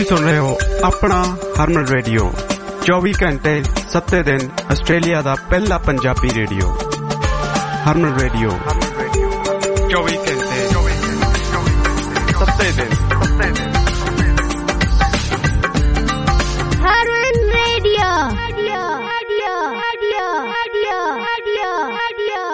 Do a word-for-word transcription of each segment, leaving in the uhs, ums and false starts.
ਤੁਸੀਂ ਸੁਣ ਰਹੇ ਹੋ ਆਪਣਾ ਹਰਮਨ ਰੇਡੀਓ, ਚੌਵੀ ਘੰਟੇ ਸੱਤੇ ਦਿਨ ਆਸਟ੍ਰੇਲੀਆ ਦਾ ਪਹਿਲਾ ਪੰਜਾਬੀ ਰੇਡੀਓ। ਹਰਮਨ ਰੇਡੀਓ ਚੌਵੀ ਘੰਟੇ ਸੱਤੇ ਦਿਨ Harman radio radio radio radio radio radio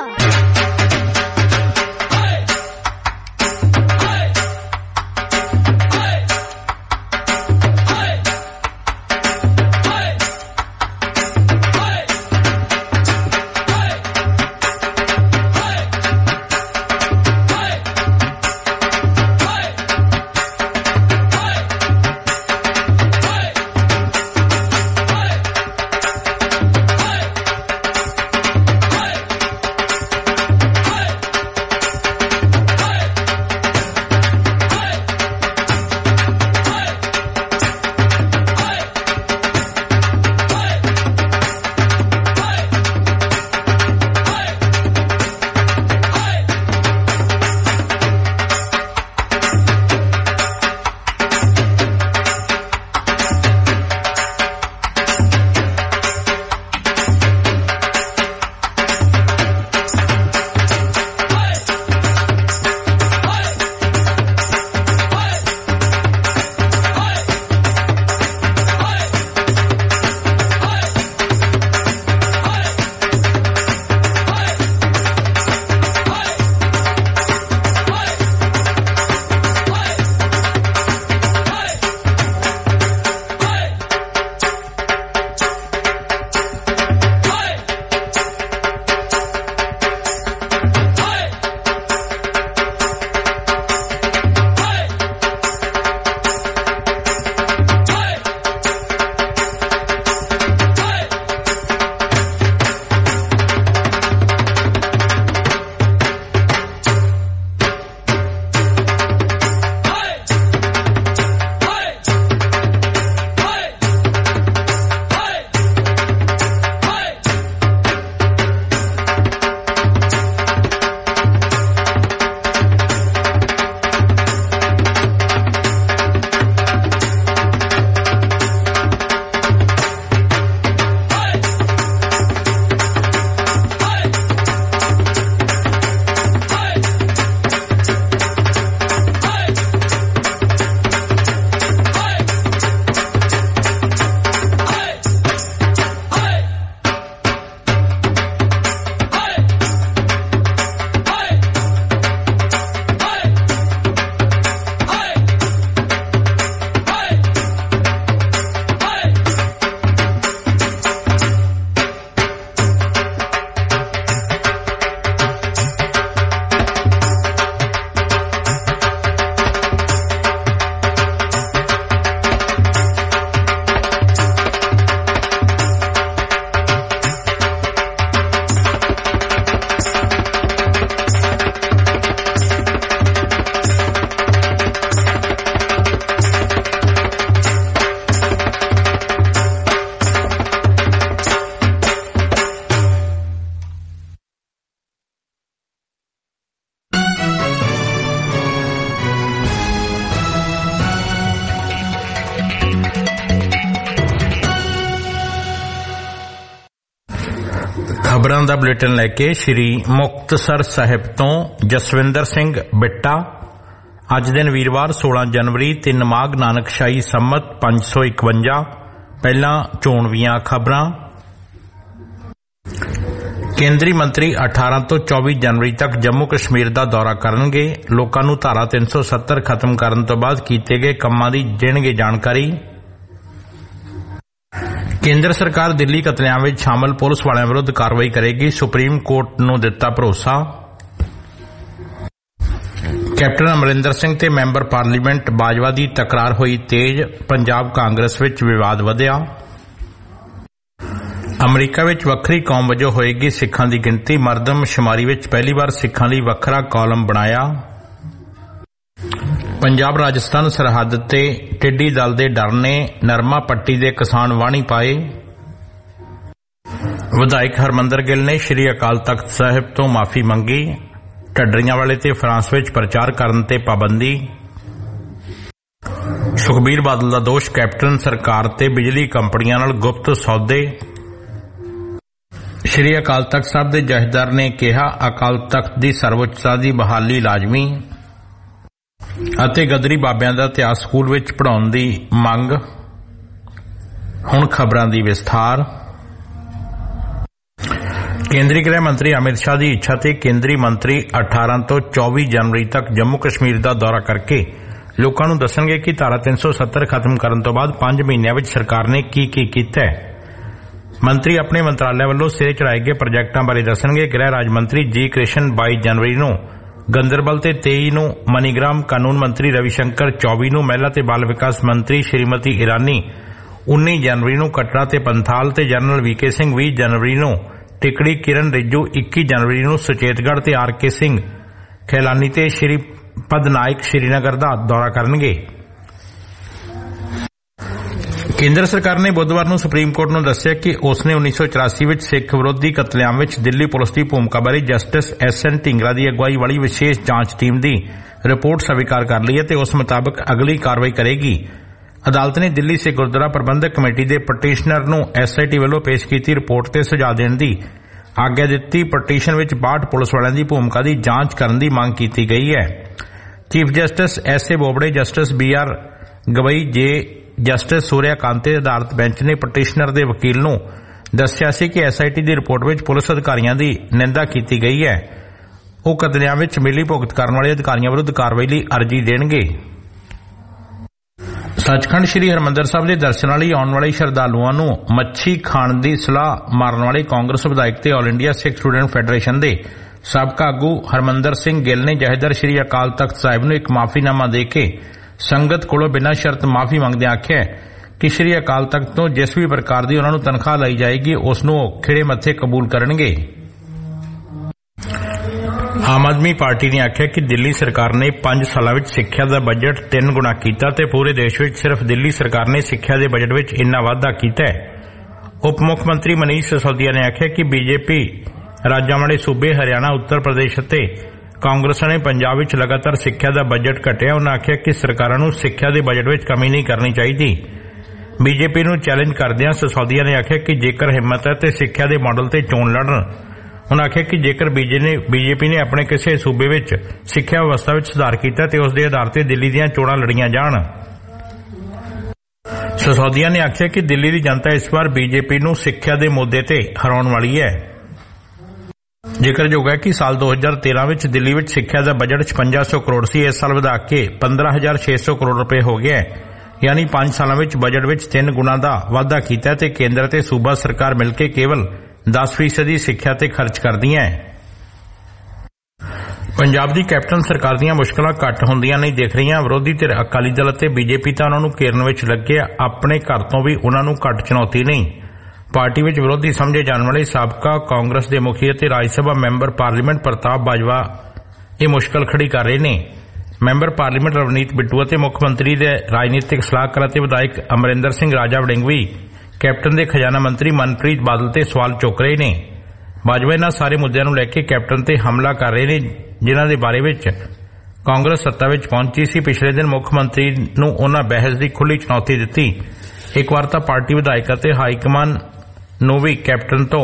ਖਬਰਾਂ ਦਾ ਬੁਲੇਟਿਨ ਲੈ ਕੇ ਸ਼੍ਰੀ ਮੁਕਤਸਰ ਸਾਹਿਬ ਤੋਂ ਜਸਵਿੰਦਰ ਸਿੰਘ ਬਿੱਟਾ। ਅੱਜ ਦਿਨ ਵੀਰਵਾਰ ਸੋਲਾਂ ਜਨਵਰੀ ਤਿੰਨ ਮਾਘ ਨਾਨਕਸ਼ਾਹੀ ਸੰਮਤ ਪੰਜ ਸੌ ਇਕਵੰਜਾ। ਪਹਿਲਾਂ ਚੋਣਵੀਆਂ ਖਬਰਾਂ। ਕੇਂਦਰੀ ਮੰਤਰੀ ਅਠਾਰਾਂ ਤੋਂ ਚੌਵੀ ਜਨਵਰੀ ਤੱਕ ਜੰਮੂ ਕਸ਼ਮੀਰ ਦਾ ਦੌਰਾ ਕਰਨਗੇ। ਲੋਕਾਂ ਨੂੰ ਧਾਰਾ ਤਿੰਨ ਸੌ ਸੱਤਰ ਖਤਮ ਕਰਨ ਤੋਂ ਬਾਅਦ ਕੀਤੇ ਗਏ ਕੰਮਾਂ ਦੀ ਦੇਣਗੇ ਜਾਣਕਾਰੀ। ਕੇਂਦਰ ਸਰਕਾਰ ਦਿੱਲੀ ਕਤਲੇਆਮ ਵਿੱਚ ਸ਼ਾਮਲ ਪੁਲਿਸ ਵਾਲਿਆਂ ਵਿਰੁੱਧ ਕਾਰਵਾਈ ਕਰੇਗੀ, ਸੁਪਰੀਮ ਕੋਰਟ ਨੂੰ ਦਿੱਤਾ ਭਰੋਸਾ। ਕੈਪਟਨ ਅਮਰਿੰਦਰ ਸਿੰਘ ਤੇ ਮੈਂਬਰ ਪਾਰਲੀਮੈਂਟ ਬਾਜਵਾ ਦੀ ਤਕਰਾਰ ਹੋਈ ਤੇਜ਼, ਪੰਜਾਬ ਕਾਂਗਰਸ ਵਿੱਚ ਵਿਵਾਦ ਵਧਿਆ। ਅਮਰੀਕਾ ਵਿੱਚ ਵੱਖਰੀ ਕੌਮ ਵਜੋਂ ਹੋਏਗੀ ਸਿੱਖਾਂ ਦੀ ਗਿਣਤੀ, ਮਰਦਮਸ਼ੁਮਾਰੀ ਵਿੱਚ ਪਹਿਲੀ ਵਾਰ ਸਿੱਖਾਂ ਲਈ ਵੱਖਰਾ ਕਾਲਮ ਬਣਾਇਆ। ਪੰਜਾਬ ਰਾਜਸਥਾਨ ਸਰਹੱਦ ਤੇ ਟਿੱਡੀ ਦਲ ਦੇ ਡਰ ਨੇ ਨਰਮਾ ਪੱਟੀ ਦੇ ਕਿਸਾਨ ਵਾਹਣੀ ਪਾਏ। ਵਿਧਾਇਕ ਹਰਮੰਦਰ ਗਿੱਲ ਨੇ ਸ਼੍ਰੀ ਅਕਾਲ ਤਖਤ ਸਾਹਿਬ ਤੋਂ ਮਾਫੀ ਮੰਗੀ। ਢੱਡਰੀਆਂ ਵਾਲੇ ਤੇ ਫਰਾਂਸ ਵਿੱਚ ਪ੍ਰਚਾਰ ਕਰਨ ਤੇ ਪਾਬੰਦੀ। ਸੁਖਬੀਰ ਬਾਦਲ ਦਾ ਦੋਸ਼, ਕੈਪਟਨ ਸਰਕਾਰ ਤੇ ਬਿਜਲੀ ਕੰਪਨੀਆਂ ਨਾਲ ਗੁਪਤ ਸੌਦੇ। ਸ਼੍ਰੀ ਅਕਾਲ ਤਖ਼ਤ ਸਾਹਿਬ ਦੇ ਜਥੇਦਾਰ ਨੇ ਕਿਹਾ, ਅਕਾਲ ਤਖ਼ਤ ਦੀ ਸਰਵਉੱਚਤਾ ਦੀ ਬਹਾਲੀ ਲਾਜ਼ਮੀ ਅਤੇ ਗਦਰੀ ਬਾਬਿਆਂ ਦਾ ਇਤਿਹਾਸ ਸਕੂਲ ਵਿੱਚ ਪੜ੍ਹਾਉਣ ਦੀ ਮੰਗ। ਹੁਣ ਖਬਰਾਂ ਦੀ ਵਿਸਥਾਰ। ਕੇਂਦਰੀ ਗ੍ਰਹਿ ਮੰਤਰੀ ਅਮਿਤ ਸ਼ਾਹ ਦੀ ਇੱਛਾ ਤੇ ਕੇਂਦਰੀ ਮੰਤਰੀ ਅਠਾਰਾਂ ਤੋਂ ਚੌਵੀ ਜਨਵਰੀ ਤੱਕ ਜੰਮੂ ਕਸ਼ਮੀਰ ਦਾ ਦੌਰਾ ਕਰਕੇ ਲੋਕਾਂ ਨੂੰ ਦੱਸਣਗੇ ਕਿ ਧਾਰਾ ਤਿੰਨ ਸੌ ਸੱਤਰ ਖਤਮ ਕਰਨ ਤੋਂ ਬਾਅਦ ਪੰਜ ਮਹੀਨਿਆਂ ਵਿੱਚ ਸਰਕਾਰ ਨੇ ਕੀ ਕੀ ਕੀਤਾ ਹੈ। ਮੰਤਰੀ ਆਪਣੇ ਮੰਤਰਾਲੇ ਵੱਲੋਂ ਸਿਰੇ ਚੜਾਏ ਗਏ ਪ੍ਰੋਜੈਕਟਾਂ ਬਾਰੇ ਦੱਸਣਗੇ। ਗ੍ਰਹਿ ਰਾਜ ਮੰਤਰੀ ਜੀ ਕ੍ਰਿਸ਼ਨ ਬਾਈ ਜਨਵਰੀ ਨੂੰ ਗੰਦਰਬਲ ਤੇ ਤੇਈ ਨੂੰ ਮਨੀਗ੍ਰਾਮ, ਕਾਨੂੰਨ ਮੰਤਰੀ ਰਵੀ ਸ਼ੰਕਰ ਚੌਵੀ ਨੂੰ, ਮਹਿਲਾ ਤੇ ਬਾਲ ਵਿਕਾਸ ਮੰਤਰੀ ਸ਼੍ਰੀਮਤੀ ਇਰਾਨੀ ਉੱਨੀ ਜਨਵਰੀ ਨੂੰ ਕਟੜਾ ਤੇ ਪੰਥਾਲ ਤੇ ਜਨਰਲ ਵੀ ਕੇ ਸਿੰਘ ਵੀਹ ਜਨਵਰੀ ਨੂੰ, ਟਿਕੜੀ ਕਿਰਨ ਰਿੱਜੂ ਇੱਕੀ ਜਨਵਰੀ ਨੂੰ, ਸੁਚੇਤਗੜ੍ਹ ਤੇ ਆਰ ਕੇ ਸਿੰਘ ਖੈਲਾਨੀ ਤੇ ਸ਼੍ਰੀ ਪਦ ਨਾਇਕ ਸ਼੍ਰੀਨਗਰ ਦਾ ਦੌਰਾ ਕਰਨਗੇ। ਕੇਂਦਰ ਸਰਕਾਰ ਨੇ ਬੁੱਧਵਾਰ ਨੂੰ ਸੁਪਰੀਮ ਕੋਰਟ ਨੂੰ ਦੱਸਿਆ ਕਿ ਉਸ ਨੇ ਉੱਨੀ ਸੌ ਚੁਰਾਸੀ ਵਿੱਚ ਸਿੱਖ ਵਿਰੋਧੀ ਕਤਲੇਆਮ ਵਿੱਚ ਦਿੱਲੀ ਪੁਲਿਸ ਦੀ ਭੂਮਿਕਾ ਬਾਰੇ ਜਸਟਿਸ ਐਸ ਐਨ ਢੀਂਗਰਾ ਦੀ ਅਗਵਾਈ ਵਾਲੀ ਵਿਸ਼ੇਸ਼ ਜਾਂਚ ਟੀਮ ਦੀ ਰਿਪੋਰਟ ਸਵੀਕਾਰ ਕਰ ਲਈ ਹੈ ਤੇ ਉਸ ਮੁਤਾਬਕ ਅਗਲੀ ਕਾਰਵਾਈ ਕਰੇਗੀ। ਅਦਾਲਤ ਨੇ ਦਿੱਲੀ ਸਿੱਖ ਗੁਰਦੁਆਰਾ ਪ੍ਰਬੰਧਕ ਕਮੇਟੀ ਦੇ ਪਟੀਸ਼ਨਰ ਨੂੰ ਐਸ ਆਈ ਟੀ ਵੱਲੋਂ ਪੇਸ਼ ਕੀਤੀ ਰਿਪੋਰਟ ਤੇ ਸੁਝਾਅ ਦੇਣ ਦੀ ਆਗਿਆ ਦਿੱਤੀ। ਪਟੀਸ਼ਨ ਵਿੱਚ ਬਾਹਠ ਪੁਲਿਸ ਵਾਲਿਆਂ ਦੀ ਭੂਮਿਕਾ ਦੀ ਜਾਂਚ ਕਰਨ ਦੀ ਮੰਗ ਕੀਤੀ ਗਈ ਹੈ। Chief justice S A Bobde, justice B R Gavai ਜੇ ਜਸਟਿਸ ਸੂਰਿਆ ਕਾਂਤੇ ਅਧਾਰਤ ਬੈਂਚ ਨੇ ਪਟੀਸ਼ਨਰ ਦੇ ਵਕੀਲ ਨੂੰ ਦੱਸਿਆ ਸੀ ਕਿ ਐਸ ਆਈ ਟੀ ਦੀ ਰਿਪੋਰਟ ਵਿੱਚ ਪੁਲਿਸ ਅਧਿਕਾਰੀਆਂ ਦੀ ਨਿੰਦਾ ਕੀਤੀ ਗਈ ਹੈ। ਉਹ ਕਤਲੇਆਮ ਵਿੱਚ ਮਿਲੀ ਭੁਗਤ ਕਰਨ ਵਾਲੇ ਅਧਿਕਾਰੀਆਂ ਵਿਰੁੱਧ ਕਾਰਵਾਈ ਲਈ ਅਰਜ਼ੀ ਦੇਣਗੇ। ਸੱਚਖੰਡ ਸ੍ਰੀ ਹਰਿਮੰਦਰ ਸਾਹਿਬ ਦੇ ਦਰਸ਼ਨਾਂ ਲਈ ਆਉਣ ਵਾਲੇ ਸ਼ਰਧਾਲੂਆਂ ਨੂੰ ਮੱਛੀ ਖਾਣ ਦੀ ਸਲਾਹ ਮਾਰਨ ਵਾਲੇ ਕਾਂਗਰਸ ਵਿਧਾਇਕ ਤੇ all India Sikh student federation ਦੇ ਸਾਬਕਾ ਆਗੂ ਹਰਮੰਦਰ ਸਿੰਘ ਗਿੱਲ ਨੇ ਜਥੇਦਾਰ ਸ੍ਰੀ ਅਕਾਲ ਤਖ਼ਤ ਸਾਹਿਬ ਨੂੰ ਇੱਕ ਮਾਫੀਨਾਮਾ ਦੇ ਕੇ ਸੰਗਤ ਕੋਲੋਂ ਬਿਨਾਂ ਸ਼ਰਤ ਮਾਫੀ ਮੰਗਦਿਆਂ ਆਖਿਆ ਕਿ ਸ੍ਰੀ ਅਕਾਲ ਤਖ਼ਤ ਤੋਂ ਜਿਸ ਵੀ ਪ੍ਰਕਾਰ ਦੀ ਉਨ੍ਹਾਂ ਨੂੰ ਤਨਖਾਹ ਲਈ ਜਾਏਗੀ ਉਸ ਨੂੰ ਉਹ ਖਿੜੇ ਮੱਥੇ ਕਬੂਲ ਕਰਨਗੇ। ਆਮ ਆਦਮੀ ਪਾਰਟੀ ਨੇ ਆਖਿਆ ਕਿ ਦਿੱਲੀ ਸਰਕਾਰ ਨੇ ਪੰਜ ਸਾਲਾਂ ਵਿੱਚ ਸਿੱਖਿਆ ਦਾ ਬਜਟ ਤਿੰਨ ਗੁਣਾ ਕੀਤਾ ਤੇ ਪੂਰੇ ਦੇਸ਼ ਵਿੱਚ ਸਿਰਫ ਦਿੱਲੀ ਸਰਕਾਰ ਨੇ ਸਿੱਖਿਆ ਦੇ ਬਜਟ ਵਿੱਚ ਇੰਨਾ ਵਾਧਾ ਕੀਤਾ ਹੈ। ਉਪ ਮੁੱਖ ਮੰਤਰੀ ਮਨੀਸ਼ ਸਿਸੋਦੀਆ ਨੇ ਆਖਿਆ ਕਿ ਬੀਜੇਪੀ ਰਾਜਾਂ ਵਾਲੇ ਸੂਬੇ ਹਰਿਆਣਾ, ਉੱਤਰ ਪ੍ਰਦੇਸ਼ ਅਤੇ ਕਾਂਗਰਸ ਨੇ ਪੰਜਾਬ ਵਿੱਚ ਲਗਾਤਾਰ ਸਿੱਖਿਆ ਦਾ ਬਜਟ ਘਟਿਆ। ਉਨ੍ਹਾਂ ਆਖਿਆ ਕਿ ਸਰਕਾਰਾਂ ਨੂੰ ਸਿੱਖਿਆ ਦੇ ਬਜਟ ਵਿੱਚ ਕਮੀ ਨਹੀਂ ਕਰਨੀ ਚਾਹੀਦੀ। ਬੀਜੇਪੀ ਨੂੰ ਚੈਲੰਜ ਕਰਦਿਆਂ ਸਿਸੋਦੀਆ ਨੇ ਆਖਿਆ ਕਿ ਜੇਕਰ ਹਿੰਮਤ ਹੈ ਤੇ ਸਿੱਖਿਆ ਦੇ ਮਾਡਲ ਤੇ ਚੋਣ ਲੜਨ। ਉਨ੍ਹਾਂ ਆਖਿਆ ਕਿ ਜੇਕਰ ਬੀਜੇਪੀ ਨੇ ਆਪਣੇ ਕਿਸੇ ਸੂਬੇ ਵਿੱਚ ਸਿੱਖਿਆ ਵਿਵਸਥਾ ਵਿੱਚ ਸੁਧਾਰ ਕੀਤਾ ਤੇ ਉਸ ਦੇ ਆਧਾਰ ਤੇ ਦਿੱਲੀ ਦੀਆਂ ਚੋਣਾਂ ਲੜੀਆਂ ਜਾਣ। ਸਿਸੋਦੀਆ ਨੇ ਆਖਿਆ ਕਿ ਦਿੱਲੀ ਦੀ ਜਨਤਾ ਇਸ ਵਾਰ ਬੀਜੇਪੀ ਨੂੰ ਸਿੱਖਿਆ ਦੇ ਮੁੱਦੇ ਤੇ ਹਰਾਉਣ ਵਾਲੀ ਹੈ। ਜ਼ਿਕਰਯੋਗ ਹੈ ਕਿ ਸਾਲ ਦੋ ਹਜ਼ਾਰ ਤੇਰਾਂ ਵਿੱਚ ਦਿੱਲੀ ਵਿੱਚ ਸਿੱਖਿਆ ਦਾ ਬਜਟ ਛਪੰਜਾ ਸੌ ਕਰੋੜ ਸੀ। ਇਸ ਸਾਲ ਵਧਾ ਕੇ ਪੰਦਰਾਂ ਹਜ਼ਾਰ ਛੇ ਸੌ ਕਰੋੜ ਰੁਪਏ ਹੋ ਗਿਆ ਹੈ, ਯਾਨੀ ਪੰਜ ਸਾਲਾਂ ਵਿੱਚ ਬਜਟ ਵਿੱਚ ਤਿੰਨ ਗੁਣਾ ਦਾ ਵਾਧਾ ਕੀਤਾ ਤੇ ਕੇਂਦਰ ਤੇ ਸੂਬਾ ਸਰਕਾਰ ਮਿਲ ਕੇ ਕੇਵਲ ਦਸ ਫੀਸਦੀ ਸਿੱਖਿਆ ਤੇ ਖਰਚ ਕਰਦੀਆਂ ਹੈ। ਪੰਜਾਬ ਦੀ ਕੈਪਟਨ ਸਰਕਾਰ ਦੀਆਂ ਮੁਸ਼ਕਲਾਂ ਘੱਟ ਹੁੰਦੀਆਂ ਨਹੀਂ ਦਿਖ ਰਹੀਆਂ। ਵਿਰੋਧੀ ਧਿਰ ਅਕਾਲੀ ਦਲ ਅਤੇ ਬੀਜੇਪੀ ਤਾਂ ਉਨ੍ਹਾਂ ਨੂੰ ਘੇਰਨ ਵਿੱਚ ਲੱਗੇ, ਆਪਣੇ ਘਰ ਤੋਂ ਵੀ ਉਨ੍ਹਾਂ ਨੂੰ ਘੱਟ ਚੁਣੌਤੀ ਨਹੀਂ। ਪਾਰਟੀ ਵਿੱਚ ਵਿਰੋਧੀ ਸਮਝੇ ਜਾਣ ਵਾਲੇ ਸਾਬਕਾ ਕਾਂਗਰਸ ਦੇ ਮੁਖੀ ਅਤੇ ਰਾਜ ਸਭਾ ਮੈਂਬਰ ਪਾਰਲੀਮੈਂਟ ਪ੍ਰਤਾਪ ਬਾਜਵਾ ਇਹ ਮੁਸ਼ਕਲ ਖੜੀ ਕਰ ਰਹੇ ਨੇ। ਮੈਂਬਰ ਪਾਰਲੀਮੈਂਟ ਰਵਨੀਤ ਬਿੱਟੂ ਅਤੇ ਮੁੱਖ ਮੰਤਰੀ ਦੇ ਰਾਜਨੀਤਿਕ ਸਲਾਹਕਾਰ ਅਤੇ ਵਿਧਾਇਕ ਅਮਰਿੰਦਰ ਸਿੰਘ ਰਾਜਾ ਵੜਿੰਗ ਵੀ ਕੈਪਟਨ ਦੇ ਖਜ਼ਾਨਾ ਮੰਤਰੀ ਮਨਪ੍ਰੀਤ ਬਾਦਲ ਤੇ ਸਵਾਲ ਚੁੱਕ ਰਹੇ ਨੇ। ਬਾਜਵਾ ਇਹਨਾਂ ਸਾਰੇ ਮੁੱਦਿਆਂ ਨੂੰ ਲੈ ਕੇ ਕੈਪਟਨ ਤੇ ਹਮਲਾ ਕਰ ਰਹੇ ਨੇ, ਜਿਨ੍ਹਾਂ ਦੇ ਬਾਰੇ ਵਿੱਚ ਕਾਂਗਰਸ ਸੱਤਾ ਵਿੱਚ ਪਹੁੰਚੀ ਸੀ। ਪਿਛਲੇ ਦਿਨ ਮੁੱਖ ਮੰਤਰੀ ਨੂੰ ਉਹਨਾਂ ਬਹਿਸ ਦੀ ਖੁੱਲ੍ਹੀ ਚੁਣੌਤੀ ਦਿੱਤੀ। ਇੱਕ ਵਾਰ ਤਾਂ ਪਾਰਟੀ ਵਿਧਾਇਕ ਅਤੇ ਹਾਈਕਮਾਨ ਨੂੰ ਵੀ ਕੈਪਟਨ ਤੋਂ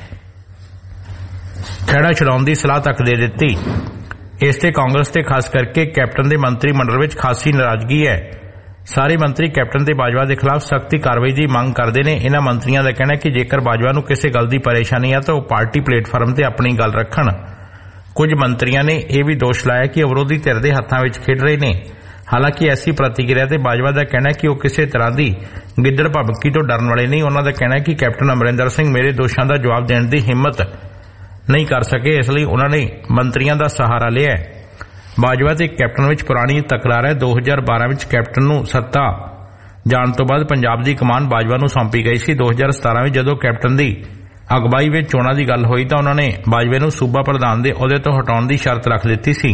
ਖਹਿੜਾ ਛੁਡਾਉਣ ਦੀ ਸਲਾਹ ਤੱਕ ਦੇ ਦਿੱਤੀ। ਇਸ ਤੇ ਕਾਂਗਰਸ ਤੇ ਖਾਸ ਕਰਕੇ ਕੈਪਟਨ ਦੇ ਮੰਤਰੀ ਮੰਡਲ ਵਿੱਚ ਖਾਸੀ ਨਾਰਾਜ਼ਗੀ ਹੈ। ਸਾਰੇ ਮੰਤਰੀ ਕੈਪਟਨ ਤੇ ਬਾਜਵਾ ਦੇ ਖਿਲਾਫ ਸਖਤੀ ਕਾਰਵਾਈ ਦੀ ਮੰਗ ਕਰਦੇ ਨੇ। ਇਹਨਾਂ ਮੰਤਰੀਆਂ ਦਾ ਕਹਿਣਾ ਹੈ ਕਿ ਜੇਕਰ ਬਾਜਵਾ ਨੂੰ ਕਿਸੇ ਗੱਲ ਦੀ ਪਰੇਸ਼ਾਨੀ ਹੈ ਤਾਂ ਉਹ ਪਾਰਟੀ ਪਲੇਟਫਾਰਮ ਤੇ ਆਪਣੀ ਗੱਲ ਰੱਖਣ। ਕੁਝ ਮੰਤਰੀਆਂ ਨੇ ਇਹ ਵੀ ਦੋਸ਼ ਲਾਇਆ ਕਿ ਵਿਰੋਧੀ ਧਿਰ ਦੇ ਹੱਥਾਂ ਵਿੱਚ ਖੇਡ ਰਹੇ ਨੇ। ਹਾਲਾਂਕਿ ਐਸੀ ਪ੍ਰਤੀਕਿਰਿਆ ਤੇ ਬਾਜਵਾ ਦਾ ਕਹਿਣਾ ਹੈ ਕਿ ਉਹ ਕਿਸੇ ਤਰ੍ਹਾਂ ਦੀ ਗਿੱਦੜ ਭਬਕੀ ਤੋਂ ਡਰਨ ਵਾਲੇ ਨਹੀਂ। ਉਹਨਾਂ ਦਾ ਕਹਿਣਾ ਹੈ ਕਿ ਕੈਪਟਨ ਅਮਰਿੰਦਰ ਸਿੰਘ ਮੇਰੇ ਦੋਸ਼ਾਂ ਦਾ ਜਵਾਬ ਦੇਣ ਦੀ ਹਿੰਮਤ ਨਹੀਂ ਕਰ ਸਕੇ, ਇਸ ਲਈ ਉਹਨਾਂ ਨੇ ਮੰਤਰੀਆਂ ਦਾ ਸਹਾਰਾ ਲਿਆ। ਬਾਜਵਾ ਤੇ ਕੈਪਟਨ ਵਿੱਚ ਪੁਰਾਣੀ ਤਕਰਾਰ ਹੈ। ਦੋ ਹਜ਼ਾਰ ਬਾਰਾਂ ਵਿੱਚ ਕੈਪਟਨ ਨੂੰ ਸੱਤਾ ਜਾਣ ਤੋਂ ਬਾਅਦ ਪੰਜਾਬ ਦੀ ਕਮਾਨ ਬਾਜਵਾ ਨੂੰ ਸੌਂਪੀ ਗਈ ਸੀ। ਦੋ ਹਜ਼ਾਰ ਸਤਾਰਾਂ ਵਿੱਚ ਜਦੋਂ ਕੈਪਟਨ ਦੀ ਅਗਵਾਈ ਵਿੱਚ ਚੋਣਾਂ ਦੀ ਗੱਲ ਹੋਈ ਤਾਂ ਉਹਨਾਂ ਨੇ ਬਾਜਵੇ ਨੂੰ ਸੂਬਾ ਪ੍ਰਧਾਨ ਦੇ ਅਹੁਦੇ ਤੋਂ ਹਟਾਉਣ ਦੀ ਸ਼ਰਤ ਰੱਖ ਦਿੱਤੀ ਸੀ।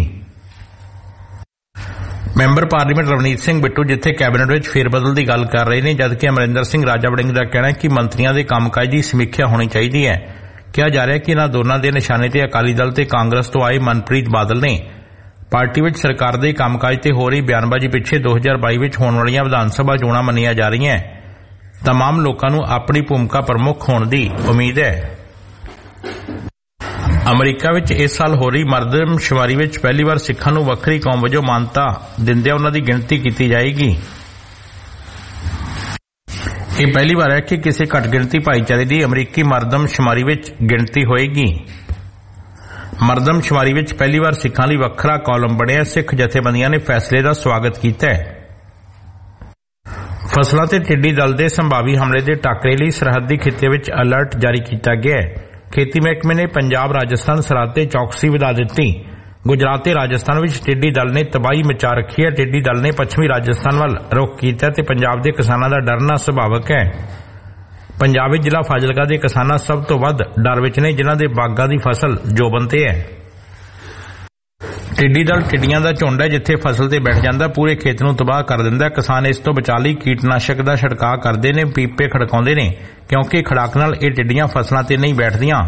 ਮੈਂਬਰ ਪਾਰਲੀਮੈਂਟ ਰਵਨੀਤ ਸਿੰਘ ਬਿੱਟੂ ਜਿੱਥੇ ਕੈਬਨਿਟ ਵਿੱਚ ਫੇਰਬਦਲ ਦੀ ਗੱਲ ਕਰ ਰਹੇ ਨੇ, ਜਦਕਿ ਅਮਰਿੰਦਰ ਸਿੰਘ ਰਾਜਾ ਵੜਿੰਗ ਦਾ ਕਹਿਣਾ ਹੈ ਕਿ ਮੰਤਰੀਆਂ ਦੇ ਕੰਮਕਾਜ ਦੀ ਸਮੀਖਿਆ ਹੋਣੀ ਚਾਹੀਦੀ ਹੈ। ਕਿਹਾ ਜਾ ਰਿਹਾ ਕਿ ਇਹਨਾਂ ਦੋਨਾਂ ਦੇ ਨਿਸ਼ਾਨੇ ਤੇ ਅਕਾਲੀ ਦਲ ਤੇ ਕਾਂਗਰਸ ਤੋਂ ਆਏ ਮਨਪ੍ਰੀਤ ਬਾਦਲ ਨੇ। ਪਾਰਟੀ ਵਿੱਚ ਸਰਕਾਰ ਦੇ ਕੰਮਕਾਜ ਤੇ ਹੋ ਰਹੀ ਬਿਆਨਬਾਜ਼ੀ ਪਿੱਛੇ ਦੋ ਹਜ਼ਾਰ ਬਾਈ ਵਿੱਚ ਹੋਣ ਵਾਲੀਆਂ ਵਿਧਾਨ ਸਭਾ ਚੋਣਾਂ ਮੰਨੀਆਂ ਜਾ ਰਹੀਆਂ। ਤਮਾਮ ਲੋਕਾਂ ਨੂੰ ਆਪਣੀ ਭੂਮਿਕਾ ਪ੍ਰਮੁੱਖ ਹੋਣ ਦੀ ਉਮੀਦ ਹੈ। ਅਮਰੀਕਾ ਵਿੱਚ ਇਸ ਸਾਲ ਹੋ ਰਹੀ ਮਰਦਮਸ਼ੁਮਾਰੀ ਵਿੱਚ ਪਹਿਲੀ ਵਾਰ ਸਿੱਖਾਂ ਨੂੰ ਵੱਖਰੀ ਕੌਮ ਵਜੋਂ ਮਾਨਤਾ ਦਿੰਦਿਆਂ ਉਹਨਾਂ ਦੀ ਗਿਣਤੀ ਕੀਤੀ ਜਾਏਗੀ। ਇਹ ਪਹਿਲੀ ਵਾਰ ਹੈ ਕਿ ਕਿਸੇ ਘੱਟ ਗਿਣਤੀ ਭਾਈਚਾਰੇ ਦੀ ਅਮਰੀਕੀ ਮਰਦਮਸ਼ੁਮਾਰੀ ਵਿੱਚ ਗਿਣਤੀ ਹੋਏਗੀ। ਮਰਦਮਸ਼ੁਮਾਰੀ ਵਿੱਚ ਪਹਿਲੀ ਵਾਰ ਸਿੱਖਾਂ ਲਈ ਵੱਖਰਾ ਕਾਲਮ ਬਣਿਆ। ਸਿੱਖ ਜਥੇਬੰਦੀਆਂ ਨੇ ਫੈਸਲੇ ਦਾ ਸਵਾਗਤ ਕੀਤਾ ਹੈ। ਫਸਲਾਂ ਤੇ ਟਿੱਡੀ ਦਲ ਦੇ ਸੰਭਾਵੀ ਹਮਲੇ ਦੇ ਟਾਕਰੇ ਲਈ ਸਰਹੱਦੀ ਖਿੱਤੇ ਵਿੱਚ ਅਲਰਟ ਜਾਰੀ ਕੀਤਾ ਗਿਆ ਹੈ। ਖੇਤੀ ਮਹਿਕਮੇ ਨੇ ਪੰਜਾਬ ਰਾਜਸਥਾਨ ਸਰਹੱਦ ਤੇ ਚੌਕਸੀ ਵਧਾ ਦਿੱਤੀ। ਗੁਜਰਾਤ ਤੇ ਰਾਜਸਥਾਨ ਵਿੱਚ ਟਿੱਡੀ ਦਲ ਨੇ ਤਬਾਹੀ ਮਚਾ ਰੱਖੀ ਹੈ। ਟਿੱਡੀ ਦਲ ਨੇ ਪੱਛਮੀ ਰਾਜਸਥਾਨ ਵੱਲ ਰੁਖ ਕੀਤਾ ਤੇ ਪੰਜਾਬ ਦੇ ਕਿਸਾਨਾਂ ਦਾ ਡਰਨਾ ਸੁਭਾਵਕ ਹੈ। ਪੰਜਾਬ ਵਿੱਚ ਜ਼ਿਲ੍ਹਾ ਫਾਜ਼ਿਲਕਾ ਦੇ ਕਿਸਾਨਾਂ ਸਭ ਤੋਂ ਵੱਧ ਡਰ ਵਿੱਚ ਨੇ, ਜਿਨ੍ਹਾਂ ਦੇ ਬਾਗਾਂ ਦੀ ਫਸਲ ਜੋਬਨ ਤੇ ਹੈ। ਟਿੱਡੀ ਦਲ ਟਿੱਡੀਆਂ ਦਾ ਝੁੰਡ ਹੈ, ਜਿੱਥੇ ਫਸਲ ਤੇ ਬੈਠ ਜਾਂਦਾ ਪੂਰੇ ਖੇਤ ਨੂੰ ਤਬਾਹ ਕਰ ਦਿੰਦਾ। ਕਿਸਾਨ ਇਸ ਤੋਂ ਬਚਾ ਲਈ ਕੀਟਨਾਸ਼ਕ ਦਾ ਛਿੜਕਾਅ ਕਰਦੇ ਨੇ, ਪੀਪੇ ਖੜਕਾਉਂਦੇ ਨੇ, ਕਿਉਂਕਿ ਖੜਾਕ ਨਾਲ ਇਹ ਟਿੱਡੀਆਂ ਫਸਲਾਂ ਤੇ ਨਹੀਂ ਬੈਠਦੀਆਂ।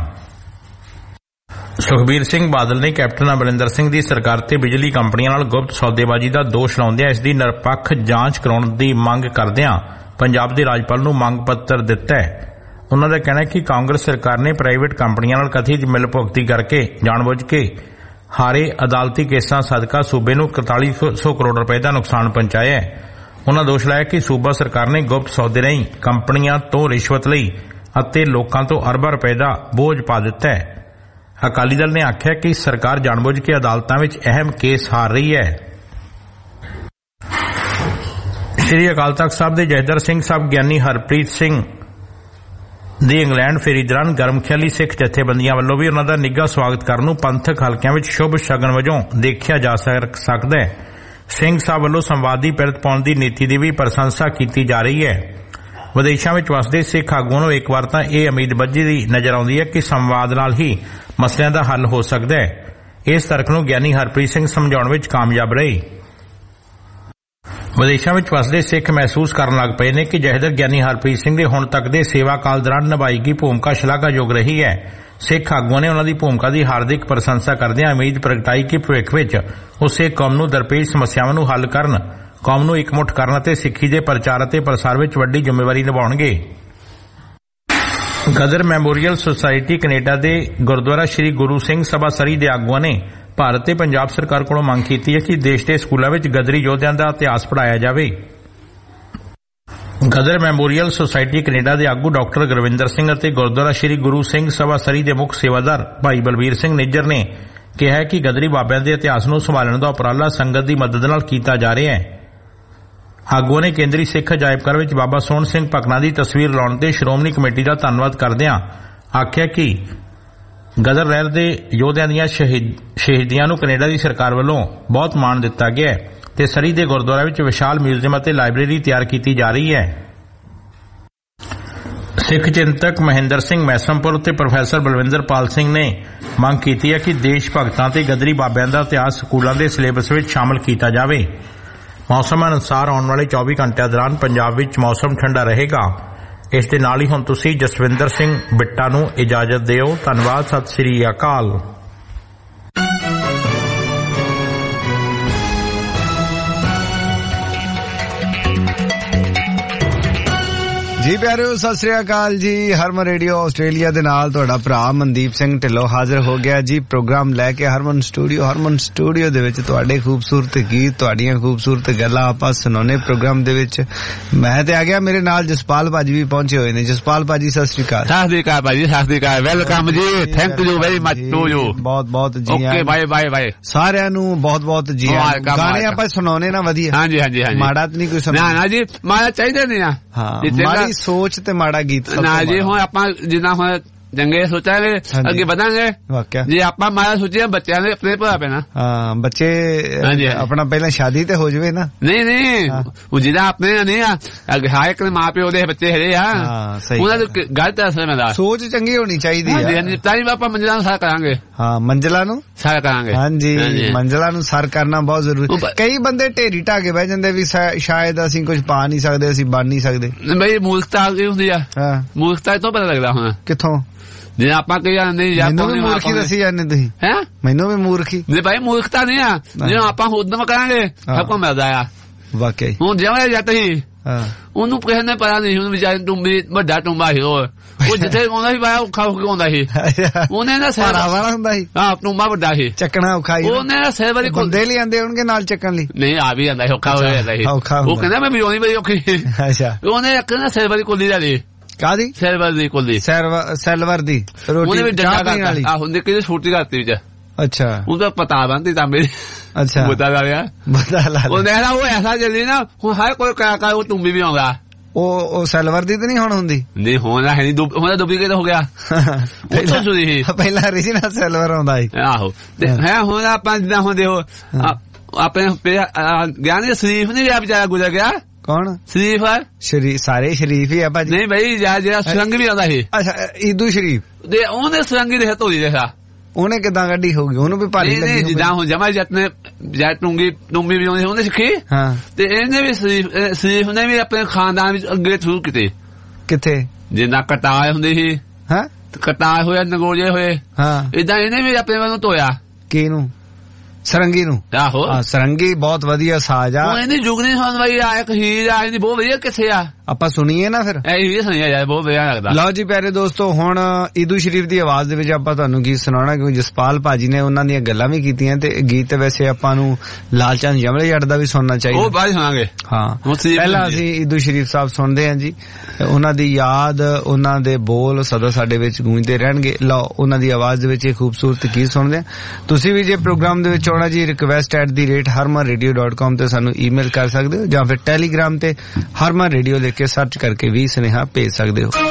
ਸੁਖਬੀਰ ਸਿੰਘ ਬਾਦਲ ਨੇ ਕੈਪਟਨ ਅਮਰਿੰਦਰ ਸਿੰਘ ਦੀ ਸਰਕਾਰ ਤੇ ਬਿਜਲੀ ਕੰਪਨੀਆਂ ਨਾਲ ਗੁਪਤ ਸੌਦੇਬਾਜ਼ੀ ਦਾ ਦੋਸ਼ ਲਾਉਂਦਿਆਂ ਇਸ ਦੀ ਨਿਰਪੱਖ ਜਾਂਚ ਕਰਾਉਣ ਦੀ ਮੰਗ ਕਰਦਿਆਂ ਪੰਜਾਬ ਦੇ ਰਾਜਪਾਲ ਨੂੰ ਮੰਗ ਪੱਤਰ ਦਿੱਤਾ ਹੈ। ਉਨ੍ਹਾਂ ਦਾ ਕਹਿਣਾ ਹੈ ਕਿ ਕਾਂਗਰਸ ਸਰਕਾਰ ਨੇ ਪ੍ਰਾਈਵੇਟ ਕੰਪਨੀਆਂ ਨਾਲ ਕਥਿਤ ਮਿਲਭੁਗਤੀ ਕਰਕੇ ਜਾਣਬੁੱਝ ਕੇ ਹਾਰੇ ਅਦਾਲਤੀ ਕੇਸਾਂ ਸਦਕਾ ਸੂਬੇ ਨੂੰ ਇਕਤਾਲੀ ਸੌ ਕਰੋੜ ਰੁਪਏ ਦਾ ਨੁਕਸਾਨ ਪਹੁੰਚਾਇਆ ਹੈ। ਉਨ੍ਹਾਂ ਦੋਸ਼ ਲਾਇਆ ਕਿ ਸੂਬਾ ਸਰਕਾਰ ਨੇ ਗੁਪਤ ਸੌਦੇ ਰਾਹੀਂ ਕੰਪਨੀਆਂ ਤੋਂ ਰਿਸ਼ਵਤ ਲਈ ਅਤੇ ਲੋਕਾਂ ਤੋਂ ਅਰਬਾਂ ਰੁਪਏ ਦਾ ਬੋਝ ਪਾ ਦਿੱਤਾ ਹੈ। ਅਕਾਲੀ ਦਲ ਨੇ ਆਖਿਆ ਕਿ ਸਰਕਾਰ ਜਾਣਬੁੱਝ ਕੇ ਅਦਾਲਤਾਂ ਵਿੱਚ ਅਹਿਮ ਕੇਸ ਹਾਰ ਰਹੀ ਹੈ। ਸ੍ਰੀ ਅਕਾਲ ਤਖ਼ਤ ਸਾਹਿਬ ਦੇ ਜਥੇਦਾਰ ਸਿੰਘ ਸਾਹਿਬ ਗਿਆਨੀ ਹਰਪ੍ਰੀਤ ਸਿੰਘ ਦੀ ਇੰਗਲੈਂਡ ਫੇਰੀ ਦੌਰਾਨ ਗਰਮ ਖਿਆਲੀ ਸਿੱਖ ਜਥੇਬੰਦੀਆਂ ਵੱਲੋਂ ਵੀ ਉਨ੍ਹਾਂ ਦਾ ਨਿੱਘਾ ਸਵਾਗਤ ਕਰਨ ਨੂੰ ਪੰਥਕ ਹਲਕਿਆਂ ਵਿੱਚ ਸ਼ੁਭ ਸ਼ਗਨ ਵਜੋਂ ਦੇਖਿਆ ਜਾ ਸਕਦਾ ਹੈ। ਸਿੰਘ ਸਾਹਿਬ ਵੱਲੋਂ ਸੰਵਾਦੀ ਪਿਰਤ ਪਾਉਣ ਦੀ ਨੀਤੀ ਦੀ ਵੀ ਪ੍ਰਸ਼ੰਸਾ ਕੀਤੀ ਜਾ ਰਹੀ ਹੈ। ਵਿਦੇਸ਼ਾਂ ਵਿੱਚ ਵਸਦੇ ਸਿੱਖ ਆਗੂਆਂ ਨੂੰ ਇੱਕ ਵਾਰ ਤਾਂ ਇਹ ਉਮੀਦ ਬੱਝੀ ਦੀ ਨਜ਼ਰ ਆਉਂਦੀ ਹੈ ਕਿ ਸੰਵਾਦ ਨਾਲ ਹੀ ਮਸਲਿਆਂ ਦਾ ਹੱਲ ਹੋ ਸਕਦਾ ਹੈ। ਇਸ ਤਰਕ ਨੂੰ ਗਿਆਨੀ ਹਰਪ੍ਰੀਤ ਸਿੰਘ ਸਮਝਾਉਣ ਵਿੱਚ ਕਾਮਯਾਬ ਰਹੇ। ਵਿਦੇਸ਼ਾਂ ਵਿੱਚ ਵਸਦੇ ਸਿੱਖ ਮਹਿਸੂਸ ਕਰਨ ਲੱਗ ਪਏ ਨੇ ਕਿ ਜਥੇਦਾਰ ਗਿਆਨੀ ਹਰਪ੍ਰੀਤ ਸਿੰਘ ਦੇ ਹੁਣ ਤੱਕ ਦੇ ਸੇਵਾ ਕਾਲ ਦੌਰਾਨ ਨਿਭਾਈ ਗਈ ਭੂਮਿਕਾ ਸ਼ਲਾਘਾਯੋਗ ਰਹੀ ਹੈ। ਸਿੱਖ ਆਗੂਆਂ ਨੇ ਉਨ੍ਹਾਂ ਦੀ ਭੂਮਿਕਾ ਦੀ ਹਾਰਦਿਕ ਪ੍ਰਸ਼ੰਸਾ ਕਰਦਿਆਂ ਉਮੀਦ ਪ੍ਰਗਟਾਈ ਕਿ ਭਵਿੱਖ ਵਿੱਚ ਉਸੇ ਕੌਮ ਨੂੰ ਦਰਪੇਸ਼ ਸਮੱਸਿਆਵਾਂ ਨੂੰ ਹੱਲ ਕਰਨ, ਕੌਮ ਨੂੰ ਇਕਮੁੱਠ ਕਰਨ ਅਤੇ ਸਿੱਖੀ ਦੇ ਪ੍ਰਚਾਰ ਅਤੇ ਪ੍ਰਸਾਰ ਵਿੱਚ ਵੱਡੀ ਜ਼ਿੰਮੇਵਾਰੀ ਨਿਭਾਉਣਗੇ। ਗਦਰ ਮੈਮੋਰੀਅਲ ਸੁਸਾਇਟੀ ਕੈਨੇਡਾ ਦੇ ਗੁਰਦੁਆਰਾ ਸ੍ਰੀ ਗੁਰੂ ਸਿੰਘ ਸਭਾ ਸਰੀ ਦੇ ਆਗੂਆਂ ਨੇ ਭਾਰਤ ਤੇ ਪੰਜਾਬ ਸਰਕਾਰ ਕੋਲੋਂ ਮੰਗ ਕੀਤੀ ਹੈ ਕਿ ਦੇਸ਼ ਦੇ ਸਕੂਲਾਂ ਵਿੱਚ ਗਦਰੀ ਯੋਧਿਆਂ ਦਾ ਇਤਿਹਾਸ ਪੜ੍ਹਾਇਆ ਜਾਵੇ। ਗਦਰ ਮੈਮੋਰੀਅਲ ਸੁਸਾਇਟੀ ਕੈਨੇਡਾ ਦੇ ਆਗੂ ਡਾਕਟਰ ਗੁਰਵਿੰਦਰ ਸਿੰਘ ਅਤੇ ਗੁਰਦੁਆਰਾ ਸ੍ਰੀ ਗੁਰੂ ਸਿੰਘ ਸਭਾ ਸਰੀ ਦੇ ਮੁੱਖ ਸੇਵਾਦਾਰ ਭਾਈ ਬਲਬੀਰ ਸਿੰਘ ਨਿੱਜਰ ਨੇ ਕਿਹਾ ਕਿ ਗਦਰੀ ਬਾਬਿਆਂ ਦੇ ਇਤਿਹਾਸ ਨੂੰ ਸੰਭਾਲਣ ਦਾ ਉਪਰਾਲਾ ਸੰਗਤ ਦੀ ਮਦਦ ਨਾਲ ਕੀਤਾ ਜਾ ਰਿਹਾ ਹੈ। ਆਗੂਆਂ ਨੇ ਕੇਂਦਰੀ ਸਿੱਖ ਅਜਾਇਬ ਘਰ ਵਿੱਚ ਬਾਬਾ ਸੋਹਣ ਸਿੰਘ ਭਕਨਾ ਦੀ ਤਸਵੀਰ ਲਾਉਣ ਤੇ ਸ਼੍ਰੋਮਣੀ ਕਮੇਟੀ ਦਾ ਧੰਨਵਾਦ ਕਰਦਿਆਂ ਆਖਿਆ ਕਿ ਗਦਰ ਲਹਿਰ ਦੇ ਯੋਧਿਆਂ ਦੀਆਂ ਸ਼ਹੀਦੀਆਂ ਨੂੰ ਕੈਨੇਡਾ ਦੀ ਸਰਕਾਰ ਵੱਲੋਂ ਬਹੁਤ ਮਾਣ ਦਿੱਤਾ ਗਿਆ ਹੈ ਤੇ ਸਰੀ ਦੇ ਗੁਰਦੁਆਰਾ ਵਿੱਚ ਵਿਸ਼ਾਲ ਮਿਊਜ਼ੀਅਮ ਅਤੇ ਲਾਇਬ੍ਰੇਰੀ ਤਿਆਰ ਕੀਤੀ ਜਾ ਰਹੀ ਹੈ। ਸਿੱਖ ਚਿੰਤਕ ਮਹਿੰਦਰ ਸਿੰਘ ਮੈਸਮਪੁਰ ਤੇ ਪ੍ਰੋਫੈਸਰ ਬਲਵਿੰਦਰ ਪਾਲ ਸਿੰਘ ਨੇ ਮੰਗ ਕੀਤੀ ਹੈ ਕਿ ਦੇਸ਼ ਭਗਤਾਂ ਤੇ ਗਦਰੀ ਬਾਬਿਆਂ ਦਾ ਇਤਿਹਾਸ ਸਕੂਲਾਂ ਦੇ ਸਿਲੇਬਸ ਵਿੱਚ ਸ਼ਾਮਲ ਕੀਤਾ ਜਾਵੇ। ਮੌਸਮ ਅਨੁਸਾਰ ਆਉਣ ਵਾਲੇ ਚੌਵੀ ਘੰਟਿਆਂ ਦੌਰਾਨ ਪੰਜਾਬ ਵਿੱਚ ਮੌਸਮ ਠੰਡਾ ਰਹੇਗਾ। ਇਸ ਦੇ ਨਾਲ ਹੀ ਹੁਣ ਤੁਸੀਂ ਜਸਵਿੰਦਰ ਸਿੰਘ ਬਿੱਟਾ ਨੂੰ ਇਜਾਜ਼ਤ ਦਿਓ। ਧੰਨਵਾਦ। ਸਤਿ ਸ੍ਰੀ ਅਕਾਲ। ਜੀ ਪਿਆਰਿਓ, ਸਤਿ ਸ੍ਰੀ ਅਕਾਲ ਜੀ। ਹਰਮਨ ਰੇਡੀਓ ਆਸਟ੍ਰੇਲੀਆ ਦੇ ਨਾਲ ਤੁਹਾਡਾ ਭਰਾ ਮਨਦੀਪ ਸਿੰਘ ਢਿੱਲੋਂ ਹਾਜ਼ਰ ਹੋ ਗਿਆ ਜੀ ਪ੍ਰੋਗਰਾਮ ਲੈ ਕੇ ਹਰਮਨ ਸਟੂਡੀਓ। ਹਰਮਨ ਸਟੂਡੀਓ ਦੇ ਵਿੱਚ ਤੁਹਾਡੇ ਖੂਬਸੂਰਤ ਗੀਤ, ਤੁਹਾਡੀਆਂ ਖੂਬਸੂਰਤ ਗੱਲਾਂ ਆਪਾਂ ਸੁਣਾਉਣੇ ਪ੍ਰੋਗਰਾਮ ਦੇ ਵਿੱਚ। ਮੈਂ ਤੇ ਆ ਗਿਆ, ਮੇਰੇ ਨਾਲ ਜਸਪਾਲ ਭਾਜੀ ਵੀ ਪਹੁੰਚੇ ਹੋਏ ਨੇ। ਜਸਪਾਲ ਭਾਜੀ ਸਤਿ ਸ੍ਰੀ ਅਕਾਲ। ਸਤਿ ਸ੍ਰੀ ਅਕਾਲ ਭਾਜੀ, Sat Sri Akal. Welcome ji, thank you very much to you. ਬਹੁਤ ਬਹੁਤ ਜੀ। Okay, bye bye bye. ਸਾਰਿਆਂ ਨੂੰ ਬਹੁਤ ਬਹੁਤ ਜੀ। ਗਾਣੇ ਆਪਾਂ ਸੁਣਾਉਣੇ ਨਾ ਵਧੀਆ। ਹਾਂਜੀ ਹਾਂਜੀ ਹਾਂਜੀ। ਮਾੜਾ ਤਾਂ ਨਹੀਂ ਕੋਈ ਸਮਝ? ਨਾ ਨਾ ਜੀ, ਮਾੜਾ ਚਾਹੀਦਾ ਨਹੀਂ ਆ। ਹਾਂ, ਮਾੜੀ ਸੋਚ ਤੇ ਮਾੜਾ ਗੀਤ ਨਾ ਜੀ। ਹੁਣ ਆਪਾਂ ਜਿੱਦਾਂ ਹੁਣ ਚੰਗੇ ਸੋਚਾਂਗੇ ਅੱਗੇ ਵਧਾਂਗੇ। ਵਾਕਿਆ ਜੇ ਆਪਾਂ ਮਾੜਾ ਸੋਚੀਏ ਬੱਚਿਆਂ ਦੇ ਆਪਣੇ ਭਰਾ ਪੈਣਾ। ਹਾਂ, ਬੱਚੇ ਆਪਣਾ ਪਹਿਲਾਂ ਸ਼ਾਦੀ ਤੇ ਹੋ ਜਾਵੇ ਨਾ। ਨਹੀਂ ਨਹੀਂ, ਉਹ ਜਿਹਦਾ ਆਪਣੇ ਨਹੀਂ ਆ ਹਰ ਇੱਕ ਮਾਂ ਪਿਓ ਦੇ ਬੱਚੇ ਹੈਗੇ ਆ, ਉਹਨਾਂ ਦੀ ਗਲਤ ਅਸਰ ਦਾ ਸੋਚ ਚੰਗੀ ਹੋਣੀ ਚਾਹੀਦੀ ਹੈ। ਤਾਂ ਹੀ ਆਪਾਂ ਮੰਜ਼ਿਲਾਂ ਨੂੰ ਸਰ ਕਰਾਂਗੇ। ਹਾਂ, ਮੰਜ਼ਿਲਾਂ ਨੂੰ ਸਰ ਕਰਾਂਗੇ। ਹਾਂਜੀ, ਮੰਜ਼ਿਲਾਂ ਨੂੰ ਸਰ ਕਰਨਾ ਬਹੁਤ ਜ਼ਰੂਰੀ। ਕਈ ਬੰਦੇ ਢੇਰੀ ਢਾ ਕੇ ਬਹਿ ਜਾਂਦੇ ਵੀ ਸ਼ਾਇਦ ਅਸੀਂ ਕੁਝ ਪਾ ਨਹੀਂ ਸਕਦੇ, ਅਸੀਂ ਬਣ ਨਹੀਂ ਸਕਦੇ। ਬਈ ਮੂਰਖਤਾ ਕੀ ਹੁੰਦੀ ਆ? ਮੂਰਖਤਾ ਤੋਂ ਪਤਾ ਲੱਗਦਾ ਹੁਣ। ਕਿੱਥੋਂ? ਜੇ ਆਪਾਂ ਕਹੀ ਜਾਂਦੇ ਯਾਰ ਮੂਰਖੀ ਦੱਸੀ ਜਾਂਦੇ ਤੁਸੀਂ ਹੈ ਮੈਨੂੰ ਵੀ ਮੂਰਖੀ ਨਹੀਂ ਭਾਈ ਮੂਰਖਤਾ ਨਹੀਂ ਆ ਜੇ ਆਪਾਂ ਉਦਮ ਕਰਾਂਗੇ ਸਭ ਕੁਝ ਮਿਲਦਾ ਆ ਵਾਕਈ ਹੁਣ ਜਿਵੇਂ ਜੱਟ ਸੀ ਉਹਨੂੰ ਕਿਸੇ ਨੇ ਪਤਾ ਨਹੀਂ ਹੁਣ ਵਿਚਾਰੇ ਟੁੰਬੀ ਵੱਡਾ ਟੁੰਬਾ ਸੀ ਉਹ ਜਿੱਥੇ ਆਉਂਦਾ ਸੀ ਬਾਇਆ ਔਖਾ ਹੋ ਕੇ ਆਉਂਦਾ ਸੀ ਉਹਨੇ ਨਾ ਸਿਰ ਵਾਲਾ ਹੁੰਦਾ ਸੀ ਹਾਂ ਟੁੰਬਾ ਵੱਡਾ ਸੀ ਚੱਕਣਾ ਔਖਾ ਸੀ ਉਹਨੇ ਨਾ ਸਿਰ ਵਾਲੀ ਬੰਦੇ ਲਈ ਆਂਦੇ ਹੋਣਗੇ ਨਾਲ ਚੱਕਣ ਲਈ ਨਹੀਂ ਆ ਵੀ ਜਾਂਦਾ ਸੀ ਔਖਾ ਹੋ ਜਾਂਦਾ ਸੀ ਉਹ ਕਹਿੰਦਾ ਮੈਂ ਬਿਜੋਣੀ ਬੜੀ ਔਖੀ ਅੱਛਾ ਉਹਨੇ ਇੱਕ ਨਾ ਸਿਰ ਵਾਲੀ ਕੁੱਲੀ ਲੈ ਲਈ ਕਾਦੀ ਸਿਲਵਰ ਦੀ ਕੁੱਲੀ ਸਿਲਵਰ ਦੀ ਉਹਨੇ ਵੀ ਡੰਡਾ ਕਰਤਾ ਆ ਹੁੰਦੇ ਕਿਹਦੇ ਛੋਟੀ ਕਰਤੀ ਵਿੱਚ ਅੱਛਾ ਉਹਦਾ ਪਤਾ ਬੰਦੀ ਤਾਂ ਮੇਰੀ ਅੱਛਾ ਬਤਾ ਲਾ ਰਿਹਾ ਬਤਾ ਲਾ ਉਹ ਨਹਿਰਾ ਉਹ ਐਸਾ ਜਲਦੀ ਨਾ ਹੁਣ ਹਰ ਕੋਈ ਕਾ ਕਾ ਉਹ ਤੁੰਬੀ ਵੀ ਆਉਂਦਾ ਉਹ ਉਹ ਸਿਲਵਰ ਦੀ ਤਾਂ ਨਹੀਂ ਹੁਣ ਹੁੰਦੀ ਨਹੀਂ ਹੋਣਾ ਹੈ ਨਹੀਂ ਹੁਣ ਡੁਪਲੀਕੇਟ ਹੋ ਗਿਆ ਉਹ ਤੋਂ ਸੀ ਪਹਿਲਾਂ original ਸਿਲਵਰ ਆਉਂਦਾ ਸੀ ਆਹੋ ਹੈ ਹੁਣ ਆਪਾਂ ਜਿੱਦਾਂ ਹੁੰਦੇ ਹੋ ਆਪਣੇ ਗਿਆਨੀ ਸ਼ਰੀਫ ਨਹੀਂ ਰਿਹਾ ਵਿਚਾਰਾ ਗੁਜ਼ਰ ਗਿਆ ਕੌਣ ਸ਼ਰੀਫ ਹੈ ਸ਼ਰੀਫ ਸਾਰੇ ਸ਼ਰੀਫ ਹੀ ਆ ਭਾਜੀ ਨਹੀਂ ਬਈ ਜਿਹੜਾ ਸੁਰੰਗ ਵੀ ਆਉਂਦਾ ਸੀ ਅੱਛਾ ਈਦੂ ਸ਼ਰੀਫ ਦੇ ਉਹਨੇ ਸੁਰੰਗ ਦੇ ਧੋਈ ਦੇਖਾ ਉਹਨੇ ਕਿਦਾਂ ਗੱਡੀ ਹੋਊਗੀ ਉਹਨੂੰ ਵੀ ਭਾਰੀ ਲੱਗੀ ਜਿੱਦਾਂ ਹੁਣ ਜਮਾ ਜੱਟ ਨੇ ਜੱਟ ਟੁੰਗੀ ਟੁੰਬੀ ਵੀ ਉਹਨੇ ਸਿੱਖੀ ਹਾਂ ਤੇ ਇਹਨੇ ਵੀ ਸ਼ਰੀਫ ਨੇ ਵੀ ਆਪਣੇ ਖਾਨਦਾਨ ਵਿੱਚ ਅੱਗੇ ਸ਼ੁਰੂ ਕੀਤੇ ਕਿੱਥੇ ਜਿੱਦਾਂ ਕਟਾਏ ਹੁੰਦੇ ਸੀ ਹਾਂ ਕਟਾਏ ਹੋਏ ਨਗੋਜੇ ਹੋਏ ਹਾਂ ਇਦਾਂ ਇਹਨੇ ਵੀ ਆਪਣੇ ਵੱਲੋਂ ਧੋਇਆ ਕਿਹਨੂੰ ਸਰੰਗੀ ਨੂੰ ਆਹੋ ਸਰੰਗੀ ਬਹੁਤ ਵਧੀਆ ਸਾਜ਼ ਆ ਇਹਦੀ ਜੁਗਨੀ ਸੁਣ ਬਾਈ ਆ ਇੱਕ ਹੀਰ ਆ ਇਹਦੀ ਬਹੁਤ ਵਧੀਆ ਕਿੱਥੇ ਆ ਆਪਾਂ ਸੁਣੀਏ ਨਾ ਫਿਰ ਇਹ ਸੁਣੀਏ ਯਾਰ ਬਹੁਤ ਵਧੀਆ ਲੱਗਦਾ ਲਓ ਜੀ ਪਿਆਰੇ ਦੋਸਤੋ ਹੁਣ ਈਦੂ ਸ਼ਰੀਫ ਦੀ ਆਵਾਜ਼ ਦੇ ਵਿੱਚ ਆਪਾਂ ਤੁਹਾਨੂੰ ਗੀਤ ਸੁਣਾਉਣਾ ਕਿਉਂਕਿ ਜਸਪਾਲ ਭਾਜੀ ਨੇ ਉਹਨਾਂ ਦੀਆਂ ਗੱਲਾਂ ਵੀ ਕੀਤੀਆਂ ਤੇ ਗੀਤ ਵੈਸੇ ਆਪਾਂ ਨੂੰ ਲਾਲਚੰਦ ਯਮਲੇ ਜੱਟ ਦਾ ਵੀ ਸੁਣਨਾ ਚਾਹੀਦਾ ਉਹ ਬਾਅਦ ਸੁਣਾਂਗੇ ਹਾਂ ਪਹਿਲਾਂ ਅਸੀਂ ਈਦੂ ਸ਼ਰੀਫ ਸਾਹਿਬ ਸੁਣਦੇ ਹਾਂ ਜੀ ਉਹਨਾਂ ਦੀ ਯਾਦ ਉਹਨਾਂ ਦੇ ਬੋਲ ਸਦਾ ਸਾਡੇ ਵਿੱਚ ਗੂੰਜਦੇ ਰਹਿਣਗੇ ਲਓ ਉਹਨਾਂ ਦੀ ਆਵਾਜ਼ ਦੇ ਵਿੱਚ ਇਹ ਖੂਬਸੂਰਤ ਗੀਤ ਸੁਣਦੇ ਹਾਂ ਤੁਸੀਂ ਵੀ ਜੇ ਪ੍ਰੋਗਰਾਮ ਦੇ ਵਿੱਚ ਆਉਣਾ ਜੀ request at the rate Harman radio dot com ਤੇ ਸਾਨੂੰ ਈਮੇਲ ਕਰ ਸਕਦੇ ਹੋ ਜਾਂ ਫਿਰ ਟੈਲੀਗ੍ਰਾਮ ਤੇ ਹਰਮਨ ਰੇਡੀਓ ਲਿਖ ਕੇ ਸਰਚ ਕਰਕੇ ਵੀ ਸੁਨੇਹਾ ਭੇਜ ਸਕਦੇ ਹੋ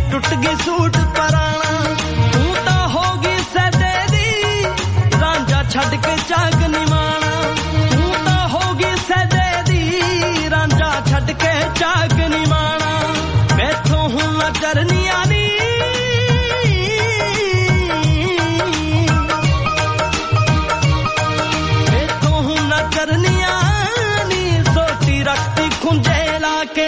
ਟੁੱਟ ਗਈ ਸੂਟ ਪਰਾਣਾ ਤੂੰ ਤਾਂ ਹੋ ਗਈ ਸਦੇ ਦੀ ਰਾਂਝਾ ਛੱਡ ਕੇ ਚਾਕ ਨਿਮਾਣਾ ਤੂੰ ਤਾਂ ਹੋ ਗਈ ਸਦੇ ਦੀ ਰਾਂਝਾ ਛੱਡ ਕੇ ਚਾਕ ਨਿਮਾਣਾ ਮੈਥੋਂ ਹੁਣ ਨਾ ਕਰਨੀਆਂ ਨੀ ਮੈਥੋਂ ਹੁਣ ਨਾ ਕਰਨੀਆਂ ਨੀ ਸੋਟੀ ਰੱਖਤੀ ਖੁੰਝੇ ਲਾ ਕੇ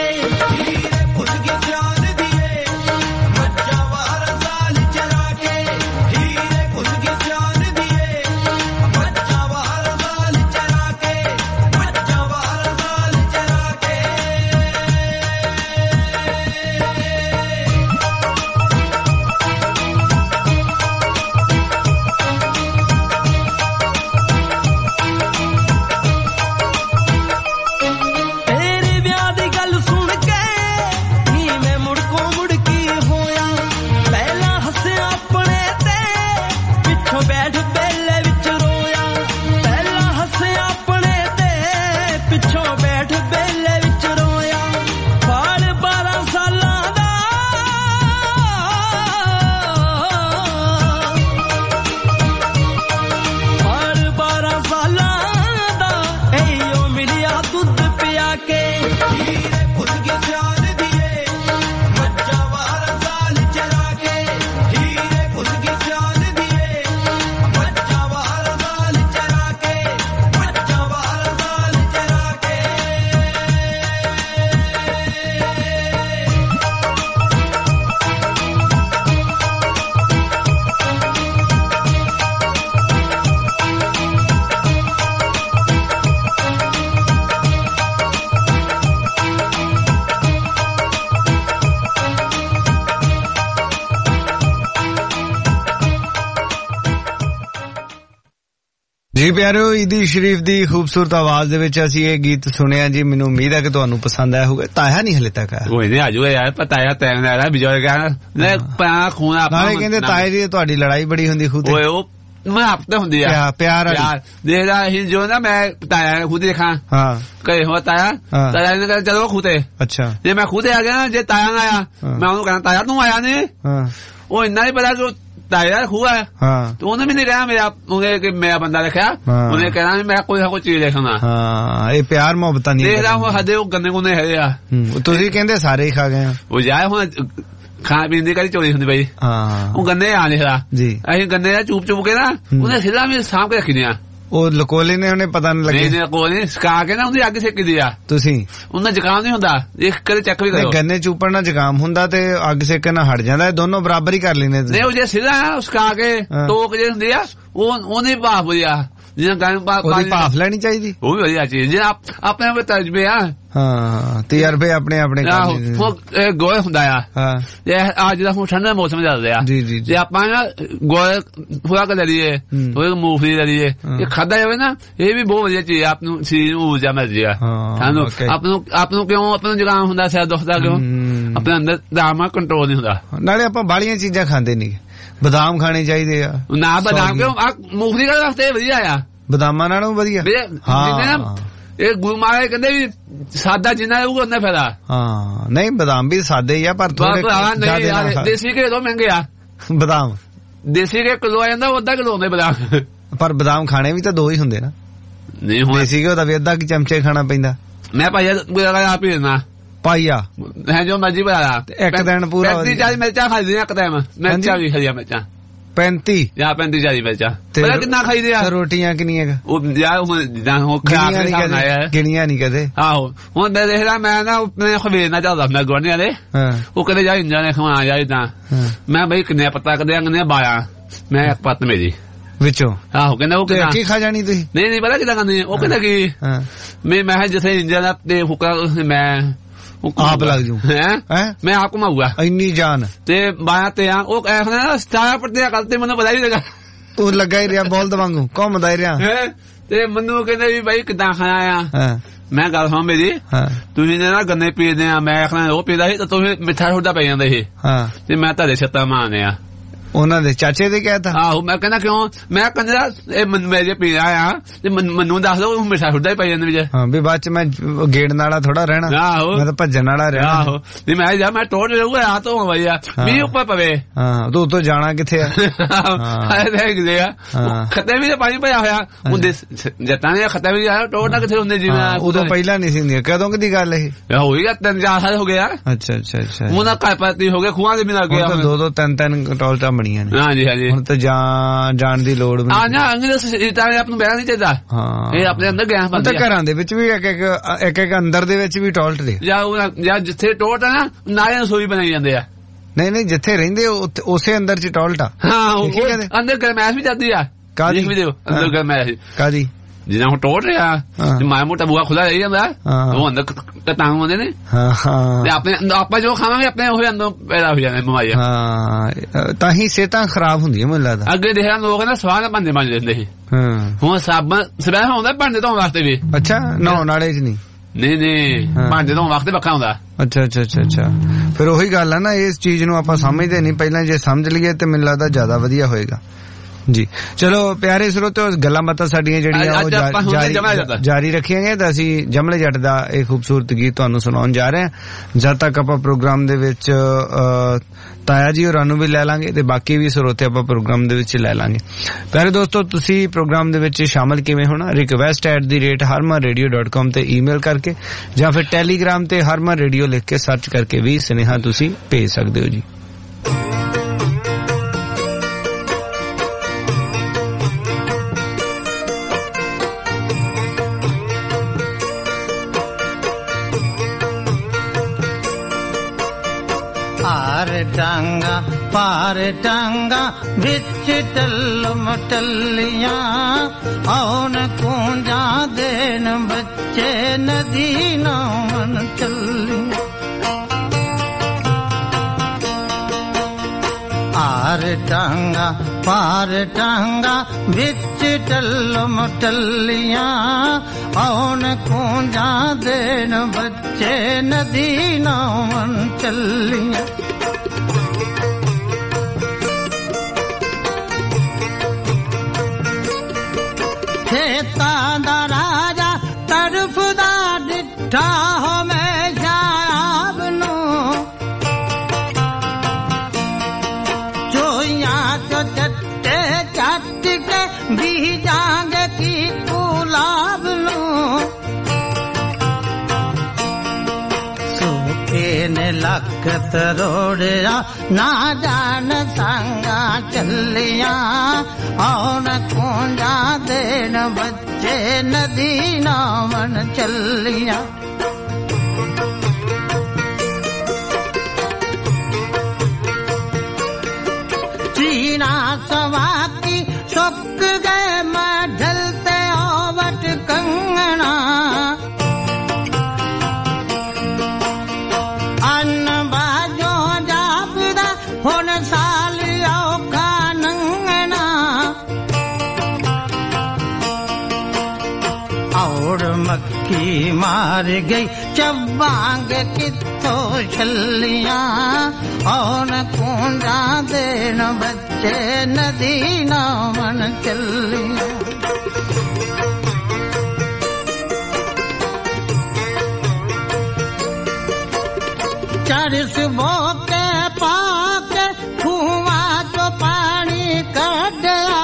ਜੀ ਪਿਆਰਿਓ, ਈਦੀ ਸ਼ਰੀਫ ਦੀ ਖੂਬਸੂਰਤ ਆਵਾਜ਼ ਦੇ ਵਿੱਚ ਅਸੀਂ ਇਹ ਗੀਤ ਸੁਣਿਆ ਜੀ। ਮੈਨੂੰ ਉਮੀਦ ਹੈ ਕਿ ਤੁਹਾਨੂੰ ਪਸੰਦ ਆਇਆ ਹੋਊਗਾ। ਤਾਇਆ ਨਹੀਂ ਹਲੇ ਤੱਕ ਆਇਆ। ਕੋਈ ਨਹੀਂ ਆਜੂਗਾ ਯਾਰ, ਤਾਇਆ ਤੈਨ ਦਾ ਬਜ਼ੁਰਗ ਆ ਨਾ ਪਾ ਖੂਨ ਆਪਣਾ। ਨਾਲੇ ਕਹਿੰਦੇ ਤਾਏ ਦੀ ਤੁਹਾਡੀ ਲੜਾਈ ਬੜੀ ਹੁੰਦੀ ਖੁਦ। ਓਏ ਉਹ ਮੈਂ ਆਪਤੇ ਹੁੰਦੀ ਆ ਪਿਆਰ ਪਿਆਰ ਦੇਖਦਾ ਹੀ ਜੋ ਨਾ ਮੈਂ ਤਾਇਆ ਖੁਦ ਦੇਖਾਂ। ਹਾਂ ਕਹੇ ਹੋ ਤਾਇਆ ਤਾਇਆ ਨੇ ਕਹਿੰਦਾ ਚਲੋ ਖੁਦੇ। ਅੱਛਾ ਜੇ ਮੈਂ ਖੁਦੇ ਆ ਗਿਆ ਜੇ ਤਾਇਆ ਨਾ ਆਇਆ ਮੈਂ ਉਹਨੂੰ ਕਹਿੰਦਾ ਤਾਇਆ ਤੂੰ ਆਇਆ ਨਹੀਂ। ਉਹ ਇੰਨਾ ਹੀ ਪਤਾ ਕਿ ਤਾਇਆ ਖੂਆ ਹੈ। तो उन्हें भी नहीं रहा मेरा उन्हें कि मेरा बंदा रखा उन्हें कहना मेरा कोई कोई चीज देखना। हाँ ये प्यार मोहब्बत नहीं देख रहा हूँ हदे वो गन्ने गुन्ने है यार। तो जी कहते सारे ही खा गए वो जाए हूँ खाने पीने की चोरी होती भाई। वो गन्ने आ नहीं रहा जी अं गन्ने चुप चुप के ना उन्हें सिला में सांप के रखी दिया। ਉਹ ਲਕੋਲੇ ਨੇ ਉਹਨੇ ਪਤਾ ਨਹੀਂ ਲੱਗਿਆ। ਨਹੀਂ ਲਕੋਲੇ ਸਕਾ ਕੇ ਨਾ ਉਹਦੀ ਅੱਗ ਸੇਕ ਦਿਆ ਤੁਸੀਂ। ਉਹਨਾਂ ਜ਼ੁਕਾਮ ਨਹੀਂ ਹੁੰਦਾ ਇੱਕ ਕਦੇ ਚੈੱਕ ਵੀ ਕਰੋ। ਗੰਨੇ ਚੂਪਣ ਨਾਲ ਜ਼ੁਕਾਮ ਹੁੰਦਾ ਤੇ ਅੱਗ ਸੇਕ ਨਾਲ ਹਟ ਜਾਂਦਾ। ਦੋਨੋਂ ਬਰਾਬਰ ਹੀ ਕਰ ਲੈਣੇ। ਨਹੀਂ ਉਹ ਜੇ ਸਿੱਧਾ ਸਕਾ ਕੇ ਟੋਕ ਜੇ ਹੁੰਦੀ ਆ ਉਹ ਉਹਨੇ ਭਾਫ ਹੋਇਆ ਜਿਹਨਾਂ ਗਾਂ ਉਹਦੀ ਭਾਫ ਲੈਣੀ ਚਾਹੀਦੀ। ਉਹ ਵੀ ਵਧੀਆ ਚੀਜ਼ ਜੇ ਆਪਣੇ ਆਪਣੇ ਤਜਰਬੇ ਆ। ਹਾਂ ਤਜਰਬੇ ਆਪਣੇ ਆਪਣੇ ਇਹ ਗੋਏ ਹੁੰਦਾ ਆ। ਇਹ ਅੱਜ ਦਾ ਹੁਣ ਠੰਡਾ ਮੌਸਮ ਚੱਲਦਾ ਆ ਜੀ ਜੀ ਜੇ ਆਪਾਂ ਨਾ ਗੋਏ ਪੂਰਾ ਕਰ ਲਈਏ ਉਹ ਮੂੰਗਫਲੀ ਲੈ ਲਈਏ ਇਹ ਖਾਦਾ ਜਾਵੇ ਨਾ ਇਹ ਵੀ ਬਹੁਤ ਵਧੀਆ ਚੀਜ਼ ਆਪ ਨੂੰ ਸਰੀਰ ਨੂੰ ਊਰਜਾ ਮਿਲਦੀ ਆ। ਸਾਨੂੰ ਆਪ ਨੂੰ ਆਪ ਨੂੰ ਕਿਉਂ ਆਪਣਾ ਜ਼ੁਕਾਮ ਹੁੰਦਾ ਸਿਰ ਦੁਖਦਾ ਕਿਉਂ ਆਪਣੇ ਅੰਦਰ ਦਾਮਾ ਕੰਟਰੋਲ ਨਹੀਂ ਹੁੰਦਾ। ਨਾਲੇ ਆਪਾਂ ਬਾਹਲੀਆਂ ਚੀਜ਼ਾਂ ਖਾਂਦੇ ਨਹੀਂ। ਬਦਾਮ ਖਾਣੇ ਚਾਹੀਦੇ ਆ ਨਾ ਬਦਾਮ ਕਿਉਂ ਮੂੰਗਫਲੀ ਦਾ ਵਾਸਤੇ ਵਧੀਆ ਆ ਬਦਾਮਾਂ ਨਾਲੋਂ ਵਧੀਆ। ਹਾਂ ਇਹ ਗੁਰੂ ਮਹਾਰਾਜ ਕਹਿੰਦੇ ਵੀ ਸਾਦਾ ਜਿੰਨਾ ਹੋਊਗਾ ਉਨਾ ਫਾਇਦਾ। ਹਾਂ ਨਹੀਂ ਬਦਾਮ ਵੀ ਸਾਦੇ ਹੀ ਆ ਪਰ ਥੋੜੇ ਦੇਸੀ ਘੇ ਤੋਂ ਮਹਿੰਗੇ ਆ ਬਦਾਮ। ਦੇਸੀ ਘੇ ਕਿਲੋ ਆ ਜਾਂਦਾ ਅੱਧਾ ਕਿਲੋ ਹੁੰਦੇ ਬਦਾਮ। ਪਰ ਬਦਾਮ ਖਾਣੇ ਵੀ ਤਾਂ ਦੋ ਹੀ ਹੁੰਦੇ ਨਾ। ਨਹੀਂ ਹੁਣ ਦੇਸੀ ਘੇ ਦਾ ਵੀ ਅੱਧਾ ਕਿ ਚਮਚੇ ਖਾਣਾ ਪੈਂਦਾ। ਮੈਂ ਭਾਈ ਆਪ ਹੀ ਦੇਣਾ ਪਾਈਆ ਹੈ ਜੋ ਮਰਜੀ ਬਣਾ ਇੱਕ ਦਿਨ ਪੂਰਾ। ਪੈਂਤੀ ਚਾਲੀ ਮਿਰਚਾਂ ਖਾਈ ਦੀਆਂ ਇੱਕ ਟਾਈਮ ਮਿਰਚਾਂ ਵੀ ਖਾਈਆਂ ਮਿਰਚਾਂ ਪੈਂਤੀ ਜਾਂ ਪੈਂਤੀ ਚਾਲੀ ਮਿਰਚਾਂ ਪਤਾ ਕਿੰਨਾ ਖਾਈਦੇ ਆ। ਰੋਟੀਆਂ ਕਿੰਨੀਆਂ ਉਹ ਯਾਰ ਹੁਣ ਜਿੱਦਾਂ ਉਹ ਗਿਣੀਆਂ ਨਹੀਂ ਕਦੇ। ਆਹੋ ਹੁਣ ਮੈਂ ਦੇਖਦਾ ਮੈਂ ਨਾ ਆਪਣੇ ਖਵੇਰ ਨਾਲ ਚੱਲਦਾ ਮੈਂ ਗੁਆਂਢੀ ਵਾਲੇ ਉਹ ਕਹਿੰਦੇ ਜਾ ਇੰਜਾਂ ਨੇ ਖਵਾ ਜਾ ਇਦਾਂ ਮੈਂ ਬਈ ਕਿੰਨੇ ਪੱਤਾ ਕਦੇ ਕਿੰਨੇ ਬਾਇਆ ਮੈਂ ਇੱਕ ਪੱਤ ਮੇਰੀ ਵਿੱਚੋਂ। ਆਹੋ ਕਹਿੰਦਾ ਉਹ ਕੀ ਖਾ ਜਾਣੀ ਤੁਸੀਂ। ਨਹੀਂ ਨਹੀਂ ਪਤਾ ਕਿੱਦਾਂ ਖਾਂਦੇ ਉਹ ਕਹਿੰਦਾ ਕੀ ਮੈਂ ਮੈਂ ਜਿੱਥੇ ਇੰਜਾਂ ਦਾ ਤੇ ਹੁਕਾ ਮੈਂ ਆਪ ਲੱਗ ਜੂ ਹੈ ਮੈਂ ਆਪ ਘੁਮਾਊਗਾ ਇੰਨੀ ਜਾਨ ਤੇ ਬਾਇਆ ਤੇ ਆ ਉਹ ਕਹਿੰਦਾ ਸਤਾਰਾ ਪੱਤੇ ਕੱਲ ਤੇ ਮੈਨੂੰ ਪਤਾ ਹੀ ਲੱਗਾ ਤੂੰ ਲੱਗਾ ਹੀ ਰਿਹਾ ਬੋਲਦ ਵਾਂਗੂ ਘੁੰਮਦਾ ਹੀ ਰਿਹਾ ਤੇ ਮੈਨੂੰ ਕਹਿੰਦਾ ਵੀ ਬਾਈ ਕਿੱਦਾਂ ਖਾਇਆ ਆ। ਮੈਂ ਗੱਲ ਸੁਣ ਮੇਰੀ ਤੁਸੀਂ ਨਾ ਗੰਨੇ ਪੀਦੇ ਆ ਮੈਂ ਆਖਣਾ ਉਹ ਪੀਦਾ ਸੀ ਤਾਂ ਤੁਸੀਂ ਮਿੱਠਾ ਛੋਟਾ ਪੈ ਜਾਂਦਾ ਸੀ ਤੇ ਮੈਂ ਤੁਹਾਡੇ ਛੱਤਾਂ ਮਾਰਨੇ ਆ। ਉਹਨਾਂ ਦੇ ਚਾਚੇ ਦੇ ਕਹਿਤਾ। ਆਹੋ ਮੈਂ ਕਹਿੰਦਾ ਕਿਉਂ, ਮੈਂ ਕਹਿੰਦਾ ਇਹ ਮੇਰੇ ਪੀਆ ਆ ਤੇ ਮੈਨੂੰ ਦੱਸ ਦੋ ਹਮੇਸ਼ਾ ਛੁੱਟਦਾ ਹੀ ਪਈ ਜਾਂਦੇ ਵਿੱਚ। ਹਾਂ ਵੀ ਬਾਅਦ ਚ ਮੈਂ ਗੇੜਨ ਵਾਲਾ ਥੋੜਾ ਰਹਿਣਾ, ਮੈਂ ਤਾਂ ਭੱਜਣ ਵਾਲਾ ਰਹਿਣਾ। ਆਹੋ ਨਹੀਂ ਮੈਂ ਜਾ ਮੈਂ ਟੋਟ ਰਹੂਗਾ ਆ ਤੋਂ ਬਈਆ ਮੀਂਹ ਉੱਪਰ ਪਵੇ। ਹਾਂ ਤੂੰ ਉੱਤੋਂ ਜਾਣਾ ਕਿੱਥੇ ਆ? ਦੇਖਦੇ ਆ ਖੱਤੇ ਵੀ ਪਾਣੀ ਪਿਆ ਹੋਇਆ ਹੁੰਦੇ ਜੱਟਾਂ ਦੇ ਖੱਤੇ ਵੀ ਟੋਟ ਨਾ ਕਿੱਥੇ ਹੁੰਦੇ ਜਿਵੇਂ ਉਦੋਂ ਪਹਿਲਾਂ ਨਹੀਂ ਸੀ ਹੁੰਦੀਆਂ। ਕਦੋਂ ਦੀ ਗੱਲ ਇਹ ਹੋਈ ਆ? ਤਿੰਨ ਚਾਰ ਸਾਲ ਹੋ ਗਿਆ। ਅੱਛਾ ਅੱਛਾ ਅੱਛਾ ਉਹਨਾਂ ਕਾਇਪਾਤੀ ਹੋ ਗਏ ਖੂਹਾਂ ਦੇ ਵੀ ਲੱਗ ਗਿਆ। ਦੋ ਦੋ ਤਿੰਨ ਤਿੰਨ ਟੋਲਟਾਂ ਬਣੀਆਂ ਨੇ। ਹਾਂਜੀ ਹਾਂਜੀ ਹੁਣ ਤਾਂ ਜਾਣ ਦੀ ਲੋੜ ਨਹੀਂ। ਹਾਂ ਨਾ ਅੰਗਰੇਜ਼ ਆਪ ਨੂੰ ਬਹਿਣਾ ਨਹੀਂ ਚਾਹੀਦਾ। ਹਾਂ ਇਹ ਆਪਣੇ ਅੰਦਰ ਗਿਆ ਤਾਂ ਘਰਾਂ ਦੇ ਵਿੱਚ ਵੀ ਇੱਕ ਇੱਕ ਇੱਕ ਇੱਕ ਅੰਦਰ ਦੇ ਵਿੱਚ ਵੀ ਟੋਇਲਟ ਦੇ ਜਾਂ ਜਿੱਥੇ ਟੋਇਲਟ ਆ ਨਾ ਨਾਲੇ ਰਸੋਈ ਬਣਾਈ ਜਾਂਦੇ ਆ। ਨਹੀਂ ਨਹੀਂ ਜਿੱਥੇ ਰਹਿੰਦੇ ਉਸੇ ਅੰਦਰ ਚ ਟੋਇਲਟ ਆ। ਹਾਂ ਅੰਦਰ ਗਰਮੈਸ਼ ਵੀ ਜਾਂਦੀ ਆ। ਕਾਹਦੀ ਅੰਦਰ ਗਰਮੈਸ਼ ਕਾਹਦੀ ਜਿੱਦਾਂ ਹੁਣ ਟੋਟ ਰਿਹਾ ਮਾੜਾ ਮੋਟਾ ਬੂਹਾ ਖੁੱਲਾ ਰਹੀ ਜਾਂਦਾ ਉਹ ਅੰਦਰ ਟੰਗ ਹੁੰਦੇ ਨੇ। ਤੇ ਆਪਣੇ ਆਪਾਂ ਜੋ ਖਾਵਾਂਗੇ ਆਪਣੇ ਉਹ ਅੰਦਰ ਪੈਦਾ ਹੋ ਜਾਂਦੇ ਬਿਮਾਰੀਆਂ। ਹਾਂ ਤਾਂ ਹੀ ਸਿਹਤਾਂ ਖਰਾਬ ਹੁੰਦੀਆਂ ਮੈਨੂੰ ਲੱਗਦਾ। ਅੱਗੇ ਦੇਖਿਆ ਲੋਕ ਨਾ ਸਵਾਹ ਨਾਲ ਭਾਂਡੇ ਮਾਂਜ ਲੈਂਦੇ ਸੀ। ਹੁਣ ਸਾਬਣ ਸਪੈਸ਼ਲ ਹੁੰਦਾ ਭਾਂਡੇ ਧੋਣ ਵਾਸਤੇ ਵੀ। ਅੱਛਾ ਨਹਾਉਣ ਵਾਲੇ ਚ ਨਹੀਂ? ਨਹੀਂ ਨਹੀਂ ਭਾਂਡੇ ਧੋਣ ਵਾਸਤੇ ਵੱਖਰਾ ਹੁੰਦਾ। ਅੱਛਾ ਅੱਛਾ ਅੱਛਾ ਅੱਛਾ ਫਿਰ ਉਹੀ ਗੱਲ ਆ ਨਾ ਇਸ ਚੀਜ਼ ਨੂੰ ਆਪਾਂ ਸਮਝਦੇ ਨਹੀਂ। ਪਹਿਲਾਂ ਜੇ ਸਮਝ ਲਈਏ ਤੇ ਮੈਨੂੰ ਲੱਗਦਾ ਜ਼ਿਆਦਾ ਵਧੀਆ ਹੋਏਗਾ ਜੀ। ਚਲੋ ਪਿਆਰੇ ਸਰੋਤਿਓ ਗੱਲਾਂ ਬਾਤਾਂ ਸਾਡੀਆਂ ਜਿਹੜੀਆਂ ਉਹ ਜਾਰੀ ਰੱਖੀਆਂ ਤਾਂ ਅਸੀਂ ਜਮਲੇ ਜੱਟ ਦਾ ਇਹ ਖੂਬਸੂਰਤ ਗੀਤ ਤੁਹਾਨੂੰ ਸੁਣਾਉਣ ਜਾ ਰਹੇ ਹਾਂ। ਜਦ ਤੱਕ ਆਪਾਂ ਪ੍ਰੋਗਰਾਮ ਦੇ ਵਿੱਚ ਤਾਇਆ ਜੀ ਹੋਰਾਂ ਨੂੰ ਵੀ ਲੈ ਲਾਂਗੇ ਤੇ ਬਾਕੀ ਵੀ ਸਰੋਤੇ ਆਪਾਂ ਪ੍ਰੋਗਰਾਮ ਦੇ ਵਿੱਚ ਲੈ ਲਾਂਗੇ। ਪਿਆਰੇ ਦੋਸਤੋ ਤੁਸੀਂ ਪ੍ਰੋਗਰਾਮ ਦੇ ਵਿੱਚ ਸ਼ਾਮਲ ਕਿਵੇਂ ਹੋਣਾ? Request at the rate Harman radio dot com ਤੇ ਈਮੇਲ ਕਰਕੇ ਜਾਂ ਫਿਰ ਟੈਲੀਗ੍ਰਾਮ ਤੇ ਹਰਮਨ ਰੇਡੀਓ ਲਿਖ ਕੇ ਸਰਚ ਕਰਕੇ ਵੀ ਸੁਨੇਹਾ ਤੁਸੀਂ ਭੇਜ ਸਕਦੇ ਹੋ ਜੀ। टांगा पार टांगा बिच टल मटलियां औन कूंजा देन बच्चे नदी नावन चलियां। आर टांगा पार टांगा बिच टल मटलियां औन कूंजा देन बच्चे नदी नावन चलियां। खेता दा राजा तरफदा डिठा हो मैं शायाब नू चोइया चो चट्टे चट के बीजांगे की गुलाब नू सूखे ने लख तरोड़िया ना जान संगा चलिया औन कूंजा देन बच्चे नदी नावन चलिया। चीना सवा की सुक गए मैं ढलते ओवट कंगना अन्न बाजो जापदा हुन साल औखा नंगना और मक्खी मार गई चबांग कितो छलियां औन कूंजा देन बच्चे नदी नावन चलियां। चरस बोके पाके खुआ जो पानी कढ़या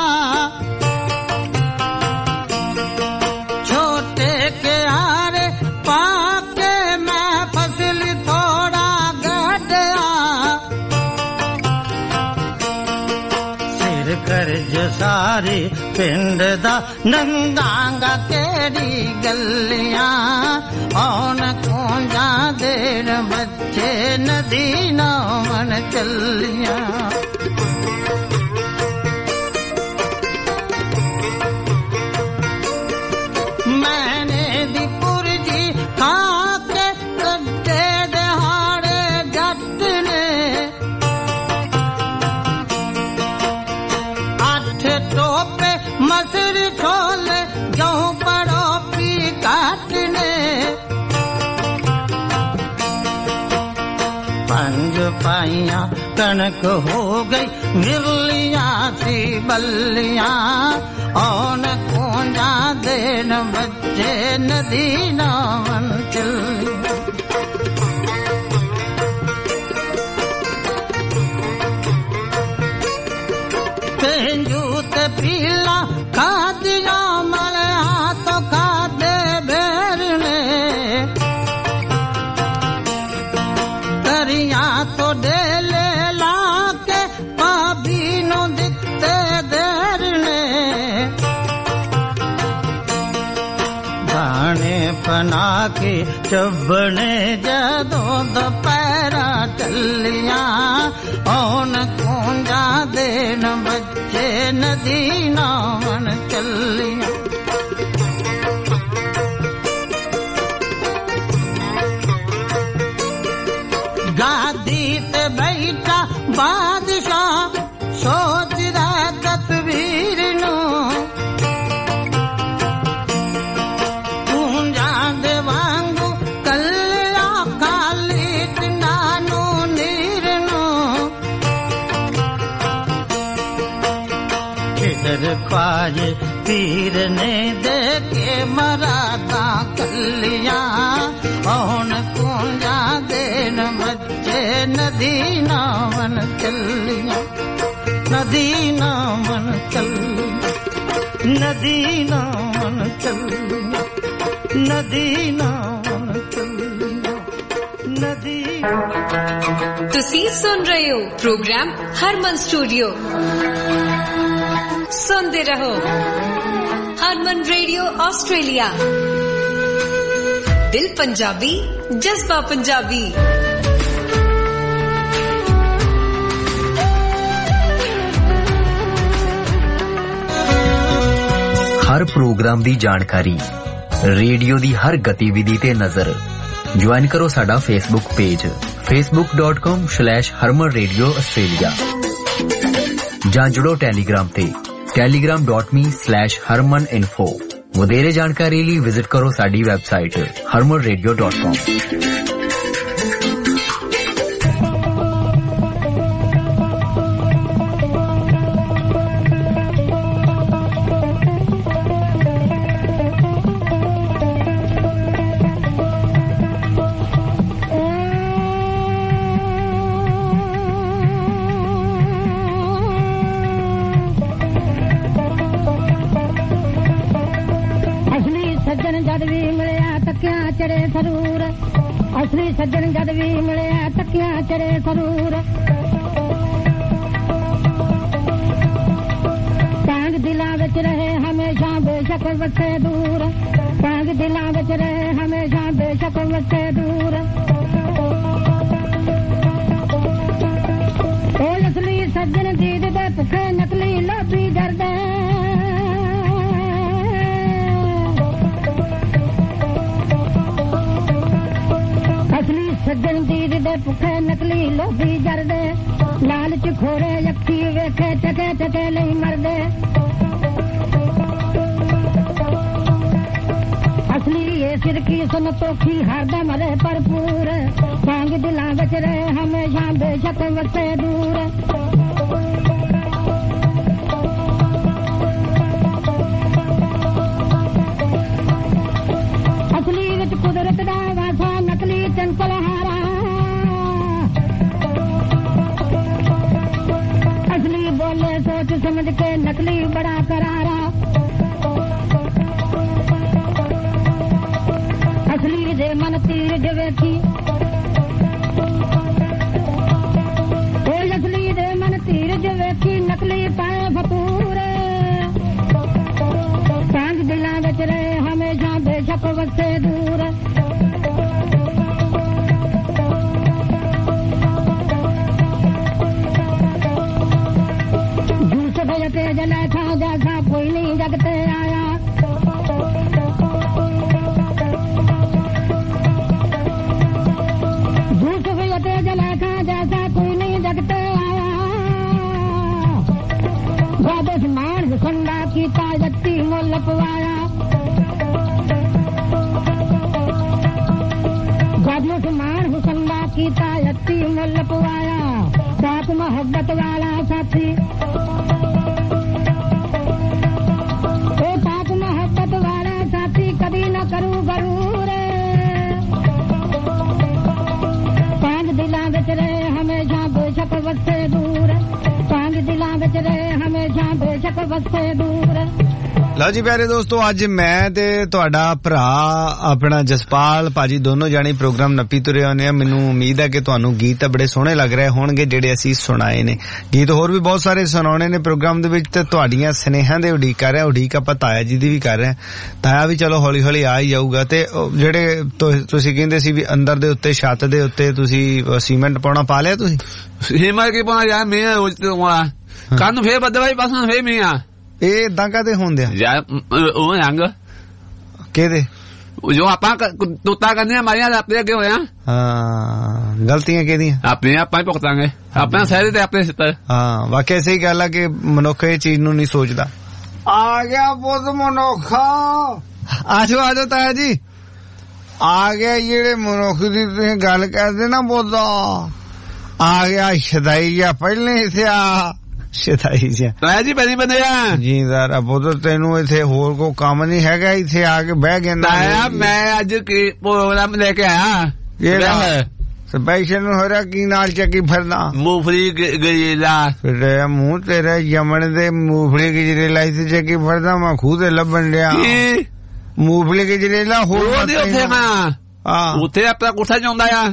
छोटे के आरे पाके मैं फसल थोड़ा गढ़या सिर कर्ज सारी पिंड दा नंगांगा केड़ी गलियां औन कूंजा देन बच्चे नदी नावन चलियां। मैंने दी पुरजी खाके कड्डे दहाड़े जट ने अठ टोपे मसर छोले गेहूं पड़ो पी काटने पंज पाइया कणक हो गई मिरलियां सी बल्लियां औन कूंजा देन बच्चे नदी नावन चली तेंजूत पीला खादिया मलया तो खादे बेरने करिया तो डेले लाके पाबी नु दिते देरने दाने पना के चबने जदों दोपहरा चलिया औन कूंजा देन बच्चे नदी नावन चलिया गादी ते बैठा बादशाह सोच रहा तस्वीर नु कूंजा दे वांगू कल्ला काली नानू नीर नु किधर ख्वाजे पीर ने देखे मराता कलिया औन कूंजा देन बच्चे नदी नावन चलिया नदी नावन चलिया नदी नावन चलिया नदी नावन चलिया नदी तुसी सुन रहे हो प्रोग्राम हरमन स्टूडियो सुनते रहो हरमन रेडियो ऑस्ट्रेलिया दिल पंजाबी जज्बा पंजाबी हर प्रोग्राम दी जानकारी रेडियो दी हर गतिविधि ते नजर ज्वाइन करो साडा Facebook page facebook dot com slash harman radio australia जां जुड़ो टेलीग्राम ते telegram dot me slash harman info वधेरे जानकारी ਲਈ विजिट करो साडी website harman radio dot com सज्जन जद भी मिले तकिया चढ़े सरूर टांग दिला विच रहे हमेशा बेशक वसे दूर टांग दिला विच रहे हमेशा बेशक वसे दूर ओ असली सज्जन दीद दे भुखे नकली लोभी डरदे सज्जन दीद दे भुखे नकली लोभी जरदे लालच खोरे अखी वेखे टके टके नहीं मरदे असली ये सिर की सुन तोखी हरदम रहे भरपूर टांग दिला विच रहे हमेशा बेशक वसे दूर असली विच कुदरत दा वासा नकली चंचल सोच समझ के नकली बड़ा करारा असली दे मन तीर जवेखी असली दे मन तीर जवेखी नकली पाए फतूर टांग दिला विच रहे हमेशा बेशक वसे दूर जला था जैसा कोई नहीं जगते आया झूठ हुए जला था जैसा कोई नहीं जगते आया गादमान हुसंदा की ताजती मोल पवाया गादमान हुसंदा की ताजती मोल पवाया बाप ਭਰਪੂਰ ਪਾਂਗ ਦਿਲਾਂ ਵਿੱਚ ਰਹੇ ਹਮੇਸ਼ਾ ਬੇਸ਼ੱਕ ਵਸੇ ਦੂਰ। ਲਓ ਜੀ ਪਿਆਰੇ ਦੋਸਤੋ, ਅੱਜ ਮੈਂ ਤੇ ਤੁਹਾਡਾ ਭਰਾ ਆਪਣਾ ਜਸਪਾਲ ਭਾਜੀ ਦੋਨੋਂ ਜਾਣੇ ਪ੍ਰੋਗਰਾਮ ਨੱਪੀ ਤੁਰੇ ਆਉਂਦੇ ਆ। ਮੈਨੂੰ ਉਮੀਦ ਹੈ ਕਿ ਤੁਹਾਨੂੰ ਗੀਤ ਤਾਂ ਬੜੇ ਸੋਹਣੇ ਲੱਗ ਰਹੇ ਹੋਣਗੇ ਜਿਹੜੇ ਅਸੀਂ ਸੁਣਾਏ ਨੇ। ਗੀਤ ਹੋਰ ਵੀ ਬਹੁਤ ਸਾਰੇ ਸੁਣਾਉਣੇ ਨੇ ਪ੍ਰੋਗਰਾਮ ਦੇ ਵਿੱਚ ਤੇ ਤੁਹਾਡੀਆਂ ਸਨੇਹਾਂ ਦੇ ਉਡੀਕ ਕਰ ਰਿਹਾ। ਉਡੀਕ ਆਪਾਂ ਤਾਇਆ ਜੀ ਦੀ ਵੀ ਕਰ ਰਹੇ, ਤਾਇਆ ਵੀ ਚਲੋ ਹੌਲੀ ਹੌਲੀ ਆ ਹੀ ਜਾਊਗਾ। ਤੇ ਜਿਹੜੇ ਤੁਸੀਂ ਕਹਿੰਦੇ ਸੀ ਵੀ ਅੰਦਰ ਦੇ ਉੱਤੇ ਛੱਤ ਦੇ ਉੱਤੇ ਤੁਸੀਂ ਸੀਮੈਂਟ ਪਾਉਣਾ, ਪਾ ਲਿਆ ਤੁਸੀਂ? ਸੀਮੈਂਟ ਕੀ ਪਾਉਣਾ ਯਾਰ, ਮੈਂ ਕੰਨ ਫੇਰ ਬਦਵਾਈ ਪਾਸੋਂ ਫੇਰ ਮੀਆਂ ਇਹ ਏਦਾਂ ਕਾਹਦੇ ਹੁੰਦੇ ਆ ਯਾਰ? ਉਹ ਰੰਗ ਕਿਹਦੇ ਜੋ ਆਪਾਂ ਤੁੱਤਾ ਕਰਨੇ ਮਾਰੀਆਂ ਆਪਣੇ ਅੱਗੇ ਹੋਇਆ। ਹਾਂ, ਗਲਤੀਆਂ ਕਿਹਦੀਆਂ? ਆਪਣੇ ਆਪਾਂ ਹੀ ਭੁਗਤਾਂਗੇ, ਆਪਣਾ ਸਹਿਰੇ ਤੇ ਆਪਣੇ ਸਿੱਤਰ। ਹਾਂ, ਵਾਕਿਆ ਸਹੀ ਗੱਲ ਆ ਕਿ ਮਨੁੱਖ ਇਹ ਚੀਜ਼ ਨੂੰ ਨਹੀਂ ਸੋਚਦਾ। ਆ ਗਿਆ ਬੁੱਧ ਮਨੁੱਖਾ, ਆਜੋ ਆਜੋ ਤਾਇਆ ਜੀ ਆ ਗਿਆ। ਜਿਹੜੇ ਮਨੁੱਖ ਦੀ ਤੁਸੀਂ ਗੱਲ ਕਰਦੇ ਨਾ ਬੁੱਧ ਆ ਗਿਆ, ਸ਼ਦਾਈ ਜਾਂ ਪਹਿਲੇ ਇੱਥੇ ਆ ਸ਼ਦਾਈ ਜੀ ਤਾਇਆ ਜੀ ਬਣੀ ਬੰਦਿਆ ਜੀ ਦਾਰਾ ਪੁੱਤ, ਤੈਨੂੰ ਇੱਥੇ ਹੋਰ ਕੋਈ ਕੰਮ ਨਹੀਂ ਹੈਗਾ? ਇੱਥੇ ਆ ਕੇ ਬਹਿ ਗਿਆ ਤਾਇਆ। ਮੈਂ ਅੱਜ ਕੀ ਪ੍ਰੋਗਰਾਮ ਲੈ ਕੇ ਆਇਆ? ਕਿਹੜਾ ਸਪੈਸ਼ਲ ਨੂੰ ਹੋ ਰਿਹਾ? ਕੀ ਨਾਲ ਚੱਕੀ ਫਿਰਦਾ? ਮੂੰਗਫਲੀ ਗਜਰੇਲਾ। ਫਿਰ ਮੂੰਹ ਤੇਰੇ ਯਮਨ ਦੇ ਮੂੰਗਫਲੀ ਗਜਰੇਲਾ ਇੱਥੇ ਚੱਕੀ ਫਿਰਦਾ? ਮੈਂ ਖੂਹ ਤੇ ਲੱਭਣ ਡਿਆ ਮੂੰਗਫਲੀ ਗਜਰੇਲਾ। ਹੋਰ ਉੱਥੇ ਮੈਂ ਹਾਂ ਉੱਥੇ ਆਪਣਾ ਕੋਠਾ ਜਾਂਦਾ ਆ।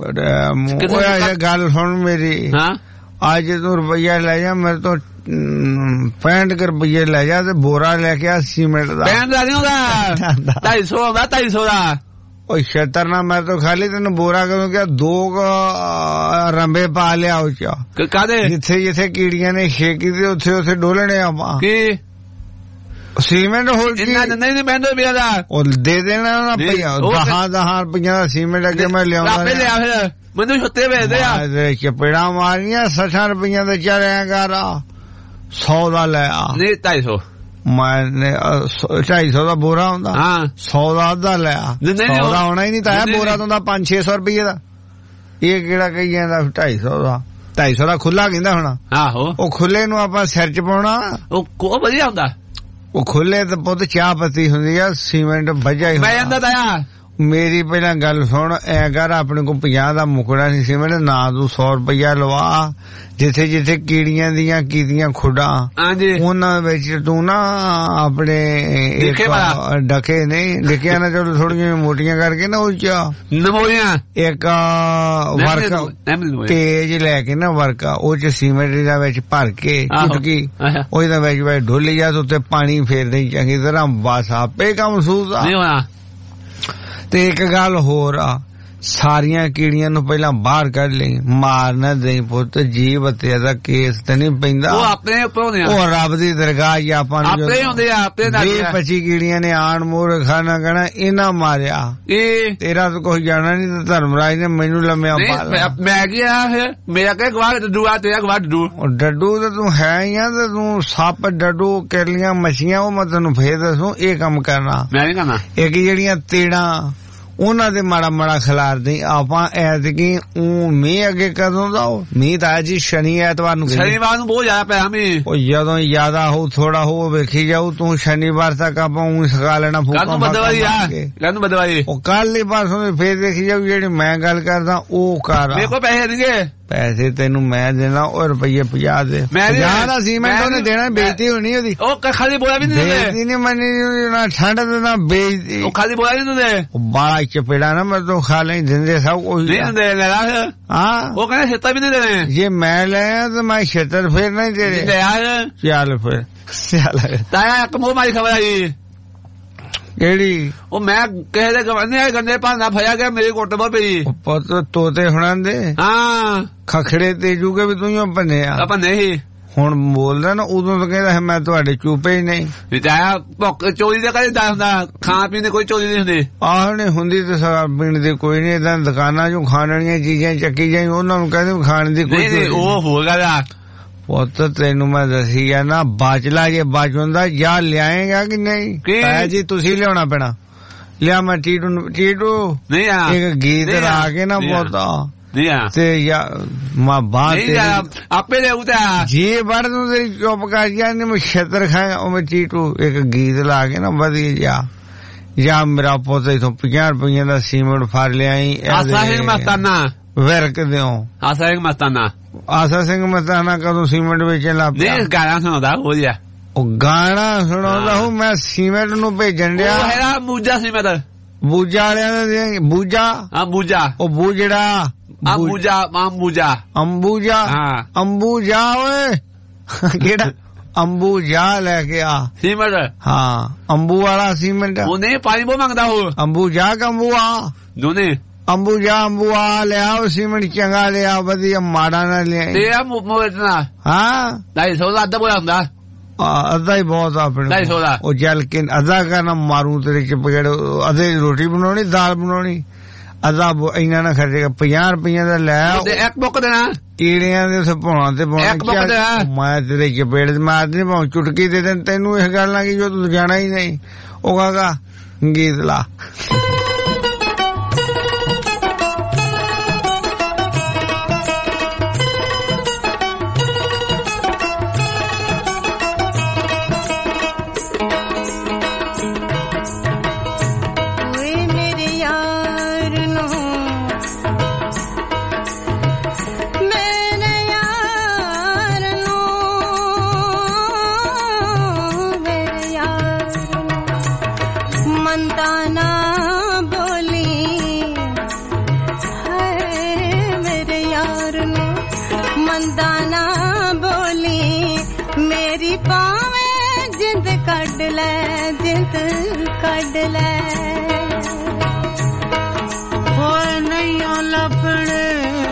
ਪਰ ਗੱਲ ਸੁਣ ਮੇਰੀ, ਹਾਂ ਅੱਜ ਤੂੰ ਰੁਪਈਆ ਲੈ ਜਾ ਮੇਰੇ ਤੋਂ, ਪੈਂਹਠ ਕੁ ਰੁਪਈਏ ਲੈ ਜਾ ਤੇ ਬੋਰਾ ਲੈ ਕੇ ਆ ਸੀਮੈਂਟ ਦਾ। ਪੈਂਹਠ ਦਾ ਨਹੀਂ ਹੁੰਦਾ, ਢਾਈ ਸੌ ਆਉਂਦਾ, ਢਾਈ ਸੌ ਦਾ। ਉਹ ਛੇਤਰ ਨਾ ਮੈਂ ਤਾਂ ਖਾਲੀ ਤੈਨੂੰ ਬੋਰਾ ਕਦੋਂ ਕਿਹਾ, ਦੋ ਰੰਬੇ ਪਾ ਲਿਆ ਉਹ ਚ। ਕਾਹਦੇ? ਜਿੱਥੇ ਜਿੱਥੇ ਕੀੜੀਆਂ ਨੇ ਛੇਕੀ ਤੇ ਉੱਥੇ ਉੱਥੇ ਡੋਲਣੇ ਆਪਾਂ। ਕੀ ਸੀਮੈਂਟ? ਹੋਰ ਕੀ ਨਹੀਂ ਪੈਂਦਾ ਪਿਆ ਦਾ ਉਹ ਦੇ ਦੇਣਾ ਨਾ ਰੁਪਈਆ, ਦਹਾਂ ਦਹਾਂ ਰੁਪਈਆ ਦਾ ਸੀਮੈਂਟ ਅੱਗੇ ਮੈਂ ਲਿਆਉਂਦਾ। ਫਿਰ ਮੈਨੂੰ ਛੁੱਤੇ ਵੇਚਦੇ ਆ ਚਪੇੜਾ ਮਾਰੀਆਂ। ਸੱਠਾਂ ਰੁਪਈਆ ਦਾ ਚੜਿਆ ਕਰ, ਸੌ ਦਾ ਲੈ ਆ। ਨਹੀਂ ਢਾਈ ਸੌ ਮੈਂ ਢਾਈ ਸੌ ਦਾ ਬੋਰਾ ਹੁੰਦਾ, ਸੌ ਦਾ ਅੱਧਾ ਲੈ ਆ। ਸੌ ਦਾ ਆਉਣਾ ਹੀ ਨਹੀਂ ਤਾਂ ਬੋਰਾ ਤੋਂ ਪੰਜ ਛੇ ਸੌ ਰੁਪਈਏ ਦਾ। ਇਹ ਕਿਹੜਾ ਕਹੀ ਜਾਂਦਾ ਢਾਈ ਸੌ ਦਾ? ਢਾਈ ਸੌ ਦਾ ਖੁੱਲਾ ਕਹਿੰਦਾ ਹੁਣ। ਆਹੋ, ਉਹ ਖੁੱਲੇ ਨੂੰ ਆਪਾਂ ਸਿਰ ਚ ਪਾਉਣਾ, ਉਹ ਵਧੀਆ ਹੁੰਦਾ। ਉਹ ਖੁੱਲੇ ਤੇ ਪੁੱਤ ਚਾਹ ਪੱਤੀ ਹੁੰਦੀ ਆ, ਸੀਮੈਂਟ ਵੱਜਾ ਹੀ ਹੁੰਦਾ। ਮੇਰੀ ਪਹਿਲਾਂ ਗੱਲ ਸੁਣ, ਐ ਕਰ ਆਪਣੇ ਕੋਲ ਪੰਜਾਹ ਦਾ ਮੁਕੜਾ ਨਹੀਂ ਸੀਮੈਂਟ, ਨਾ ਤੂੰ ਸੌ ਰੁਪਇਆ ਲਵਾ। ਜਿੱਥੇ ਜਿੱਥੇ ਕੀੜੀਆਂ ਦੀਆਂ ਕੀਤੀਆਂ ਖੁੱਡਾਂ ਉਹਨਾਂ ਵਿੱਚ ਤੂੰ ਨਾ ਆਪਣੇ ਡਕੇ ਨਹੀਂ ਡਿੱਕਿਆ ਨਾ, ਚਲੋ ਥੋੜੀਆਂ ਮੋਟੀਆਂ ਕਰਕੇ ਨਾ ਉਹ ਚ ਨਮੋਲੀਆਂ ਇੱਕ ਵਰਕਾ ਤੇਜ ਲੈ ਕੇ ਨਾ ਵਰਕਾ ਉਹ ਚ ਸੀਮੈਂਟ ਦਾ ਵਿੱਚ ਭਰ ਕੇ ਚੁਟਕੀ ਉਹਦੇ ਵਿੱਚ ਵਿੱਚ ਡੋਲੀ ਜਾ, ਉੱਤੇ ਪਾਣੀ ਫੇਰਦੇ ਚੰਗੀ ਤਰ੍ਹਾਂ, ਬਸ ਆਪੇ ਕੰਮ ਮਹਿਸੂਸ ਆ। ਤੇ ਇੱਕ ਗੱਲ ਹੋਰ ਆ, ਸਾਰੀਆਂ ਕੀੜੀਆਂ ਨੂੰ ਪਹਿਲਾਂ ਬਾਹਰ ਕੱਢ ਲਈ, ਮਾਰ ਨਾ ਦੇਈ ਪੁੱਤ, ਜੀਵ ਹੱਤਿਆ ਦਾ ਕੇਸ ਤੇ ਨਹੀਂ ਪੈਂਦਾ। ਉਹ ਆਪਣੇ ਉੱਪਰ ਹੁੰਦੇ ਆ, ਉਹ ਰੱਬ ਦੀ ਦਰਗਾਹ ਹੀ ਆਪਾਂ ਨੂੰ ਆਪੇ ਹੁੰਦੇ ਆ। ਆਪੇ ਵੀਹ ਪੱਚੀ ਕੀੜੀਆਂ ਨੇ ਆਣ ਮੋਰ ਖਾਣਾ ਕਹਿਣਾ ਇਹਨਾਂ ਮਾਰਿਆ, ਇਹ ਤੇਰਾ ਤਾਂ ਕੁਛ ਜਾਣਾ ਨਹੀਂ। ਤੇ ਧਰਮਰਾਜ ਨੇ ਮੈਨੂੰ ਲੰਮਿਆ ਪਾ ਮੈਂ ਗਿਆ, ਫਿਰ ਮੇਰਾ ਕਹਿ ਗਵਾ ਡੱਡੂ ਆ, ਤੇਰਾ ਗਵਾ ਡੱਡੂ। ਡੱਡੂ ਤੇ ਤੂੰ ਹੈ ਹੀ ਆ, ਤੇ ਤੂੰ ਸੱਪ ਡੱਡੂ ਕਿਰਲੀਆਂ ਮੱਛੀਆਂ ਉਹ ਮੈਂ ਤੈਨੂੰ ਫੇਰ ਦੱਸੂ ਇਹ ਕੰਮ ਕਰਨਾ ਮੈਂ ਨਹੀਂ ਕਰਨਾ। ਇੱਕ ਜਿਹੜੀਆਂ ਤੇੜਾਂ ਉਹਨਾਂ ਦੇ ਮਾੜਾ ਮਾੜਾ ਖਿਲਾਰਦੇ ਆਪਾਂ। ਐਤਕੀ ਉਹ ਮੀਂਹ ਅੱਗੇ ਕਦੋਂ ਦਾ? ਮੀਂਹ ਤਾਂ ਜੀ ਸ਼ਨੀ ਐਤਵਾਰ ਨੂੰ, ਸ਼ਨੀਵਾਰ ਨੂੰ ਬਹੁਤ ਜ਼ਿਆਦਾ ਪਿਆ ਮੀਂਹ। ਉਹ ਜਦੋਂ ਜ਼ਿਆਦਾ ਹੋ ਥੋੜਾ ਹੋ ਵੇਖੀ ਜਾਊ ਤੂੰ, ਸ਼ਨੀਵਾਰ ਤੱਕ ਆਪਾਂ ਉਹ ਸਕਾ ਲੈਣਾ ਫੂਕਾ। ਕੱਲ ਨੂੰ ਬਦਵਾਈ, ਉਹ ਕੱਲ ਹੀ ਪਰਸੋਂ ਫੇਰ ਦੇਖੀ ਜਾਊ। ਜਿਹੜੀ ਮੈਂ ਗੱਲ ਕਰਦਾ ਉਹ ਕਰ, ਮੇਰੇ ਕੋਲ ਪੈਸੇ ਦੇਣਗੇ। ਪੈਸੇ ਤੈਨੂੰ ਮੈਂ ਦੇਣਾ, ਉਹ ਰੁਪਈਏ ਪੰਜਾਹ ਦੇ। ਪੰਜਾਹ ਦਾ ਸੀਮੈਂਟ ਉਹਨੇ ਦੇਣਾ, ਬੇਇੱਜ਼ਤੀ ਹੋਣੀ ਉਹਦੀ। ਉਹ ਖਾਲੀ ਬੋਲਾ ਵੀ ਨਹੀਂ ਬੇਇੱਜ਼ਤੀ ਨਹੀਂ ਮੰਨੀ, ਨਾ ਠੰਡ ਤੇ ਨਾ ਬੇਇੱਜ਼ਤੀ। ਉਹ ਖਾਲੀ ਬੋਲਾ ਵੀ ਨਹੀਂ ਦਿੰਦੇ, ਬਾਲਾ ਚਪੇੜਾ ਨਾ ਮੈਂ ਤੋਂ ਖਾ ਲੈ ਦਿੰਦੇ ਸਭ ਕੁਝ ਨਹੀਂ ਦਿੰਦੇ। ਹਾਂ, ਉਹ ਕਹਿੰਦੇ ਛੇਤਾ ਵੀ ਨਹੀਂ ਦੇਣੇ। ਜੇ ਮੈਂ ਲਿਆ ਤਾਂ ਮੈਂ ਛੇਤਰ ਫੇਰ ਨਹੀਂ ਦੇ ਰਹੇ। ਚੱਲ ਫਿਰ ਚੱਲ ਤਾਇਆ ਇੱਕ ਮੂੰਹ ਮਾਰੀ ਖਬਰ ਆਈ। ਕਿਹੜੀ? ਉਹ ਮੈਂ ਕਿਸੇ ਦੇ ਗਵਾਨੇ ਗੰਦੇ ਭਾਂਡਾ ਫੜਿਆ ਗਿਆ, ਮੇਰੀ ਕੁੱਟ ਬਹੁਤ ਪਈ। ਪੁੱਤ ਤੋਤੇ ਹੁਣਾਂ ਦੇ ਹਾਂ ਖਖੜੇ ਤੇ ਜੂਗੇ ਵੀ ਤੂੰ ਭੰਨਿਆ ਆਪਾਂ ਨਹੀਂ। ਹੁਣ ਬੋਲਦਾ ਨਾ ਉਦੋਂ ਤਾਂ ਕਹਿੰਦਾ ਮੈਂ ਤੁਹਾਡੇ ਚੂਪੇ ਹੀ ਨਹੀਂ। ਵਿਚਾਇਆ ਭੁੱਖ ਚੋਰੀ ਦਾ ਕਦੇ ਹੁੰਦਾ, ਖਾਣ ਪੀਣ ਦੀ ਕੋਈ ਚੋਰੀ ਨਹੀਂ ਹੁੰਦੀ। ਆਹ ਨਹੀਂ ਹੁੰਦੀ ਤੇ ਸ਼ਰਾਬ ਪੀਣ ਦੀ ਕੋਈ ਨਹੀਂ। ਏਦਾਂ ਦੁਕਾਨਾਂ ਚੋਂ ਖਾਣ ਵਾਲੀਆਂ ਚੀਜ਼ਾਂ ਚੱਕੀ ਜਾਈ, ਉਹਨਾਂ ਨੂੰ ਕਹਿੰਦੇ ਖਾਣ ਦੀ ਕੋਈ। ਉਹ ਹੋ ਗਿਆ ਪੁੱਤ ਤੈਨੂੰ ਮੈਂ ਦੱਸੀ ਆ ਨਾ, ਬਾਚਲਾ ਜੇ ਬਚ ਹੁੰਦਾ ਜਾਂ ਲਿਆਏਗਾ ਕਿ ਨਹੀਂ? ਤਾਇਆ ਜੀ ਤੁਸੀਂ ਲਿਆਉਣਾ ਪੈਣਾ। ਲਿਆ ਮੈਂ ਟੀਟੂ ਟੀਟੂ ਨਹੀਂ ਇੱਕ ਗੀਤ ਲਾ ਕੇ ਨਾ ਪੋਤਾ ਤੇ ਮਾਂ ਬਾਤ ਆਪੇ ਲਿਆਉ ਜੀ ਵੜ ਨੂੰ ਤੇਰੀ ਚੁੱਪ ਕਰ ਜਾਂਦੀ, ਮੈਂ ਛੇਤਰ ਖਾਇਆ। ਉਹ ਮੈਂ ਟੀਟੂ ਇੱਕ ਗੀਤ ਲਾ ਕੇ ਨਾ ਵਧੀਆ ਜਾ ਜਾਂ ਮੇਰਾ ਪੁੱਤ ਇਥੋਂ ਪੰਜਾਹ ਰੁਪਈਆਂ ਦਾ ਸੀਮੈਂਟ ਫੜ ਲਿਆਈ। ਮਸਤਾਨਾ ਵਿਰਕ ਦਿਓ ਆਸਾ ਸਿੰਘ ਮਸਤਾਨਾ ਆਸਾ ਸਿੰਘ ਮਸਤਾਨਾ ਕਦੋਂ ਸੀਮੈਂਟ ਵੇਚਣ ਲੱਗ ਪਿਆ ਨਹੀਂ ਗਾਣਾ ਸੁਣਾਉਂਦਾ ਉਹ ਜਿਹਾ ਉਹ ਗਾਣਾ ਸੁਣਾਉਂਦਾ ਹੂੰ ਮੈਂ ਸੀਮੈਂਟ ਨੂੰ ਭੇਜਣ ਡਿਆ ਉਹ ਹੈਗਾ ਬੂਜਾ ਸੀਮੈਂਟ ਬੂਜਾ ਵਾਲਿਆਂ ਦੇ ਬੂਜਾ ਹਾਂ ਬੂਜਾ ਉਹ ਬੂਜੜਾ ਅੰਬੂਜਾ ਅੰਬੂਜਾ ਅੰਬੂਜਾ ਹਾਂ ਅੰਬੂਜਾ ਓਏ ਕਿਹੜਾ ਅੰਬੂਜਾ ਲੈ ਕੇ ਆ ਸੀਮੈਂਟ ਹਾਂ ਅੰਬੂ ਵਾਲਾ ਸੀਮੈਂਟ ਉਹਨੇ ਪਾਣੀ ਬਹੁਤ ਮੰਗਦਾ ਉਹ ਅੰਬੂਜਾ ਕੰਬੂਆ ਦੋਨੇ ਅੰਬੂਜਾ ਅੰਬੂਆ ਲਿਆ ਉਹ ਸੀਮੈਂਟ ਚੰਗਾ ਲਿਆ ਵਧੀਆ ਮਾੜਾ ਨਾ ਲਿਆ ਤੇ ਆ ਮੋਟਨਾ ਹਾਂ ਢਾਈ ਸੌ ਦਾ ਅੱਧਾ ਬੋਲਾ ਹੁੰਦਾ ਅੱਧਾ ਹੀ ਬਹੁਤ ਆਪਣੇ ਢਾਈ ਸੌ ਦਾ ਉਹ ਜਲ ਕੇ ਅੱਧਾ ਕਰਨਾ ਮਾਰੂ ਤੇਰੇ ਚ ਪਕੜ ਅੱਧੇ ਰੋਟੀ ਬਣਾਉਣੀ ਦਾਲ ਬਣਾਉਣੀ ਅੱਧਾ ਇੰਨਾ ਨਾ ਖਰਚੇਗਾ ਪੰਜਾਹ ਰੁਪਈਆ ਦਾ ਲੈ ਇੱਕ ਬੁੱਕ ਦੇਣਾ ਕੀੜਿਆਂ ਦੇ ਉੱਥੇ ਪਾਉਣਾ ਤੇ ਪਾਉਣਾ ਮੈਂ ਤੇਰੇ ਚਪੇੜ ਮਾਰਦੀ ਭਾਵੇਂ ਚੁਟਕੀ ਦੇ ਦੇਣ ਤੈਨੂੰ ਇਸ ਗੱਲ ਨਾਲ ਕਿ ਜੋ ਤੂੰ ਜਾਣਾ ਹੀ ਨਹੀਂ ਉਹ ਕਹਾਂਗਾ ਗੀਤ ਲਾ ਕੱਢ ਲੈ ਹੋਏ ਨਹੀਂ ਲੱਭਣੇ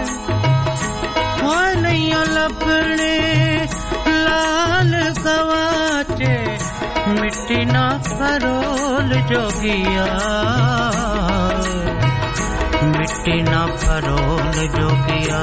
ਹੋਏ ਨਹੀਂ ਲੱਭਣੇ ਲਾਲ ਗਵਾਚੇ ਮਿੱਟੀ ਨਾ ਫਰੋਲ ਜੋਗੀਆ ਮਿੱਟੀ ਨਾ ਫਰੋਲ ਜੋਗੀਆ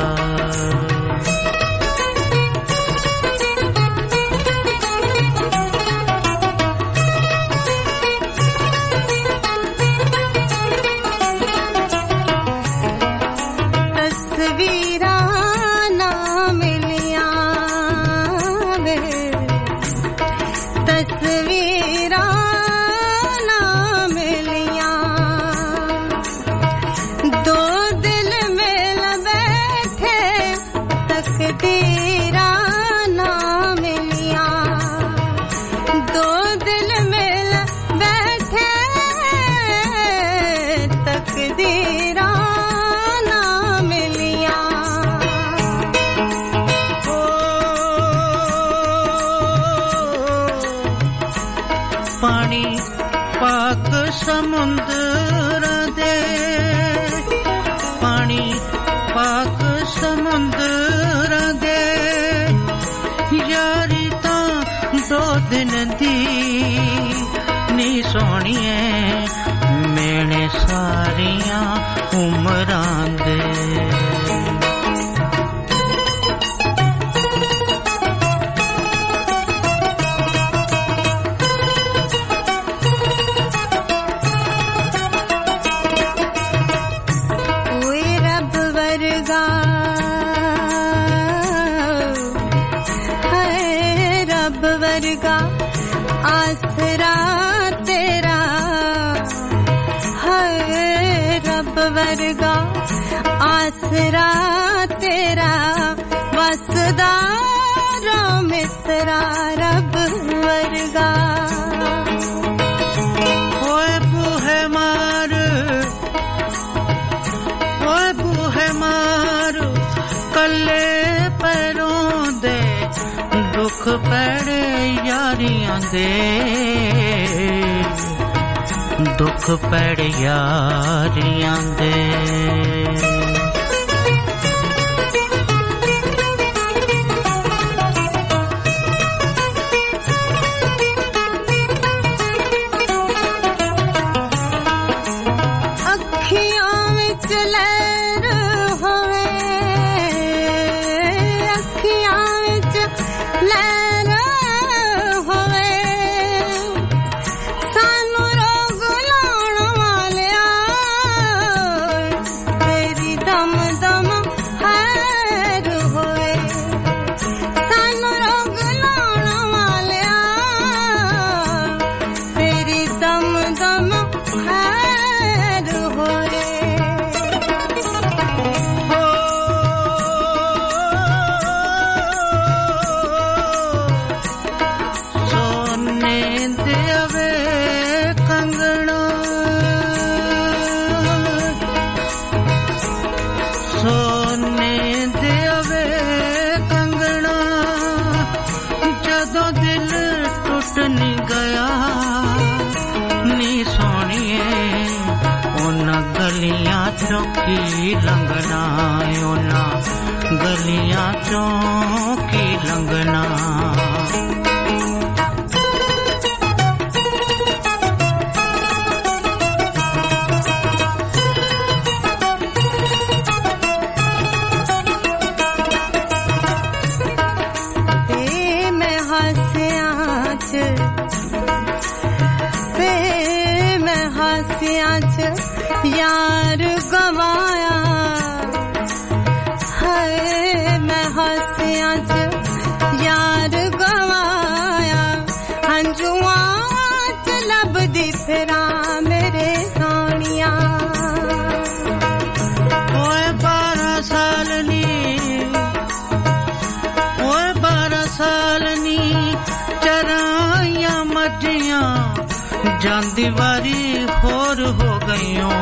ਸਮੁੰਦਰਾਂ ਦੇ ਪਾਣੀ ਪਾਕ ਸਮੁੰਦਰਾਂ ਦੇ ਯਾਰੀ ਤਾਂ ਦੋ ਦਿਨ ਦੀ ਨੀ ਸੋਹਣੀਏ ਮੈਨੇ ਸਾਰੀਆਂ ਉਮਰਾਂ ਦੇ आसरा तेरा है रब वर्गा आसरा तेरा वसदारा मित्रा रब वर्गा ओए बूहे मार ओए बूहे मार कल्ले पैरों दे दुख पड़े यारियां दे दुख पड़ यारियां दे तेरी की लंघना ओना गलियां चों की लंघना यार गवाया है मैं हंसिया च यार गवाया हंजुआ च लभदी फिरा मेरे सोनिया ओए बारह साल नी ओए बारह साल नी चराइया मटियां जांदी वारी होर हो गईयों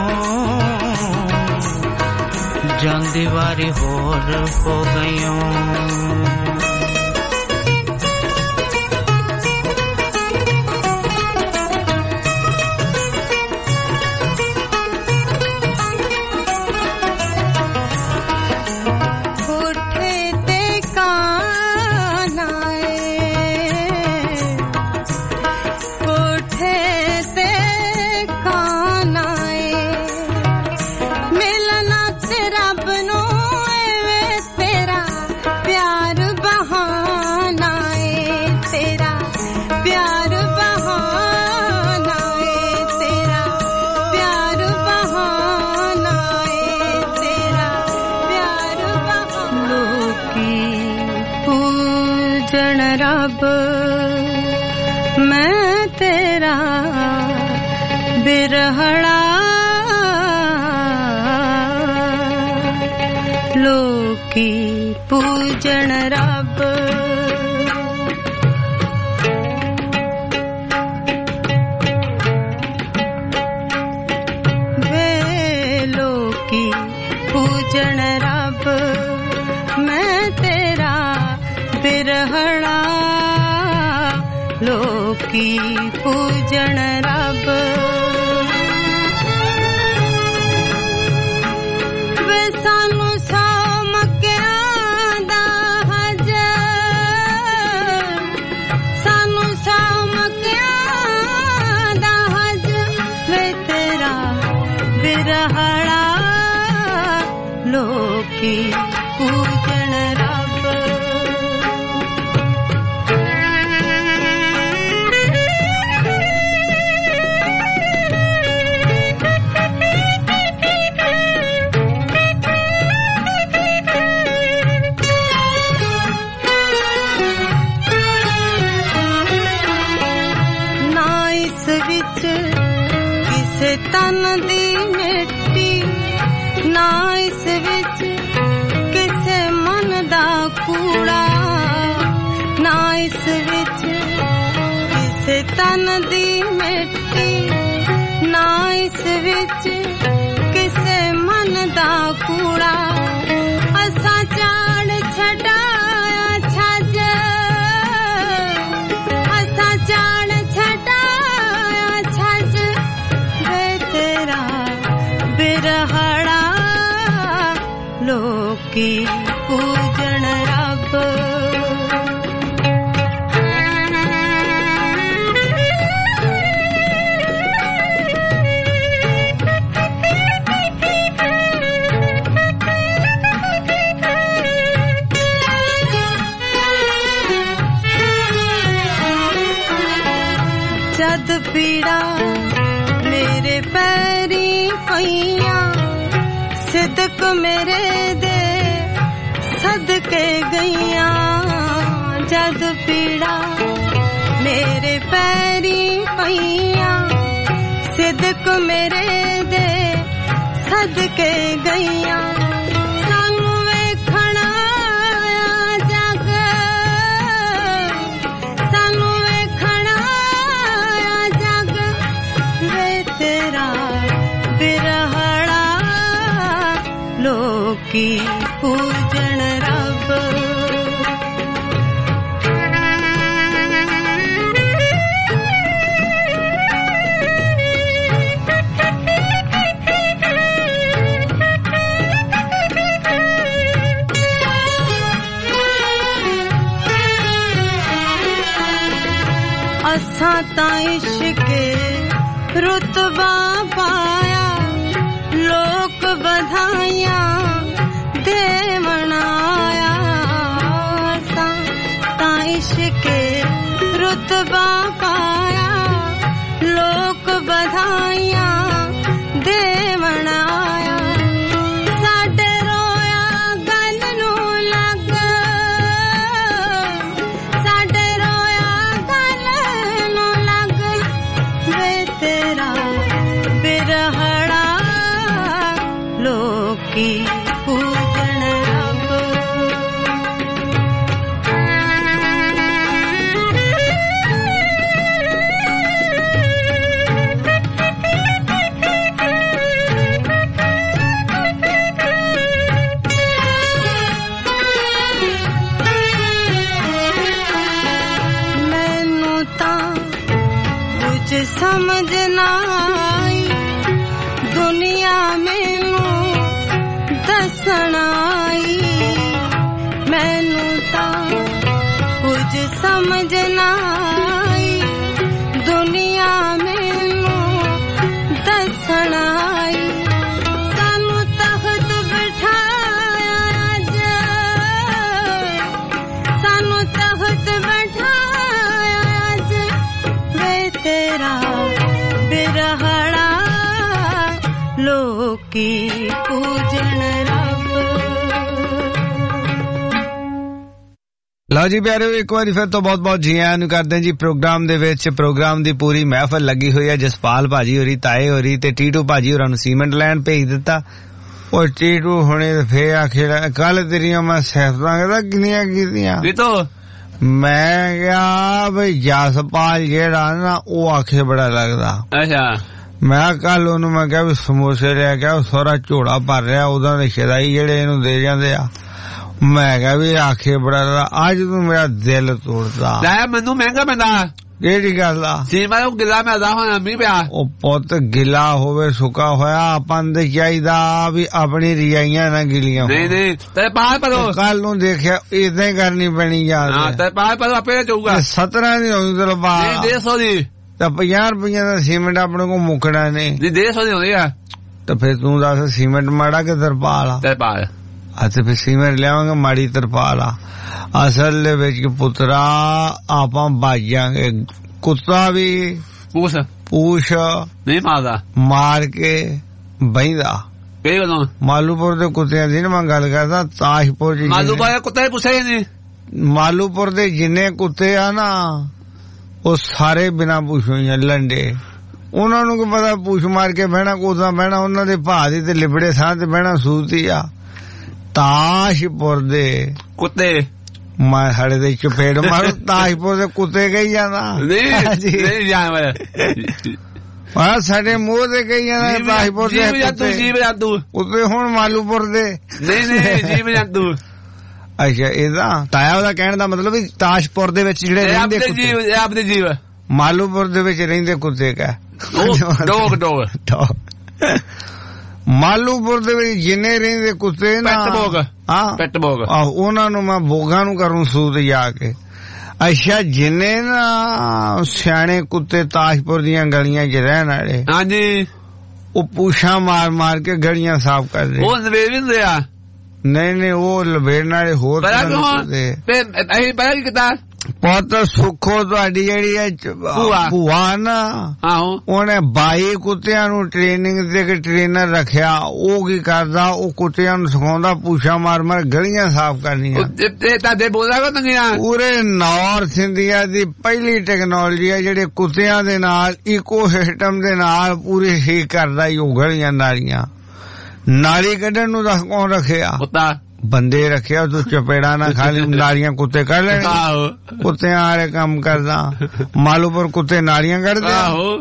जांदी वारी होर हो गईयों मैं तेरा बिरहड़ा लोकी पूजन रब वे लोकी पूजन रब मैं तेरा बिरहड़ा लोकी पूजन रब वे सानू सौ मक्कियां दा हज सानू सौ मक्कियां दा हज वे तेरा बिरहड़ा लोकी पूजन रब तन दी मिट्टी ना इस विच किसे मन दा कूड़ा ना इस विच किसे तन दी मिट्टी ना इस विच किसे मन दा कूड़ा असा चाड़ छटाया छज असा चाड़ छटाया छज बिरहड़ा लोकी पूजन रब जद पीड़ा मेरे पैरी पईया सिदक मेरे दे सदके गईया जद पीड़ा मेरे पैरी पईया सिदक मेरे दे सदके गईया सानू वेखना जग सानू वेखना जग वे तेरा बिरहड़ा लोकी पूजन रब असां तां इश्के रुतबा पाया लोक बधाइयां देवण आया असां तां इश्के रुतबा पाया लोक बधाइयां देवण आया साडे रोया गल नूं लग साडे रोया गल नूं लग वे तेरा बिरहड़ा लोकी पूजन रब मैनू तां कुछ समझ ना आई दुनिया मैनू दसण आई मैनू तां कुछ समझ ना आई दुनिया मैनू दसण आई सानू तख्त बिठाया अज सानू तख्त बिठाया अज वे तेरा बिरहड़ा लोकी पूजन रब ਲਓ ਜੀ ਪਿਆਰਿਓ ਇੱਕ ਵਾਰੀ ਫਿਰ ਤੋਂ ਬਹੁਤ ਬਹੁਤ ਜੀ ਆਇਆਂ ਨੂੰ ਕਰਦੇ ਜੀ ਪ੍ਰੋਗਰਾਮ ਦੇ ਵਿੱਚ ਪ੍ਰੋਗਰਾਮ ਦੀ ਪੂਰੀ ਮਹਿਫਲ ਲੱਗੀ ਹੋਈ ਹੈ ਜਸਪਾਲ ਭਾਜੀ ਹੋਰੀ ਤਾਏ ਹੋਰੀ ਤੇ ਟੀਟੂ ਭਾਜੀ ਹੋਰਾਂ ਨੂੰ ਸੀਮੈਂਟ ਲੈਣ ਭੇਜ ਦਿੱਤਾ ਉਹ ਟੀਟੂ ਹੁਣੇ ਫੇਰ ਆਖਿਆ ਕੱਲ ਤੇਰੀਆਂ ਮੈਂ ਸਿਫਤਾਂ ਕਹਿੰਦਾ ਕਿੰਨੀਆਂ ਕੀਤੀਆਂ ਇਹ ਤੋਂ ਮੈਂ ਕਿਹਾ ਬਈ ਜਸਪਾਲ ਜਿਹੜਾ ਨਾ ਉਹ ਆਖੇ ਬੜਾ ਲੱਗਦਾ ਅੱਛਾ ਮੈਂ ਕੱਲ ਉਹਨੂੰ ਮੈਂ ਕਿਹਾ ਵੀ ਸਮੋਸੇ ਲੈ ਕੇ ਉਹ ਸਾਰਾ ਝੋਲਾ ਭਰ ਰਿਹਾ ਉਹਦਾ ਦੇ ਸ਼ਦਾਈ ਜਿਹੜੇ ਇਹਨੂੰ ਦੇ ਜਾਂਦੇ ਆ ਮੈਂ ਕਿਹਾ ਵੀ ਆਖੇ ਬੜਾ ਅੱਜ ਤੂੰ ਮੇਰਾ ਦਿਲ ਤੋੜਦਾ ਲੈ ਮੈਨੂੰ ਮਹਿੰਗਾ ਪੈਂਦਾ ਕਿਹੜੀ ਗੱਲ ਆ ਸੀਮਾ ਉਹ ਗਿਲਾ ਮਿਲਦਾ ਹੋਣਾ ਮੀਂਹ ਪਿਆ ਉਹ ਪੁੱਤ ਗਿਲਾ ਹੋਵੇ ਸੁੱਕਾ ਹੋਇਆ ਆਪਾਂ ਨੂੰ ਚਾਹੀਦਾ ਵੀ ਆਪਣੀ ਰਿਆਈਆਂ ਨਾ ਗਿਲੀਆਂ ਨਹੀਂ ਨਹੀਂ ਤੇ ਪਾਲ ਪਰੋ ਕੱਲ ਨੂੰ ਦੇਖਿਆ ਇਦਾਂ ਹੀ ਕਰਨੀ ਪੈਣੀ ਯਾਰ ਹਾਂ ਤੇ ਪਾਲ ਪਰੋ ਆਪੇ ਜਾਊਗਾ ਸਤਰਾਂ ਦੀ ਹੋਊ ਤੇ ਲਬਾ ਨਹੀਂ ਡੇਢ ਸੌ ਦੀ ਤਾਂ ਪੰਜਾਹ ਰੁਪਈਆ ਦਾ ਸੀਮੈਂਟ ਆਪਣੇ ਕੋਲ ਮੁੱਕਣਾ ਨਹੀਂ ਨਹੀਂ ਡੇਢ ਸੌ ਦੀ ਹੁੰਦੀ ਆ ਤਾਂ ਫਿਰ ਤੂੰ ਦੱਸ ਸੀਮੈਂਟ ਮਾੜਾ ਕਿ ਤਰਪਾਲ ਆ ਤਰਪਾਲ ਅੱਛਾ ਫਿਰ ਸੀਮੈਂਟ ਲਿਆਵਾਂਗੇ ਮਾੜੀ ਤਰਪਾਲ ਆ ਅਸਲ ਦੇ ਵਿੱਚ ਪੁੱਤਰਾ ਆਪਾਂ ਬਾਜਾਂਗੇ ਕੁੱਤਾ ਵੀ ਪੂਛ ਪੂਛ ਨਹੀਂ ਮਾਰਦਾ ਮਾਰ ਕੇ ਬਹਿੰਦਾ ਇਹ ਗੱਲ ਮਾਲੂਪੁਰ ਦੇ ਕੁੱਤਿਆਂ ਦੀ ਨਾ ਮੈਂ ਗੱਲ ਕਰਦਾ ਤਾਸ਼ਪੁਰ ਜੀ ਮਾਲੂਪੁਰ ਦੇ ਕੁੱਤੇ ਪੁੱਛੇ ਨਹੀਂ ਮਾਲੂਪੁਰ ਦੇ ਜਿੰਨੇ ਕੁੱਤੇ ਆ ਨਾ ਉਹ ਸਾਰੇ ਬਿਨਾਂ ਪੂਛੋਂ ਹੀ ਲੰਡੇ ਉਹਨਾਂ ਨੂੰ ਕੀ ਪਤਾ ਪੂਛ ਮਾਰ ਕੇ ਬਹਿਣਾ ਕੋਦਾ ਬਹਿਣਾ ਉਹਨਾਂ ਦੇ ਭਾਅ ਦੀ ਤੇ ਲਿਬੜੇ ਸਾਹ ਤੇ ਬਹਿਣਾ ਸੂਤੀ ਆ ਤਾਸ਼ਪੁਰ ਦੇ ਕੁੱਤੇ ਮੈਂ ਸਾਡੇ ਦੇ ਚਪੇੜ ਮਾਰੂ ਤਾਸ਼ਪੁਰ ਦੇ ਕੁੱਤੇ ਕਹੀ ਜਾਂਦਾ ਨਹੀਂ ਜਾਣਾ ਆ ਸਾਡੇ ਮੂੰਹ ਤੇ ਕਹੀ ਜਾਂਦਾ ਤਾਸ਼ਪੁਰ ਦੇ ਜੀਵ ਜੀਵ ਜੰਤੂ ਕੁੱਤੇ ਹੁਣ ਮਾਲੂਪੁਰ ਦੇ ਨਹੀਂ ਨਹੀਂ ਜੀਵ ਜੰਤੂ ਅੱਛਾ ਇਹਦਾ ਤਾਇਆ ਉਹਦਾ ਕਹਿਣ ਦਾ ਮਤਲਬ ਵੀ ਤਾਸ਼ਪੁਰ ਦੇ ਵਿੱਚ ਜਿਹੜੇ ਰਹਿੰਦੇ ਜੀਵ ਆਪਦੇ ਜੀਵ ਮਾਲੂਪੁਰ ਦੇ ਵਿੱਚ ਰਹਿੰਦੇ ਕੁੱਤੇ ਕਾ ਡੋਗ ਡੋਗ ਮਾਲੂਪੁਰ ਦੇ ਵਿੱਚ ਜਿੰਨੇ ਰਹਿੰਦੇ ਕੁੱਤੇ ਨਾ ਪੈਟ ਬੋਗ ਹਾਂ ਪੈਟ ਬੋਗ ਆਹ ਉਹਨਾਂ ਨੂੰ ਮੈਂ ਬੋਗਾਂ ਨੂੰ ਕਰੂੰ ਸੂਤ ਜਾ ਕੇ ਅੱਛਾ ਜਿੰਨੇ ਨਾ ਸਿਆਣੇ ਕੁੱਤੇ ਤਾਸ਼ਪੁਰ ਦੀਆਂ ਗਲੀਆਂ 'ਚ ਰਹਿਣ ਵਾਲੇ ਹਾਂਜੀ ਉਹ ਪੂਛਾਂ ਮਾਰ ਮਾਰ ਕੇ ਗਲੀਆਂ ਸਾਫ਼ ਕਰਦੇ ਉਹ ਨਵੇੜ ਹੁੰਦੇ ਆ ਨਹੀਂ ਨਹੀਂ ਉਹ ਲਵੇੜਨ ਵਾਲੇ ਹੋਰ ਤੇ ਅਸੀਂ ਪਤਾ ਕੀ ਕੀਤਾ ਪੁੱਤ ਸੁੱਖੋ ਤੁਹਾਡੀ ਜਿਹੜੀ ਹੈ ਭੂਆ ਨਾ ਆਹੋ ਉਹਨੇ ਬਾਈ ਕੁੱਤਿਆਂ ਨੂੰ ਟ੍ਰੇਨਿੰਗ ਦੇ ਕੇ ਟ੍ਰੇਨਰ ਰੱਖਿਆ ਉਹ ਕੀ ਕਰਦਾ ਉਹ ਕੁੱਤਿਆਂ ਨੂੰ ਸਿਖਾਉਂਦਾ ਪੂਛਾਂ ਮਾਰ ਮਾਰ ਗਲੀਆਂ ਸਾਫ਼ ਕਰਨੀਆਂ ਤੁਹਾਡੇ ਬੋਲਦਾ ਕੋ ਪੂਰੇ ਨਾਰਥ ਇੰਡੀਆ ਦੀ ਪਹਿਲੀ ਟੈਕਨੋਲੋਜੀ ਹੈ ਜਿਹੜੇ ਕੁੱਤਿਆਂ ਦੇ ਨਾਲ ਇਕੋ ਸਿਸਟਮ ਦੇ ਨਾਲ ਪੂਰੇ ਠੀਕ ਕਰਦਾ ਹੀ ਉਹ ਗਲੀਆਂ ਨਾਲੀਆਂ ਨਾਲੀ ਕੱਢਣ ਨੂੰ ਰੱਖ ਕੌਣ ਰੱਖਿਆ ਕੁੱਤਾ ਬੰਦੇ ਰੱਖਿਆ ਤੂੰ ਚਪੇੜਾ ਨਾ ਖਾਲੀ ਨਾਲੀਆਂ ਕੁੱਤੇ ਕੱਢ ਲੈਣੇ ਕੁੱਤਿਆਂ ਵਾਲੇ ਕੰਮ ਕਰਦਾ ਮਾਲੂਪੁਰ ਕੁੱਤੇ ਨਾਲੀਆਂ ਕੱਢਦੇ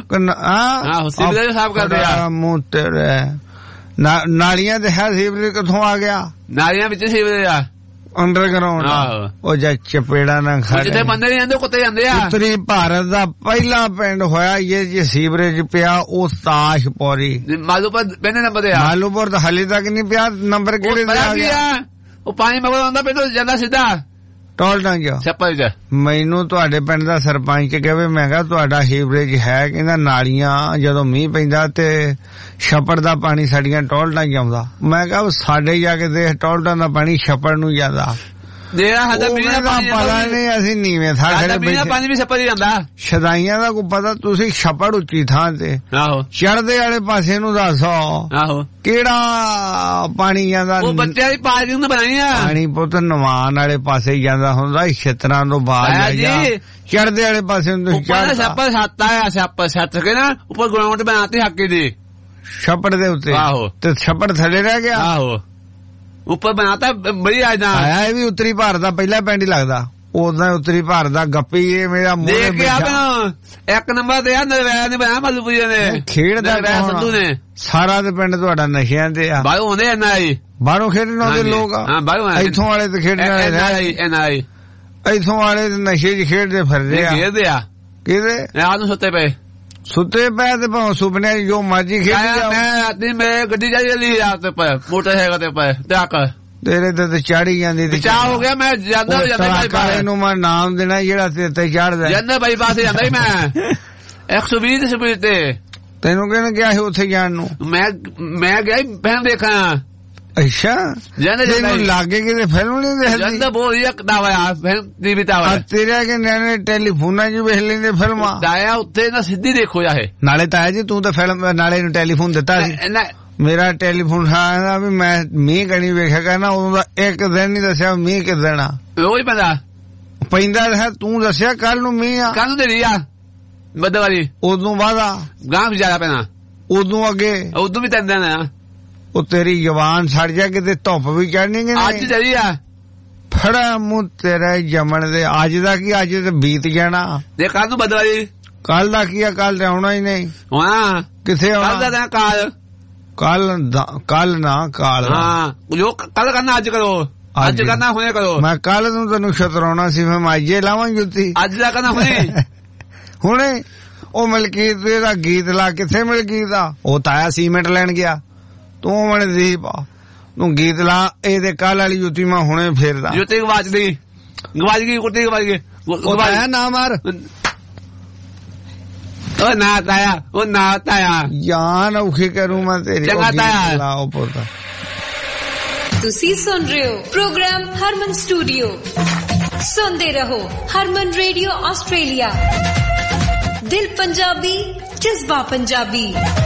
ਆ ਮੂੰਹ ਤੇਰੇ ਨਾਲੀਆਂ ਤੇ ਹੈ ਸੀਵਰੇਜ ਕਿੱਥੋਂ ਆ ਗਿਆ ਨਾਲੀਆਂ ਵਿੱਚ ਸੀਵਰੇਜ ਆ ਅੰਡਰਗਰਾਉਂਡ ਉਹ ਜਾ ਚਪੇੜਾ ਨਾ ਖਾ ਜਿੱਥੇ ਬੰਦੇ ਨਹੀਂ ਜਾਂਦੇ ਕੁੱਤੇ ਜਾਂਦੇ ਆ ਉੱਤਰੀ ਭਾਰਤ ਦਾ ਪਹਿਲਾ ਪਿੰਡ ਹੋਇਆ ਇਹ ਜੇ ਸੀਵਰੇਜ ਪਿਆ ਉਹ ਤਾਸ਼ਪੁਰੀ ਮਾਲੂਪੁਰ ਪਹਿਲੇ ਨੰਬਰ ਤੇ ਆ ਮਾਲੂਪੁਰ ਤਾਂ ਹਾਲੇ ਤੱਕ ਨਹੀਂ ਪਿਆ ਨੰਬਰ ਕਿਹੜੇ ਤੇ ਆ ਗਿਆ ਉਹ ਪਾਣੀ ਮਗਰ ਆਉਂਦਾ ਪਿੰਡ ਜਾਂਦਾ ਸਿੱਧਾ ਟੋਲਟਾਂ ਚ ਛੱਪੜ ਚ ਮੈਨੂੰ ਤੁਹਾਡੇ ਪਿੰਡ ਦਾ ਸਰਪੰਚ ਕਹੇ, ਮੈਂ ਕਿਹਾ ਤੁਹਾਡਾ ਹੀਵਰੇਜ ਹੈ? ਕਹਿੰਦਾ ਨਾਲੀਆਂ ਜਦੋਂ ਮੀਂਹ ਪੈਂਦਾ ਤੇ ਛੱਪੜ ਦਾ ਪਾਣੀ ਸਾਡੀਆਂ ਟੋਲਟਾਂ ਚ ਆਉਂਦਾ। ਮੈਂ ਕਿਹਾ ਸਾਡੇ ਜਾ ਕੇ ਦੇਖ ਟੋਲਟਾਂ ਦਾ ਪਾਣੀ ਛੱਪੜ ਨੂੰ ਜਾਂਦਾ। ਪਤਾ ਨਹੀਂ ਅਸੀਂ ਨੀਵੇਂ ਥਾਂ ਪਾਣੀ ਵੀ ਛੱਪੜ ਹੀ ਜਾਂਦਾ। ਸ਼ਦਾਈਆਂ ਦਾ ਕੋਈ ਪਤਾ? ਤੁਸੀਂ ਛੱਪੜ ਉੱਚੀ ਥਾਂ ਤੇ ਚੜ੍ਹਦੇ ਵਾਲੇ ਪਾਸੇ ਨੂੰ ਦੱਸੋ ਆਹੋ ਕਿਹੜਾ ਪਾਣੀ ਜਾਂਦਾ? ਉਹ ਬੱਚਿਆਂ ਦੀ ਪਾਣੀ ਨੂੰ ਬਣਾਈ ਆ ਪਾਣੀ ਪੁੱਤ ਨਵਾਨ ਵਾਲੇ ਪਾਸੇ ਜਾਂਦਾ ਹੁੰਦਾ, ਛਿੱਤਰਾਂ ਤੋਂ ਬਾਹਰ ਚੜ੍ਹਦੇ ਵਾਲੇ ਪਾਸੇ ਨੂੰ ਛੱਪੜ ਛੱਤ ਆਇਆ ਛੱਪੜ ਛੱਤ ਕੇ ਨਾ ਉੱਪਰ ਗਰਾਊਂਡ ਬਣਾਤੀ ਹਾਕੀ ਦੀ ਛੱਪੜ ਦੇ ਉੱਤੇ। ਆਹੋ ਤੇ ਛੱਪੜ ਥੱਲੇ ਰਹਿ ਗਿਆ। ਆਹੋ ਉੱਪਰ ਬਣਾਤਾ ਬੜੀ ਆਇਆ ਇਹ ਵੀ ਉੱਤਰੀ ਭਾਰਤ ਦਾ ਪਹਿਲਾ ਪਿੰਡ ਹੀ ਲੱਗਦਾ। ਉਦਾਂ ਉੱਤਰੀ ਭਾਰਤ ਦਾ ਗੱਪੀ ਇਹ ਮੇਰਾ ਮੂੰਹ ਇੱਕ ਨੰਬਰ ਤੇ ਆ ਨਰਵੈਰ ਨੇ ਬਣਾਇਆ ਮਲੂਪੁਰੀ ਨੇ ਖੇਡਦਾ ਸੰਧੂ ਨੇ। ਸਾਰਾ ਤੇ ਪਿੰਡ ਤੁਹਾਡਾ ਨਸ਼ਿਆਂ ਤੇ ਆ। ਬਾਹਰੋਂ ਆਉਂਦੇ ਐਨ ਆਈ ਬਾਹਰੋਂ ਖੇਡਣ ਆਉਂਦੇ ਲੋਕ ਆ। ਇੱਥੋਂ ਵਾਲੇ ਤੇ ਖੇਡਣ ਵਾਲੇ ਐਨ ਆਈ ਇੱਥੋਂ ਵਾਲੇ ਤੇ ਨਸ਼ੇ ਚ ਖੇਡਦੇ ਫਿਰਦੇ ਆ। ਖੇਡਦੇ ਆ ਕਿਹਦੇ ਆਹ ਨੂੰ ਸੁੱਤੇ ਪਏ ਸੁੱਤੇ ਪਏ ਤੇ ਭਾਵੇਂ ਸੁਪਨੇ ਜੋ ਮਰਜੀ ਖੇਡੀ ਜਾਓ। ਮੈਂ ਰਾਤੀ ਮੈਂ ਗੱਡੀ ਜਾ ਰਹੀ ਰਾਤ ਤੇ ਮੋਟਰਸਾਈਕਲ ਤੇ ਪਏ ਟੱਕ ਤੇਰੇ ਤੇ ਤੇ ਚੜੀ ਜਾਂਦੀ ਤੇ ਚਾਹ ਹੋ ਗਿਆ। ਮੈਂ ਜਾਂਦਾ ਜਾਂਦਾ ਇਹਨੂੰ ਮੈਂ ਨਾਮ ਦੇਣਾ ਜਿਹੜਾ ਤੇ ਤੇ ਚੜਦਾ ਜਾਂਦਾ ਬਾਈ ਪਾਸੇ ਜਾਂਦਾ ਹੀ ਮੈਂ ਇੱਕ ਸੌ ਵੀਹ ਦੀ ਸਪੀਡ ਤੇ। ਤੈਨੂੰ ਕਿਹਨੇ ਕਿਹਾ ਸੀ ਉੱਥੇ ਜਾਣ ਨੂੰ? ਮੈਂ ਮੈਂ ਗਿਆ ਫਿਲਮ ਦੇਖਾਂ। ਅੱਛਾ ਤੈਨੂੰ ਲਾਗੇ ਕਿਤੇ ਫਿਲਮ ਨਹੀਂ ਦੇਖਦੀ? ਜਾਂਦਾ ਬਹੁਤ ਹੀ ਦਾਵਾ ਆ ਫਿਲਮ ਦੀ ਵੀ ਦਾਵਾ ਤੇਰੇ ਕਿ ਨਿਆਣੇ ਟੈਲੀਫੋਨਾਂ 'ਚ ਵੇਖ ਲੈਂਦੇ ਫਿਲਮਾਂ। ਤਾਇਆ ਉੱਥੇ ਨਾ ਸਿੱਧੀ ਦੇਖੋ ਜਾਏ ਨਾਲੇ ਤਾਇਆ ਜੀ ਤੂੰ ਤਾਂ ਫਿਲਮ ਨਾਲੇ ਨੂੰ ਟੈਲੀਫੋਨ ਦਿੱਤਾ ਸੀ। ਮੇਰਾ ਟੈਲੀਫੋਨ ਆਇਆ ਵੀ ਮੈਂ ਮੀਂਹ ਕਣੀ ਵੇਖਿਆ ਕਰਨਾ ਉਦੋਂ ਦਾ ਇੱਕ ਦਿਨ ਨਹੀਂ ਦੱਸਿਆ ਮੀਂਹ ਕਿ ਦੇਣਾ ਰੋਜ਼ ਪੈਂਦਾ ਪੈਂਦਾ ਰਿਹਾ। ਤੂੰ ਦੱਸਿਆ ਕੱਲ ਨੂੰ ਮੀਂਹ ਆ ਕੱਲ ਨੂੰ ਦੇਰੀ ਆ ਬੱਦਵਾਰੀ ਉਦੋਂ ਬਾਅਦ ਆ ਗਾਂ ਵੀ ਜ਼ਿਆਦਾ ਪੈਣਾ ਉਦੋਂ ਅੱਗੇ ਉਦੋਂ ਵੀ ਤੈਨੂੰ ਨਾ ਉਹ ਤੇਰੀ ਜਵਾਨ ਸੜ ਜਾ ਕਿਤੇ ਧੁੱਪ ਵੀ ਚੜਨੀ ਕਿ ਅੱਜ ਚੜੀ ਆ ਫੜਾ ਮੂੰਹ ਤੇਰੇ ਜੰਮਣ ਦੇ। ਅੱਜ ਦਾ ਕੀ ਅੱਜ ਤੇ ਬੀਤ ਜਾਣਾ। ਦੇ ਕੱਲ ਨੂੰ ਬੱਦਵਾਰੀ ਕੱਲ ਦਾ ਕੀ ਆ ਕੱਲ ਤੇ ਆਉਣਾ ਹੀ ਨਹੀਂ। ਹਾਂ ਕਿੱਥੇ ਆਉਣਾ? ਕੱਲ ਦਾ ਕਾਲ ਕੱਲ ਕੱਲ ਨਾ ਕਾਲ ਹਾਂ ਜੋ ਕੱਲ ਕਰਨਾ ਅੱਜ ਕਰੋ ਅੱਜ ਕਰਨਾ ਹੁਣੇ ਕਰੋ। ਮੈਂ ਕੱਲ ਨੂੰ ਤੈਨੂੰ ਛਤਰਾਉਣਾ ਸੀ ਮੈਂ ਅੱਜ ਲਾਵਾਂ ਜੁੱਤੀ। ਅੱਜ ਦਾ ਕਰਨਾ ਹੁਣੇ ਹੁਣੇ। ਉਹ ਮਲਕੀਤ ਦਾ ਗੀਤ ਲਾ ਕਿੱਥੇ ਮਲਕੀਤ ਦਾ? ਉਹ ਤਾਇਆ ਸੀਮੈਂਟ ਲੈਣ ਗਿਆ ਤੂੰ ਮਣ ਦੀਪ ਤੂੰ ਗੀਤ ਲਾ ਇਹਦੇ ਕੱਲ ਵਾਲੀ ਜੁੱਤੀ ਮੈਂ ਹੁਣੇ ਫੇਰਦਾ। ਜੁੱਤੀ ਗਵਾਚ ਗਈ ਗਵਾਚ ਗਈ ਕੁੱਤੀ ਗਵਾਚ ਗਈ ਗਵਾਇਆ ਨਾ ਮਾਰ ਉਹ ਨਾ ਤਾਇਆ ਉਹ ਨਾ ਤਾਇਆ ਜਾਨ ਔਖੀ ਕਰੂੰ ਮੈਂ ਤੇਰੀ। ਚੰਗਾ ਤਾਇਆ ਲਾਓ ਪੁੱਤ। ਤੁਸੀਂ ਸੁਣ ਰਹੇ ਹੋ ਪ੍ਰੋਗਰਾਮ ਹਰਮਨ ਸਟੂਡੀਓ। ਸੁਣਦੇ ਰਹੋ ਹਰਮਨ ਰੇਡੀਓ ਆਸਟ੍ਰੇਲੀਆ। ਦਿਲ ਪੰਜਾਬੀ ਜਜ਼ਬਾ ਪੰਜਾਬੀ।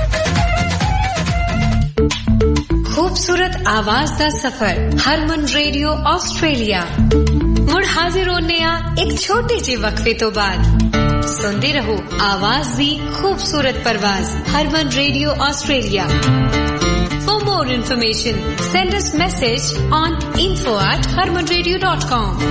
खूबसूरत आवाज दा सफर हरमन रेडियो ऑस्ट्रेलिया मुड़ हाजिर होने आ एक छोटे जे वक्फे तो बाद। सुनते रहो आवाज दी खूबसूरत परवाज Harman radio Australia. For more information send us message on info at harman radio dot com।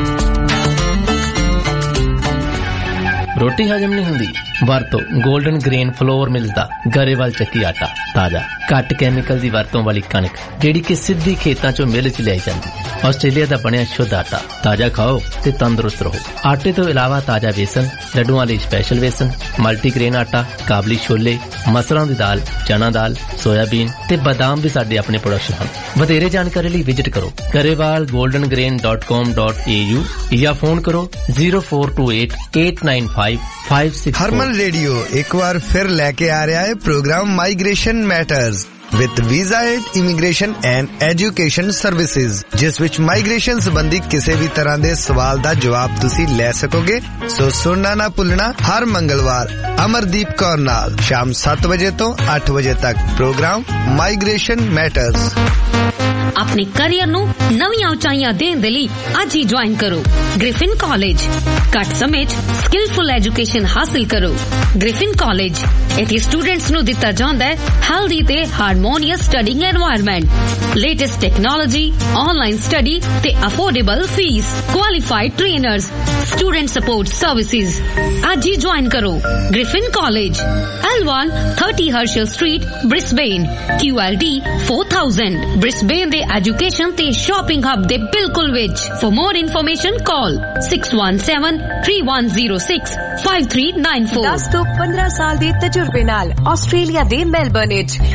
रोटी हजम नहीं हुंदी ਵਰਤੋ 골ਡਨ ਗ੍ਰੇਨ ਫਲੋਰ ਮਿਲਦਾ ਗਰੇਵਾਲ ਚੱਕੀ ਆਟਾ ਤਾਜ਼ਾ ਘੱਟ ਕੈਮੀਕਲ ਦੀ ਵਰਤੋਂ ਵਾਲੀ ਕਣਕ ਜਿਹੜੀ ਕਿ ਸਿੱਧੀ ਖੇਤਾਂ ਚੋਂ ਮਿਲ ਚ ਲਿਆਈ ਜਾਂਦੀ। ਆਸਟ੍ਰੇਲੀਆ ਦਾ ਬਣਿਆ ਸ਼ੁੱਧ ਆਟਾ ਤਾਜ਼ਾ ਖਾਓ ਤੇ ਤੰਦਰੁਸਤ ਰਹੋ। ਆਟੇ ਤੋਂ ਇਲਾਵਾ ਤਾਜ਼ਾ ਵੇਸਣ ਲੱਡੂਆਂ ਲਈ ਸਪੈਸ਼ਲ ਵੇਸਣ ਮਲਟੀਗ੍ਰੇਨ ਆਟਾ ਕਾਬਲੀ ਛੋਲੇ ਮਸਰਾਂ ਦੀ ਦਾਲ ਚਨਾ ਦਾਲ ਸੋਇਆਬੀਨ ਤੇ ਬਾਦਾਮ ਵੀ ਸਾਡੇ ਆਪਣੇ ਪ੍ਰੋਡਕਸ਼ਨ ਹਨ। ਵਧੇਰੇ ਜਾਣਕਾਰੀ ਲਈ ਵਿਜ਼ਿਟ ਕਰੋ Grewal golden grain dot com dot a u ਜਾਂ ਫੋਨ ਕਰੋ zero four two eight eight nine five five six four। Harman radio ਇੱਕ ਵਾਰ ਫਿਰ ਲੈ ਕੇ ਆ ਰਿਹਾ ਹੈ programme migration matters with visa aid, immigration and education services ਜਿਸ ਵਿੱਚ ਮਾਈਗ੍ਰੇਸ਼ਨ ਸੰਬੰਧੀ ਕਿਸੇ ਵੀ ਤਰ੍ਹਾਂ ਦੇ ਸਵਾਲ ਦਾ ਜਵਾਬ ਤੁਸੀਂ ਲੈ ਸਕੋਗੇ। ਸੋ ਸੁਣਨਾ ਨਾ ਭੁੱਲਣਾ ਹਰ ਮੰਗਲਵਾਰ ਅਮਰਦੀਪ ਕੌਰ ਨਾਲ ਸ਼ਾਮ ਸੱਤ ਵਜੇ ਤੋਂ ਅੱਠ ਵਜੇ ਤੱਕ ਪ੍ਰੋਗਰਾਮ ਮਾਈਗ੍ਰੇਸ਼ਨ ਮੈਟਰਸ। ਆਪਣੇ ਕੈਰੀਅਰ ਨੂੰ ਨਵੀਆਂ ਉਚਾਈਆਂ ਦੇਣ ਦੇ ਲਈ ਅੱਜ ਹੀ ਜੁਆਇਨ ਕਰੋ ਗ੍ਰਿਫਿਨ ਕਾਲਜ। ਘੱਟ ਸਮੇਂ 'ਚ ਸਕਿਲਫੁਲ ਐਜੂਕੇਸ਼ਨ ਹਾਸਿਲ ਕਰੋ। ਗ੍ਰਿਫਿਨ ਕਾਲਜ ਇੱਥੇ ਸਟੂਡੈਂਟਸ ਨੂੰ ਦਿੱਤਾ ਜਾਂਦਾ ਹੈ ਹੈਲਦੀ ਤੇ harmonious studying environment latest technology online study ਤੇ affordable fees qualified trainers student support services. ਅੱਜ ਹੀ ਜੁਆਇਨ ਕਰੋ Griffin college L one thirty Herschel Street Brisbane Q L D four thousand Brisbane ਦੇ ਐਜੂਕੇਸ਼ਨ ਤੇ shopping hub ਦੇ ਬਿਲਕੁਲ ਵਿੱਚ। For more information call six one seven three one zero six five three nine four। ਦਸ ਤੋਂ ਪੰਦਰਾਂ ਸਾਲ ਦੇ ਤਜਰਬੇ ਨਾਲ ਆਸਟ੍ਰੇਲੀਆ ਦੇ ਮੈਲਬਰਨ ਵਿੱਚ ਜੇ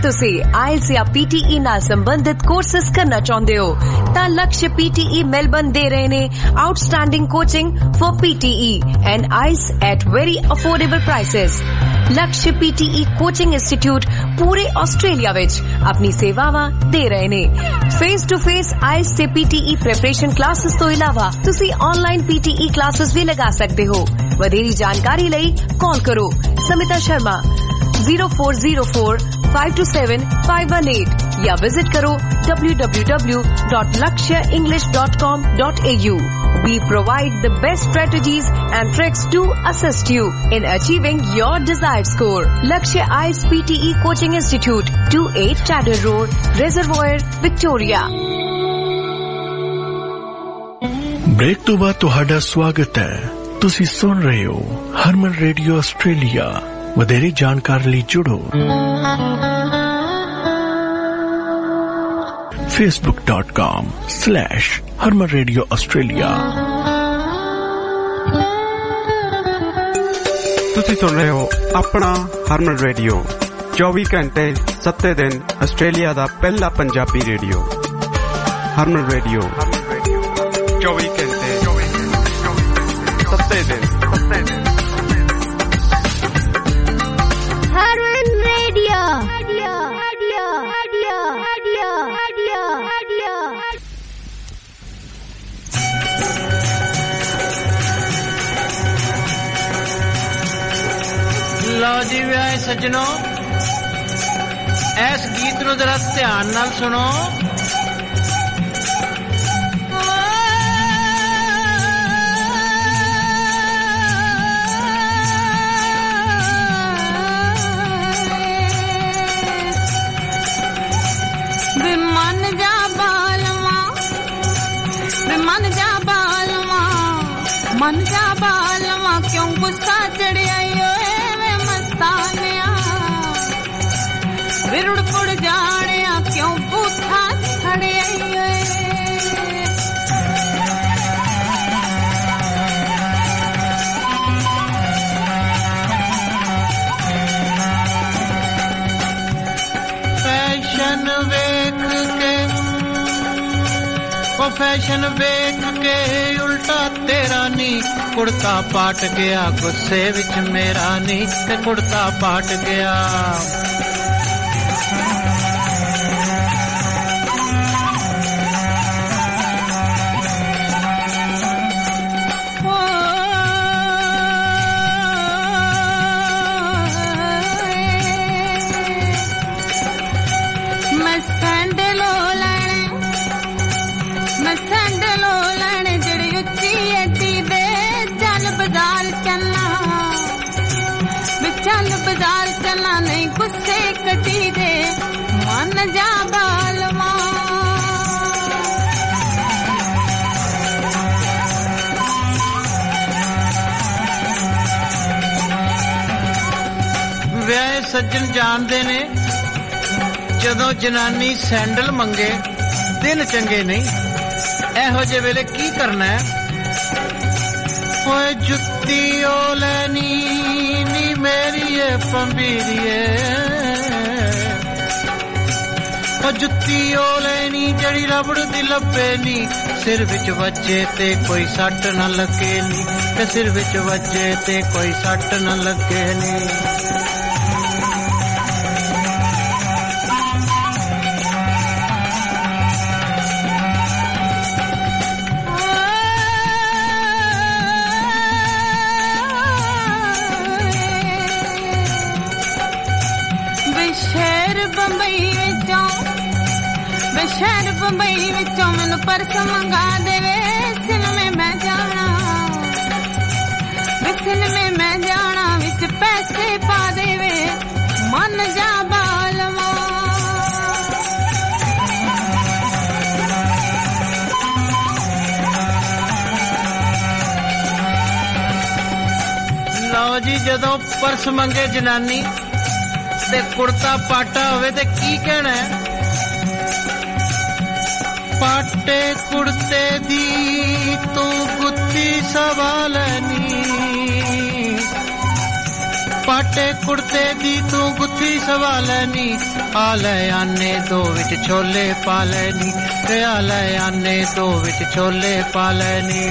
ਤੁਸੀਂ ਆਇਲਸ ਜਾਂ ਪੀਟੀਈ ਨਾਲ ਸੰਬੰਧਿਤ ਕੋਰਸਸ ਕਰਨਾ ਚਾਹੁੰਦੇ ਹੋ ਤਾਂ ਲਕਸ਼ ਪੀਟੀਈ ਮੈਲਬਨ ਦੇ ਰਹੇ ਨੇ outstanding coaching for PTE and IELTS at very affordable prices. Laksh PTE coaching institute ਪੂਰੇ ਆਸਟ੍ਰੇਲੀਆ ਵਿੱਚ ਆਪਣੀ ਸੇਵਾਵਾਂ ਦੇ ਰਹੇ ਨੇ। ਫੇਸ ਟੂ ਫੇਸ ਆਇਲਸ ਤੇ ਪੀਟੀਈ ਪ੍ਰੈਪਰੇਸ਼ਨ ਕਲਾਸਿਸ ਤੋਂ ਇਲਾਵਾ ਤੁਸੀਂ ਆਨਲਾਈਨ ਪੀਟੀਈ ਕਲਾਸਿਸ ਵੀ ਲਗਾ ਸਕਦੇ ਹੋ। ਵਧੇਰੀ ਜਾਣਕਾਰੀ ਲਈ ਕਾਲ ਕਰੋ Smita Sharma zero four zero four five two seven five one eight या विजिट करो w w w dot lakshya english dot com dot a u। We provide the best strategies and tricks to assist you in achieving your desired score. Lakshya I E L T S P T E Coaching Institute, two eight Tadder Road, Reservoir, Victoria। Break तो बाद तुहाडा स्वागत है। तुसी सुन रहे हो Harman radio Australia. ਵਧੇਰੇ ਜਾਣਕਾਰੀ ਲਈ ਜੁੜੋ facebook dot com slash harman radio australia। ਤੁਸੀਂ ਸੁਣ ਰਹੇ ਹੋ ਆਪਣਾ ਹਰਮਨ ਰੇਡੀਓ ਚੌਵੀ ਘੰਟੇ ਸੱਤੇ ਦਿਨ ਆਸਟ੍ਰੇਲੀਆ ਦਾ ਪਹਿਲਾ ਪੰਜਾਬੀ ਰੇਡੀਓ। ਹਰਮਨ ਰੇਡੀਓ ਚੌਵੀ ਘੰਟੇ ਸੱਤੇ ਦਿਨ ਸੱਤੇ ਦਿਨ ਲਓ ਜੀ ਵਿਆਹ ਸੱਜਣੋ, ਇਸ ਗੀਤ ਨੂੰ ਜਰਾ ਧਿਆਨ ਨਾਲ ਸੁਣੋ। ਵੇ ਮਨ ਜਾ ਬਾਲਵਾ, ਵੇ ਮਨ ਜਾ ਬਾਲਵਾ, ਮਨ ਜਾ ਬਾਲਵਾ, ਕਿਉਂ ਗੁੱਸਾ ਚੜਿਆ ਵਿਰੁੜ ਪੁੜ ਜਾਣਿਆ, ਕਿਉਂ ਬੂਥਾ ਸੜਿਆ ਫੈਸ਼ਨ ਵੇਖ ਕੇ, ਉਹ ਫੈਸ਼ਨ ਵੇਖ ਕੇ ਉਲਟਾ ਤੇਰਾ ਨੀ ਕੁੜਤਾ ਪਾਟ ਗਿਆ, ਗੁੱਸੇ ਵਿੱਚ ਮੇਰਾ ਨੀ ਤੇ ਕੁੜਤਾ ਪਾਟ ਗਿਆ। ਗੁੱਸੇ ਕੱਟੀ ਦੇ ਮਨ ਜਾ ਬਾਲਵਾ। ਵਿਆਹੇ ਸੱਜਣ ਜਾਣਦੇ ਨੇ ਜਦੋਂ ਜਨਾਨੀ ਸੈਂਡਲ ਮੰਗੇ ਦਿਨ ਚੰਗੇ ਨਹੀਂ, ਇਹੋ ਜਿਹੇ ਵੇਲੇ ਕੀ ਕਰਨਾ ਹੈ? ਓਏ ਜੁੱਤੀ ਓ ਲੈਣੀ ਨੀ ਮੇਰੀ ਏ ਪੰਬੀਰੀਏ, ਓ ਜੁੱਤੀ ਓ ਲੈਣੀ ਜਿਹੜੀ ਰਬੜ ਦੀ ਲੱਭੇ ਨੀ, ਸਿਰ ਵਿੱਚ ਵੱਜੇ ਤੇ ਕੋਈ ਸੱਟ ਨਾ ਲੱਗੇ ਨੀ, ਤੇ ਸਿਰ ਵਿੱਚ ਵੱਜੇ ਤੇ ਕੋਈ ਸੱਟ ਨਾ ਲੱਗੇ ਨੀ। ਸ਼ਹਿਰ ਬੰਬਈ ਵਿੱਚੋਂ ਮੈਨੂੰ ਪਰਸ ਮੰਗਾ ਦੇਵੇ, ਸਿਨਮੇ ਮੈਂ ਜਾਣਾ, ਵੇ ਸਿਨਮੇ ਮੈਂ ਜਾਣਾ, ਵਿੱਚ ਪੈਸੇ ਪਾ ਦੇਵੇ, ਮਨ ਜਾ ਬਾਲਵਾ। ਲਓ ਜੀ, ਜਦੋਂ ਪਰਸ ਮੰਗੇ ਜਨਾਨੀ ਤੇ ਕੁੜਤਾ ਪਾਟਾ ਹੋਵੇ ਤੇ ਕੀ ਕਹਿਣਾ ਹੈ? ਪਾਟੇ ਕੁੜਤੇ ਦੀ ਤੂੰ ਗੁੱਤੀ ਸਵਾਲਨੀ, ਕਾਟੇ ਕੁੜਤੇ ਦੀ ਤੂੰ ਗੁੱਥੀ ਸਵਾ ਲੈਨੀ ਆ ਲੈ ਆਨੇ ਦੋ ਵਿੱਚ ਛੋਲੇ ਪਾ ਲੈਨੀ ਤੇ ਆ ਲੈ ਆਨੇ ਦੋ ਵਿੱਚ ਛੋਲੇ ਪਾ ਲੈਨੀ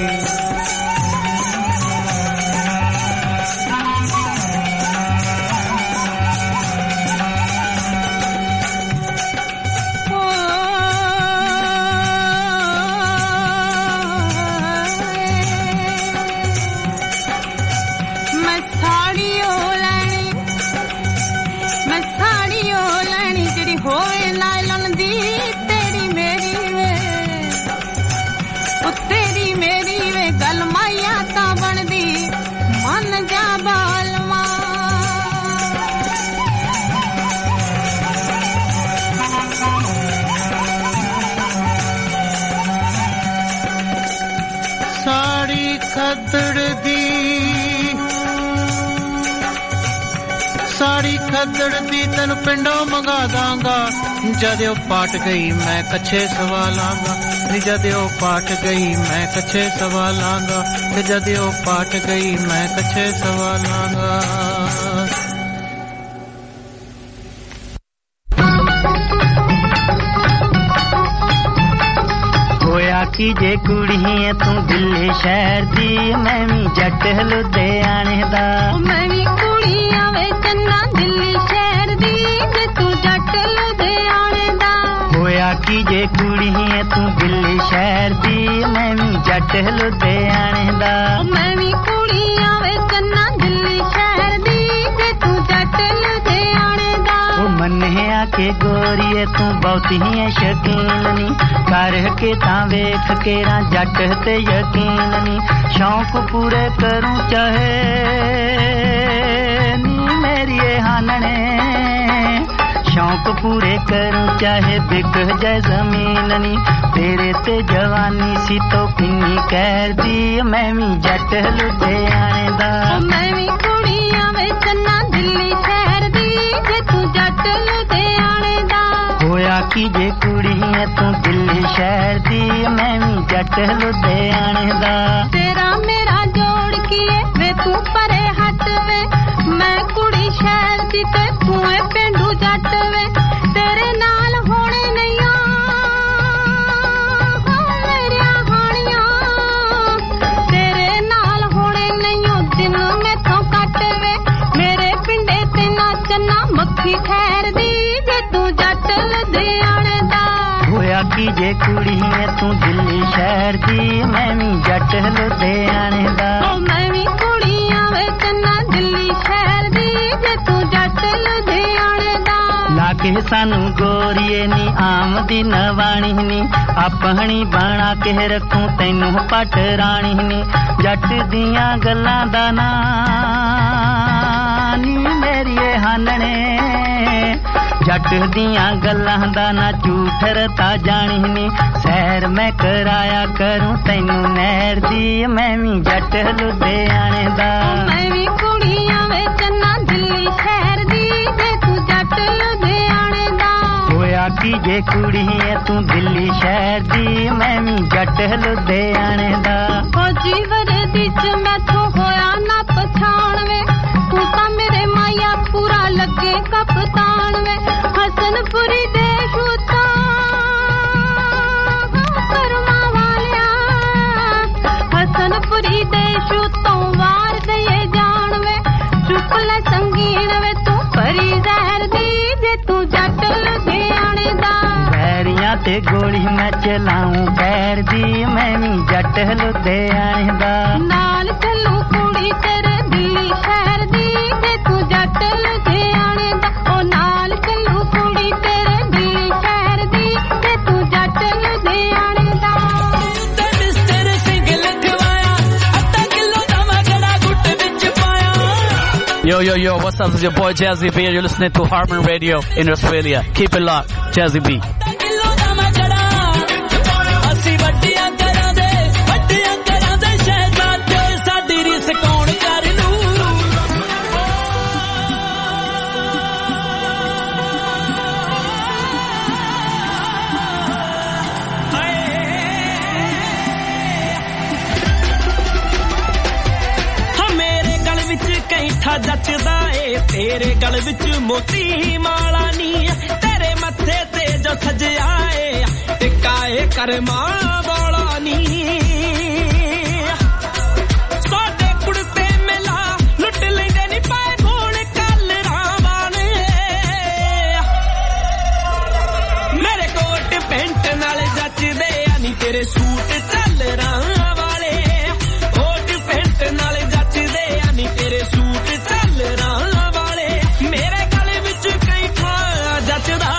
ਸਾੜੀ ਖੱਦੜ ਦੀ ਤੈਨੂੰ ਪਿੰਡੋਂ ਮੰਗਾ ਦਾਂਗਾ ਜਦ ਉਹ ਪਾਟ ਗਈ ਮੈਂ ਕੱਛੇ ਸਵਾ ਲਾਂਗਾ ਨੀ ਜਦ ਉਹ ਪਾਟ ਗਈ ਮੈਂ ਕੱਛੇ ਸਵਾ ਲਾਂਗਾ ਤੇ ਜਦ ਉਹ ਪਾਟ ਗਈ ਮੈਂ ਕੱਛੇ ਸਵਾ ਲਾਂਗਾ की जे कुड़ी है तू दिल्ली शहर दी मैं भी जट लुधियाने दा मैं भी कुड़ी आवे चन्ना दिल्ली शहर दी जे तू जट लुधियाने दा होया की जे कुड़ी है तू दिल्ली शहर दी मैं भी जट लुधियाने दा मैं भी कुड़ी आवे चन्ना दिल्ली शहर दी जे तू जट लुधियाने दा ओ मन्ने आके गोरीए तू बहुत ही शकीन नी कर के तां वेख के रा जट ते यकीन नी शौक पूरे करूं चाहे नी मेरी हानने शौक पूरे करूं चाहे बिक जाए जमीन नी तेरे ते जवानी सी तो किन्नी कहर दी मैं भी जट लुधियाने दा मैं भी कुड़ी आवे चन्ना दिल्ली शहर दी जे तू जट लुधियाने दा होया की जे कुड़ी है तू दिल्ली शहर दी मैं भी जट लुधियाने दा तेरा मेरा जोड़ किए वे तू परे हट वे मैं कुड़ी शहर दी ते तू है पेंडू जट वे तेरे नाल होने नहीं मेरी हानियां तेरे नाल होने नहीं दिन में तो कट वे मेरे पिंडे ते नाचना मक्खी ठहर दी जे तू जट लुधियाने दा होया की जे कुड़ी है तू दिल्ली शहर दी मैं भी जट लुधियाने दा ओ मैं भी कुड़ी आवे चन्ना दिल्ली शहर दी जे तू जट लुधियाने दा लागे सानू गोरीए नी आमदी नवाणी नी अपनी बना के रखूं तैनू पट राणी नी जट दियां गल्लां दा ना नी मेरी हानने जट दियां गल्लां दा ना झूठ रता जानी नी सैर मैं कराया करूं तैनू नहर दी मैं भी जट लुधियाने दा मैं भी कुड़ी आवे चन्ना दिल्ली शहर दी जे तू जट लुधियाने दा होया की जे कुड़ी है तू दिल्ली शहर दी मैं भी जट लुधियाने दा फौजी वर्दी च मैथों होया ना पछाण वे तू तां मेरे माया पूरा लगे कप्तान वे हसनपुरी देश उता कर्मा वालिया हसनपुरी देश उतों वार दे जान वे चुप ले संगीन वे तू परी जहर दी जे तू जट लुधियाने दा बैरियां ते गोली मैं चलाऊं पैर दी मैं भी जट लुधियाने दा नाल चलू कुड़ी तेरे दिल्ली शहर दी जे तू जट लुधियाने दा ओ नाल चलू कुड़ी तेरे दिल्ली शहर दी जे तू जट लुधियाने दा ते मिस्टर सिंह लखवाया अद्धा किलो दा मैं गड़ा गुट विच पाया Yo yo yo what's up, it's your boy Jazzy B. You're listening to Harmon Radio in Australia. Keep it locked, Jazzy B. ਜੱਚਦਾ ਏ तेरे गल विच मोती माला नी तेरे मत्थे ते जो सजया ए टिकाए करमा वाला नी साडे कुड़ते मिला लुट लेंदे नी पाए गोण कलरा वाले मेरे कोट पेंट नाल जचदे नी तेरे सूट चलरा वाले कोट पेंट नाल जचदे नी तेरे सूट चलरा वाले मेरे गले विच कई खा जचदा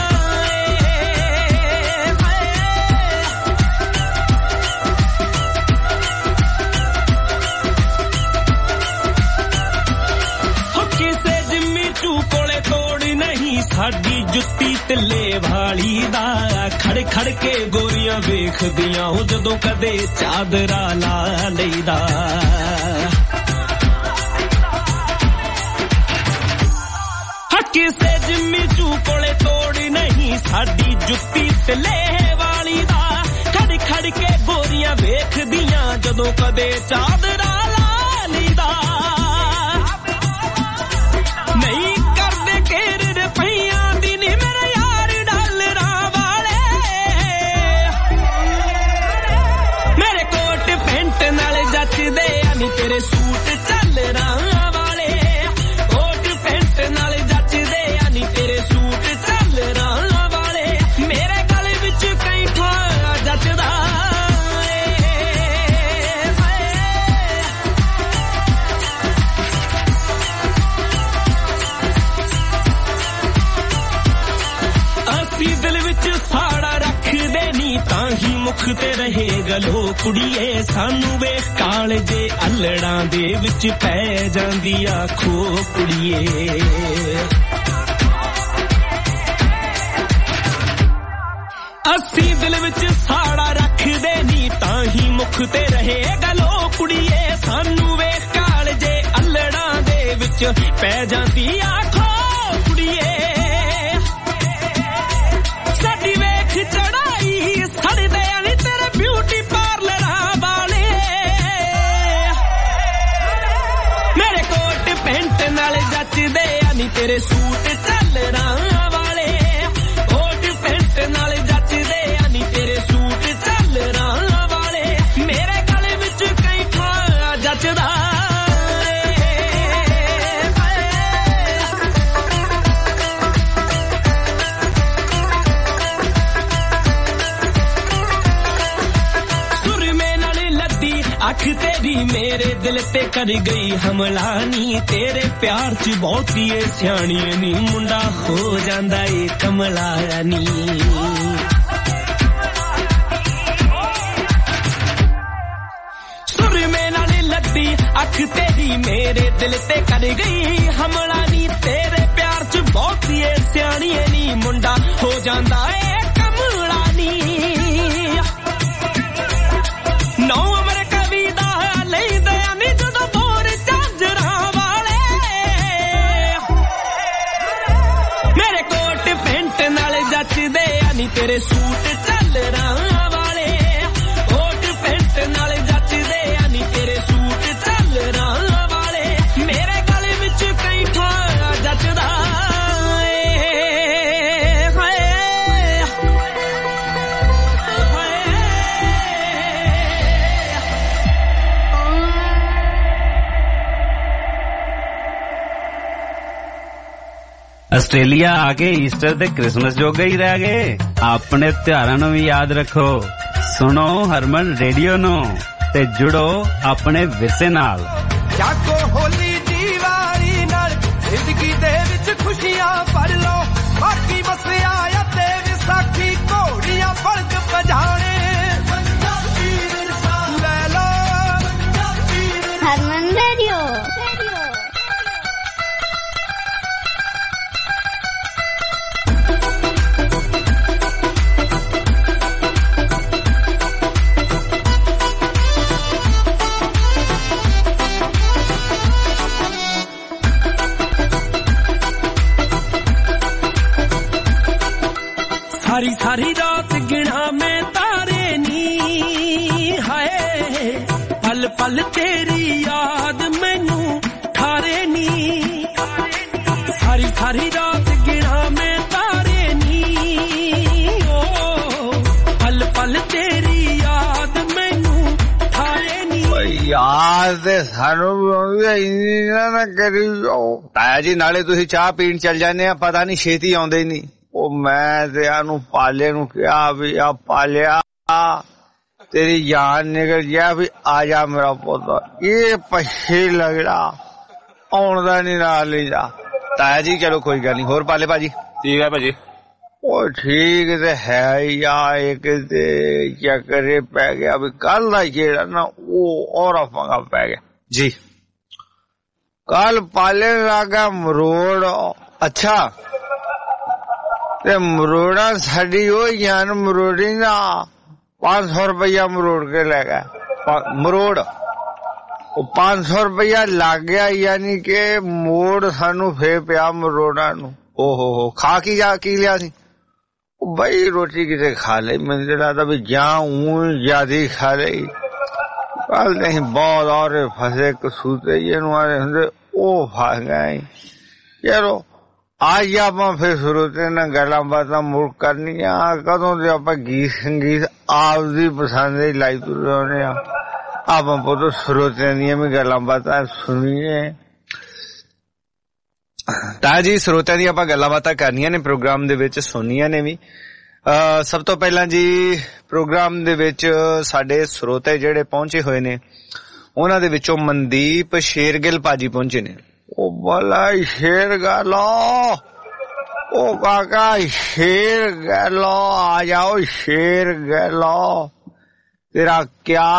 साडी जुत्ती तिल्ले वाली दा खड़ खड़ के गोरियां वेखदियां हो जदों कदे चादरा ला लईदा हकी से जिम्मी चू कोले तोड़ नहीं साडी जुत्ती तिल्ले वाली दा खड़ खड़ के गोरियां वेखदियां जदों कदे चादरा ला लईदा नहीं करदे केर रुपइयां दी नी मेरे यार डॉलरां वाले मेरे कोट पेंट नाल जचदे नी तेरे सूट चलरां वाले कोट पेंट नाल जचदे नी तेरे सूट चलरां वाले मेरे गले विच कई खा जचदा ताही मुख ते रहे गलो कुड़िए सानू वेख काले जे अल्लड़ां दे विच पै जांदी आखो कुड़िए असी दिल विच साड़ा रख दे नी ताही मुख ते रहे गलो कुड़िए सानू वेख काले जे अल्लड़ां दे विच पै जांदी आखो कुड़िए साडी वेख चढ़ाई सड़दे नी तेरे ब्यूटी पार्लर वाले मेरे कोट पेंट नाल जचदे नी तेरे सूट चलरां वाले कोट पेंट नाल जचदे नी तेरे सूट चलरां वाले मेरे गले विच कई खा जचदा अख तेरी मेरे दिल ते कर गई हमला नी तेरे प्यार च बहुती ए सियाणी नी मुंडा हो जांदा ए कमला नी सुर में नाल लद्दी अख तेरी मेरे दिल ते कर गई हमला नी तेरे प्यार च बहुती ए सियाणी नी मुंडा हो जांदा ए कमला नी नौ तेरे सूट चलरां वाले कोट पेंट नाल जचदे नी तेरे सूट चलरां वाले मेरे गले विच कई खा जचदा ਆਸਟ੍ਰੇਲੀਆ ਆ ਕੇ ਈਸਟਰ ਤੇ ਕ੍ਰਿਸਮਸ ਜੋਗਾ ਹੀ ਰਹਿ ਗਏ ਆਪਣੇ ਤਿਉਹਾਰਾਂ ਨੂੰ ਵੀ ਯਾਦ ਰੱਖੋ ਸੁਣੋ ਹਰਮਨ ਰੇਡੀਓ ਨੂੰ ਤੇ ਜੁੜੋ ਆਪਣੇ ਵਿਰਸੇ ਨਾਲ ਜਾਗੋ ਹੋਲੀ ਦੀਵਾਲੀ ਨਾਲ ਜ਼ਿੰਦਗੀ ਦੇ ਵਿੱਚ ਖੁਸ਼ੀਆਂ ਭਰ ਲਓ ਬਾਕੀ ਮਸਿਆ ਅਤੇ ਵਿਸਾਖੀ ਘੋੜੀਆਂ ਫਲਕ ਵਜਾਣੇ ਪੰਜਾਬੀ ਵਿਰਸਾ ਲੈ ਲਓ ਹਰਮਨ ਰੇਡੀਓ सारी सारी रात गिना मैं तारे नी हाय पल पल तेरी याद मैनू खारे नी ਯਾਦ ਤੇ ਸਾਨੂੰ ਵੀ ਆਉਂਦੀ ਹੈ ਇੰਨਾ ਨਾ ਕਰੀ ਜਾਓ। ਤਾਇਆ ਜੀ ਨਾਲੇ ਤੁਸੀਂ ਚਾਹ ਪੀਣ ਚੱਲ ਜਾਂਦੇ ਆ, ਪਤਾ ਨਹੀਂ ਛੇਤੀ ਆਉਂਦੇ ਨਹੀਂ। ਉਹ ਮੈਂ ਤੇ ਆਨੂੰ ਪਾਲੇ ਨੂੰ ਕਿਹਾ ਵੀ ਆ ਪਾਲਿਆ ਤੇਰੀ ਜਾਨ ਨਿਕਲ ਗਿਆ ਵੀ ਆ ਜਾ ਮੇਰਾ ਪੁੱਤ, ਇਹ ਪਛੇ ਲੱਗਦਾ ਆਉਣ ਦਾ ਨਹੀਂ ਨਾਲ ਲੈ ਜਾ। ਤਾਇਆ ਜੀ ਚਲੋ ਕੋਈ ਗੱਲ ਨਹੀਂ। ਹੋਰ ਪਾਲੇ ਭਾਜੀ? ਠੀਕ ਹੈ ਭਾਜੀ। ਉਹ ਠੀਕ ਤੇ ਹੈ ਯਾ, ਇੱਕ ਤੇ ਚੱਕਰੇ ਪੈ ਗਿਆ ਵੀ ਕੱਲ ਦਾ ਜਿਹੜਾ ਨਾ ਉਹ ਔਰ ਪੰਗਾ ਪੈ ਗਿਆ ਜੀ। ਕੱਲ ਪਾਲੇ ਲਾਗਾ ਮਰੋੜ। ਅੱਛਾ ਤੇ ਮਰੋੜਾ ਸਾਡੀ ਉਹ ਜਾਨ ਮਰੋੜੀ ਨਾ पांच सौ रुपया मरोड़ के ले गया। मरोड़ वो पांच सौ रुपया लग गया, यानी के मोड़ सानू फे पिया मरोड़ा नू। ओहो हो खा की जा की लिया सी भाई रोटी किते खा ले, मैंने लगता भी जाऊं ज्यादा खा ले। कल नहीं बहुत और फसे कसूते ये नुआरे होंगे ओ फस गए। यारो आज आप फिर श्रोते ने गल्लां बातां मुड़ करनियां। कदों दे आप गीत संगीत आपदी पसंद दी लाई तुरे होने आ, आप पुत श्रोतियां दियां भी गल्लां बातां सुनिए। तां जी श्रोतियां दी आपां गल्लां बातां करनियां ने, प्रोग्राम दे विच सुनियां ने भी। सब तो पहला जी प्रोग्राम दे विच साडे श्रोते जेड़े पहुंचे होए ने उन्हां दे विचों मनदीप शेरगिल भाजी पहुंचे ने। ओ भला शेर गलो, ओ काका शेर गलो आ जाओ, शेर गलो तेरा क्या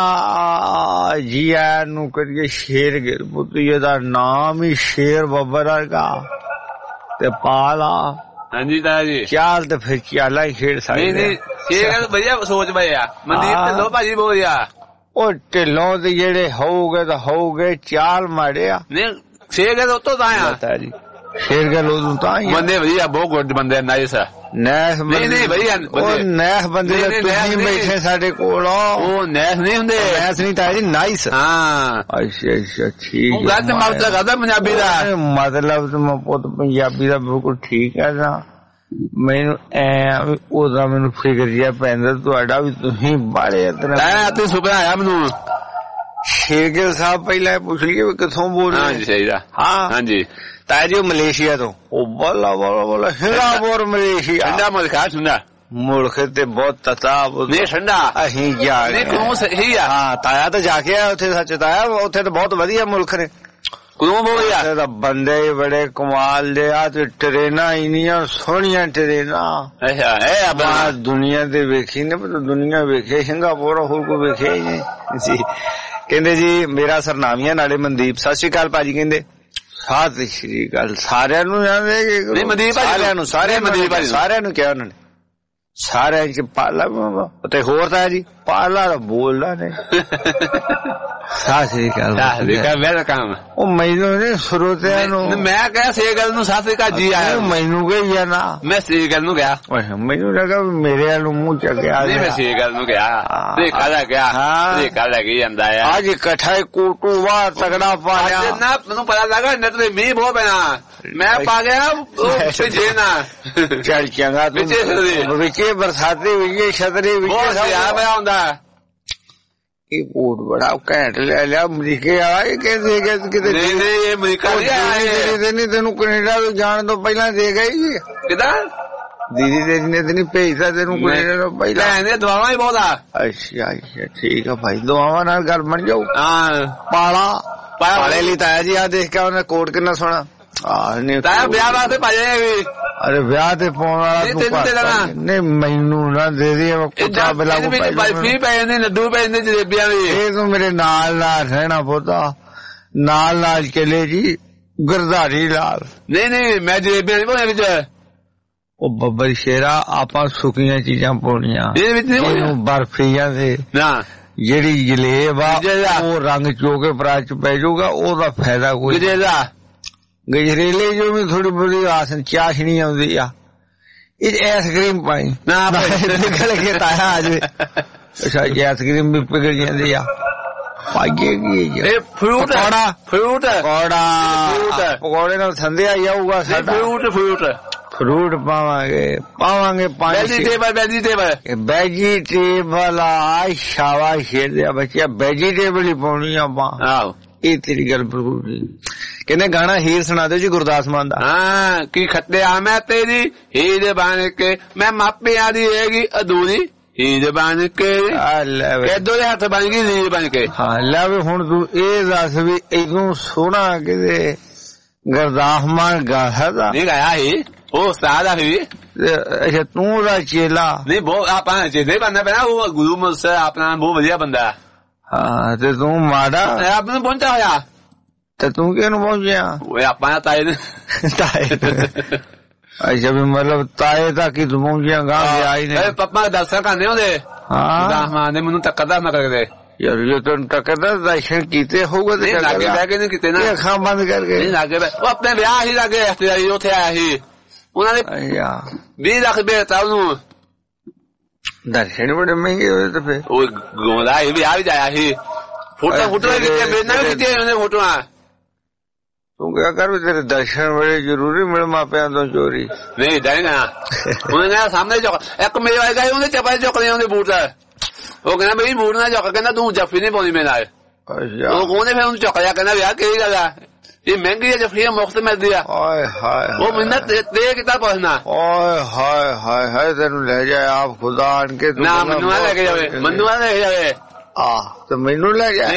जी है नू करिए शेर गिल पुत, ये नाम ही शेर बब्बर का ते पाला। हाँ जी ताया जी चाल तो फिर चाला ही खेड़ सकते। नहीं नहीं शेर गल बढ़िया सोच भाई यार। मनदीप ढिल्लों भाजी बोल या ओ ढिल्लों ते जेड़े होगे तो होगे चाल मारिया नहीं शेर गल तो ताया जी। शेर गल उदों ताया बंदे भैया बहुत गुड बंदे नाइस है। नैस नहीं नहीं भैया ਉਹ ਨੈਸ ਬੰਦੇ ਤੁਸੀਂ ਬੈਠੇ ਸਾਡੇ ਕੋਲ, ਉਹ ਨੈਸ ਨਹੀਂ ਹੁੰਦੇ। ਨੈਸ ਨਹੀਂ ਤਾਇਆ ਜੀ ਨਾਈਸ। ਹਾਂ ਅੱਛਾ ਅੱਛਾ ਠੀਕ ਹੈ। ਗੱਲ ਤੇ ਮਤਲਬ ਕਰਦਾ ਪੰਜਾਬੀ ਦਾ ਮਤਲਬ ਤੇ ਮੈਂ ਪੁੱਤ ਪੰਜਾਬੀ ਦਾ ਬਿਲਕੁਲ ਠੀਕ ਹੈ ਨਾ। ਮੈਨੂੰ ਐ ਉਹਦਾ ਮੈਨੂੰ ਫਿਕਰ ਜਿਹਾ ਪੈਂਦਾ ਤੁਹਾਡਾ ਵੀ ਤੁਸੀਂ ਬਾੜੇ ਇਤਨਾ ਤੇ ਸੁਪਨਾ ਆਇਆ ਮੈਨੂੰ। ਸ਼ੇਰਗਿਲ ਸਾਹਿਬ ਪਹਿਲਾਂ ਪੁੱਛ ਲਈਏ ਵੀ ਕਿੱਥੋਂ ਬੋਲ ਰਹੇ? ਹਾਂਜੀ ਸਹੀ ਦਾ। ਹਾਂ ਹਾਂਜੀ ਤਾਇਆ ਜੀ ਮਲੇਸ਼ੀਆ ਤੋਂ। ਉਹ ਬੋਲਾ ਬੋਲਾ ਬੋਲਾ ਸਿੰਗਾਪੁਰ ਮਲੇਸ਼ੀਆ। ਠੰਡਾ ਮੁਲਕ ਆ ਠੰਡਾ ਮੁਲਕ ਤੇ ਬਹੁਤ ਤਤਾਬ ਨਹੀਂ ਠੰਡਾ ਅਸੀਂ ਜਾ ਨਹੀਂ ਕਿਉਂ ਸਹੀ ਆ। ਹਾਂ ਤਾਇਆ ਤਾਂ ਜਾ ਕੇ ਆਇਆ ਉੱਥੇ, ਸੱਚ ਤਾਇਆ ਉੱਥੇ ਤਾਂ ਬਹੁਤ ਵਧੀਆ ਮੁਲਕ ਨੇ। ਕਿਉਂ ਬੋਲਿਆ ਤਾਂ ਬੰਦੇ ਬੜੇ ਕਮਾਲ ਦੇ ਆ ਤੇ ਟ੍ਰੇਨਾਂ ਇੰਨੀਆਂ ਸੋਹਣੀਆਂ ਟ੍ਰੇਨਾਂ। ਅੱਛਾ ਇਹ ਆਪਾਂ ਦੁਨੀਆ ਤੇ ਵੇਖੀ ਨੇ, ਪਰ ਦੁਨੀਆ ਵੇਖੇ ਸਿੰਗਾਪੁਰ ਹੋਰ ਕੋਈ ਵੇਖਿਆ ਹੀ ਨਹੀਂ ਜੀ। ਕਹਿੰਦੇ ਜੀ ਮੇਰਾ ਸਰਨਾਮੀਆਂ ਨਾਲੇ ਮਨਦੀਪ। ਸਤਿ ਸ਼੍ਰੀ ਅਕਾਲ ਭਾਜੀ। ਕਹਿੰਦੇ ਸਤਿ ਸ਼੍ਰੀ ਅਕਾਲ ਸਾਰਿਆਂ ਨੂੰ ਨਹੀਂ ਮਨਦੀਪ ਸਾਰਿਆਂ ਨੂੰ ਸਾਰੇ ਮਨਦੀਪ ਸਾਰਿਆਂ ਨੂੰ ਕਿਹਾ ਉਹਨਾਂ ਨੇ ਸਾਰਿਆਂ ਚ ਪਾਲਾ ਤੇ ਹੋਰ ਤਾਂ ਜੀ ਪਾਲਾ ਬੋਲਦਾ ਨੇ। ਸਤਿ ਸ਼੍ਰੀ ਅਕਾਲ ਵੈਲਕਮ। ਉਹ ਮੈਨੂੰ ਨੇ ਸਰੋਤਿਆਂ ਨੂੰ ਮੈਂ ਕਿਹਾ ਸੇ ਗੱਲ ਨੂੰ ਸਤਿ ਸ਼੍ਰੀ ਅਕਾਲ ਜੀ ਆਇਆ। ਮੈਨੂੰ ਕਹੀ ਆ ਨਾ ਮੈਂ ਸੇ ਗੱਲ ਨੂੰ ਗਿਆ। ਮੈਨੂੰ ਲੱਗਾ ਮੇਰੇ ਵੱਲ ਮੂੰਹ ਚੱਕਿਆ। ਨਹੀਂ ਮੈਂ ਸੇ ਗੱਲ ਨੂੰ ਗਿਆ ਤੇ ਕਾਲਾ ਗਿਆ ਤੇ ਕਾਲਾ ਕੀ ਜਾਂਦਾ ਆ। ਅੱਜ ਇਕੱਠਾ ਕੋਟੂ ਬਾਹਰ ਤਗੜਾ ਪਾਇਆ ਨਾ ਮੈਨੂੰ ਪਤਾ ਲੱਗਾ ਨੇਤ ਤੇ ਮੀਂਹ ਬਹੁਤ ਪੈਣਾ। ਮੈਂ ਪਾ ਗਿਆ ਪਿੱਛੇ ਨਾ ਚੱਲ ਚੰਗਾ ਤੂੰ ਵਿੱਚੇ ਬਰਸਾਤੀ ਵਿੱਚੇ ਛਤਰੀ ਵਿੱਚੇ ਸਭ ਪਿਆ ਹੁੰਦਾ। ਇਹ ਕੋਟ ਬੜਾ ਘੈਂਟ ਲੈ ਲਿਆ ਅਮਰੀਕੇ ਵਾਲਾ। ਇਹ ਕਹਿੰਦੇ ਕਿਤੇ ਨਹੀਂ ਨਹੀਂ ਇਹ ਅਮਰੀਕਾ ਨਹੀਂ ਤੈਨੂੰ ਕੈਨੇਡਾ ਤੋਂ ਜਾਣ ਤੋਂ ਪਹਿਲਾਂ ਦੇ ਗਈ ਕਿਦਾਂ ਦੀਦੀ ਤੇਰੀ ਨੇ ਤੇ ਨਹੀਂ ਭੇਜਦਾ ਤੈਨੂੰ ਕੈਨੇਡਾ ਤੋਂ ਪਹਿਲਾਂ। ਇਹਨੇ ਦਵਾਵਾਂ ਹੀ ਬਹੁਤ ਆ। ਅੱਛਾ ਅੱਛਾ ਠੀਕ ਆ ਭਾਈ ਦਵਾਵਾਂ ਨਾਲ ਘਰ ਬਣ ਜਾਊ। ਹਾਂ ਪਾਲਾ ਪਾਲੇ ਲਈ ਤਾਇਆ ਜੀ ਆ ਦੇਖ ਕੇ ਉਹਨੇ ਕੋਟ ਕਿੰਨਾ ਸੋਹਣਾ। ਤਾਇਆ ਵਿਆਹ ਵਾਸਤੇ ਭਾਜੇ ਵੀ। ਅਰੇ ਵਿਆਹ ਤੇ ਪਾਉਣ ਵਾਲਾ ਨਹੀਂ ਮੈਨੂੰ ਨਾ ਦੇ ਦੇ ਕੁੱਤਾ ਬਿਲਾ ਕੋ ਫੀ ਪੈ ਜਾਂਦੇ ਲੱਡੂ ਪੈ ਜਾਂਦੇ ਜਲੇਬੀਆਂ ਵੀ। ਇਹ ਤੂੰ ਮੇਰੇ ਨਾਲ ਨਾਲ ਰਹਿਣਾ ਪੋਤਾ ਨਾਲ ਨਾਲ ਚਲੇ ਜੀ ਗਰਦਾਰੀ ਲਾਲ। ਨਹੀਂ ਨਹੀਂ ਮੈਂ ਜਲੇਬੀਆਂ ਨਹੀਂ ਪਾਉਣੀਆਂ ਵਿੱਚ। ਉਹ ਬੱਬਰ ਸ਼ੇਰਾ ਆਪਾਂ ਸੁੱਕੀਆਂ ਚੀਜ਼ਾਂ ਪਾਉਣੀਆਂ ਇਹਨੂੰ ਬਰਫੀਆਂ ਦੇ ਨਾ। ਜਿਹੜੀ ਜਲੇਬ ਆ ਉਹ ਰੰਗ ਚੋਕੇ ਪਰਾਚ ਚ ਪੈ ਜਾਊਗਾ ਉਹਦਾ ਫਾਇਦਾ ਕੋਈ। ਗਜਰੇਲੇ ਜੋ ਵੀ ਥੋੜੀ ਬੜੀ ਆਸਨ ਚਾਸ਼ਣੀ ਆਉਂਦੀ ਆ ਇਹ ਆਈਸਕ੍ਰੀਮ ਪਾਈ ਨਾ ਨਿਕਲ ਕੇ ਤਾਇਆ ਆ ਜਾਵੇ। ਅੱਛਾ ਜੀ ਆਈਸਕ੍ਰੀਮ ਵੀ ਪਿਘਲ ਜਾਂਦੀ ਆ ਪਾਈਏ ਕੀ ਇਹ ਫਰੂਟ ਪਕੌੜਾ ਫਰੂਟ ਪਕੌੜਾ ਪਕੌੜੇ ਨਾਲ ਥੰਦੇ ਆ ਜਾਊਗਾ ਸਾਡਾ। ਫਰੂਟ ਫਰੂਟ ਫਰੂਟ ਪਾਵਾਂਗੇ ਪਾਵਾਂਗੇ ਵੈਜੀਟੇਬਲ ਵੈਜੀਟੇਬਲ ਵੈਜੀਟੇਬਲ ਆ ਸ਼ਾਬਾਸ਼ ਸ਼ੇਰ ਬੱਚਿਆ ਵੈਜੀਟੇਬਲ ਹੀ ਪਾਉਣੀ ਆਪਾਂ ਆਹੋ ਇਹ ਤੇਰੀ ਗੱਲ ਬਿਲਕੁਲ ਕਹਿੰਦੇ ਗਾਣਾ ਹੀਰ ਸੁਣਾ ਦਿਓ ਜੀ ਗੁਰਦਾਸ ਮਾਨ ਦਾ ਹਾਂ ਕੀ ਖੱਤਿਆ ਮੈਂ ਤੇਰੀ ਹੀਰ ਬਣ ਕੇ ਮੈਂ ਮਾਪਿਆਂ ਦੀ ਹੈਗੀ ਅਧੂਰੀ ਹੀਰ ਬਣ ਕੇ ਕਿਦੋਂ ਦੇ ਹੱਥ ਬਣ ਗਈ ਹੀਰ ਬਣ ਕੇ ਹਾਂ ਲੈ ਵੀ ਹੁਣ ਤੂੰ ਇਹ ਦੱਸ ਵੀ ਇਹਨੂੰ ਸੋਹਣਾ ਕਿਤੇ ਗੁਰਦਾਸ ਮਾਨ ਗਾ ਸਕਦਾ ਨਹੀਂ ਗਾਇਆ ਸੀ ਉਹ ਉਸਤਾਦ ਆ ਵੀ ਅੱਛਾ ਤੂੰ ਉਹਦਾ ਚੇਲਾ ਨਹੀਂ ਬਹੁਤ ਆਪਾਂ ਚੇਲੇ ਬਣਨਾ ਪੈਣਾ ਉਹ ਗੁਰੂ ਮੁਸਾ ਆਪਣਾ ਬਹੁਤ ਵਧੀਆ ਬੰਦਾ ਹਾਂ ਤੇ ਤੂੰ ਮਾੜਾ ਆਪ ਨੂੰ ਪਹੁੰਚਾ ਹੋਇਆ ਤੇ ਤੂੰ ਕਿਹਨੂੰ ਪਹੁੰਚਿਆ ਉਹ ਆਪਾਂ ਤਾਏ ਨੇ ਤਾਏ ਅੱਛਾ ਵੀ ਮਤਲਬ ਤਾਏ ਤੱਕ ਹੀ ਤੂੰ ਪਹੁੰਚਿਆ ਗਾ ਆਈ ਨੇ ਪਾਪਾ ਦਰਸ਼ਨ ਕਰਨੇ ਉਹਦੇ ਹਾਂ ਹਾਂ ਨੇ ਮੈਨੂੰ ਟੱਕਰਦਾ ਨਾ ਕਰਦੇ ਯਾਰ ਜੇ ਤੈਨੂੰ ਟੱਕਰਦਾ ਦਰਸ਼ਨ ਕੀਤੇ ਹੋਊਗਾ ਤੇ ਲਾਗੇ ਬਹਿ ਕੇ ਨਹੀਂ ਕੀਤੇ ਨਾ ਅੱਖਾਂ ਬੰਦ ਕਰਕੇ ਨਹੀਂ ਲਾਗੇ ਉਹ ਆਪਣੇ ਵਿਆਹ ਹੀ ਲਾਗੇ ਰਿਸ਼ਤੇਦਾਰੀ ਉੱਥੇ ਆਇਆ ਸੀ ਉਹਨਾਂ ਨੇ ਵੀਹ ਲੱਖ ਰੁਪਏ ਦਿੱਤਾ ਉਹਨੂੰ ਦਰਸ਼ਨ ਬੜੇ ਮਹਿੰਗੇ ਹੋਏ ਤੇ ਫੇਰ ਉਹ ਗੋਲਾ ਇਹ ਵੀ ਆ ਵੀ ਜਾਇਆ ਸੀ ਫੋਟੋ ਫੋਟੋ ਕਿਤੇ ਬੇਨਾ ਵੀ ਕਿਤੇ ਉਹਨੇ ਫੋਟੋਆਂ ਤੂੰ ਕਿਹਾ ਕਰ ਵੀ ਤੇਰੇ ਦਰਸ਼ਨ ਬੜੇ ਜ਼ਰੂਰੀ ਮਿਲ ਮਾਪਿਆਂ ਤੋਂ ਚੋਰੀ ਨਹੀਂ ਜਾਏਗਾ ਉਹਨੇ ਕਿਹਾ ਸਾਹਮਣੇ ਚੁੱਕ ਇੱਕ ਮੇਰੇ ਵਾਲੇ ਗਏ ਉਹਨੇ ਚੱਪਲ ਚੁੱਕਦੇ ਉਹਦੇ ਬੂਟ ਉਹ ਕਹਿੰਦਾ ਬਈ ਬੂਟ ਨਾ ਚੁੱਕ ਕਹਿੰਦਾ ਤੂੰ ਜੱਫੀ ਨਹੀਂ ਪਾਉਣੀ ਮੇਰੇ ਨਾਲ ਉਹ ਕੋਨੇ ਫਿਰ ਉਹਨੂੰ ਚੁੱਕ ਲਿਆ ਕਹਿੰਦਾ ਵਿਆਹ ਕਿਹੜੀ ਗੱਲ ਆ ਇਹ ਮਹਿੰਗੀ ਜੱਫੀ ਮੁਫਤ ਮਿਲਦੀ ਆ ਓਏ ਹਾਏ ਉਹ ਮੈਨੂੰ ਦੇ ਕਿਤਾ ਪੁੱਛਣਾ ਓਏ ਹਾਏ ਹਾਏ ਹਾਏ ਤੈਨੂੰ ਲੈ ਜਾਏ ਆਪ ਖੁਦਾ ਆਣ ਕੇ ਨਾ ਮੈਨੂੰ ਲੈ ਕੇ ਜਾਵੇ ਮੈਨੂੰ ਲੈ ਕੇ ਜਾਵੇ ਆਹ ਤੇ ਮੈਨੂੰ ਲੈ ਜਾ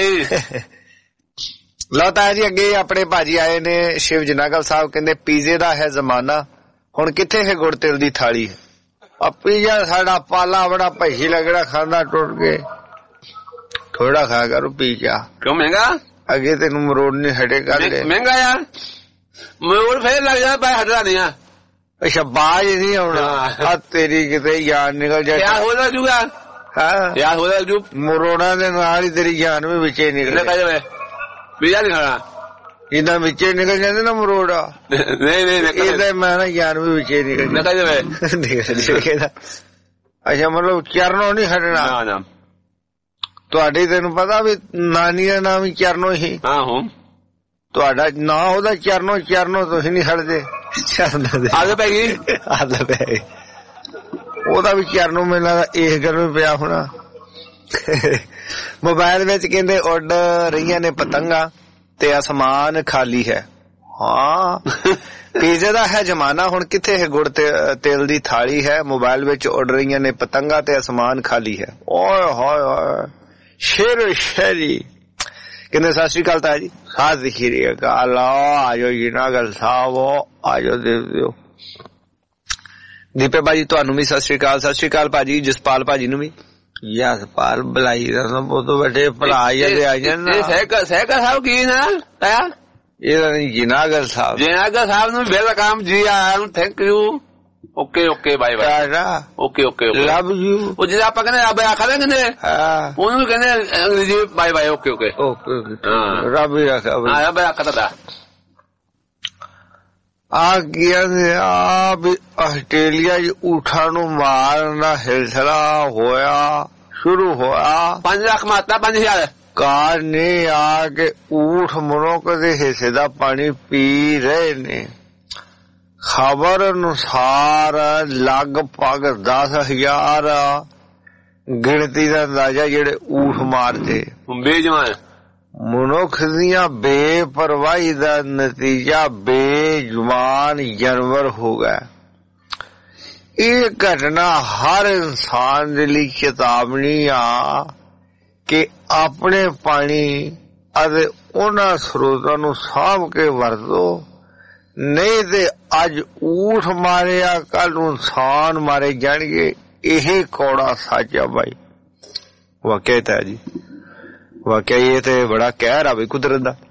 ਲਓ ਤਾਂ ਜੀ ਅੱਗੇ ਆਪਣੇ ਭਾਜੀ ਆਏ ਨੇ ਸ਼ਿਵ ਜਨਾਗਲ ਸਾਹਿਬ ਕਹਿੰਦੇ ਪੀਜ਼ੇ ਦਾ ਹੈ ਜ਼ਮਾਨਾ ਹੁਣ ਕਿੱਥੇ ਹੈ ਗੁੜ ਤਿਲ ਦੀ ਥਾਲੀ ਆ ਪੀਜ਼ਾ ਸਾਡਾ ਪਾਲਾ ਬੜਾ ਭੈਸੀ ਲੱਗੜਾ ਖਾਂਦਾ ਟੁੱਟ ਕੇ ਥੋੜਾ ਖਾ ਕਰੋ ਪੀਜ਼ਾ ਕਿਉਂ ਮਹਿੰਗਾ ਅੱਗੇ ਤੈਨੂੰ ਮਰੋੜ ਨਹੀਂ ਹਟੇ ਕਰ ਲੈ ਮਹਿੰਗਾ ਯਾਰ ਮਰੋੜ ਫੇਰ ਲੱਗ ਜਾ ਪੈ ਹਟਦਾ ਨਹੀਂ ਆ ਅੱਛਾ ਬਾਜ ਨਹੀਂ ਆਉਣਾ ਆ ਤੇਰੀ ਕਿਤੇ ਯਾਰ ਨਿਕਲ ਜਾਏ ਯਾਰ ਹੋ ਜਾਊਗਾ ਹਾਂ ਯਾਰ ਹੋ ਜਾਊ ਮਰੋੜਾਂ ਦੇ ਨਾਲ ਹੀ ਤੇਰੀ ਜਾਨ ਵੀ ਵਿੱਚੇ ਨਿਕਲ ਜਾਵੇ ਪੀਜ਼ਾ ਨਹੀਂ ਖਾਣਾ ਇਹਦਾ ਵਿੱਚੇ ਨਿਕਲ ਜਾਂਦੇ ਨਾ ਮਰੋੜਾ ਨਹੀਂ ਨਹੀਂ ਇਹਦਾ ਮੈਂ ਨਾ ਯਾਰ ਵੀ ਵਿੱਚੇ ਨਿਕਲ ਨਿਕਲ ਜਾਵੇ ਨਿਕਲ ਅੱਛਾ ਮਤਲਬ ਚਰਨੋਂ ਨਹੀਂ ਹਟਣਾ ਨਾ ਨਾ ਤੁਹਾਡੇ ਤੈਨੂੰ ਪਤਾ ਵੀ ਨਾਨੀ ਦਾ ਨਾਮ ਹੀ ਚਰਨੋ ਹੀ ਆਹੋ ਤੁਹਾਡਾ ਨਾਂ ਉਹਦਾ ਚਰਨੋ ਚਰਨੋ ਤੁਸੀਂ ਨਹੀਂ ਹਟਦੇ ਆਦਤ ਪੈ ਗਈ ਆਦਤ ਪੈ ਗਈ ਉਹਦਾ ਵੀ ਚਰਨੋ ਮੈਨੂੰ ਲੱਗਦਾ ਇਸ ਗੱਲ ਵੀ ਪਿਆ ਹੋਣਾ ਮੋਬਾਈਲ ਵਿੱਚ ਕਹਿੰਦੇ ਉੱਡ ਰਹੀਆਂ ਨੇ ਪਤੰਗਾਂ ਤੇ ਅਸਮਾਨ ਖਾਲੀ ਹੈ ਹਾਂ ਪੀਜ਼ੇ ਦਾ ਹੈ ਜ਼ਮਾਨਾ ਹੁਣ ਕਿੱਥੇ ਹੈ ਗੁੜ ਤੇਲ ਦੀ ਥਾਲੀ ਹੈ ਮੋਬਾਈਲ ਵਿੱਚ ਉੱਡ ਰਹੀਆਂ ਨੇ ਪਤੰਗਾਂ ਤੇ ਅਸਮਾਨ ਖਾਲੀ ਹੈ ਓਏ ਹੋਏ ਹੋਏ ਸ਼ੇਰ ਸ਼ੇਰੀ ਕਹਿੰਦੇ ਸਤਿ ਸ਼੍ਰੀ ਅਕਾਲ ਤਾਂ ਜੀ ਸਤਿ ਸ਼੍ਰੀ ਅਕਾਲ ਆਜੋ ਜੀ ਨਾਗਲ ਸਾਹਿਬ ਆਜੋ ਦੇ ਦਿਓ ਦੀਪੇ ਭਾਜੀ ਤੁਹਾਨੂੰ ਵੀ ਸਤਿ ਸ਼੍ਰੀ ਅਕਾਲ ਸਤਿ ਸ਼੍ਰੀ ਅਕਾਲ ਭਾਜੀ ਜਸਪਾਲ ਭਾਜੀ ਨੂੰ ਵੀ ਜਸਪਾਲ ਬੁਲਾਈ ਦਾ ਬਹੁਤ ਵੱਡੇ ਭਰਾ ਜਿਹੜੇ ਆ ਜਾਣ ਸਹਿਕਾ ਸਹਿਕਾ ਸਾਹਿਬ ਕੀ ਨਾ ਤਾਇਆ ਇਹਦਾ ਨਹੀਂ ਜਨਾਗਰ ਸਾਹਿਬ ਜਨਾਗਰ ਸਾਹਿਬ ਨੂੰ ਵੈਲਕਮ ਜੀ ਆਇਆਂ ਨੂੰ thank you okay okay bye bye okay okay love you ਉਹ ਜਿਹੜਾ ਆਪਾਂ ਕਹਿੰਦੇ ਰੱਬ ਆਖਾ ਦੇ ਕਹਿੰਦੇ ਹਾਂ ਉਹਨੂੰ ਕਹਿੰਦੇ ਅੰਗਰੇਜ਼ੀ bye bye okay okay okay ਹਾਂ ਰੱਬ ਹੀ ਆਖਾ ਹਾਂ ਰੱਬ ਆਖਾ ਦਾ ਆ ਗਿਆ ਆ ਵੀ ਆਸਟ੍ਰੇਲੀਆ ਚ ਊਠਾਂ ਨੂੰ ਮਾਰਨ ਦਾ ਸਿਲਸਿਲਾ ਹੋਇਆ ਸ਼ੁਰੂ ਹੋਇਆ ਪੰਜ ਲੱਖ ਮਾਤਾ ਪੰਜ ਹਜ਼ਾਰ ਕਾਰ ਨੇ ਆ ਕੇ ਊਠ ਮਨੁੱਖ ਦੇ ਹਿੱਸੇ ਦਾ ਪਾਣੀ ਪੀ ਰਹੇ ਨੇ ਖਬਰ ਅਨੁਸਾਰ ਲਗਭਗ ਦਸ ਹਜ਼ਾਰ ਗਿਣਤੀ ਦਾ ਅੰਦਾਜ਼ਾ ਜਿਹੜੇ ਊਠ ਮਾਰਦੇ ਬੇਜਵਾਨ ਮਨੁੱਖ ਦੀਆਂ ਬੇਪਰਵਾਹੀ ਦਾ ਨਤੀਜਾ ਬੇਜਵਾਨ ਜਾਨਵਰ ਹੋ ਗਿਆ ਇਹ ਘਟਨਾ ਹਰ ਇਨਸਾਨ ਦੇ ਲਈ ਚੇਤਾਵਨੀ ਆ ਕਿ ਆਪਣੇ ਪਾਣੀ ਅਤੇ ਉਹਨਾਂ ਸਰੋਤਾਂ ਨੂੰ ਸਾਂਭ ਕੇ ਵਰਤੋ ਨਹੀਂ ਤੇ ਅੱਜ ਊਠ ਮਾਰਿਆ ਕੱਲ ਨੂੰ ਇਨਸਾਨ ਮਾਰੇ ਜਾਣਗੇ ਇਹ ਕੌੜਾ ਸੱਚ ਆ ਬਾਈ ਵਾਕਿਆ ਤਾਂ ਜੀ ਵਾਕਿਆ ਇਹ ਤੇ ਬੜਾ ਕਹਿਰ ਆ ਬਈ ਕੁਦਰਤ ਦਾ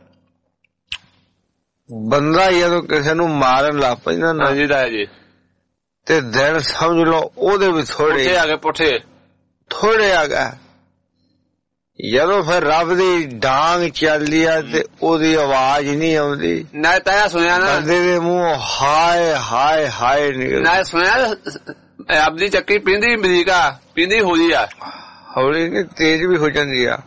ਬੰਦਾ ਜਦੋਂ ਕਿਸੇ ਨੂੰ ਮਾਰਨ ਲੱਗ ਪੈਂਦਾ ਨਾ ਜੀ ਦਾ ਜੀ ਤੇ ਦਿਨ ਸਮਝ ਲਓ ਉਹਦੇ ਵੀ ਥੋੜੇ ਆ ਗਏ ਪੁੱਠੇ ਥੋੜੇ ਆ ਗਏ ਜਦੋਂ ਫਿਰ ਰੱਬ ਦੀ ਡਾਂਗ ਚੱਲਦੀ ਆ ਤੇ ਉਹਦੀ ਆਵਾਜ਼ ਨਹੀਂ ਆਉਂਦੀ ਨਾ ਤਾਇਆ ਸੁਣਿਆ ਨਾ ਬੰਦੇ ਦੇ ਮੂੰਹ ਹਾਏ ਹਾਏ ਹਾਏ ਨਿਕਲ ਨਾ ਸੁਣਿਆ ਆਪਦੀ ਚੱਕੀ ਪੀਂਦੀ ਬਰੀਕਾ ਪੀਂਦੀ ਹੋਈ ਆ ਹੌਲੀ ਨਹੀਂ ਤੇਜ਼ ਵੀ ਹੋ ਜਾਂਦੀ ਆ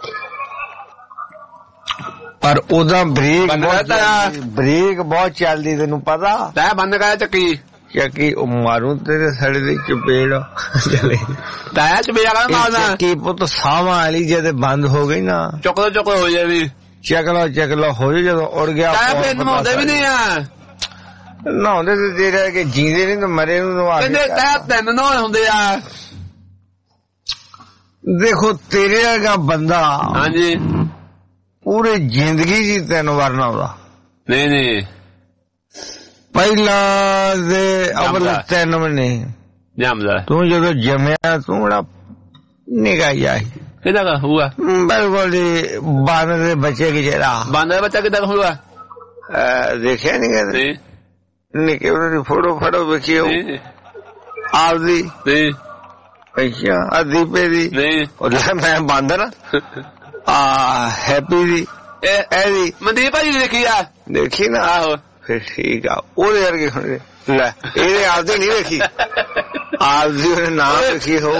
ਪਰ ਉਹਦਾ ਬ੍ਰੇਕ ਬ੍ਰੇਕ ਬਹੁਤ ਚੱਲਦੀ ਤੈਨੂੰ ਪਤਾ ਤੈਂ ਬੰਦ ਕਰਿਆ ਚੱਕੀ ਚੱਕੀ ਉਹ ਮਾਰੂ ਤੇਰੇ ਸੜੇ ਦੀ ਚਪੇੜ ਚਲੇ ਤਾਇਆ ਚਪੇੜ ਕਰ ਮਾਰਨਾ ਕੀ ਪੁੱਤ ਸਾਵਾਂ ਵਾਲੀ ਜਦ ਬੰਦ ਹੋ ਗਈ ਨਾ ਚੁੱਕਦਾ ਚੁੱਕਦਾ ਹੋ ਜਾਵੇ ਚੱਕ ਲਓ ਚੱਕ ਲਓ ਹੋ ਜਾਏ ਜਦੋਂ ਉੜ ਗਿਆ ਤਾਇਆ ਫਿਰ ਨਹਾਉਂਦੇ ਵੀ ਨਹੀਂ ਆ ਨਹਾਉਂਦੇ ਤੇ ਜਿਹੜੇ ਕਿ ਜੀਂਦੇ ਨਹੀਂ ਤੇ ਮਰੇ ਨੂੰ ਨਵਾ ਕੇ ਕਹਿੰਦੇ ਤਾਇਆ ਤਿੰਨ ਨਹਾਉਣ ਹੁੰਦੇ ਆ ਦੇਖੋ ਤੇਰੇ ਵਰਗਾ ਬੰਦਾ ਹਾਂਜੀ ਪੂਰੀ ਜ਼ਿੰਦਗੀ ਜੀ ਤਿੰਨ ਵਾਰ ਨਹਾਉਂਦਾ ਨਹੀਂ ਨਹੀਂ ਪਹਿਲਾਂ ਦੇ ਅਵਲ ਤਿੰਨ ਮਹੀਨੇ ਜੰਮਦਾ ਤੂੰ ਜਦੋਂ ਜੰਮਿਆ ਤੂੰ ਬੜਾ ਨਿਗਾ ਜਾਈ ਕਿਹਦਾ ਕਾ ਹੁਆ ਬਿਲਕੁਲ ਬਾਂਦਰ ਦੇ ਬੱਚੇ ਕੀ ਜਿਹੜਾ ਬਾਂਦਰ ਬੱਚਾ ਕਿੱਦਾਂ ਹੁਆ ਦੇਖਿਆ ਨਹੀਂ ਕਦੇ ਨਿੱਕੇ ਉਹਦੀ ਫੋਟੋ ਫੜੋ ਵੇਖੀ ਆਪਦੀ ਅੱਛਾ ਆ ਦੀਪੇ ਦੀ ਨਹੀਂ ਮੈਂ ਬਾਂਦਰ ਆ ਹੈਪੀ ਦੀ ਇਹਦੀ ਮਨਦੀਪ ਭਾਜੀ ਦੇਖੀ ਆ ਦੇਖੀ ਨਾ ਆਹੋ ਫਿਰ ਠੀਕ ਆ ਉਹਦੇ ਵਰਗੇ ਹੁੰਦੇ ਲੈ ਇਹਦੇ ਆਪਦੇ ਨਹੀਂ ਵੇਖੀ ਆਪਦੀ ਉਹਨੇ ਨਾਮ ਵੇਖੀ ਹੋ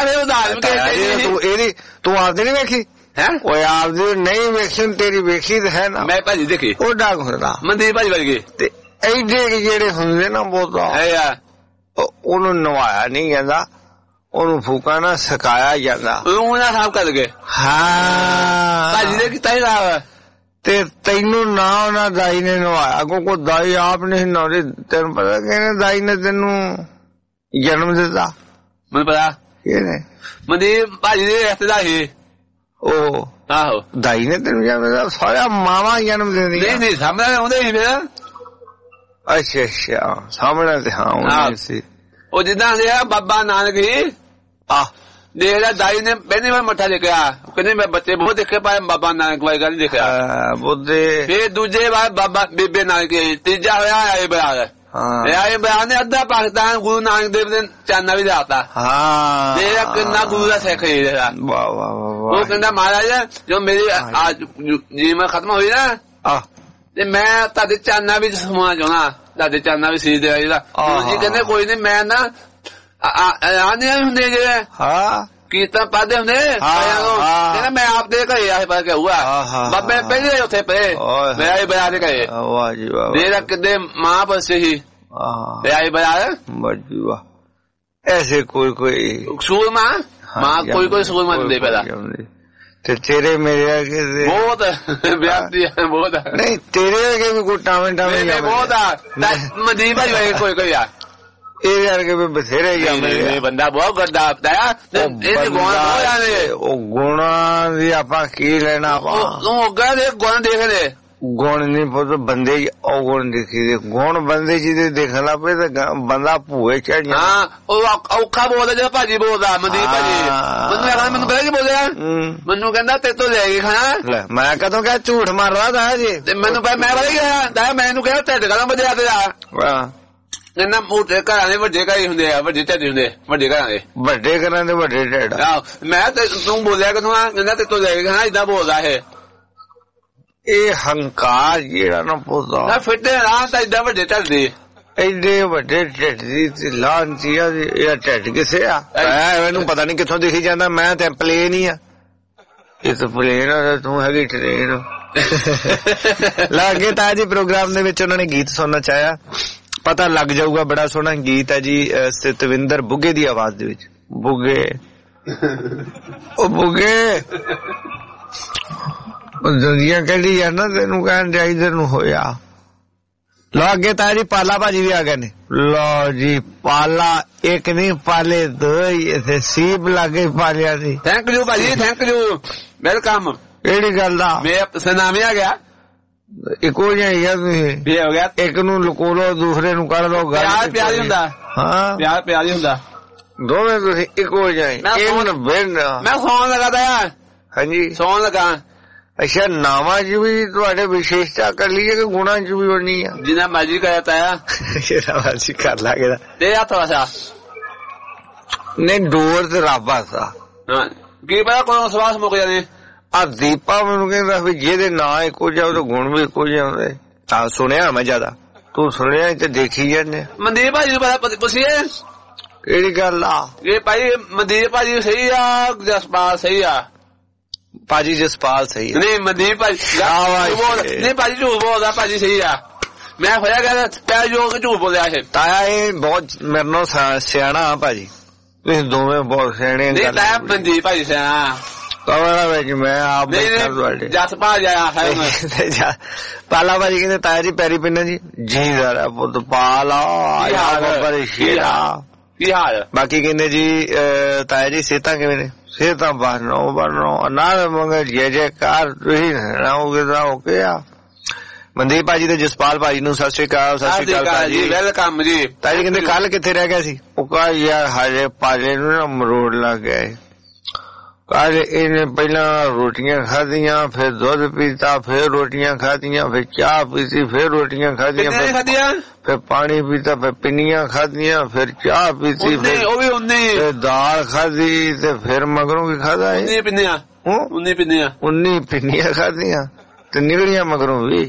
ਤੂੰ ਇਹਦੀ ਤੂੰ ਆਪਦੇ ਨਹੀਂ ਵੇਖੀ ਹੈ ਉਹ ਆਪਦੀ ਨਹੀਂ ਵੇਖੀ ਤੇਰੀ ਵੇਖੀ ਤਾਂ ਹੈ ਨਾ ਮੈਂ ਭਾਜੀ ਦੇਖੀ ਉਹ ਡਾਕ ਹੁੰਦਾ ਮਨਦੀਪ ਭਾਜੀ ਵਰਗੇ ਤੇ ਐਡੇ ਜਿਹੜੇ ਹੁੰਦੇ ਨਾ ਬਹੁਤਾ ਉਹਨੂੰ ਨਵਾਇਆ ਨਹੀਂ ਜਾਂਦਾ ਉਹਨੂੰ ਫੂਕਾ ਨਾ ਸਕਾਇਆ ਜਾਂਦਾ ਉਹ ਨਾ ਸਾਫ ਕਰ ਗਏ ਹਾਂ ਭਾਜੀ ਨੇ ਕੀਤਾ ਹੀ ਨਾ ਤੇ ਤੈਨੂੰ ਨਾ ਉਹਨਾਂ ਦਾਈ ਨੇ ਨਵਾਇਆ ਕਿਉਂਕਿ ਦਾਈ ਆਪ ਨੇ ਨਵਾਏ ਤੈਨੂੰ ਪਤਾ ਕਿਹਨੇ ਦਾਈ ਨੇ ਤੈਨੂੰ ਜਨਮ ਦਿੱਤਾ ਮੈਨੂੰ ਪਤਾ ਕਿਹਨੇ ਮਨਦੀਪ ਭਾਜੀ ਦੇ ਰਿਸ਼ਤੇਦਾਰ ਸੀ ਉਹ ਆਹੋ ਦਾਈ ਨੇ ਤੈਨੂੰ ਜਨਮ ਦਿੱਤਾ ਸਾਰਾ ਮਾਵਾਂ ਜਨਮ ਦਿੰਦੀ ਨਹੀਂ ਨਹੀਂ ਸਾਹਮਣੇ ਆਉਂਦੇ ਸੀ ਫਿਰ ਅੱਛਾ ਅੱਛਾ ਸਾਹਮਣੇ ਤੇ ਹਾਂ ਉਹ ਸੀ ਉਹ ਜਿੱਦਾਂ ਦੇ ਬਾਬਾ ਨਾਨਕ ਹੀ ਆ ਦੇਖ ਲੈ ਦਾਈ ਨੇ ਪਹਿਲੀ ਵਾਰ ਮੱਥਾ ਟੇਕਿਆ ਕਹਿੰਦੇ ਮੈਂ ਬੱਚੇ ਬਹੁਤ ਦੇਖੇ ਪਾਏ ਬਾਬਾ ਨਾਨਕ ਵਾਲੀ ਗੱਲ ਨਹੀਂ ਦੇਖਿਆ ਬੁੱਧੇ ਫਿਰ ਦੂਜੇ ਵਾਰ ਬਾਬਾ ਬੀਬੇ ਨਾਨਕ ਤੀਜਾ ਹੋਇਆ ਆਏ ਬਿਆਨ ਹਾਂ ਆਏ ਬਿਆਨ ਨੇ ਅੱਧਾ ਪਾਕਿਸਤਾਨ ਗੁਰੂ ਨਾਨਕ ਦੇਵ ਦੇ ਚਾਨਾ ਵੀ ਲਾਤਾ ਹਾਂ ਦੇਖ ਕਿੰਨਾ ਗੁਰੂ ਦਾ ਸਿੱਖ ਹੀ ਰਿਹਾ ਵਾਹ ਵਾਹ ਵਾਹ ਉਹ ਕਹਿੰਦਾ ਮਹਾਰਾਜ ਜੋ ਮੇਰੀ ਅੱਜ ਜੀਵਨ ਖਤਮ ਹੋਈ ਨਾ ਆ ਤੇ ਮੈਂ ਤੁਹਾਡੇ ਚਾਨਾ ਵਿੱਚ ਸਮਾਉਣਾ ਚਾਹੁੰਦਾ ਤੁਹਾਡੇ ਚਾਨਾ ਵੀ ਸੀ ਦੇ ਇਹਦਾ ਜੀ ਕਹਿੰਦੇ ਕੋਈ ਨਹੀਂ ਮੈਂ ਨਾ ਆਨੇ ਹੁੰਦੇ ਜਿਹੜੇ ਹਾਂ ਕੀਰਤਨ ਪਾਦੇ ਹੁੰਦੇ ਕਹਿੰਦਾ ਮੈਂ ਆਪ ਦੇ ਘਰੇ ਆਏ ਪਾ ਕੇ ਹੁਆ ਬਾਬੇ ਪਹਿਲੇ ਉੱਥੇ ਪਏ ਮੈਂ ਆਏ ਬਣਾ ਦੇ ਘਰੇ ਵਾਹ ਜੀ ਵਾਹ ਦੇਖ ਕਿਤੇ ਮਾਂ ਪਸੇ ਹੀ ਤੇ ਆਏ ਬਣਾ ਵਾਹ ਜੀ ਵਾਹ ਐਸੇ ਕੋਈ ਕੋਈ ਸੂਰ ਮਾਂ ਮਾਂ ਕੋਈ ਕੋਈ ਸੂਰ ਮਾਂ ਦੇ ਪਹਿਲਾਂ ਤੇ ਤੇਰੇ ਮੇਰੇ ਅੱਗੇ ਬਹੁਤ ਵਿਆਹਤੀ ਹੈ ਬਹੁਤ ਨਹੀਂ ਤੇਰੇ ਅੱਗੇ ਵੀ ਕੋਈ ਟਾਵੇਂ ਟਾਵੇਂ ਨਹੀਂ ਬਹੁਤ ਆ ਮਨਦੀਪ ਭਾਈ ਕੋਈ ਕੋਈ ਆ ਇਹ ਵਰਗੇ ਵੀ ਬਥੇਰੇ ਜਾਂਦੇ ਬੰਦਾ ਬਹੁਤ ਗੱਦਾ ਆਇਆ ਇਹ ਗੁਣ ਨੇ ਉਹ ਗੁਣਾਂ ਦੀ ਆਪਾਂ ਕੀ ਲੈਣਾ ਆਪਾਂ ਉਹ ਅੱਗਾ ਦੇ ਗੁਣ ਦੇਖਦੇ ਗੁਣ ਨਹੀਂ ਪੁੱਤ ਬੰਦੇ ਉਹ ਗੁਣ ਦੇਖੀਦੇ ਗੁਣ ਬੰਦੇ ਜਿਹਦੇ ਦੇਖਣ ਲੱਗ ਪਏ ਤੇ ਬੰਦਾ ਭੂਏ ਚੜ ਜਾਂਦਾ ਹਾਂ ਉਹ ਔਖਾ ਬੋਲਦਾ ਜਿਹੜਾ ਭਾਜੀ ਬੋਲਦਾ ਮਨਦੀਪ ਭਾਜੀ ਮੈਨੂੰ ਕਹਿੰਦਾ ਮੈਨੂੰ ਪਤਾ ਕੀ ਬੋਲਿਆ ਮੈਨੂੰ ਕਹਿੰਦਾ ਤੇ ਤੋਂ ਲੈ ਕੇ ਖਾਣਾ ਲੈ ਮੈਂ ਕਦੋਂ ਕਿਹਾ ਝੂਠ ਮਾਰਦਾ ਦਾ ਜੀ ਤੇ ਮੈਨੂੰ ਮੈਂ ਪਤਾ ਕੀ ਕਿਹਾ ਮੈਨੂੰ ਕਿਹਾ ਢਿੱਡ ਗਲਾਂ ਵਜਿਆ ਤੇ ਆ ਕਹਿੰਦਾ ਮੋਟੇ ਘਰਾਂ ਦੇ ਵੱਡੇ ਘਰ ਹੀ ਹੁੰਦੇ ਆ ਵੱਡੇ ਢਿੱਡ ਹੁੰਦੇ ਵੱਡੇ ਘਰਾਂ ਦੇ ਵੱਡੇ ਘਰਾਂ ਦੇ ਵੱਡੇ ਢਿੱਡ ਆਹ ਮੈਂ ਤੇ ਤੂੰ ਬੋਲਿਆ ਕਦੋਂ ਆ ਕਹਿੰਦਾ ਤੇ ਤੋਂ ਲੈ ਕੇ ਖਾਣਾ ਏਦਾਂ ਬੋਲਦਾ ਇਹ ਇਹ ਹੰਕਾਰ ਜਿਹੜਾ ਨਾ ਪੁੱਤਾ ਨਾ ਫਿੱਟੇ ਰਾਹ ਤਾਂ ਏਦਾਂ ਵੱਡੇ ਢਿੱਡ ਦੇ ਐਡੇ ਵੱਡੇ ਢਿੱਡ ਦੀ ਲਾਂਚੀ ਆ ਇਹ ਢਿੱਡ ਕਿਸੇ ਆ ਮੈਨੂੰ ਪਤਾ ਨਹੀਂ ਕਿੱਥੋਂ ਦਿਖੀ ਜਾਂਦਾ ਮੈਂ ਤੇ ਪਲੇਨ ਹੀ ਆ ਇਹ ਤਾਂ ਪਲੇਨ ਆ ਤੂੰ ਹੈਗੀ ਟ੍ਰੇਨ ਲਾਗੇ ਤਾਂ ਜੀ ਪ੍ਰੋਗਰਾਮ ਦੇ ਵਿੱਚ ਉਹਨਾਂ ਨੇ ਗੀਤ ਸੁਣਨਾ ਚਾਹਿਆ ਪਤਾ ਲੱਗ ਜਾਊਗਾ ਬੜਾ ਸੋਹਣਾ ਗੀਤ ਹੈ ਜੀ ਸਤਵਿੰਦਰ ਬੁੱਗੇ ਦੀ ਆਵਾਜ਼ ਦੇ ਵਿੱਚ ਬੁੱਗੇ ਉਹ ਬੁੱਗੇ ਉਹ ਦੁਨੀਆ ਕਹਿੰਦੀ ਆ ਨਾ ਤੈਨੂੰ ਕਹਿਣ ਇਧਰ ਨੂੰ ਹੋਇਆ ਲੋ ਅੱਗੇ ਤਾਂ ਜੀ ਪਾਲਾ ਭਾਜੀ ਵੀ ਆ ਗਏ ਨੇ ਲੋ ਜੀ ਪਾਲਾ ਇੱਕ ਨਹੀਂ ਪਾਲੇ ਦੋ ਹੀ ਇੱਥੇ ਸੀਪ ਲੱਗੇ ਪਾਲਿਆ ਸੀ ਥੈਂਕ ਯੂ ਭਾਜੀ ਥੈਂਕ ਯੂ ਵੈਲਕਮ ਕਿਹੜੀ ਗੱਲ ਦਾ ਮੈਂ ਸਨਾਮੇ ਆ ਗਿਆ ਇੱਕੋ ਜਿਹਾ ਹੀ ਆ ਤੁਸੀਂ ਹੋ ਗਿਆ ਇੱਕ ਨੂੰ ਲੁਕੋ ਲੋ ਦੂਸਰੇ ਨੂੰ ਕੱਢ ਲੋ ਪਿਆਰ ਪਿਆਰ ਹੀ ਹੁੰਦਾ ਹਾਂ ਪਿਆਰ ਪਿਆਰ ਹੀ ਹੁੰਦਾ ਦੋਵੇਂ ਤੁਸੀਂ ਇੱਕੋ ਜਿਹਾ ਹੀ ਮੈਂ ਸੌਣ ਲੱਗਾ ਤਾ ਯਾਰ ਹਾਂਜੀ ਸੌਣ ਲੱਗਾ ਅੱਛਾ ਨਾਵਾਂ ਚ ਵੀ ਤੁਹਾਡੇ ਵਿਸ਼ੇਸ਼ਤਾ ਕਰ ਲਈਏ ਕਿ ਗੁਣਾਂ ਚ ਵੀ ਹੋਣੀ ਆ ਜਿੰਨਾ ਮਰਜੀ ਕਰਿਆ ਤਾਇਆ ਜਿਹੜਾ ਮਰਜੀ ਕਰ ਲਾਂਗੇ ਤੇ ਹੱਥ ਵਸਾ ਨਹੀਂ ਡੋਰ ਤੇ ਰੱਬ ਆਸਾ ਹਾਂ ਕੀ ਪਤਾ ਕੋਈ ਸਵਾਸ ਮੁੱਕ ਜਾਣੇ ਆ ਦੀਪਾ ਮੈਨੂੰ ਕਹਿੰਦਾ ਵੀ ਜਿਹਦੇ ਨਾਂ ਇੱਕੋ ਜਿਹਾ ਉਹਦੇ ਗੁਣ ਵੀ ਇੱਕੋ ਜਿਹੇ ਹੁੰਦੇ ਆ ਸੁਣਿਆ ਮੈਂ ਜ਼ਿਆਦਾ ਤੂੰ ਸੁਣਿਆ ਤੇ ਦੇਖੀ ਜਾਂਦੇ ਮਨਦੀਪ ਭਾਜੀ ਨੂੰ ਪਤਾ ਪੁੱਛੀਏ ਕਿਹੜੀ ਗੱਲ ਆ ਇਹ ਭਾਈ ਮਨਦੀਪ ਭਾਜੀ ਸਹੀ ਆ ਜਸਪਾਲ ਸਹੀ ਆ ਭਾਜੀ ਜਸਪਾਲ ਸਹੀ ਆ ਨਹੀਂ ਮਨਦੀਪ ਭਾਜੀ ਨਹੀਂ ਭਾਜੀ ਝੂਠ ਬੋਲਦਾ ਭਾਜੀ ਸਹੀ ਆ ਮੈਂ ਹੋਇਆ ਗਿਆ ਪੈ ਜੋ ਕਿ ਝੂਠ ਬੋਲਿਆ ਇਹ ਤਾਇਆ ਇਹ ਬਹੁਤ ਮੇਰੇ ਨਾਲ ਸਿਆਣਾ ਭਾਜੀ ਤੁਸੀਂ ਦੋਵੇਂ ਬਹੁਤ ਸਿਆਣੇ ਨਹੀਂ ਤਾਇਆ ਬੰਦੀ ਭਾਜੀ ਸਿਆਣਾ ਕਵਰਾ ਵਿੱਚ ਮੈਂ ਆਪ ਤੁਹਾਡੇ ਜੱਸ ਪਾ ਜਾਇਆ ਹੈ ਪਾਲਾ ਭਾਜੀ ਕਹਿੰਦੇ ਤਾਇਆ ਜੀ ਪੈਰੀ ਪਿੰਨਾ ਜੀ ਜੀ ਜ਼ਰਾ ਪੁੱਤ ਪਾਲਾ ਬੜੀ ਸ਼ੇਰਾ ਕੀ ਹਾਲ ਬਾਕੀ ਕਹਿੰਦੇ ਜੀ ਤਾਇਆ ਜੀ ਸਿਹਤਾਂ ਕਿਵੇਂ ਨੇ ਸਿਹਤਾਂ ਬਣੋ ਬਣੋ ਨਾ ਮੰਗੇ ਜੇ ਜੇ ਕਾਰ ਤੁਸੀਂ ਰਹੋਗੇ ਤਾਂ ਓਕੇ ਆ ਮਨਦੀਪ ਭਾਜੀ ਤੇ ਜਸਪਾਲ ਭਾਜੀ ਨੂੰ ਸਤਿ ਸ਼੍ਰੀ ਅਕਾਲ ਸਤਿ ਸ਼੍ਰੀ ਅਕਾਲ ਜੀ ਵੈਲਕਮ ਜੀ ਤਾਇਆ ਜੀ ਕਹਿੰਦੇ ਕੱਲ ਕਿੱਥੇ ਰਹਿ ਗਿਆ ਸੀ ਉਹ ਕਹਾ ਯਾਰ ਹਜੇ ਪਾਲੇ ਨੂੰ ਨਾ ਮਰੋੜ ਲੱਗ ਗਿਆ ਕੱਲ ਇਹਨੇ ਪਹਿਲਾਂ ਰੋਟੀਆਂ ਖਾਧੀਆਂ ਫਿਰ ਦੁੱਧ ਪੀਤਾ ਫਿਰ ਰੋਟੀਆਂ ਖਾਧੀਆਂ ਫਿਰ ਚਾਹ ਪੀਤੀ ਫਿਰ ਰੋਟੀਆਂ ਖਾਧੀਆਂ ਫਿਰ ਪਾਣੀ ਪੀਤਾ ਫਿਰ ਪਿੰਨੀਆਂ ਖਾਧੀਆਂ ਫਿਰ ਚਾਹ ਪੀਤੀ ਉਹ ਵੀ ਉਨੀ ਦਾਲ ਖਾਧੀ ਤੇ ਫਿਰ ਮਗਰੋਂ ਕੀ ਖਾਧਾ ਉਨੀ ਪਿੰਨੀਆਂ ਉਨੀ ਪਿੰਨੀਆਂ ਉਨੀ ਪਿੰਨੀਆਂ ਖਾਧੀਆਂ ਤੇ ਨਿਕਲੀਆਂ ਮਗਰੋਂ ਵੀ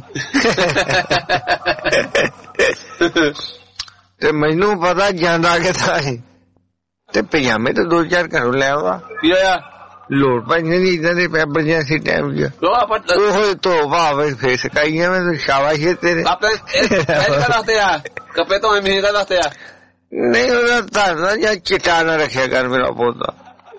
ਤੇ ਮੈਨੂੰ ਪਤਾ ਜਾਂਦਾ ਕਿੱਥਾ ਸੀ ਤੇ ਪਜਾਮੇ ਤੇ ਦੋ ਚਾਰ ਘਰੋਂ ਲੈ ਆਵਾ ਕੀ ਹੋਇਆ ਲੋੜ ਪੈਣੀ ਨਹੀਂ ਇਦਾਂ ਦੇ ਪੈਬਲੀਆਂ ਸੀ ਟਾਈਮ ਜਿਹਾ ਉਹ ਧੋ ਭਾਵੇਂ ਫੇਰ ਸਕਾਈਆਂ ਮੈਂ ਸ਼ਾਬਾਸ਼ ਤੇਰੇ ਦੱਸਦੇ ਆ ਕੱਪੇ ਤੋਂ ਐਵੇਂ ਦਾ ਦੱਸਦੇ ਆ ਨਹੀਂ ਉਹਦਾ ਧਰਨਾ ਜਾਂ ਚਿੱਟਾ ਨਾ ਰੱਖਿਆ ਕਰ ਮੇਰਾ ਪੌਦਾ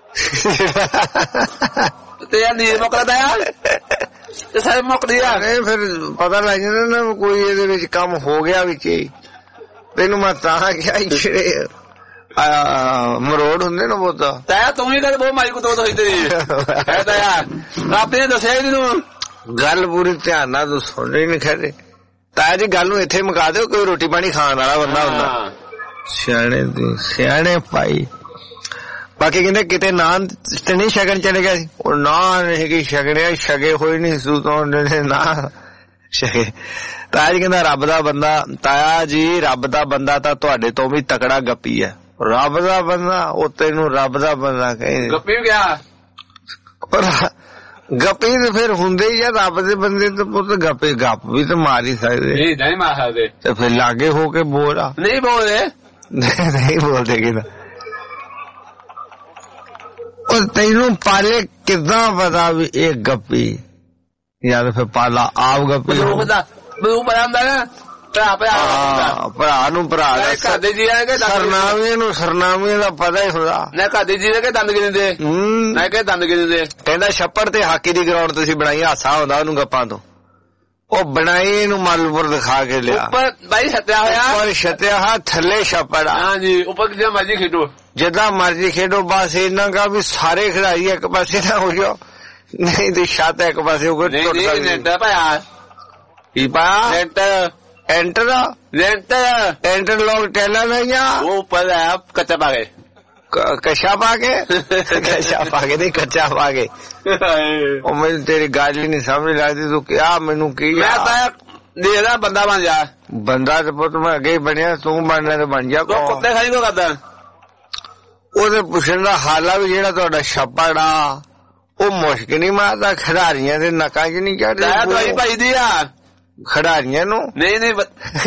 ਤੇ ਯਾਰ ਨੀਂਦ ਮੁੱਕਦਾ ਯਾਰ ਤੇ ਸਾਰੇ ਮੁੱਕਦੀ ਆ ਫਿਰ ਪਤਾ ਲੱਗ ਜਾਂਦਾ ਨਾ ਕੋਈ ਇਹਦੇ ਵਿੱਚ ਕੰਮ ਹੋ ਗਿਆ ਵਿੱਚ ਤੈਨੂੰ ਮੈਂ ਤਾਂ ਕਿਹਾ ਜਿਹੜੇ ਮਰੋੜ ਹੁੰਦੇ ਨਾ ਬਹੁਤਾ ਤਾਇਆ ਤੂੰ ਹੀ ਕਦੇ ਬਹੁਤ ਮਾਈ ਕੋ ਤੋਤ ਹੋਈ ਤੇਰੀ ਹੈ ਤਾਇਆ ਆਪੇ ਨੇ ਦੱਸਿਆ ਇਹਨੂੰ ਗੱਲ ਪੂਰੀ ਧਿਆਨ ਨਾਲ ਤੂੰ ਸੁਣ ਰਹੀ ਨਹੀਂ ਖੜੇ ਤਾਇਆ ਜੀ ਗੱਲ ਨੂੰ ਇੱਥੇ ਮੁਕਾ ਦਿਓ ਕੋਈ ਰੋਟੀ ਪਾਣੀ ਖਾਣ ਵਾਲਾ ਬੰਦਾ ਹੁੰਦਾ ਸਿਆਣੇ ਦੀ ਸਿਆਣੇ ਭਾਈ ਬਾਕੀ ਕਹਿੰਦੇ ਕਿਤੇ ਨਾਨ ਤੇ ਨਹੀਂ ਸ਼ਗਨ ਚਲੇ ਗਿਆ ਸੀ ਉਹ ਨਾ ਨਹੀਂ ਕਿ ਸ਼ਗਣਿਆ ਸ਼ਗੇ ਹੋਏ ਨਹੀਂ ਸੂ ਤੋਂ ਨਾ ਸ਼ਗੇ ਤਾਇਆ ਜੀ ਕਹਿੰਦਾ ਰੱਬ ਦਾ ਬੰਦਾ ਤਾਇਆ ਜੀ ਰੱਬ ਦਾ ਬੰਦਾ ਤਾਂ ਤੁਹਾਡੇ ਤੋਂ ਵੀ ਤਕੜਾ ਗੱਪੀ ਹੈ ਰੱਬ ਦਾ ਬੰਦਾ ਉਹ ਤੈਨੂੰ ਰੱਬ ਦਾ ਬੰਦਾ ਕਹੇ ਗੱਪੀ ਗਿਆ ਪਰ ਗੱਪੀ ਤੇ ਫਿਰ ਹੁੰਦੇ ਹੀ ਆ ਰੱਬ ਦੇ ਬੰਦੇ ਤੇ ਪੁੱਤ ਗੱਪੇ ਗੱਪ ਵੀ ਤਾਂ ਮਾਰ ਹੀ ਸਕਦੇ ਨਹੀਂ ਨਹੀਂ ਮਾਰ ਸਕਦੇ ਤੇ ਫਿਰ ਲਾਗੇ ਹੋ ਕੇ ਬੋਲ ਆ ਨਹੀਂ ਬੋਲਦੇ ਨਹੀਂ ਬੋਲਦੇ ਕਿਦਾ ਉਹ ਤੈਨੂੰ ਪਾਲੇ ਕਿੱਦਾਂ ਪਤਾ ਵੀ ਇਹ ਗੱਪੀ ਜਾਂ ਫਿਰ ਪਾਲਾ ਆਪ ਗੱਪੀ ਮੈਨੂੰ ਪਤਾ ਹੁੰਦਾ ਨਾ ਭਰਾ ਭਰਾ ਭਰਾ ਨੂੰ ਭਰਾ ਘਰ ਦੇ ਜੀ ਸਰਨਾਮੇ ਨੂੰ ਸਰਨਾਮੇ ਦਾ ਪਤਾ ਹੀ ਹੁੰਦਾ ਨਾ ਘਰ ਦੇ ਜੀ ਨੇ ਕਿ ਦੰਦ ਗਿਣਦੇ ਨਾ ਕਿ ਦੰਦ ਗਿਣਦੇ ਕਹਿੰਦਾ ਛੱਪੜ ਤੇ ਹਾਕੀ ਦੀ ਗਰਾਊਂਡ ਤੁਸੀਂ ਬਣਾਈ ਹਾਸਾ ਹੁੰਦਾ ਉਹਨੂੰ ਗੱਪਾਂ ਤੋਂ ਉਹ ਬਣਾਈ ਇਹਨੂੰ ਮਾਲਪੁਰ ਦਿਖਾ ਕੇ ਲਿਆ ਉੱਪਰ ਬਾਈ ਛੱਤਿਆ ਹੋਇਆ ਉੱਪਰ ਛੱਤਿਆ ਹੋਇਆ ਥੱਲੇ ਛੱਪੜ ਹਾਂਜੀ ਉੱਪਰ ਜਿੱਦਾਂ ਮਰਜ਼ੀ ਖੇਡੋ ਜਿੱਦਾਂ ਮਰਜ਼ੀ ਖੇਡੋ ਬਸ ਇਹਨਾਂ ਕਾ ਵੀ ਸਾਰੇ ਖਿਡਾਰੀ ਇੱਕ ਪਾਸੇ ਨਾ ਹੋ ਜਾਓ ਨਹੀਂ ਤੇ ਛੱਤ ਇੱਕ ਪਾਸੇ ਹੋ ਗਈ ਨਹੀਂ ਨਹੀਂ ਨੈਂਟਰ ਪਾਇਆ ਕੀ ਪਾਇਆ ਨੈਂਟਰ ਐਂਟਰ ਨੈਂਟਰ ਐਂਟਰ ਲੋਕ ਟੈਲਾ ਨਹੀਂ ਆ ਉਹ ਉੱਪਰ ਆ ਕੱਚਾ ਪਾ ਕੇ ਕੱਚਾ ਪਾ ਕੇ ਕੱਚਾ ਪਾ ਕੇ ਨਹੀਂ ਕੱਚਾ ਪਾ ਕੇ ਉਹ ਮੈਨੂੰ ਤੇਰੀ ਗੱਲ ਹੀ ਨਹੀਂ ਸਮਝ ਲੱਗਦੀ ਤੂੰ ਕਿਹਾ ਮੈਨੂੰ ਕੀ ਮੈਂ ਤਾਂ ਦੇਖਦਾ ਬੰਦਾ ਬਣ ਜਾ ਬੰਦਾ ਤੇ ਪੁੱਤ ਮੈਂ ਅੱਗੇ ਬਣਿਆ ਤੂੰ ਬਣਨਾ ਤੇ ਬਣ ਜਾ ਕੁੱਤੇ ਖਾਈ ਕੋ ਕਰਦਾ ਉਹਦੇ ਪੁੱਛਣ ਦਾ ਹਾਲਾ ਵੀ ਜਿਹੜਾ ਤੁਹਾਡਾ ਛੱਪੜ ਆ ਉਹ ਮੁਸ਼ਕ ਨਹੀਂ ਮਾਰਦਾ ਖਿਡਾਰੀਆਂ ਦੇ ਨੱਕਾਂ 'ਚ ਨਹੀਂ ਚੜਦਾ ਦਵਾਈ ਭਾਈ ਦੀ ਆ ਖਿਡਾਰੀਆਂ ਨੂੰ ਨਹੀਂ ਨਹੀਂ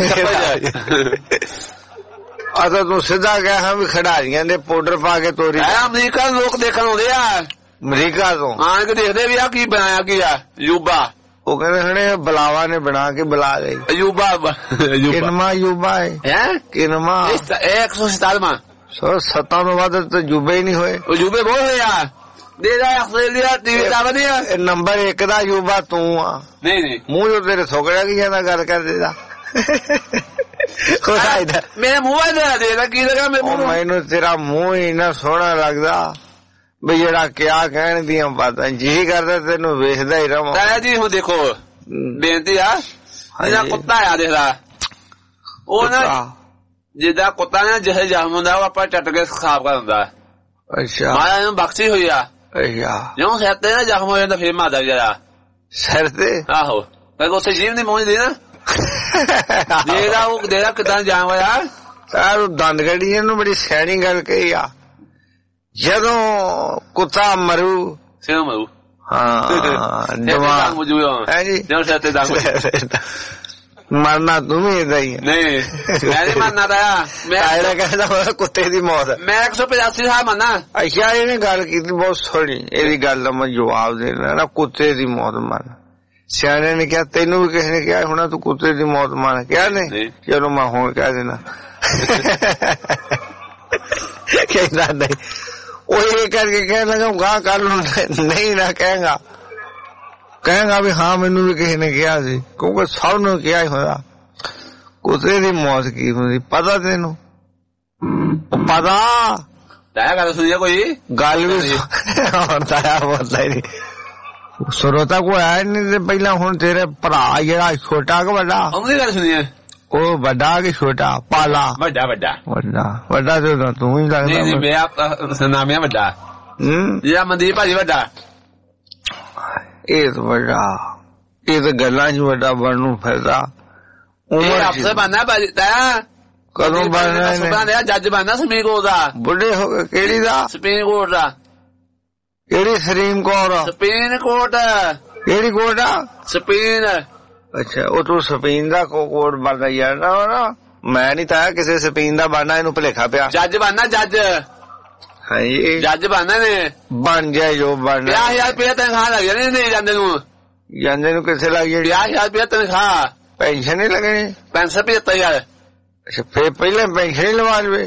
ਆ ਤਾਂ ਤੂੰ ਸਿੱਧਾ ਕਹਿ ਹਾਂ ਵੀ ਖਿਡਾਰੀਆਂ ਦੇ ਪਾਊਡਰ ਪਾ ਕੇ ਤੋਰੀ ਅਮਰੀਕਾ ਦੇ ਲੋਕ ਦੇਖਣ ਆਉਂਦੇ ਆ ਅਮਰੀਕਾ ਤੋਂ ਆਣ ਕੇ ਦੇਖਦੇ ਵੀ ਆ ਕੀ ਬਣਾਇਆ ਕੀ ਆ ਯੂਬਾ ਉਹ ਕਹਿੰਦੇ ਹਣੇ ਬਲਾਵਾ ਨੇ ਬਣਾ ਕੇ ਬੁਲਾ ਲਈ ਅਯੂਬਾ ਕਿਨਮਾ ਯੂਬਾ ਹੈ ਕਿਨਮਾ ਇੱਕ ਸੌ ਸਤਾਰਵਾਂ ਸੌ ਸੱਤਾਂ ਤੋਂ ਬਾਅਦ ਤਾਂ ਯੂਬੇ ਹੀ ਨਹੀਂ ਹੋਏ ਉਹ ਯੂਬੇ ਬਹੁਤ ਹੋਏ ਆ ਦੇ ਦਾ ਆਸਟ੍ਰੇਲੀਆ ਟੀਵੀ ਦਾ ਵਧੀਆ ਨੰਬਰ ਇੱਕ ਦਾ ਯੂਬਾ ਤੂੰ ਆ ਨਹੀਂ ਨਹੀਂ ਮੂੰਹ ਜੋ ਤੇਰੇ ਸੋਕੜਾ ਕੀ ਜਾਂਦਾ ਗੱਲ ਕਰਦੇ ਦਾ ਮੇਰੇ ਮੂੰਹ ਦਾ ਦੇ ਕੀ ਲਗਾ ਮੈਨੂੰ ਤੇਰਾ ਮੂੰਹ ਇੰਨਾ ਸੋਹਣਾ ਲੱਗਦਾ ਵੀ ਜਿਹੜਾ ਕਿਆ ਕਹਿਣ ਦੀਆਂ ਬਾਤਾਂ ਜੀ ਕਰਦਾ ਤੈਨੂੰ ਵੇਖਦਾ ਹੀ ਰਵਾਂ ਤਾਇਆ ਜੀ ਹੁਣ ਦੇਖੋ ਬੇਨਤੀ ਆ ਜਿਹੜਾ ਕੁੱਤਾ ਆ ਦੇਖਦਾ ਉਹ ਨਾ ਜਿੱਦਾਂ ਕੁੱਤਾ ਨਾ ਜਿਹੇ ਜ਼ਖਮ ਹੁੰਦਾ ਉਹ ਆਪਾਂ ਚੱਟ ਕੇ ਸਾਫ਼ ਕਰ ਦਿੰਦਾ ਅੱਛਾ ਮਾਇਆ ਇਹਨੂੰ ਬਖਸ਼ੀ ਹੋਈ ਆ ਅੱਛਾ ਜਿਉਂ ਸਿਰ ਤੇ ਨਾ ਜ਼ਖਮ ਹੋ ਜਾਂਦਾ ਫੇਰ ਮਾਰਦਾ ਜਰਾ ਸਿਰ ਤੇ ਆਹੋ ਮੈਂ ਉਸੇ ਜੀਵ ਨਹੀਂ ਪਹੁੰਚਦੀ ਨਾ ਦੇਦਾ ਉਹ ਦੇਦਾ ਕਿਦਾਂ ਜਾਮ ਹੋਇਆ ਸਾਰ ਦੰਦ ਗੱਡੀ ਇਹਨੂੰ ਬੜੀ ਸਿਆਣੀ ਗੱਲ ਕਹੀ ਆ ਜਦੋਂ ਕੁੱਤਾ ਮਰੂ ਸਿਰ ਮਰੂ ਹਾਂ ਜਵਾਨ ਹੈ ਜੀ ਜਿਉਂ ਸਿਰ ਤੇ ਦੰਦ ਮਰਨਾ ਤੂੰ ਵੀ ਏਦਾਂ ਹੀ ਨਹੀਂ ਮੈਂ ਨਹੀਂ ਮਰਨਾ ਤਾਂ ਮੈਂ ਕਹਿੰਦਾ ਕੁੱਤੇ ਦੀ ਮੌਤ ਮੈਂ ਇੱਕ ਸੌ ਪਚਾਸੀ ਸਾਲ ਮੰਨਾ ਅੱਛਾ ਇਹਨੇ ਗੱਲ ਕੀਤੀ ਬਹੁਤ ਸੋਹਣੀ ਇਹਦੀ ਗੱਲ ਦਾ ਮੈਂ ਜਵਾਬ ਦੇਣਾ ਨਾ ਕੁੱਤੇ ਦੀ ਮੌਤ ਮਰਨਾ ਸਿਆਣੇ ਨੇ ਕਿਹਾ ਤੈਨੂੰ ਵੀ ਕਿਸੇ ਨੇ ਕਿਹਾ ਹੋਣਾ ਤੂੰ ਕੁੱਤੇ ਦੀ ਮੌਤ ਮਾਰ ਕਿਹਾ ਨੇ? ਚਲੋ ਮੈਂ ਹੁਣ ਕਹਿ ਦੇਣਾ। ਕਹਿੰਦਾ ਨਹੀਂ ਉਹ ਇਹ ਕਰਕੇ ਕਹਿ ਲਗਾ ਗਾ ਕੱਲ ਨੂੰ ਨਹੀਂ ਨਾ ਕਹੇਗਾ ਕਹੇਗਾ ਵੀ ਹਾਂ ਮੈਨੂੰ ਵੀ ਕਿਸੇ ਨੇ ਕਿਹਾ ਸੀ ਕਿਉਂਕਿ ਸਭ ਨੂੰ ਕਿਹਾ ਹੀ ਹੋਇਆ ਕੁੱਤੇ ਦੀ ਮੌਤ ਕੀ ਹੁੰਦੀ ਪਤਾ ਤੈਨੂੰ? ਪਤਾ ਤਾਇਆ ਗੱਲ ਸੁਣੀਆ ਕੋਈ ਗੱਲ ਵੀ ਤਾਇਆ ਬੋਲਦਾ ਨਹੀਂ ਸਰੋਤਾ ਕੋ ਆਇਆ ਨਹੀਂ ਤੇ ਪਹਿਲਾਂ ਹੁਣ ਤੇਰੇ ਭਰਾ ਜਿਹੜਾ ਛੋਟਾ ਕਿ ਵੱਡਾ ਉਹਦੀ ਗੱਲ ਸੁਣੀਏ ਉਹ ਵੱਡਾ ਕਿ ਛੋਟਾ ਪਾਲਾ ਵੱਡਾ ਵੱਡਾ ਵੱਡਾ ਵੱਡਾ ਤੇ ਤੂੰ ਹੀ ਲੱਗਦਾ ਨਹੀਂ ਨਹੀਂ ਮੈਂ ਸੁਨਾਮਿਆ ਵੱਡਾ ਹੂੰ ਜਿਹੜਾ ਮਨਦੀਪ ਭਾਜੀ ਵੱਡਾ ਇਹ ਤਾਂ ਵੱਡਾ ਇਹ ਤਾਂ ਗੱਲਾਂ ਚ ਵੱਡਾ ਬਣਨ ਨੂੰ ਫਿਰਦਾ ਇਹ ਅਫਸਰ ਬਣਨਾ ਭਾਜੀ ਤਾਇਆ ਕਦੋਂ ਬਣਨਾ ਸੁਪਨਾ ਜੱਜ ਬਣਨਾ ਸੁਪਰੀਮ ਕੋਰਟ ਦਾ ਬੁੱਢੇ ਹੋ ਗਏ ਕਿਹੜੀ ਦਾ ਸੁਪਰੀਮ ਕੋਰਟ ਦਾ ਕਿਹੜੀ ਸੁਪਰੀਮ ਕੋਰਟ ਸੁਪਰੀਮ ਕੋਰਟ ਕਿਹੜੀ ਕੋਰਟ ਆ ਸੁਪਰੀਮ ਅੱਛਾ ਉਹ ਤੂੰ ਸੁਪਰੀਮ ਦਾ ਕੋਰਟ ਬਣਦਾ ਯਾਰ ਨਾ ਮੈਂ ਨਹੀਂ ਤਾਂ ਕਿਸੇ ਸੁਪਰੀਮ ਦਾ ਬਣਨਾ ਇਹਨੂੰ ਭੁਲੇਖਾ ਪਿਆ ਜੱਜ ਬਣਨਾ ਜੱਜ ਹਾਂਜੀ ਜੱਜ ਬਣਨਾ ਨੇ ਬਣ ਜਾਏ ਜੋ ਬਣਨਾ ਪੰਜਾਹ ਹਜ਼ਾਰ ਰੁਪਇਆ ਤਨਖਾਹ ਲੱਗ ਜਾਣੀ ਨਹੀਂ ਜਾਂਦੇ ਨੂੰ ਜਾਂਦੇ ਨੂੰ ਕਿੱਥੇ ਲੱਗ ਜਾਣੀ ਪੰਜਾਹ ਹਜ਼ਾਰ ਰੁਪਇਆ ਤਨਖਾਹ ਪੈਨਸ਼ਨ ਨਹੀਂ ਲੱਗਣੀ ਪੈਨਸ਼ਨ ਪਝੱਤਰ ਹਜ਼ਾਰ ਅੱਛਾ ਫੇਰ ਪਹਿਲਾਂ ਪੈਨਸ਼ਨ ਹੀ ਲਵਾ ਲਵੇ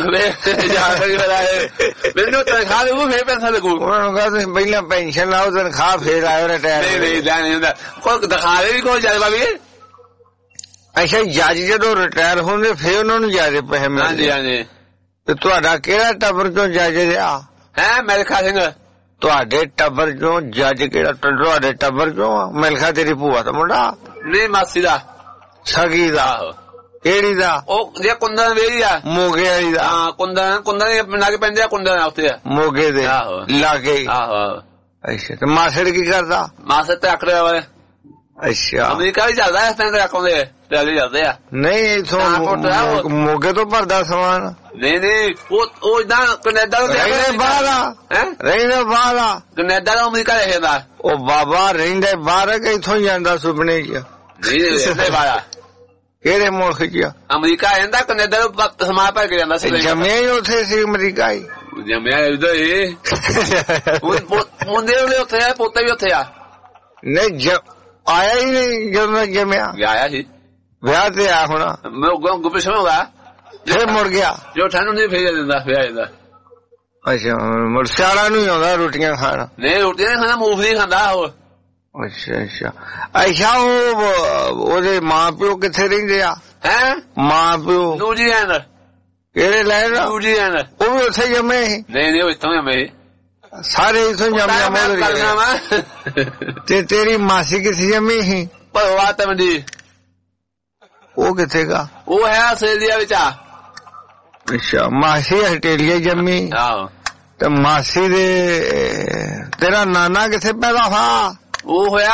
ਮੈਨੂੰ ਤਨਖਾਹ ਲੱਗੂ ਫੇਰ ਪੈਸਾ ਲੱਗੂ ਉਹਨਾਂ ਨੂੰ ਕਹਾ ਤੁਸੀਂ ਪਹਿਲਾਂ ਪੈਨਸ਼ਨ ਲਾਓ ਤਨਖਾਹ ਫੇਰ ਆਇਓ ਰਿਟਾਇਰ ਨਹੀਂ ਨਹੀਂ ਲੈ ਨਹੀਂ ਹੁੰਦਾ ਕੋਈ ਦਿਖਾ ਦੇ ਵੀ ਕੋਈ ਜੱਜ ਬਾਬੀ ਅੱਛਾ ਜੱਜ ਜਦੋਂ ਰਿਟਾਇਰ ਹੁੰਦੇ ਫੇਰ ਉਹਨਾਂ ਨੂੰ ਜ਼ਿਆਦਾ ਪੈਸੇ ਮਿਲਦੇ ਹਾਂਜੀ ਹਾਂਜੀ ਤੇ ਤੁਹਾਡਾ ਕਿਹੜਾ ਟੱਬਰ ਚੋਂ ਜੱਜ ਰਿਹਾ ਹੈ ਮਿਲਖਾ ਸਿੰਘ ਤੁਹਾਡੇ ਟੱਬਰ ਚੋਂ ਜੱਜ ਕਿਹੜਾ ਤੁਹਾਡੇ ਟੱਬਰ ਚੋਂ ਮਿਲਖਾ ਤੇਰੀ ਭੂਆ ਦਾ ਮੁੰਡਾ ਨਹੀਂ ਮਾਸੀ ਦਾ ਸਗੀ ਦਾ ਕਿਹੜੀ ਦਾ ਉਹ ਜੇ ਕੁੰਦਨ ਵੇਰੀ ਆ ਮੋਗੇ ਵਾਲੀ ਦਾ ਹਾਂ ਕੁੰਦਨ ਕੁੰਦਨ ਦੇ ਲਾਗੇ ਪੈਂਦੇ ਆ ਕੁੰਦਨ ਉੱਥੇ ਮੋਗੇ ਦੇ ਲਾਗੇ ਆਹੋ ਅੱਛਾ ਤੇ ਮਾਸੜ ਕੀ ਕਰਦਾ ਮਾਸੜ ਤੇ ਆਖੜੇ ਵਾਲੇ ਅੱਛਾ ਅਮਰੀਕਾ ਵੀ ਚੱਲਦਾ ਇਸ ਤਰ੍ਹਾਂ ਦੇ ਆਖੋਂਦੇ ਟੈਲੀ ਜਾਂਦੇ ਆ ਨਹੀਂ ਇਥੋਂ ਮੋਗੇ ਤੋਂ ਭਰਦਾ ਸਮਾਨ ਨਹੀਂ ਨਹੀਂ ਉਹ ਉਹ ਇਦਾਂ ਕੈਨੇਡਾ ਤੋਂ ਰਹਿੰਦੇ ਬਾਹਰ ਆ ਹੈ ਰਹਿੰਦੇ ਬਾਹਰ ਆ ਕੈਨੇਡਾ ਤੋਂ ਅਮਰੀਕਾ ਰਹਿੰਦਾ ਉਹ ਬਾਬਾ ਰਹਿੰਦੇ ਬਾਹਰ ਕਿ ਇਥੋਂ ਜਾਂਦਾ ਸੁਪਨੇ ਚ ਨਹੀਂ ਰਹਿੰਦੇ ਬਾਹਰ ਕਿਹੜੇ ਮੁਲਕ ਚ ਅਮਰੀਕਾ ਰਹਿੰਦਾ ਕੈਨੇਡਾ ਤੋਂ ਸਮਾਨ ਭਰ ਕੇ ਜਾਂਦਾ ਸੀ ਜੰਮਿਆ ਹੀ ਉੱਥੇ ਸੀ ਅਮਰੀਕਾ ਹੀ ਜੰਮਿਆ ਉਦੋਂ ਹੀ ਮੁੰਡੇ ਉਹਦੇ ਉੱਥੇ ਆ ਪੋਤੇ ਵੀ ਉੱਥੇ ਆ ਨਹੀਂ ਆਇਆ ਹੀ ਨਹੀਂ ਜਦੋਂ ਜੰਮਿਆ ਆਇਆ ਸੀ ਵਿਆਹ ਤੇ ਆ ਹੁਣ ਮੈਂ ਗੁੱਪੇ ਸਮਝਦਾ ਫੇਰ ਮੁੜ ਗਿਆ ਜੋ ਠੰਡ ਨਹੀਂ ਫੇਰ ਦਿੰਦਾ ਫੇਰ ਜਾਂਦਾ ਅੱਛਾ ਮੁੜ ਸਿਆਲਾ ਨੂੰ ਹੀ ਆਉਂਦਾ ਰੋਟੀਆਂ ਖਾਣ ਨਹੀਂ ਰੋਟੀਆਂ ਨਹੀਂ ਖਾਂਦਾ ਮੂੰਗਫਲੀ ਖਾਂਦਾ ਉਹ ਅੱਛਾ ਅੱਛਾ ਅੱਛਾ ਉਹ ਉਹਦੇ ਮਾਂ ਪਿਓ ਕਿੱਥੇ ਰਹਿੰਦੇ ਆ ਹੈ ਮਾਂ ਪਿਓ ਨਿਊਜ਼ੀਲੈਂਡ ਕਿਹੜੇ ਲੈਣ ਨਿਊਜ਼ੀਲੈਂਡ ਉਹ ਵੀ ਉੱਥੇ ਜੰਮੇ ਸੀ ਨਹੀਂ ਨਹੀਂ ਉਹ ਇੱਥੋਂ ਜੰਮੇ ਸਾਰੇ ਇੱਥੋਂ ਜੰਮੇ ਤੇ ਤੇਰੀ ਮਾਸੀ ਕਿੱਥੇ ਜੰਮੀ ਸੀ ਭਰਵਾ ਤਮਦੀ ਉਹ ਕਿੱਥੇਗਾ ਉਹ ਹੈ ਆਸਟ੍ਰੇਲੀਆ ਵਿੱਚ ਆ ਅੱਛਾ ਮਾਸੀ ਆਸਟ੍ਰੇਲੀਆ ਜੰਮੀ ਆਹੋ ਤੇ ਮਾਸੀ ਦੇ ਤੇਰਾ ਨਾਨਾ ਕਿੱਥੇ ਪੈਦਾ ਹੋਇਆ ਉਹ ਹੋਇਆ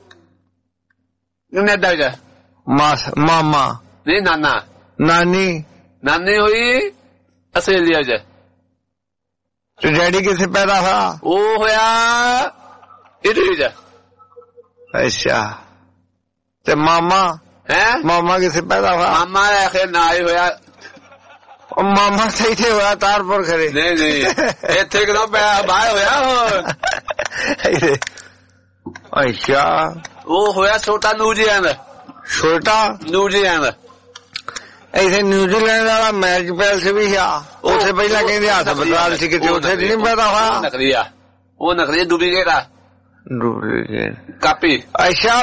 ਕੈਨੇਡਾ ਵਿੱਚ ਮਾਸ ਮਾਮਾ ਨਹੀਂ ਨਾਨਾ ਨਾਨੀ ਨਾਨੀ ਹੋਈ ਆਸਟ੍ਰੇਲੀਆ ਵਿੱਚ ਤੇ ਡੈਡੀ ਕਿੱਥੇ ਪੈਦਾ ਹੋਇਆ ਉਹ ਹੋਇਆ ਇਟਲੀ ਵਿੱਚ ਅੱਛਾ ਤੇ ਮਾਮਾ ਹੈ ਮਾਮਾ ਕਿੱਥੇ ਪੈਦਾ ਹੋਇਆ ਮਾਮਾ ਆਖਿਰ ਨਾ ਹੀ ਹੋਇਆ ਉਹ ਮਾਮਾ ਸਹੀ ਤੇ ਹੋਇਆ ਤਾਰਪੁਰ ਖਰੇ ਨਹੀਂ ਨਹੀਂ ਇੱਥੇ ਕਿਦੋਂ ਪਿਆ ਬਾਹਰ ਹੋਇਆ ਹੋਰ ਅੱਛਾ ਉਹ ਹੋਇਆ ਛੋਟਾ ਨਿਊਜ਼ੀਲੈਂਡ ਛੋਟਾ ਨਿਊਜ਼ੀਲੈਂਡ ਇੱਥੇ ਨਿਊਜ਼ੀਲੈਂਡ ਵਾਲਾ ਮੈਚ ਪੈਲਸ ਵੀ ਆ ਉੱਥੇ ਪਹਿਲਾਂ ਕਹਿੰਦੇ ਹਸਪਤਾਲ ਸੀ ਕਿਤੇ ਉੱਥੇ ਨਹੀਂ ਪੈਦਾ ਹੋਇਆ ਨਕਲੀ ਆ ਉਹ ਨਕਲੀ ਡੁਪਲੀਕੇਟ ਆ ਡੁਪਲੀਕੇਟ ਕਾਪੀ ਅੱਛਾ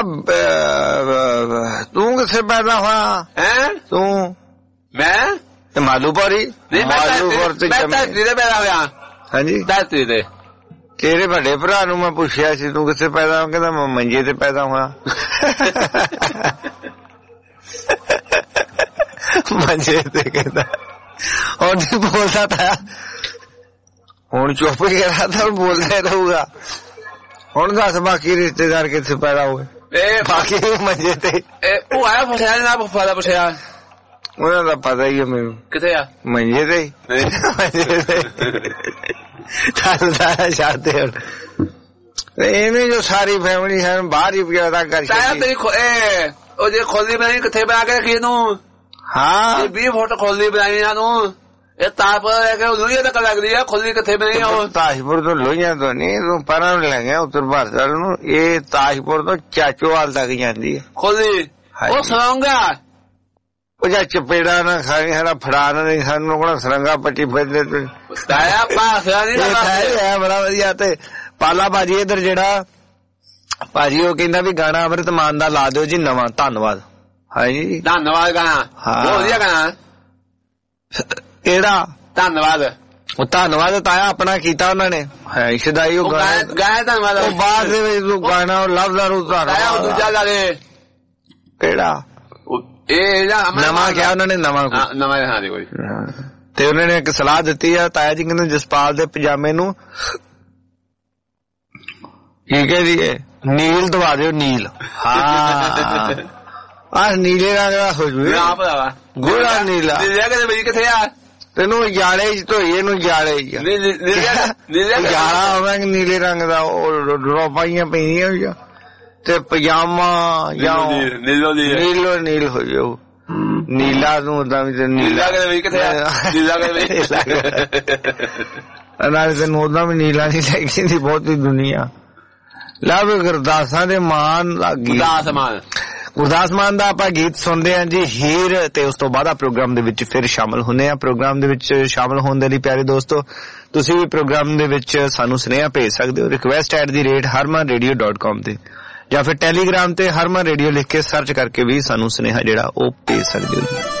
ਤੂੰ ਕਿੱਥੇ ਪੈਦਾ ਹੋਇਆ ਹੈ ਤੂੰ ਮੈਂ ਮਾਲੂਪੁਰੀ ਮਾਲੂਪੁਰ ਤੇ ਧਰਤੀ ਤੇ ਪੈਦਾ ਹੋਇਆ ਹਾਂਜੀ ਧਰਤੀ ਤੇ ਤੇਰੇ ਵੱਡੇ ਭਰਾ ਨੂੰ ਮੈਂ ਪੁੱਛਿਆ ਸੀ ਤੂੰ ਕਿੱਥੇ ਪੈਦਾ ਹੋਇਆ ਕਹਿੰਦਾ ਮੈਂ ਮੰਜੇ ਤੇ ਪੈਦਾ ਹੋਇਆ ਮੰਜੇ ਤੇ ਕਹਿੰਦਾ ਹੁਣ ਨਹੀਂ ਬੋਲਦਾ ਤਾਂ ਹੁਣ ਚੁੱਪ ਹੀ ਕਰਾ ਤਾਂ ਬੋਲਦਾ ਰਹੂਗਾ ਹੁਣ ਦੱਸ ਬਾਕੀ ਰਿਸ਼ਤੇਦਾਰ ਕਿੱਥੇ ਪੈਦਾ ਹੋਏ ਇਹ ਬਾਕੀ ਮੰਜੇ ਤੇ ਉਹ ਆਇਆ ਪੁੱਛਿਆ ਨਾ ਫਾਦਾ ਪੁੱਛਿਆ ਉਹਨਾਂ ਦਾ ਪਤਾ ਹੀ ਹੈ ਮੈਨੂੰ ਕਿੱਥੇ ਆ ਮੰਜੇ ਤੇ ਮੰਜੇ ਤੇ ਤੁਹਾਨੂੰ ਸਾਰਾ ਛੱਡਦੇ ਹੁਣ ਇਹਨੇ ਜੋ ਸਾਰੀ ਫੈਮਿਲੀ ਹੈ ਬਾਹਰ ਹੀ ਪੈਦਾ ਕਰ ਤੇਰੀ ਉਹ ਜੇ ਖੋਲੀ ਬਣਾਈ ਕਿੱਥੇ ਬਣਾ ਕੇ ਰੱਖੀ ਇਹਨੂੰ ਹਾਂ ਵੀਹ ਫੁੱਟ ਖੋਲੀ ਬਣਾਈ ਇਹਨਾਂ ਨੂੰ ਇਹ ਤਾਜਪੁਰ ਲੈ ਕੇ ਲੋਹੀਆਂ ਤੱਕ ਲੱਗਦੀ ਆ ਖੁੱਲੀ ਕਿੱਥੇ ਬਣੀ ਆ ਉਹ ਤਾਜਪੁਰ ਤੋਂ ਲੋਹੀਆਂ ਤੋਂ ਨਹੀਂ ਤੂੰ ਪਰਾਂ ਨੂੰ ਲੈ ਗਿਆ ਉੱਤਰ ਭਾਰਤ ਨੂੰ ਇਹ ਤਾਜਪੁਰ ਤੋਂ ਚਾਚੋਵਾਲ ਤੱਕ ਜਾਂਦੀ ਹੈ ਖੁੱਲੀ ਉਹ ਸਰੰਗਾ ਉਹ ਜਾਂ ਚਪੇੜਾ ਨਾ ਖਾਣੀ ਸਾਡਾ ਫੜਾ ਨਾ ਨਹੀਂ ਸਾਨੂੰ ਕੋਲ ਸਰੰਗਾ ਪੱਟੀ ਫਿਰਦੇ ਤੂੰ ਤਾਇਆ ਪਾਸਿਆ ਨਹੀਂ ਹੈ ਬੜਾ ਵਧੀਆ ਤੇ ਪਾਲਾ ਭਾਜੀ ਇੱਧਰ ਜਿਹੜਾ ਭਾਜੀ ਉਹ ਕਹਿੰਦਾ ਵੀ ਗਾਣਾ ਅੰਮ੍ਰਿਤ ਮਾਨ ਦਾ ਲਾ ਦਿਓ ਜੀ ਨਵਾਂ ਧੰਨਵਾਦ ਹਾਂਜੀ ਧੰਨਵਾਦ ਗਾਣਾ ਬਹੁਤ ਵਧੀਆ ਗਾਣਾ ਕਿਹੜਾ ਧੰਨਵਾਦ ਉਹ ਧੰਨਵਾਦ ਤਾਇਆ ਆਪਣਾ ਕੀਤਾ ਉਹਨਾਂ ਨੇ ਹੈ ਸ਼ਦਾਈ ਉਹ ਗਾਇਆ ਗਾਇਆ ਧੰਨਵਾਦ ਉਹ ਬਾਅਦ ਦੇ ਵਿੱਚ ਤੂੰ ਗਾਣਾ ਉਹ ਲਫ਼ਜ਼ਾਂ ਨੂੰ ਤਾਇਆ ਉਹ ਦੂਜਾ ਗਾ ਦੇ ਕਿਹੜਾ ਇਹ ਨਵਾਂ ਕਿਹਾ ਉਹਨਾਂ ਨੇ ਨਵਾਂ ਨਵਾਂ ਹਾਂ ਜੀ ਕੋਈ ਤੇ ਉਹਨਾਂ ਨੇ ਇੱਕ ਸਲਾਹ ਦਿੱਤੀ ਆ ਤਾਇਆ ਜੀ ਕਹਿੰਦੇ ਜਸਪਾਲ ਦੇ ਪਜਾਮੇ ਨੂੰ ਕੀ ਕਹਿ ਦਈਏ ਨੀਲ ਦਵਾ ਦਿਓ ਨੀਲ ਹਾਂ ਆਹ ਨੀਲੇ ਰੰਗ ਦਾ ਹੋ ਜੂ ਗੋਰਾ ਨੀਲਾ ਕਿੱਥੇ ਆ ਤੈਨੂੰ ਜਾਲੇ ਚ ਧੋਈ ਇਹਨੂੰ ਜਾਲੇ ਜਾਲਾ ਹੋਵੇਗਾ ਨੀਲੇ ਰੰਗ ਦਾ ਉਹ ਡਰੋਪਾਈਆਂ ਪੈਂਦੀਆਂ ਹੋਈਆਂ ਤੇ ਪਜਾਮਾ ਜਾਂ ਨੀਲੋ ਨੀਲ ਹੋ ਜਾਊ ਨੀਲਾ ਨੂੰ ਉਦਾਂ ਵੀ ਨੀਲਾ ਨਾਲੇ ਤੈਨੂੰ ਉਦਾਂ ਵੀ ਨੀਲਾ ਨਹੀਂ ਲੈ ਦੀ ਬਹੁਤੀ ਦੁਨੀਆ ਲਵ ਗੁਰਦਾਸਾਂ ਦੇ ਮਾਨ ਗੁਰਦਾਸ ਮਾਨ ਗੁਰਦਾਸ ਮਾਨ ਦਾ ਆਪਾਂ ਗੀਤ ਸੁਣਦੇ ਹਾਂ ਜੀ ਹੀਰ ਤੇ ਉਸ ਤੋਂ ਬਾਅਦ ਪ੍ਰੋਗਰਾਮ ਦੇ ਵਿੱਚ ਫਿਰ ਸ਼ਾਮਲ ਹੁੰਦੇ ਆ ਪ੍ਰੋਗਰਾਮ ਦੇ ਵਿੱਚ ਸ਼ਾਮਲ ਹੋਣ ਦੇ ਲਈ ਪਿਆਰੇ ਦੋਸਤੋ ਤੁਸੀਂ ਵੀ ਪ੍ਰੋਗਰਾਮ ਦੇ ਵਿੱਚ ਸਾਨੂੰ ਸੁਨੇਹਾ ਭੇਜ ਸਕਦੇ ਹੋ request at the rate Harman radio dot com ਤੇ ਜਾਂ ਫਿਰ ਟੈਲੀਗ੍ਰਾਮ ਤੇ ਹਰਮਨ ਰੇਡੀਓ ਲਿਖ ਕੇ ਸਰਚ ਕਰਕੇ ਵੀ ਸਾਨੂੰ ਸੁਨੇਹਾ ਜਿਹੜਾ ਉਹ ਭੇਜ ਸਕਦੇ ਹੋ ਜੀ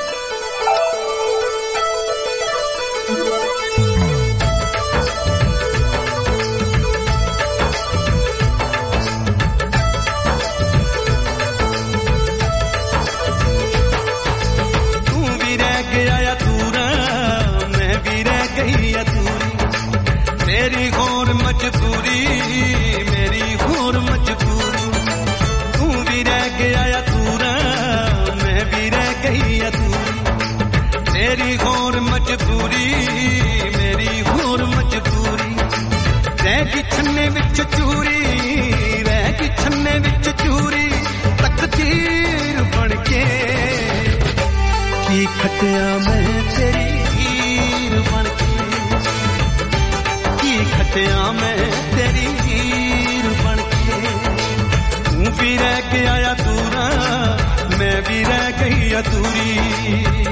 मेरी घोर मजबूरी मेरी घोर मजबूरी तू भी रह गया अधूरा मैं भी रह गई अधूरी मेरी घोर मजबूरी मेरी घोर मजबूरी रह गई छन्ने विच चूरी रह गई छन्ने विच चूरी तकदीर बन के की खटिया मैं तेरी हीर बन के खटिया मैं तेरी हीर बन के तू भी रह गया अधूरा मैं भी रह गई अधूरी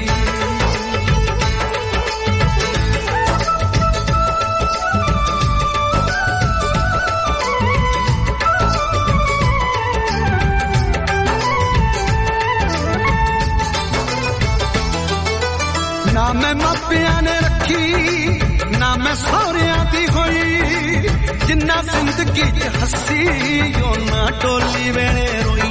ना मैं मापिया ने रखी ना मैं सौरिया दी होई जिन्ना जिंदगी च हसी ना टोली वेले रोई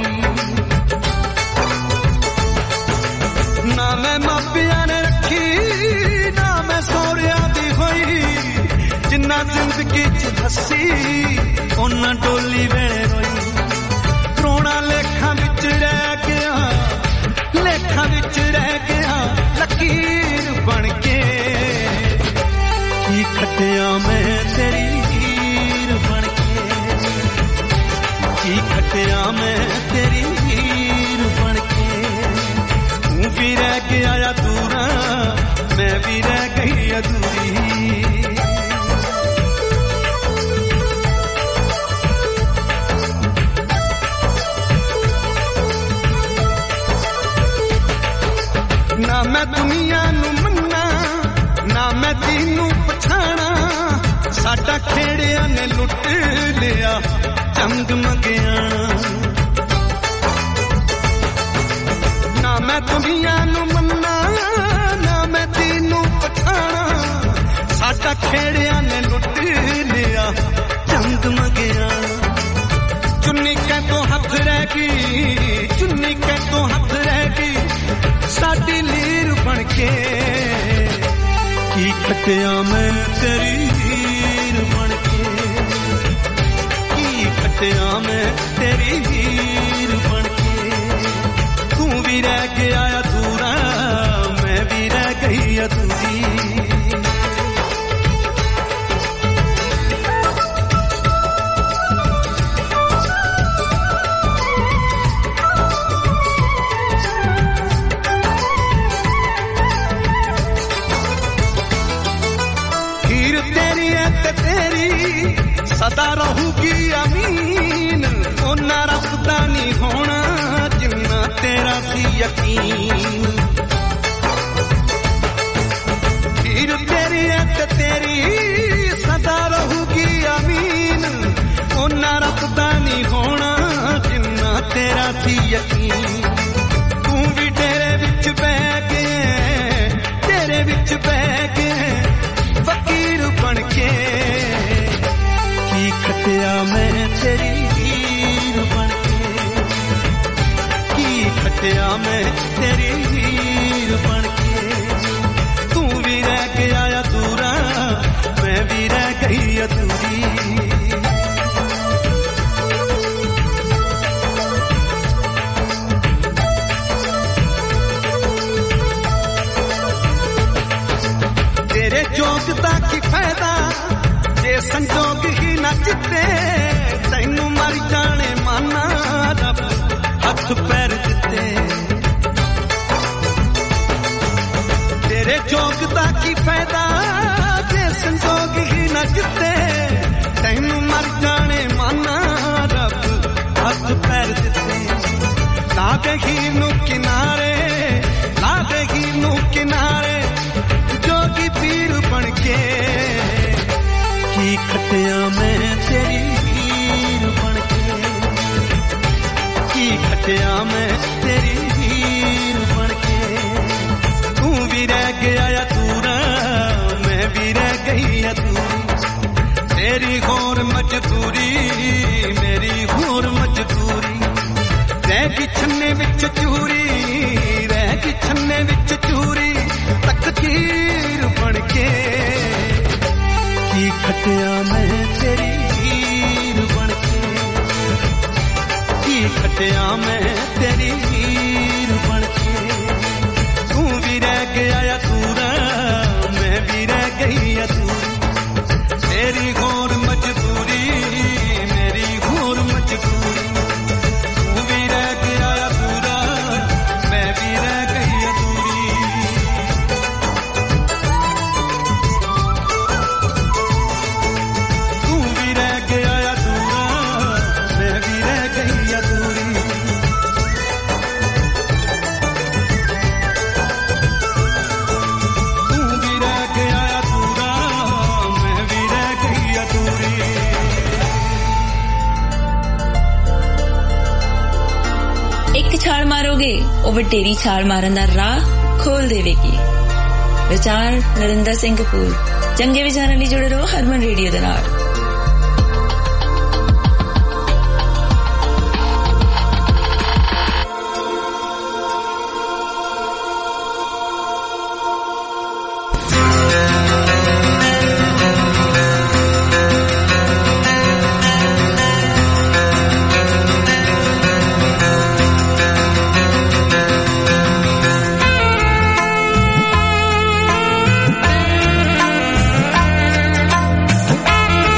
ना मैं मापिया ने रखी ना मैं सौरिया दी होई जिन्ना जिंदगी च हसी ना टोली वेले रोई रोना लेखा विच रह गया लेखा विच रह गया लकीर बन के की खटिया मैं तेरी हीर बन के की खटिया मैं तेरी हीर बन के तू भी रह गया अधूरा मैं भी रह गई अधूरी ना मैं दुनिया नू मन्ना ना मैं तीनू पछाणा साडा खेड़िया ने लुट लिया जंग मंगियाना ना मैं दुनिया नू मन्ना ना मैं तीनू पछाणा साडा खेड़िया ने लुट लिया जंग मंगियाना चुन्नी कै तो हथ रह गई चुन्नी कै तो हथ रह गई साडी लीर बन के की खटिया मैं तेरी हीर बन के की खटिया मैं तेरी हीर बन के तू भी रह गया अधूरा मैं भी रह गई अधूरी यकीन हीर तेरी अत तेरी सदा रहूगी अमीन उन्ना रब्दा नहीं होना जिन्ना तेरा थी यकीन तू भी तेरे विच बह के तेरे विच बह के फकीर बन के की खटिया मैं तेरी हीर बन के की खटिया मैं तेरी हीर बन के तू भी रह के आया दूरा मैं भी रह गई अधूरी तेरे जोगता की फायदा जे संजोग ही न जिते तैनू मर जाने माना रब हथ पैर दिते तेरे जोगता की फायदा जे संजोग ही न जिते तैनू मर जाने माना रब हथ पैर दिते लागे ही नू किनारे लागे ही नू किनारे जोगी पीर बन के की खटिया मैं तेरी हीर बन के की खटिया मैं तेरी हीर बन के तू भी रह गया या दूरा मैं भी रह गई अधूरी तेरी घोर मजबूरी मेरी घोर मजबूरी रह गई छन्ने विच चूरी रह गई छन्ने विच चूरी तकदीर बन के की खटिया मैं तेरी हीर बन के की खटिया मैं तेरी हीर बन के तू भी रह गया अधूरा मैं भी रह गई अधूरी तेरी घोर मजबूरी मेरी घोर मजबूरी तू भी रह गया अधूरा मैं भी रह गई अधूरी तू भी रह गया अधूरा मैं भी रह गई अधूरी तू भी रह गया अधूरा मैं भी रह गई अधूरी एक छाल मारोगे ਉਹ ਵਟੇਰੀ ਛਾਲ ਮਾਰਨ ਦਾ ਰਾਹ ਖੋਲ ਦੇਵੇਗੀ ਵਿਚਾਰ ਨਰਿੰਦਰ ਸਿੰਘ ਕਪੂਰ ਚੰਗੇ ਵਿਚਾਰਾਂ ਲਈ ਜੁੜੇ ਰਹੋ ਹਰਮਨ ਰੇਡੀਓ ਦੇ ਨਾਲ हाँ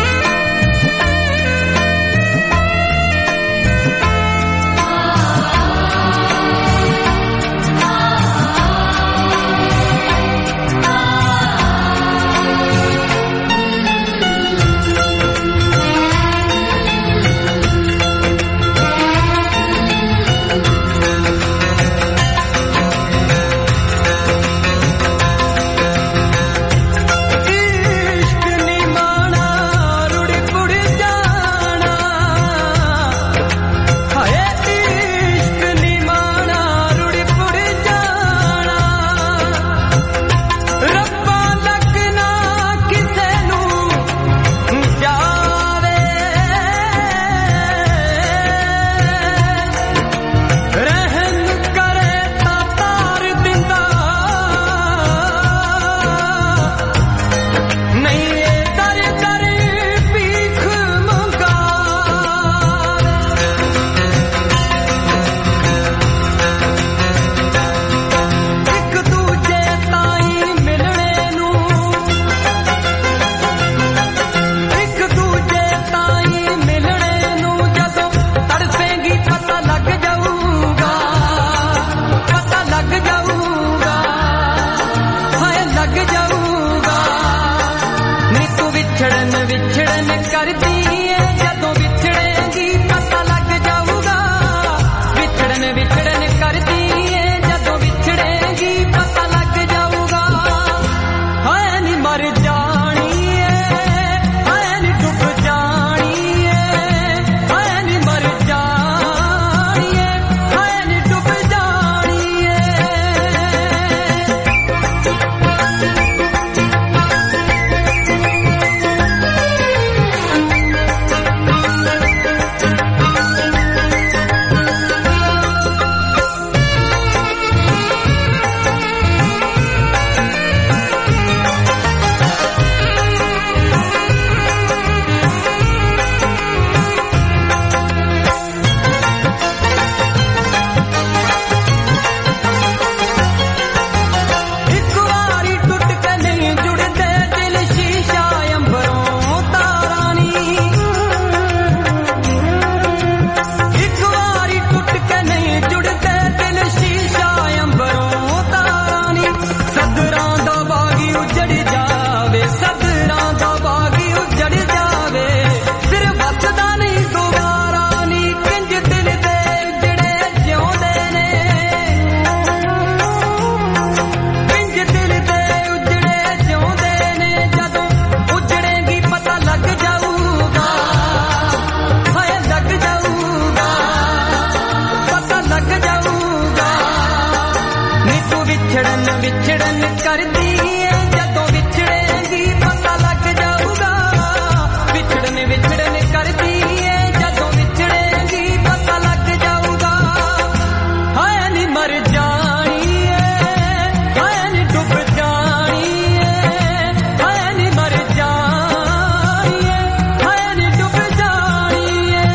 ਵਿਛੜਨ ਵਿਛੜਨ ਕਰਦੀ ਏ ਜਦੋਂ ਵਿਛੜੇਗੀ ਪਤਾ ਲੱਗ ਜਾਊਗਾ ਵਿਛੜਨ ਵਿਛੜਨ ਕਰਦੀ ਏ ਜਦੋਂ ਵਿਛੜੇਗੀ ਪਤਾ ਲੱਗ ਜਾਊਗਾ ਹਾਏ ਨੀ ਮਰ ਜਾਣੀ ਏ ਹਾਏ ਨੀ ਡੁੱਬ ਜਾਣੀ ਏ ਹਾਏ ਨੀ ਮਰ ਜਾਣੀ ਏ ਹਾਏ ਨੀ ਡੁੱਬ ਜਾਣੀ ਏ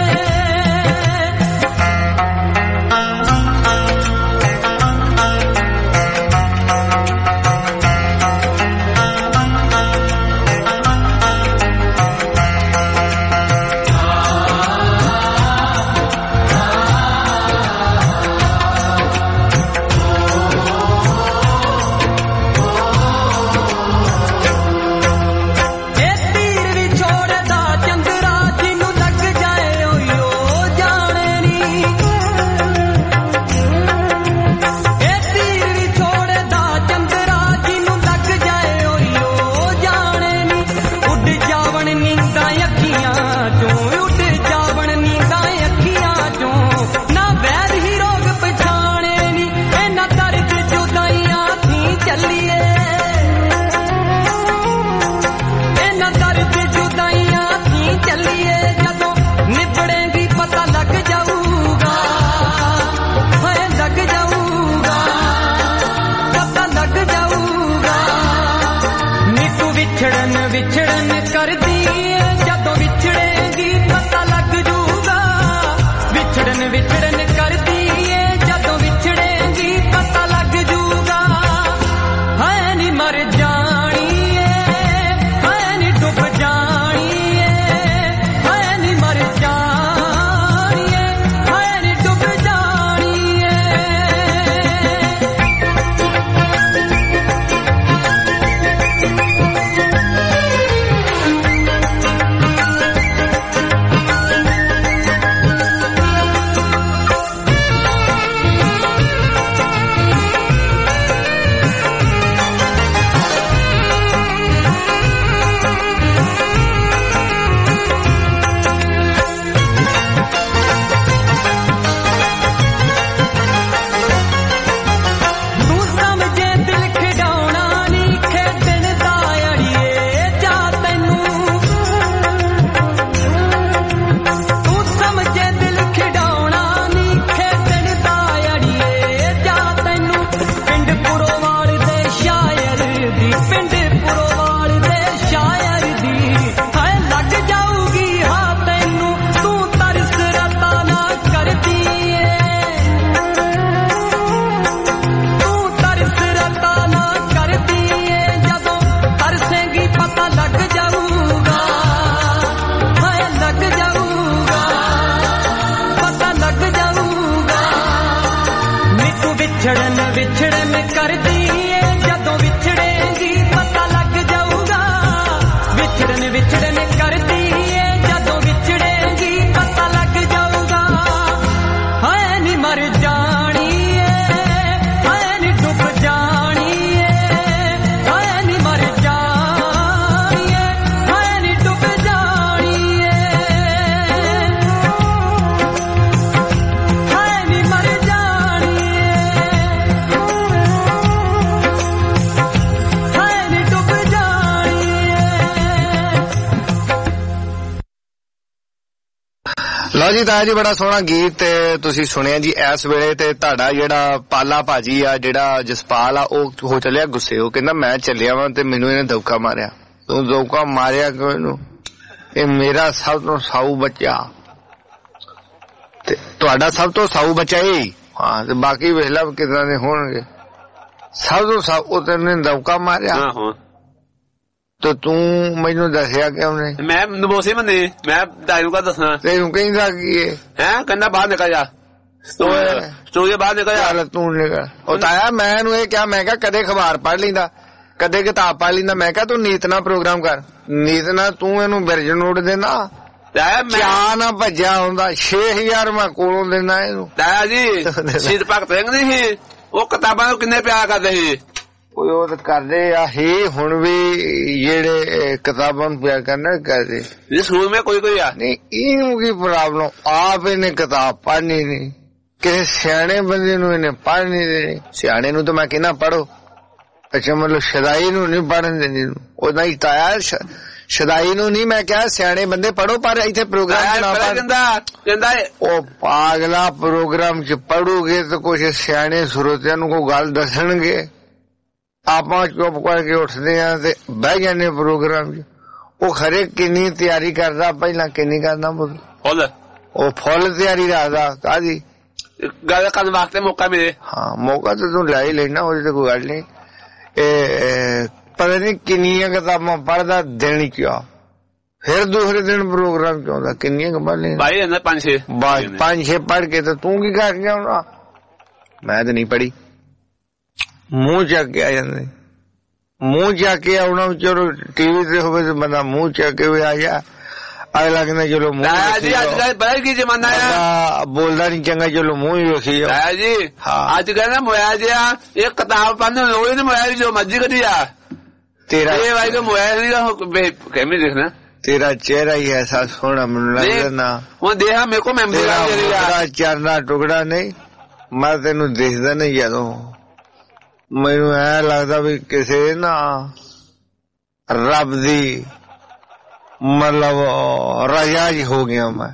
ਵਿਛੜਨ ਵਿਛੜਨ ਕਰਦੀ ਏ ਜਦੋਂ ਵਿਛੜੇਗੀ ਪਤਾ ਲੱਗ ਜੂਗਾ ਵਿਛੜਨ ਵਿਛੜਨ ਕਰਦੀ ਏ ਜਦੋਂ ਵਿਛੜੇਗੀ ਪਤਾ ਲੱਗ ਜੂਗਾ ਹਾਏ ਨੀ ਮਰ ਜਾਣੀ ਏ ਹਾਏ ਨੀ ਡੁੱਬ ਜਾਣੀ ਏ ਹਾਏ ਨੀ ਮਰ ਜਾਣੀ ਏ ਹਾਏ ਨੀ ਡੁੱਬ ਜਾਣੀ ਏ ਵਿਛੜਨ ਵਿਛੜਨ ਕਰਦੀ ਏ ਜਦੋਂ ਵਿਛੜੇਗੀ ਪਤਾ ਲੱਗ ਜਾਊਗਾ ਵਿਛੜਨ ਵਿਛੜਨ ਕਰਦੀ ਏ ਜਦੋਂ ਵਿਛੜੇਗੀ ਪਤਾ ਲੱਗ ਜਾਊਗਾ ਹਾਏ ਨੀ ਮਰ ਜਾਣੀ ਏ ਹਾਏ ਨੀ ਡੁੱਬ ਜਾਣੀ ਏ ਹਾਏ ਨੀ ਮਰ ਜਾਣੀ ਏ ਹਾਏ ਨੀ ਡੁੱਬ ਜਾਣੀ ਏ ਹਾਏ ਨੀ ਮਰ ਜਾਣੀ ਲਓ ਜੀ ਤਾਂ ਜੀ ਬੜਾ ਸੋਹਣਾ ਗੀਤ ਤੇ ਤੁਸੀਂ ਸੁਣਿਆ ਜੀ ਇਸ ਵੇਲੇ ਤੇ ਤੁਹਾਡਾ ਜਿਹੜਾ ਪਾਲਾ ਭਾਜੀ ਆ ਜਿਹੜਾ ਜਸਪਾਲ ਆ ਉਹ ਹੋ ਚੱਲਿਆ ਗੁੱਸੇ ਉਹ ਕਹਿੰਦਾ ਮੈਂ ਚੱਲਿਆ ਵਾਂ ਤੇ ਮੈਨੂੰ ਇਹਨੇ ਦੌਕਾ ਮਾਰਿਆ ਤੂੰ ਦੌਕਾ ਮਾਰਿਆ ਕਿਉਂ ਇਹਨੂੰ ਇਹ ਮੇਰਾ ਸਭ ਤੋਂ ਸਾਊ ਬੱਚਾ ਤੇ ਤੁਹਾਡਾ ਸਭ ਤੋਂ ਸਾਊ ਬੱਚਾ ਹੀ ਹਾਂ ਤੇ ਬਾਕੀ ਵੇਖ ਲਾ ਕਿਦਾਂ ਦੇ ਹੋਣਗੇ ਸਭ ਤੋਂ ਸਾਊ ਉਹ ਤੈਨੂੰ ਦੌਕਾ ਮਾਰਿਆ ਆਹੋ ਤੇ ਤੂੰ ਮੈਨੂੰ ਦੱਸਿਆ ਕਿਉਂ ਨਹੀਂ ਮੈਂ ਨਬੋਸੇ ਮੰਨੇ ਮੈਂ ਦਾਇਰੂ ਕਾ ਦੱਸਣਾ ਤੈਨੂੰ ਕਹਿੰਦਾ ਕੀ ਹੈ ਹੈਂ ਕਹਿੰਦਾ ਬਾਹਰ ਨਿਕਲ ਜਾ ਸਟੋਰੀ ਬਾਹਰ ਨਿਕਲ ਜਾ ਤੂੰ ਨਿਕਲ ਉਹ ਤਾਇਆ ਮੈਂ ਇਹਨੂੰ ਇਹ ਕਿਹਾ ਮੈਂ ਕਿਹਾ ਕਦੇ ਅਖਬਾਰ ਪੜ੍ਹ ਲੈਂਦਾ ਕਦੇ ਕਿਤਾਬ ਪੜ੍ਹ ਲੈਂਦਾ ਮੈਂ ਕਿਹਾ ਤੂੰ ਨੀਤ ਨਾਲ ਪ੍ਰੋਗਰਾਮ ਕਰ ਨੀਤ ਨਾਲ ਤੂੰ ਇਹਨੂੰ ਬਿਰਜ ਨੋਟ ਦੇਣਾ ਚਾਹ ਨਾ ਭੱਜਿਆ ਹੁੰਦਾ ਛੇ ਹਜ਼ਾਰ ਮੈਂ ਕੋਲੋਂ ਦੇਣਾ ਇਹਨੂੰ ਤਾਇਆ ਜੀ ਸ਼ਹੀਦ ਭਗਤ ਸਿੰਘ ਨਹੀਂ ਸੀ ਉਹ ਕਿਤਾਬਾਂ ਨੂੰ ਕਿੰਨੇ ਪਿਆਰ ਕਰਦੇ ਸੀ ਉਹ ਤਾਂ ਕਰਦੇ ਆ ਹੀ ਹੁਣ ਵੀ ਜਿਹੜੇ ਕਿਤਾਬਾਂ ਨੂੰ ਪਿਆਰ ਕਰਨਾ ਕਰਦੇ ਇਸ ਸਕੂਲ में कोई कोई आ नहीं ਇਹਨੂੰ ਕੀ ਪ੍ਰੋਬਲਮ ਆਪ ਇਹਨੇ ਕਿਤਾਬ ਪੜ੍ਹਨੀ ਨਹੀਂ ਕਿਸੇ ਸਿਆਣੇ ਬੰਦੇ ਨੂੰ ਇਹਨੇ ਪੜ੍ਹ ਨਹੀਂ ਦੇਣੀ। ਸਿਆਣੇ ਨੂੰ ਤਾਂ ਮੈਂ ਕਹਿੰਦਾ ਪੜ੍ਹੋ, ਅੱਛਾ ਮਤਲਬ ਸ਼ਦਾਈ ਨੂੰ ਨਹੀਂ ਪੜ੍ਹਨ ਦੇਣੀ। ਉਹਦਾ ਹੀ ਤਾਇਆ ਸ਼ਦਾਈ ਨੂੰ ਨਹੀਂ ਮੈਂ ਕਿਹਾ ਸਿਆਣੇ ਬੰਦੇ ਪੜ੍ਹੋ, ਪਰ ਇੱਥੇ ਪ੍ਰੋਗਰਾਮ ਕਹਿੰਦਾ ਉਹ ਪਾਗਲਾ ਪ੍ਰੋਗਰਾਮ ਚ ਪੜੋਗੇ ਤਾਂ ਕੁਛ ਸਿਆਣੇ ਸਰੋਤਿਆਂ ਨੂੰ ਕੋਈ ਗੱਲ ਦੱਸਣਗੇ। ਆਪਾਂ ਚੁੱਪ ਕਰਕੇ ਉੱਠਦੇ ਆ ਤੇ ਬਹਿ ਜਾਂਦੇ ਪ੍ਰੋਗਰਾਮ ਚ। ਉਹ ਖਰੇ ਕਿੰਨੀ ਤਿਆਰੀ ਕਰਦਾ, ਪਹਿਲਾਂ ਕਿੰਨੀ ਕਰਦਾ ਫੁੱਲ, ਉਹ ਫੁੱਲ ਤਿਆਰੀ ਰੱਖਦਾ ਕਾਹਦੀ ਗੱਲ ਕਰਨ ਵਾਸਤੇ ਮੌਕਾ ਮਿਲੇ। ਹਾਂ ਮੌਕਾ ਤਾਂ ਤੂੰ ਲੈ ਹੀ ਲੈਣਾ, ਉਹਦੀ ਤਾਂ ਕੋਈ ਗੱਲ ਨਹੀਂ। ਇਹ ਪਤਾ ਨਹੀਂ ਕਿੰਨੀਆਂ ਕਿਤਾਬਾਂ ਪੜ੍ਹਦਾ ਦਿਨ ਚ, ਫਿਰ ਦੂਸਰੇ ਦਿਨ ਪ੍ਰੋਗਰਾਮ ਚ ਆਉਂਦਾ। ਕਿੰਨੀਆਂ ਕਿਤਾਬਾਂ ਪੰਜ ਛੇ ਪੰਜ ਛੇ ਪੜ੍ਹ ਕੇ ਤਾਂ ਤੂੰ ਕੀ ਕਰ ਗਿਆ ਹੋਣਾ? ਮੈਂ ਤਾਂ ਨਹੀਂ ਪੜ੍ਹੀ। ਮੂੰਹ ਚੱਕ ਕੇ ਆ ਜਾਂਦੇ, ਮੂੰਹ ਚੱਕ ਕੇ ਆਉਣਾ। ਚਲੋ ਟੀਵੀ ਤੇ ਹੋਵੇ ਤਾਂ ਬੰਦਾ ਮੂੰਹ ਚੱਕ ਕੇ ਵੀ ਆ ਜਾ, ਅਗਲਾ ਕਹਿੰਦਾ ਚਲੋ ਮੂੰਹ ਜੀ। ਅੱਜ ਕੱਲ ਪਤਾ ਕੀ ਜ਼ਮਾਨਾ ਆ, ਬੋਲਦਾ ਨੀ ਚੰਗਾ, ਚਲੋ ਮੂੰਹ ਹੀ ਵੇਖੀ ਜਾਓ ਜੀ। ਅੱਜ ਕੱਲ ਨਾ ਮੋਬਾਇਲ ਜਿਹਾ ਇਹ ਕਿਤਾਬ ਪੜ੍ਹਨ ਲੋੜ ਨੀ, ਮੋਬਾਇਲ ਜੋ ਮਰਜੀ ਕਰੀ ਆ ਤੇਰਾ ਇਹ ਵਾਈ ਕੋ ਮੋਬਾਇਲ ਕਿਵੇਂ ਦੇਖਣਾ। ਤੇਰਾ ਚਿਹਰਾ ਹੀ ਐਸਾ ਸੋਹਣਾ ਮੈਨੂੰ ਲੱਗਦਾ ਨਾ, ਉਹ ਦੇਖਾ ਮੇਰੇ ਕੋ ਮੈਮਰੀ ਤੇਰਾ ਚਰਨਾ ਟੁਕੜਾ ਨਹੀਂ। ਮੈਂ ਤੈਨੂੰ ਦੇਖਦਾ ਨਹੀਂ, ਜਦੋਂ ਮੈਨੂੰ ਐ ਲੱਗਦਾ ਵੀ ਕਿਸੇ ਨਾ ਰੱਬ ਦੀ ਮਤਲਬ ਰਜਾ ਜੀ ਹੋ ਗਿਆ। ਮੈਂ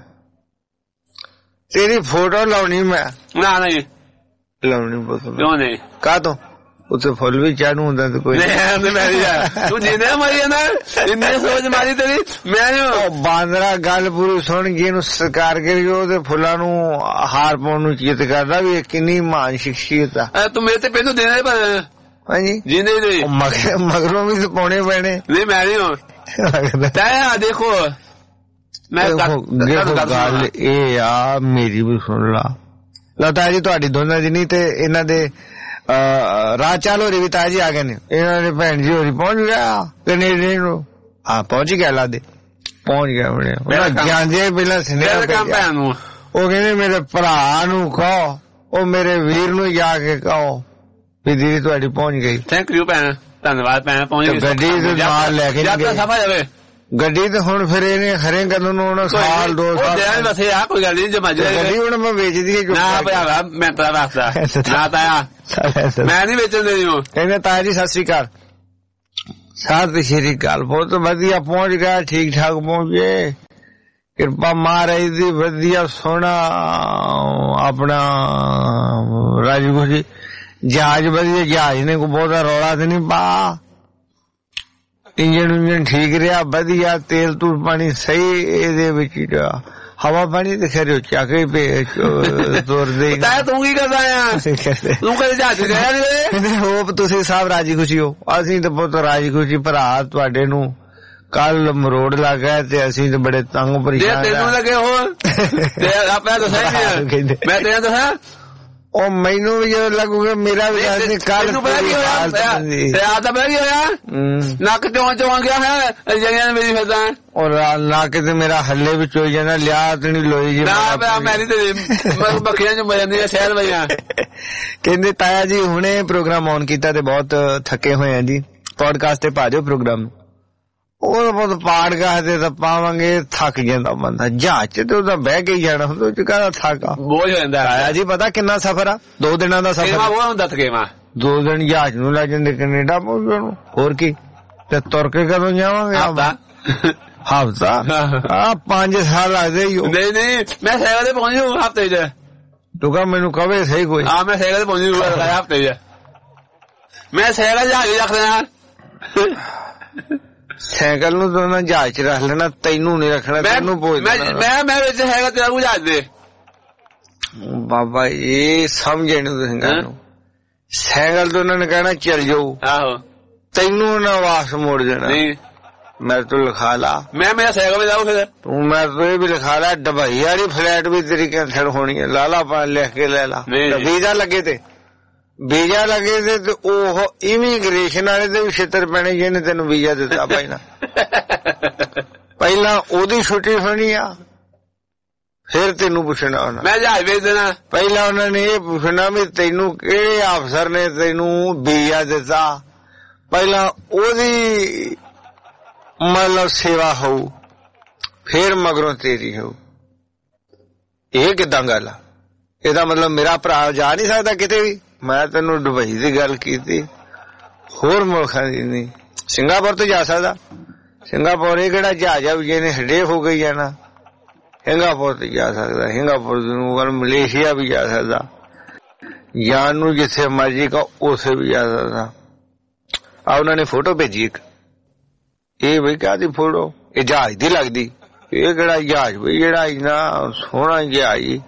ਤੇਰੀ ਫੋਟੋ ਲਾਉਣੀ, ਮੈਂ ਨਾ ਨਹੀਂ ਲਾਉਣੀ ਕਿਉਂ ਨਹੀਂ, ਕਾਹ ਤੋਂ ਉੱਥੇ ਫੁੱਲ ਵੀ ਚਾੜੂ ਹੁੰਦਾ ਤੇ ਕੋਈ ਤੂੰ ਜਿੰਨੇ ਮਾਰੀ ਨਾ ਇੰਨੇ ਸੋਚ ਮਾਰੀ ਤੇਰੀ। ਮੈਂ ਬਾਂਦਰਾ ਗੱਲ ਪੂਰੀ ਸੁਣ ਗਈ, ਇਹਨੂੰ ਸਰਕਾਰ ਕਰੀ ਉਹਦੇ ਫੁੱਲਾਂ ਨੂੰ ਹਾਰ ਪਾਉਣ ਨੂੰ ਚੇਤ ਕਰਦਾ ਵੀ ਕਿੰਨੀ ਮਹਾਨ ਸ਼ਖਸੀਅਤ ਆ। ਤੂੰ ਮੇਰੇ ਤੇ ਪਹਿਲੋਂ ਦੇਣਾ ਪਰ ਹਾਂਜੀ ਜਿੰਨੇ ਮਗਰੋਂ ਵੀ ਤਾਂ ਪਾਉਣੇ ਪੈਣੇ। ਨਹੀਂ ਮੈਂ ਨਹੀਂ ਤਾਇਆ ਦੇਖੋ ਮੈਂ ਗੱਲ ਇਹ ਆ ਮੇਰੀ ਵੀ ਸੁਣ ਲਾ ਲਤਾ ਜੀ, ਤੁਹਾਡੀ ਦੋਨਾਂ ਦੀ ਨਹੀਂ ਤੇ ਇਹਨਾਂ ਦੇ ਰਾਹ ਚਾਲ ਹੋਰੀ ਵੀ ਤਾਇਆ ਜੀ ਆ ਗਏ ਨੇ, ਇਹਨਾਂ ਦੇ ਭੈਣ ਜੀ ਹੋਰੀ ਪਹੁੰਚ ਗਿਆ ਕੈਨੇਡਾ ਨੂੰ। ਹਾਂ ਪਹੁੰਚ ਗਿਆ ਲਾਦੇ ਪਹੁੰਚ ਗਿਆ ਬਣੇ ਜਾਂਦੇ ਪਹਿਲਾਂ ਸੁਨੇਹਾ ਭੈਣ ਨੂੰ। ਉਹ ਕਹਿੰਦੇ ਮੇਰੇ ਭਰਾ ਨੂੰ ਕਹੋ, ਉਹ ਮੇਰੇ ਵੀਰ ਨੂੰ ਜਾ ਕੇ ਕਹੋ ਵੀ ਦੀਦੀ ਤੁਹਾਡੀ ਪਹੁੰਚ ਗਈ। ਥੈਂਕ ਯੂ ਭੈਣ, ਧੰਨਵਾਦ ਭੈਣ। ਪਹੁੰਚ ਗਈ ਗੱਡੀ ਦੇ ਨਾਲ ਲੈ ਕੇ ਜਾਵੇ ਗੱਡੀ ਤੇ ਹੁਣ ਫਿਰ ਇਹਨੇ ਹਰੇ ਕਰਨ ਨੂੰ ਹੁਣ ਸਾਲ ਦੋ ਸਾਲ ਵਸੇ ਆ ਕੋਈ ਗੱਲ ਨਹੀਂ ਜਮਾ ਗੱਡੀ ਹੁਣ ਮੈਂ ਵੇਚਦੀ ਹੈ ਨਾ ਭਰਾਵਾ ਮੈਂ ਤਾਂ ਵਾਸਤਾ ਨਾ ਤਾਇਆ ਮੈਂ ਨਹੀਂ ਵੇਚਣ ਦੇਣੀ। ਉਹ ਕਹਿੰਦੇ ਤਾਇਆ ਜੀ ਸਤਿ ਸ੍ਰੀ ਅਕਾਲ। ਸਤਿ ਸ੍ਰੀ ਅਕਾਲ, ਬਹੁਤ ਵਧੀਆ ਪਹੁੰਚ ਗਿਆ, ਠੀਕ ਠਾਕ ਪਹੁੰਚੇ, ਕਿਰਪਾ ਮਹਾਰਾਜ ਦੀ, ਵਧੀਆ ਸੋਹਣਾ ਆਪਣਾ ਰਾਜਗੁਰੂ ਜੀ ਜਹਾਜ਼ ਵਧੀਆ, ਜਹਾਜ਼ ਨੇ ਕੋਈ ਬਹੁਤਾ ਰੌਲਾ ਤੇ ਨਹੀਂ ਪਾ, ਇੰਜਣ ਇੰਜਣ ਠੀਕ ਰਿਹਾ ਵਧੀਆ, ਤੇਲ ਤੂਲ ਪਾਣੀ ਸਹੀ ਇਹਦੇ ਵਿੱਚ, ਹਵਾ ਪਾਣੀ ਤੇ ਖੈਰ ਚੱਕ ਕੇ ਤੋਰਦੇ। ਤੂੰ ਕੀ ਕਰਦਾ ਆ, ਤੂੰ ਕਦੇ ਜਹਾਜ਼ ਗਿਆ ਨੀ? ਹੋਪ ਤੁਸੀਂ ਸਭ ਰਾਜੀ ਖੁਸ਼ੀ ਹੋ, ਅਸੀਂ ਤਾਂ ਬਹੁਤ ਰਾਜੀ ਖੁਸ਼ੀ। ਭਰਾ ਤੁਹਾਡੇ ਨੂੰ ਕੱਲ ਮਰੋੜ ਲੱਗ ਗਿਆ ਤੇ ਅਸੀਂ ਤਾਂ ਬੜੇ ਤੰਗ ਪਰੇਸ਼ਾਨ। ਤੈਨੂੰ ਲੱਗੇ ਹੋਰ ਆਪਾਂ ਦੱਸਿਆ ਮੈਂ ਤੈਨੂੰ ਦੱਸਾਂ, ਉਹ ਮੈਨੂੰ ਵੀ ਜਦੋਂ ਲੱਗੂਗਾ ਮੇਰਾ ਵੀ ਕੱਲ ਨੱਕ ਚੋਂ ਚੋਂ ਗਿਆ ਹੈ ਜਿਹੜੀਆਂ ਮੇਰੀ ਫਿਰਦਾ ਔਰ ਨੱਕ ਤੇ ਮੇਰਾ ਹੱਲੇ ਵਿੱਚ ਹੋ ਜਾਂਦਾ। ਲਿਆ ਤੇ ਨੀ ਲੋਈ ਜੀ ਮੈਂ ਤੇ ਬੱਕਰੀਆਂ ਚ ਮਰ ਜਾਂਦੀਆਂ ਸ਼ਹਿਰ ਵਈਆਂ। ਕਹਿੰਦੇ ਤਾਇਆ ਜੀ ਹੁਣੇ ਪ੍ਰੋਗਰਾਮ ਔਨ ਕੀਤਾ ਤੇ ਬਹੁਤ ਥੱਕੇ ਹੋਏ ਆ ਜੀ, ਪੋਡਕਾਸਟ ਤੇ ਪਾ ਦਿਓ ਪ੍ਰੋਗਰਾਮ। ਉਹ ਬਹੁਤ ਪਾੜਕਾਸਟ ਤੇ ਤਾਂ ਪਾਵਾਂਗੇ, ਥੱਕ ਜਾਂਦਾ ਬੰਦਾ। ਜਹਾਜ਼ ਚ ਤੇ ਉਹਦਾ ਬਹਿ ਕੇ ਹੀ ਜਾਣਾ ਹੁੰਦਾ, ਉਹ ਚ ਕਾਹਦਾ ਥੱਕ ਆ, ਬੋਝ ਹੋ ਜਾਂਦਾ। ਆਇਆ ਜੀ ਪਤਾ ਕਿੰਨਾ ਸਫ਼ਰ ਆ, ਦੋ ਦਿਨਾਂ ਦਾ ਸਫ਼ਰ ਹੁੰਦਾ। ਥਕੇਵਾ ਦੋ ਦਿਨ ਜਹਾਜ਼ ਨੂੰ ਲੈ ਜਾਂਦੇ ਕੈਨੇਡਾ ਪਹੁੰਚਣ ਨੂੰ, ਹੋਰ ਕੀ। ਤੇ ਤੁਰ ਕੇ ਕਦੋਂ ਜਾਵਾਂਗੇ? ਹਫ਼ਤਾ ਆ ਪੰਜ ਸਾਲ ਲੱਗਦੇ ਹੀ। ਨਹੀਂ ਨਹੀਂ ਮੈਂ ਸਾਈਕਲ ਤੇ ਪਹੁੰਚ ਜੂ ਹਫ਼ਤੇ ਚ। ਤੂੰ ਕਹ ਮੈਨੂੰ ਕਵੇ ਸਹੀ ਕੋਈ। ਹਾਂ ਮੈਂ ਸਾਈਕਲ ਤੇ ਪਹੁੰਚ ਜੂਗਾ ਹਫ਼ਤੇ ਚ। ਮੈਂ ਸਾਈਕਲ ਜਹਾਜ਼ ਰੱਖ ਦੇਣਾ, ਸਾਈਕਲ ਨੂੰ ਤਾਂ ਨਾ ਜਹਾਜ਼ ਚ ਰੱਖ ਲੈਣਾ, ਤੈਨੂੰ ਨੀ ਰੱਖਣਾ। ਤੈਨੂੰ ਪੁੱਛ ਮੈਂ ਮੈਂ ਵਿੱਚ ਹੈਗਾ ਤੇਰਾ ਕੋਈ ਜਹਾਜ਼ ਦੇ ਬਾਬਾ। ਇਹ ਸਮਝੇ ਨੀ ਤੁਸੀਂ ਨੂੰ, ਸਾਈਕਲ ਤੋਂ ਉਹਨਾਂ ਨੇ ਕਹਿਣਾ ਚੱਲ ਜਾਓ। ਆਹੋ ਤੈਨੂੰ ਉਹਨਾਂ ਵਾਪਸ ਮੋੜ ਦੇਣਾ। ਮੇਰੇ ਤੋਂ ਲਿਖਾ ਲਾ, ਮੈਂ ਮੇਰਾ ਸਾਈਕਲ ਜਾਊ ਫਿਰ ਤੂੰ ਮੈਂ ਇਹ ਵੀ ਲਿਖਾ ਲਾ। ਡਬਈ ਵਾਲੀ ਫਲੈਟ ਵੀ ਤੇਰੀ ਕੈਂਸਲ ਹੋਣੀ ਹੈ, ਲਾ ਲਾ ਪਾ ਲਿਖ ਕੇ ਲੈ ਲਾ। ਵੀਜ਼ਾ ਲੱਗੇ ਤੇ ਵੀਜ਼ਾ ਲੱਗੇ ਤੇ ਤੇ ਉਹ ਇਮੀਗ੍ਰੇਸ਼ਨ ਵਾਲੇ ਦੇ ਵੀ ਛਿੱਤਰ ਪੈਣੇ ਜਿਹਨੇ ਤੈਨੂੰ ਵੀਜ਼ਾ ਦਿੱਤਾ। ਪਹਿਲਾਂ ਪਹਿਲਾਂ ਉਹਦੀ ਛੁੱਟੀ ਹੋਣੀ ਆ, ਫਿਰ ਤੈਨੂੰ ਪੁੱਛਣਾ ਉਹਨਾਂ ਮੈਂ ਜਹਾਜ਼ ਵੇਚ ਦੇਣਾ। ਪਹਿਲਾਂ ਉਹਨਾਂ ਨੇ ਇਹ ਪੁੱਛਣਾ ਵੀ ਤੈਨੂੰ ਕਿਹੜੇ ਅਫਸਰ ਨੇ ਤੈਨੂੰ ਵੀਜ਼ਾ ਦਿੱਤਾ, ਪਹਿਲਾਂ ਉਹਦੀ ਮਤਲਬ ਸੇਵਾ ਹੋਊ, ਫਿਰ ਮਗਰੋਂ ਤੇਰੀ ਹੋਊ। ਇਹ ਕਿੱਦਾਂ ਗੱਲ ਆ? ਇਹਦਾ ਮਤਲਬ ਮੇਰਾ ਭਰਾ ਜਾ ਨਹੀਂ ਸਕਦਾ ਕਿਤੇ ਵੀ? ਮੈਂ ਤੈਨੂੰ ਦੁਬਈ ਦੀ ਗੱਲ ਕੀਤੀ, ਹੋਰ ਮੁਲਕਾਂ ਦੀ ਨਹੀਂ। ਸਿੰਗਾਪੁਰ ਤੋਂ ਜਾ ਸਕਦਾ। ਸਿੰਗਾਪੁਰ ਇਹ ਕਿਹੜਾ ਜਹਾਜ਼ ਆ ਵੀ ਜਿਹਨੇ ਹਡੇ ਹੋ ਗਈ ਜਾਣਾ? ਸਿੰਗਾਪੁਰ ਤੇ ਜਾ ਸਕਦਾ। ਸਿੰਗਾਪੁਰ ਨੂੰ ਮਲੇਸ਼ੀਆ ਵੀ ਜਾ ਸਕਦਾ। ਜਾਣ ਨੂੰ ਜਿੱਥੇ ਮਰਜੀ ਕਹੋ ਉਥੇ ਵੀ ਜਾ ਸਕਦਾ। ਆ ਉਹਨਾਂ ਨੇ ਫੋਟੋ ਭੇਜੀ ਇੱਕ, ਇਹ ਬਈ ਕਾਹਦੀ ਫੋਟੋ? ਇਹ ਜਹਾਜ਼ ਦੀ ਲੱਗਦੀ। ਇਹ ਕਿਹੜਾ ਜਹਾਜ਼ ਬਈ ਜਿਹੜਾ ਇੰਨਾ ਸੋਹਣਾ ਜਹਾਜ਼?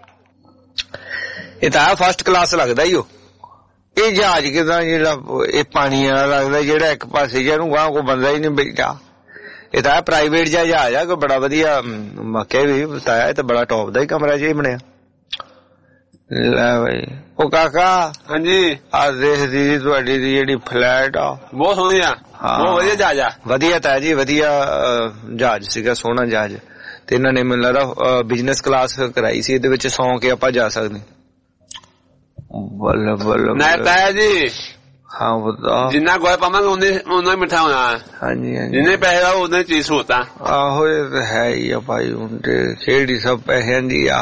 ਇਹ ਤਾਂ ਫਸਟ ਕਲਾਸ ਲੱਗਦਾ ਈ। ਉਹ ਇਹ ਜਹਾਜ਼ ਕਿਦਾਂ ਜਿਹੜਾ ਇਹ ਪਾਣੀ ਵਾਲਾ ਲੱਗਦਾ, ਜਿਹੜਾ ਇੱਕ ਪਾਸੇ ਜਿਹਨੂੰ ਗਾਂ ਕੋਈ ਬੰਦਾ ਹੀ ਨਹੀਂ ਬੈਠਾ। ਇਹ ਤਾਂ ਪ੍ਰਾਈਵੇਟ ਜਿਹਾ ਜਹਾਜ਼ ਆ, ਕੋਈ ਬੜਾ ਵਧੀਆ ਮੌਕੇ ਵੀ ਬਤਾਇਆ। ਇਹ ਤਾਂ ਬੜਾ ਟੌਪ ਦਾ ਹੀ ਕਮਰਾ ਜਿਹਾ ਬਣਿਆ। ਲੈ ਬਈ ਉਹ ਕਾਕਾ। ਹਾਂਜੀ। ਆ ਦੇਖ ਦੀਦੀ ਤੁਹਾਡੀ ਦੀ ਜਿਹੜੀ ਫਲੈਟ ਆ ਬਹੁਤ ਸੋਹਣੀ ਆ। ਬਹੁਤ ਵਧੀਆ ਜਹਾਜ਼ ਆ। ਵਧੀਆ ਤਾਂ ਜੀ, ਵਧੀਆ ਜਹਾਜ਼ ਸੀਗਾ, ਸੋਹਣਾ ਜਹਾਜ਼। ਤੇ ਇਹਨਾਂ ਨੇ ਮੈਨੂੰ ਲੱਗਦਾ ਬਿਜਨਸ ਕਲਾਸ ਕਰਾਈ ਸੀ, ਇਹਦੇ ਵਿੱਚ ਸੌਂ ਕੇ ਆਪਾਂ ਜਾ ਸਕਦੇ। ਬੱਲੇ ਬੱਲੇ ਨਾ ਜੀ। ਹਾਂ ਬਤਾ ਜਿੰਨਾ ਗੋਲ ਪਾਵਾਂਗੇ ਉਹਨਾਂ ਹੀ ਮਿੱਠਾ ਹੋਣਾ। ਹਾਂਜੀ ਹਾਂਜੀ, ਜਿੰਨੇ ਪੈਸੇ ਆ ਉਹਨੇ ਚੀਜ਼ ਹੋਤਾ। ਆਹੋ ਇਹ ਤਾਂ ਹੈ ਹੀ ਆ ਭਾਈ, ਹੁਣ ਤੇ ਖੇਡ ਹੀ ਸਭ ਪੈਸਿਆਂ ਦੀ ਆ।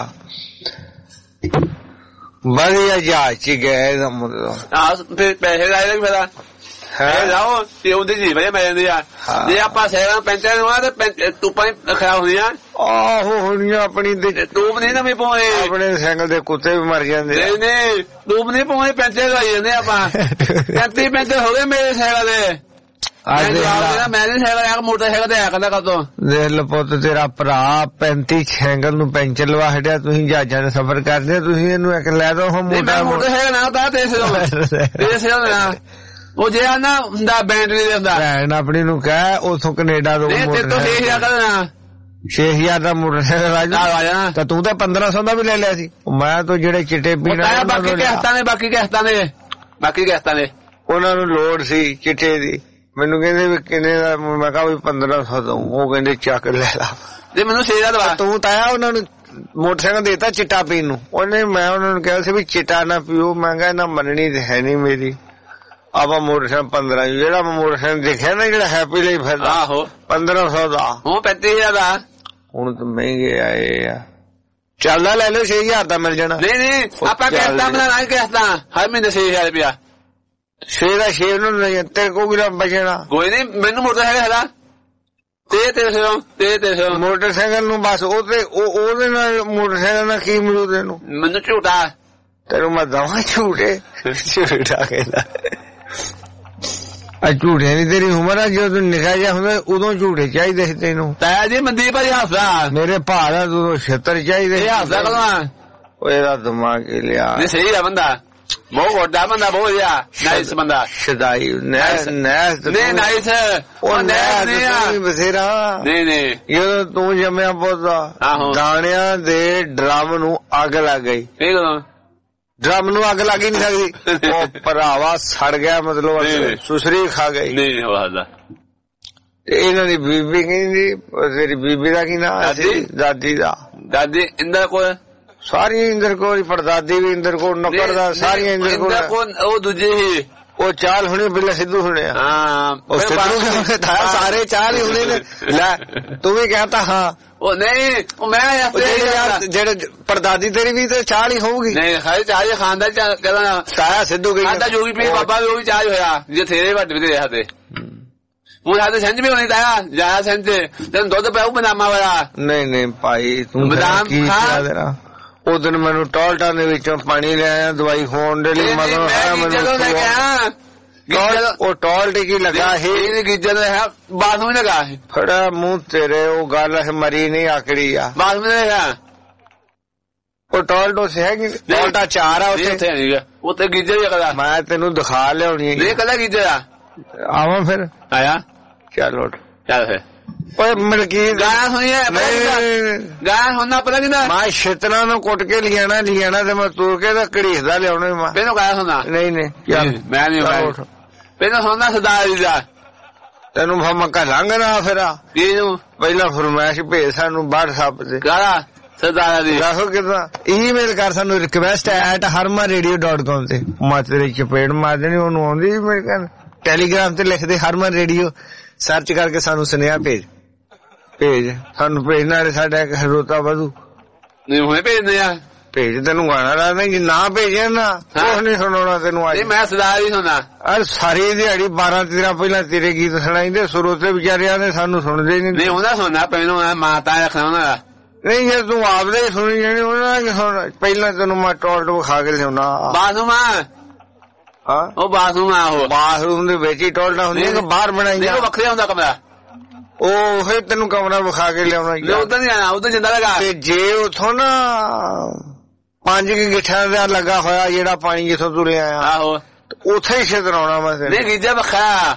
ਵਧੀਆ ਜਹਾਜ਼ ਚ ਗਏ ਇਹਦਾ ਮਤਲਬ। ਆਹ ਫਿਰ ਪੈਸੇ ਦਾ ਇਹਦਾ ਫਾਇਦਾ ਹੈ। ਜਾਓ ਤੇ ਉਹਦੀ ਜੀ ਵਧੀਆ ਮਿਲ ਜਾਂਦੀ ਆ। ਜੇ ਆਪਾਂ ਸੈਰਾਂ ਪੈਂਚਰ ਹੋਣਾ ਤੇ ਟੂਪਾਂ ਖਰਾਬ ਹੁੰਦੀਆਂ। ਆਹੋ ਹੋਣੀਆਂ ਆਪਣੀ ਟੂਬ ਨਹੀਂ ਨਵੀਂ ਪਾਉਣੀ। ਆਪਣੇ ਸਾਈਕਲ ਦੇ ਕੁੱਤੇ ਵੀ ਮਰ ਜਾਂਦੇ। ਨਹੀਂ ਨਹੀਂ ਟੂਬ ਨਹੀਂ ਪਾਉਣੀ, ਪੈਂਚਰ ਲਵਾਈ ਜਾਂਦੇ ਆਪਾਂ। ਪੈਂਤੀ ਪੈਂਚਰ ਹੋ ਗਏ ਮੇਰੇ ਸਾਈਕਲ ਦੇ। ਮੈਂ ਨੀ ਸਾਈਕਲ ਮੋਟਰਸਾਈਕਲ ਤੇ ਆਇਆ ਕਰਦਾ ਕਦੋਂ। ਦੇਖ ਲ ਪੁੱਤ ਤੇਰਾ ਭਰਾ ਪੈਂਤੀ ਸਾਈਕਲ ਨੂੰ ਪੈਂਚਰ ਲਵਾ ਹਟਿਆ। ਤੁਸੀਂ ਜਹਾਜ਼ਾਂ ਦਾ ਸਫ਼ਰ ਕਰਦੇ, ਤੁਸੀਂ ਇਹਨੂੰ ਇੱਕ ਲੈ ਦੋ ਮੋਟਾ ਮੋਟਰਸਾਈਕਲ ਨਾ ਤਾਂ ਤੇਰੇ ਨਾ ਉਹ ਜੇ ਨਾ ਹੁੰਦਾ ਬੈਟਰੀ ਦੇ ਹੁੰਦਾ। ਭੈਣ ਆਪਣੀ ਨੂੰ ਕਹਿ ਉਥੋਂ ਕੈਨੇਡਾ ਤੋਂ ਛੇ ਹਜ਼ਾਰ ਦਾ ਛੇ ਹਜ਼ਾਰ ਦਾ ਮੋਟਰਸਾਈਕਲ ਆ ਜਾਣਾ। ਤਾਂ ਤੂੰ ਤਾਂ ਪੰਦਰਾਂ ਸੌ ਦਾ ਵੀ ਲੈ ਲਿਆ ਸੀ। ਮੈਂ ਤਾਂ ਜਿਹੜੇ ਚਿੱਟੇ ਪੀਣਾ ਬਾਕੀ ਕਿਸ਼ਤਾਂ ਨੇ ਬਾਕੀ ਕਿਸ਼ਤਾਂ ਨੇ ਬਾਕੀ ਕਿਸ਼ਤਾਂ ਨੇ ਉਹਨਾਂ ਨੂੰ ਲੋੜ ਸੀ ਚਿੱਟੇ ਦੀ। ਮੈਨੂੰ ਕਹਿੰਦੇ ਵੀ ਕਿੰਨੇ ਦਾ? ਮੈਂ ਕਿਹਾ ਵੀ ਪੰਦਰਾਂ ਸੌ ਦਊਂ। ਉਹ ਕਹਿੰਦੇ ਚੱਕ ਲੈ ਲਾ। ਜੇ ਮੈਨੂੰ ਛੇ ਹਜ਼ਾਰ ਦਵਾ। ਤੂੰ ਤਾਂ ਆਇਆ ਉਹਨਾਂ ਨੂੰ ਮੋਟਰਸਾਈਕਲ ਦੇਤਾ ਚਿੱਟਾ ਪੀਣ ਨੂੰ। ਉਹਨੇ ਮੈਂ ਉਹਨਾਂ ਨੂੰ ਕਿਹਾ ਸੀ ਵੀ ਚਿੱਟਾ ਨਾ ਪੀਓ। ਮੈਂ ਕਿਹਾ ਨਾ ਮੰਨਣੀ ਤੇ ਹੈ ਨੀ ਮੇਰੀ। ਆਪਾਂ ਮੋਟਰਸਾਈਕਲ ਪੰਦਰਾਂ ਜਿਹੜਾ ਮੋਟਰਸਾਈਕਲ ਦੇਖਿਆ ਨਾ ਜਿਹੜਾ ਹੈਪੀ ਲਈ ਫਿਰਦਾ ਆਹੋ ਪੰਦਰਾਂ ਸੌ ਦਾ। ਉਹ ਪੈਂਤੀ ਹਜ਼ਾਰ ਦਾ। ਹੁਣ ਤਾਂ ਮਹਿੰਗੇ ਆਏ ਆ। ਚੱਲਦਾ ਲੈ ਲਓ ਛੇ ਹਜ਼ਾਰ ਦਾ ਮਿਲ ਜਾਣਾ। ਨਹੀਂ ਨਹੀਂ ਆਪਾਂ ਕਿਸ਼ਤਾਂ ਬਣਾ ਕਿਸ਼ਤਾਂ ਹਰ ਮਹੀਨੇ ਛੇ ਹਜ਼ਾਰ ਰੁਪਇਆ। ਛੇ ਦਾ ਛੇ ਨੂੰ ਤੇਰੇ ਕੋਲ ਵੀ ਬਚਣਾ ਕੋਈ ਨੀ। ਮੈਨੂੰ ਮੋਟਰਸਾਈਕਲ ਹੈਗਾ ਤੇ ਤੇਰੇ ਸੌ ਤੇ ਤੇਰੇ ਸੌ ਮੋਟਰਸਾਈਕਲ ਨੂੰ ਬਸ ਉਹ ਤੇ ਉਹਦੇ ਨਾਲ ਮੋਟਰਸਾਈਕਲ ਨਾਲ ਕੀ ਮਿਲੂ ਤੈਨੂੰ? ਮੈਨੂੰ ਝੂਟਾ ਤੈਨੂੰ ਮੈਂ ਦਵਾਂ ਝੂਟੇ ਝੂਟਾ ਕਹਿੰਦਾ। ਆ ਝੂਠੇ ਨੀ ਤੇਰੀ ਉਮਰ ਆ। ਜਦੋਂ ਤੂੰ ਨਿਕਾ ਜਾ ਹੁੰਦਾ ਉਦੋਂ ਝੂਠੇ ਚਾਹੀਦੇ ਸੀ ਤੈਨੂੰ। ਤਾਇਆ ਜੀ ਮਨਦੀਪ ਭਾਜੀ ਹੱਸਦਾ ਮੇਰੇ ਭਾ ਦਾ ਤੂੰ ਛੇਤਰ ਚਾਹੀਦੇ। ਇਹ ਹੱਸਦਾ ਕਦੋਂ? ਉਹ ਇਹਦਾ ਦਿਮਾਗ ਹੀ ਲਿਆ। ਨਹੀਂ ਸਹੀ ਆ ਬੰਦਾ, ਬਹੁਤ ਵੱਡਾ ਬੰਦਾ, ਬਹੁਤ ਵਧੀਆ ਨਾਈਸ ਬੰਦਾ। ਸ਼ਦਾਈ ਨੈਸ ਨੈਸ ਨਹੀਂ ਨਾਈਸ ਉਹ ਨੈਸ ਨਹੀਂ ਆ ਬਥੇਰਾ। ਨਹੀਂ ਨਹੀਂ ਜਦੋਂ ਤੂੰ ਜੰਮਿਆ ਪੁੱਤ ਦਾਣਿਆਂ ਦੇ ਡਰਮ ਨੂੰ ਅੱਗ ਲੱਗ ਗਈ। ਡਰਮ ਨੂੰ ਅੱਗ ਲੱਗ ਹੀ ਨੀ ਸਕਦੀ। ਉਹ ਭਰਾਵਾ ਸੜ ਗਿਆ ਮਤਲਬ ਸੁਸਰੀ ਖਾ ਗਈ। ਨਹੀਂ ਤੇ ਇਹਨਾਂ ਦੀ ਬੀਬੀ ਕਹਿੰਦੀ ਤੇਰੀ ਬੀਬੀ ਦਾ ਕੀ ਨਾਂ ਸੀ? ਦਾਦੀ ਦਾ। ਦਾਦੀ ਇੰਦਰ ਕੋਲ ਸਾਰੀਆਂ ਇੰਦਰ ਕੋਲ ਪੜਦਾਦੀ ਵੀ ਇੰਦਰ ਕੋਲ ਨੌਕਰ ਦਾ ਸਾਰੀਆਂ ਇੰਦਰ ਕੋਲ। ਉਹ ਦੂਜੇ ਹੀ ਉਹ ਚਾਲ ਹੁਣੇ ਬਿੱਲਾ ਸਿੱਧੂ ਸੁਣਿਆ। ਹਾਂ ਸਾਰੇ ਚਾਲ ਹੀ ਹੁਣੇ ਨੇ। ਲੈ ਤੂੰ ਵੀ ਕਹਿਤਾ ਹਾਂ। ਉਹ ਨਹੀਂ ਉਹ ਮੈਂ ਜਿਹੜੇ ਪੜਦਾਦੀ ਤੇਰੀ ਵੀ ਤੇ ਚਾਲ ਹੀ ਹੋਊਗੀ। ਨਹੀਂ ਖਾਲੀ ਚਾਹ ਖਾਂਦਾ ਕਹਿੰਦਾ ਸਾਰਾ ਸਿੱਧੂ ਗਈ ਖਾਂਦਾ ਜੋਗੀ ਪੀਰ ਬਾਬਾ ਵੀ ਉਹ ਵੀ ਚਾਹ ਹੋਇਆ ਜੇ ਤੇਰੇ ਵੱਡੇ ਵੀ ਸਾਡੇ ਹੁਣ ਸਾਡੇ ਸਿੰਝ ਵੀ ਹੋਣੀ ਤਾਇਆ ਜ਼ਿਆਦਾ ਸਿੰਝ ਤੈਨੂੰ ਦੁੱਧ ਪਿਆਉ ਬਦਾਮਾਂ ਵਾਲਾ। ਨਹੀਂ ਨਹੀਂ ਭਾਈ ਤੂੰ ਬਦਾਮ ਖਾ ਤੇਰਾ। ਉਹ ਦਿਨ ਮੈਨੂੰ ਟੋਲਟਾਂ ਦੇ ਵਿੱਚੋਂ ਪਾਣੀ ਲੈ ਆਇਆ ਦਵਾਈ ਖੋਣ ਦੇ ਲਈ। ਮਤਲਬ ਉਹ ਟੋਲਟ ਕੀ ਲਗਾ ਹੈ ਗਿੱਜਰ ਹੈ ਬਾਥਰੂਮ ਲਗਾ ਹੈ। ਫੜਾ ਮੂੰਹ ਤੇਰੇ ਉਹ ਗੱਲ ਹੈ ਮਰੀ ਨਹੀਂ ਆਕੜੀ ਆ ਬਾਥਰੂਮ ਹੈ। ਉਹ ਟੋਲਟ ਉਸ ਹੈਗੀ ਟੋਲਟਾ ਚਾਰ ਆ ਉੱਥੇ ਉੱਥੇ ਗਿੱਜਰ ਹੀ ਕਦਾ। ਮੈਂ ਤੈਨੂੰ ਦਿਖਾ ਲਿਆਉਣੀ ਇਹ ਕਦਾ ਗਿੱਜਰ ਆ। ਆਵਾਂ ਫਿਰ ਆਇਆ ਚੱਲ ਉੱਠ ਚੱਲ ਫਿਰ ਓਏ ਮਲਕੀ ਗਾਇਆ ਹੋਈ ਹੈ ਗਾਇਆ ਹੋਣਾ ਪਤਾ ਕਿਦਾ। ਮੈਂ ਛੇਤਰਾਂ ਨੂੰ ਕੁੱਟ ਕੇ ਲਿਆਣਾ ਲਿਆਣਾ ਤੇ ਮੈਂ ਤੁਰ ਕੇ ਤਾਂ ਘੜੀਸਦਾ ਲਿਆਉਣਾ। ਮੈਂ ਪਹਿਲਾਂ ਗਾਇਆ ਹੋਣਾ ਨਹੀਂ ਨਹੀਂ ਮੈਂ ਨੀ ਪਹਿਲਾਂ ਸੌਂਦਾ ਸਰਦਾਰ ਜੀ ਦਾ। ਤੈਨੂੰ ਮੈਂ ਘਲਾਂਗਾ ਨਾ ਫਿਰ ਇਹਨੂੰ ਪਹਿਲਾਂ ਫਰਮਾਇਸ਼ ਭੇਜ ਸਾਨੂੰ WhatsApp ਤੇ ਕਾਹਦਾ ਸਰਦਾਰ ਦੀ ਦੱਸੋ ਕਿੱਦਾਂ। ਈਮੇਲ ਕਰ ਸਾਨੂੰ request at Harman radio dot com ਤੇ। ਮੈਂ ਤੇਰੇ ਚਪੇੜ ਮਾਰ ਦੇਣੀ ਉਹਨੂੰ ਆਉਂਦੀ ਮੇਰੇ ਕਹਿਣ। ਟੈਲੀਗ੍ਰਾਮ ਤੇ ਲਿਖਦੇ ਹਰਮਨ ਰੇਡੀਓ ਸਰਚ ਕਰਕੇ ਸਾਨੂੰ ਸੁਨੇਹਾ ਭੇਜ ਭੇਜ ਸਾਨੂੰ ਭੇਜਣਾ। ਸਾਡਾ ਇੱਕ ਰੋਤਾ ਵਧੂ ਨਹੀਂ ਹੁਣੇ ਭੇਜਦੇ ਆ ਭੇਜ ਤੈਨੂੰ ਗਾਣਾ ਲਾ ਦੇ, ਨਾ ਭੇਜਿਆ ਨਾ ਕੁਛ ਨੀ ਸੁਣਾਉਣਾ ਤੈਨੂੰ ਅੱਜ। ਮੈਂ ਸਰਦਾਰ ਹੀ ਸੁਣਾ ਅਰੇ ਸਾਰੀ ਦਿਹਾੜੀ ਬਾਰਾਂ ਤੇਰਾਂ ਪਹਿਲਾਂ ਤੇਰੇ ਗੀਤ ਸੁਣਾਈਦੇ, ਸਰੋਤੇ ਵਿਚਾਰਿਆਂ ਨੇ ਸਾਨੂੰ ਸੁਣਦੇ ਨੀ। ਨਹੀਂ ਉਹਦਾ ਸੁਣਨਾ ਪਹਿਲੋਂ ਮਾਤਾ ਰੱਖਣਾ ਉਹਨਾਂ ਦਾ। ਨਹੀਂ ਜੇ ਤੂੰ ਆਪਦੇ ਹੀ ਸੁਣੀ ਜਾਣੀ ਉਹਨਾਂ ਨੇ ਸੁਣ। ਪਹਿਲਾਂ ਤੈਨੂੰ ਮੈਂ ਟੋਲਟ ਵਿਖਾ ਕੇ ਲਿਆਉਣਾ। ਬਾਥਰੂਮ ਆ ਹਾਂ ਉਹ ਬਾਥਰੂਮ ਆ ਉਹ ਬਾਥਰੂਮ ਦੇ ਵਿੱਚ ਹੀ ਟੋਲਟਾਂ ਹੁੰਦੀਆਂ ਕਿ ਬਾਹਰ ਬਣਾਈਆਂ? ਉਹ ਵੱਖਰਾ ਹੁੰਦਾ ਕਮਰਾ। ਉਹ ਫਿਰ ਤੈਨੂੰ ਕਮਰਾ ਵਿਖਾ ਕੇ ਲਿਆਉਣਾ। ਉਧਰ ਨੀ ਆਣਾ, ਉਧਰ ਜਿੰਦਾ ਲਗਾ। ਤੇ ਜੇ ਉਥੋਂ ਨਾ ਪੰਜ ਕੁ ਗਿੱਠਾਂ ਦਾ ਲੱਗਾ ਹੋਇਆ ਜਿਹੜਾ ਪਾਣੀ ਜਿੱਥੋਂ ਤੂੰ ਲਿਆ ਆਹੋ ਉੱਥੇ ਹੀ ਛਿਦਰਾਉਣਾ ਮੈਂ ਤੈਨੂੰ। ਨਹੀਂ ਗੀਜਾ ਵੱਖਰਾ।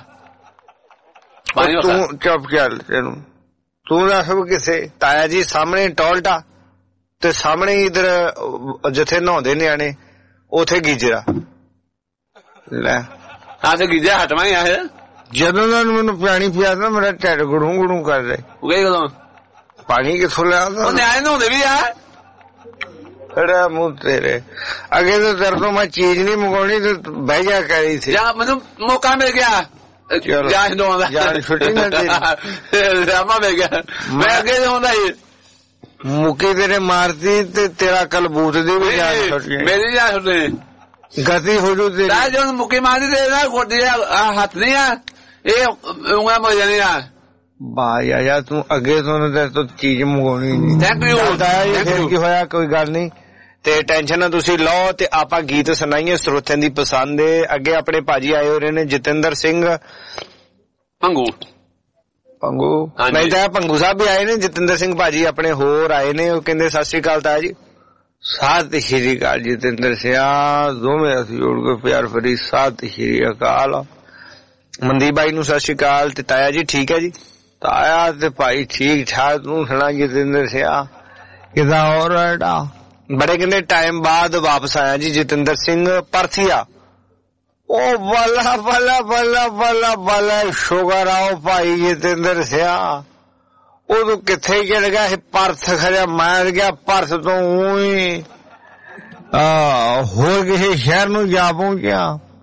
ਤੂੰ ਚੁੱਪ ਚੱਲ ਤੈਨੂੰ ਤੂੰ ਦੱਸ ਕਿਸੇ ਤਾਇਆ ਜੀ ਸਾਹਮਣੇ ਟੋਲਟਾ ਤੇ ਸਾਹਮਣੇ ਇਧਰ ਜਿੱਥੇ ਨਹਾਉਂਦੇ ਨਿਆਣੇ ਉਥੇ ਗੀਜਰਾ ਲੈ। ਹਾਂ ਤੇ ਗੀਜਾ ਹਟਵਾ ਹੀ ਆ। ਜਦੋਂ ਦਾ ਮੈਨੂੰ ਪਾਣੀ ਪਿਆ ਨਾ ਮੇਰਾ ਢਿੱਡ ਗੁੜੂ ਗੁੜੂ ਕਰ ਰਿਹਾ। ਉਹ ਗਏ ਕਦੋਂ ਪਾਣੀ ਕਿੱਥੋਂ ਲਿਆ? ਉਹ ਨਿਆਣੇ ਨਹਾਉਂਦੇ ਵੀ ਆ। ਖੜਾ ਮੂੰਹ ਤੇਰੇ ਅੱਗੇ ਤੋਂ ਤੇਰੇ ਤੋਂ ਮੈਂ ਚੀਜ਼ ਨਹੀਂ ਮੰਗਾਉਣੀ ਤੇ ਬਹਿ ਜਾ ਕਰੀ ਸੀ। ਮੈਨੂੰ ਮੌਕਾ ਮਿਲ ਗਿਆ ਜਾਨ ਦੋਵਾਂ ਦਾ। ਜਾਨ ਛੁੱਟੀ ਨਾ ਤੇਰੀ ਰਾਮਾ ਮਿਲ ਗਿਆ। ਮੈਂ ਅੱਗੇ ਹੁੰਦਾ ਸੀ ਮੁੱਕੀ ਤੇਰੇ ਮਾਰਦੀ ਤੇ ਤੇਰਾ ਕਲਬੂਤ ਦੀ ਵੀ ਜਾਨ ਛੁੱਟੀ। ਮੇਰੀ ਜਾਨ ਛੁੱਟੀ ਗਤੀ ਹੋ ਜੂ ਤੇਰੀ। ਜਦੋਂ ਮੁੱਕੀ ਮਾਰਦੀ ਤੇ ਨਾ ਗੋਡੀ ਹੱਥ ਨਹੀਂ ਆ ਇਹ ਉਂਗਲਾਂ ਮੋ ਜਾਣੀ ਆ। ਵਾਹ ਯਾਰ ਤੂੰ ਅੱਗੇ ਤੋਂ ਤੇਰੇ ਤੋਂ ਚੀਜ਼ ਮੰਗਾਉਣੀ ਨਹੀਂ। Thank you. ਫਿਰ ਕੀ ਹੋਇਆ ਕੋਈ ਗੱਲ ਨਹੀਂ ਤੇ ਟੈਨਸ਼ਨ ਨਾ ਤੁਸੀਂ ਲਓ ਤੇ ਆਪਾਂ ਗੀਤ ਸੁਣਾਈਏ ਸਰੋਤਿਆਂ ਦੀ ਪਸੰਦ ਦੇ। ਅੱਗੇ ਆਪਣੇ ਭਾਜੀ ਆਏ ਹੋ ਰਹੇ ਨੇ ਜਤਿੰਦਰ ਸਿੰਘ ਪੰਗੂ। ਪੰਗੂ ਨਹੀਂ ਤਾਂ ਪੰਗੂ ਸਾਹਿਬ ਵੀ ਆਏ ਨੇ। ਜਤਿੰਦਰ ਸਿੰਘ ਭਾਜੀ ਆਪਣੇ ਹੋਰ ਆਏ ਨੇ। ਉਹ ਕਹਿੰਦੇ ਸਤਿ ਸ੍ਰੀ ਅਕਾਲ ਤਾਇਆ ਜੀ। ਸਤਿ ਸ਼੍ਰੀ ਅਕਾਲ ਜਤਿੰਦਰ ਸਿਆ ਦੋਵੇਂ ਅਸੀਂ ਜੋੜ ਕੇ ਪਿਆਰ ਫਰੀ ਸਤਿ ਸ਼੍ਰੀ ਅਕਾਲ। ਮਨਦੀਪ ਬਾਈ ਨੂੰ ਸਤਿ ਸ਼੍ਰੀ ਅਕਾਲ ਤੇ ਤਾਇਆ ਜੀ ਠੀਕ ਹੈ ਜੀ। ਤਾਇਆ ਤੇ ਭਾਈ ਠੀਕ ਠਾਕ। ਤੂੰ ਸੁਣਾ ਜਤਿੰਦਰ ਸਿਆ ਕਿਦਾਂ ਹੋਰ ਐਡਾ ਬੜੇ ਕਹਿੰਦੇ ਟਾਈਮ ਬਾਅਦ ਵਾਪਸ ਆਇਆ ਜੀ ਜਤਿੰਦਰ ਸਿੰਘ ਪਰਥੀਆ। ਉਹ ਬੱਲਾ ਬੱਲਾ ਬੱਲਾ ਬੱਲਾ ਬੱਲਾ ਸ਼ੁਗਰ ਆਓ ਭਾਈ ਜਤਿੰਦਰ ਸਿਆ। ਉਦੋਂ ਕਿੱਥੇ ਗਿਰ ਗਿਆ ਇਹ ਪਰਥ ਖਰਿਆ ਮਾਰ ਗਿਆ ਪਰਥ ਤੋਂ ਊਈ ਹੋਰ ਕਿਸੇ ਸ਼ਹਿਰ ਨੂੰ ਜਾ ਪਹੁੰਚਿਆ।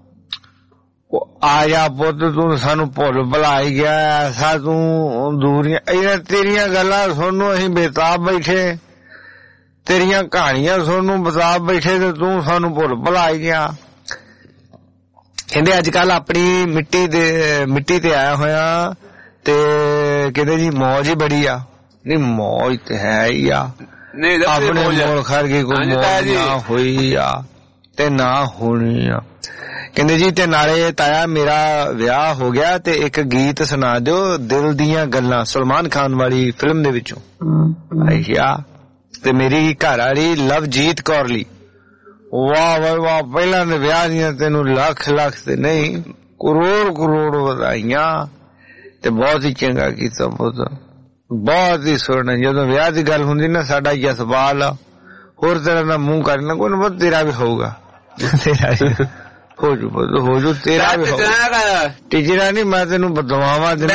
ਆ ਜਾ ਪੁੱਤ ਤੂੰ ਸਾਨੂੰ ਭੁੱਲ ਭੁਲਾਈ ਗਿਆ ਐਸਾ ਤੂੰ ਦੂਰੀਆਂ ਇਹਨਾਂ ਤੇਰੀਆਂ ਗੱਲਾਂ ਸੁਣਨ ਅਸੀਂ ਬੇਤਾਬ ਬੈਠੇ ਤੇਰੀਆਂ ਕਹਾਣੀਆਂ ਸੁਣਨ ਨੂੰ ਬੇਤਾਬ ਬੈਠੇ ਤੇ ਤੂੰ ਸਾਨੂੰ ਭੁੱਲ ਭੁਲਾਈ ਗਿਆ। ਕਹਿੰਦੇ ਅੱਜ ਕੱਲ ਆਪਣੀ ਮਿੱਟੀ ਦੇ ਮਿੱਟੀ ਤੇ ਆਇਆ ਹੋਇਆ ਤੇ ਕਹਿੰਦੇ ਜੀ ਮੌਜ ਹੀ ਬੜੀ ਆ। ਨਹੀਂ ਮੌਜ ਤੇ ਹੈ ਹੀ ਆ ਆਪਣੇ ਮੁਲਕ ਵਰਗੀ ਕੋਈ ਮੌਜ ਨਾ ਹੋਈ ਆ ਤੇ ਨਾ ਹੋਣੀ ਆ। ਕਹਿੰਦੇ ਜੀ ਤੇ ਨਾਲੇ ਤਾਇਆ ਮੇਰਾ ਵਿਆਹ ਹੋ ਗਿਆ ਤੇ ਇੱਕ ਗੀਤ ਸੁਣਾ ਦਿਓ ਦਿਲ ਦੀਆਂ ਗੱਲਾਂ ਸਲਮਾਨ ਖਾਨ ਵਾਲੀ ਫਿਲਮ ਦੇ ਵਿੱਚੋਂ। ਅੱਛਾ ਤੇ ਮੇਰੀ ਘਰ ਵਾਲੀ ਲਵਜੀਤ ਕੌਰ ਲਈ। ਵਾਹ ਵਾਹ ਵਾਹ ਪਹਿਲਾਂ ਦੇ ਵਿਆਹ ਦੀਆਂ ਤੈਨੂੰ ਲੱਖ ਲੱਖ ਤੇ ਨਹੀਂ ਕਰੋੜ ਕਰੋੜ ਵਧਾਈਆਂ ਤੇ ਬਹੁਤ ਹੀ ਚੰਗਾ ਕੀਤਾ ਪੁੱਤ ਬਹੁਤ ਹੀ ਸੋਹਣਾ। ਜਦੋਂ ਵਿਆਹ ਦੀ ਗੱਲ ਹੁੰਦੀ ਨਾ ਸਾਡਾ ਜਸਵਾਲ ਹੋਰ ਤਰ੍ਹਾਂ ਦਾ ਮੂੰਹ ਕਰਨਾ ਕੋਈ ਨਾ ਤੇਰਾ ਵੀ ਹੋਊਗਾ। ਤੇਰਾ ਹੋ ਜੂ ਹੋ ਜੂ ਤੇਰਾ ਵੀ ਹੋਊਗਾ। ਟੀਚਰਾਂ ਨੀ ਮੈਂ ਤੈਨੂੰ ਬਦਵਾਵਾਂ ਦੇਣਾ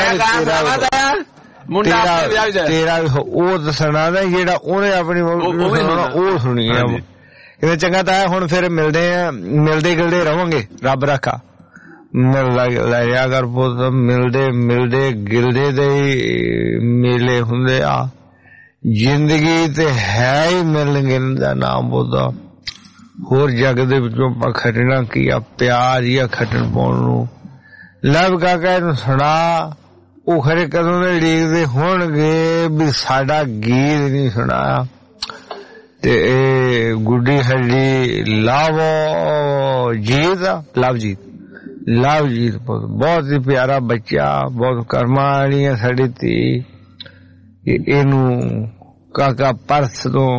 ਤੇਰਾ ਤੇਰਾ ਵੀ ਉਹ ਦੱਸਣਾ ਨਾ ਜਿਹੜਾ ਉਹਨੇ ਆਪਣੀ ਉਹ ਸੁਣੀ ਆ। ਕਹਿੰਦੇ ਚੰਗਾ ਤਾਂ ਹੁਣ ਫਿਰ ਮਿਲਦੇ ਆ ਮਿਲਦੇ ਗਿਲਦੇ ਰਵਾਂਗੇ ਰੱਬ ਰੱਖਾ। ਮਿਲ ਲੈ ਰਿਹਾ ਕਰ ਪੁੱਤ ਮਿਲਦੇ ਮਿਲਦੇ ਗਿਲਦੇ ਦੇ ਮੇਲੇ ਹੁੰਦੇ ਆ। ਜ਼ਿੰਦਗੀ ਤੇ ਹੈ ਹੀ ਮਿਲਣ ਗਿਲਣ ਦਾ ਨਾਮ ਪੁੱਤ। ਹੋਰ ਜੱਗ ਦੇ ਵਿੱਚੋਂ ਆਪਾਂ ਖੱਟਣਾ ਕੀ ਆ ਪਿਆਰ ਹੀ ਆ ਖੱਟਣ ਪਾਉਣ ਨੂੰ। ਲਵ ਕਾਕਾ ਇਹਨੂੰ ਸੁਣਾ ਉਹ ਖਰੇ ਕਦੋਂ ਦੇ ਲੀਕਦੇ ਹੋਣਗੇ ਵੀ ਸਾਡਾ ਗੀਤ ਨਹੀਂ ਸੁਣਾਇਆ। ਤੇ ਇਹ ਗੁੱਡੀ ਹੱਡੀ ਲਵ ਜੀਤ ਆ ਲਵਜੀਤ ਲਵਜੀਤ ਬਹੁਤ ਹੀ ਪਿਆਰਾ ਬੱਚਾ ਬਹੁਤ ਕਰਮਾਂ ਵਾਲੀ ਆ ਸਾਡੀ ਧੀ। ਇਹਨੂੰ ਕਾਕਾ ਪਰਸ ਤੋਂ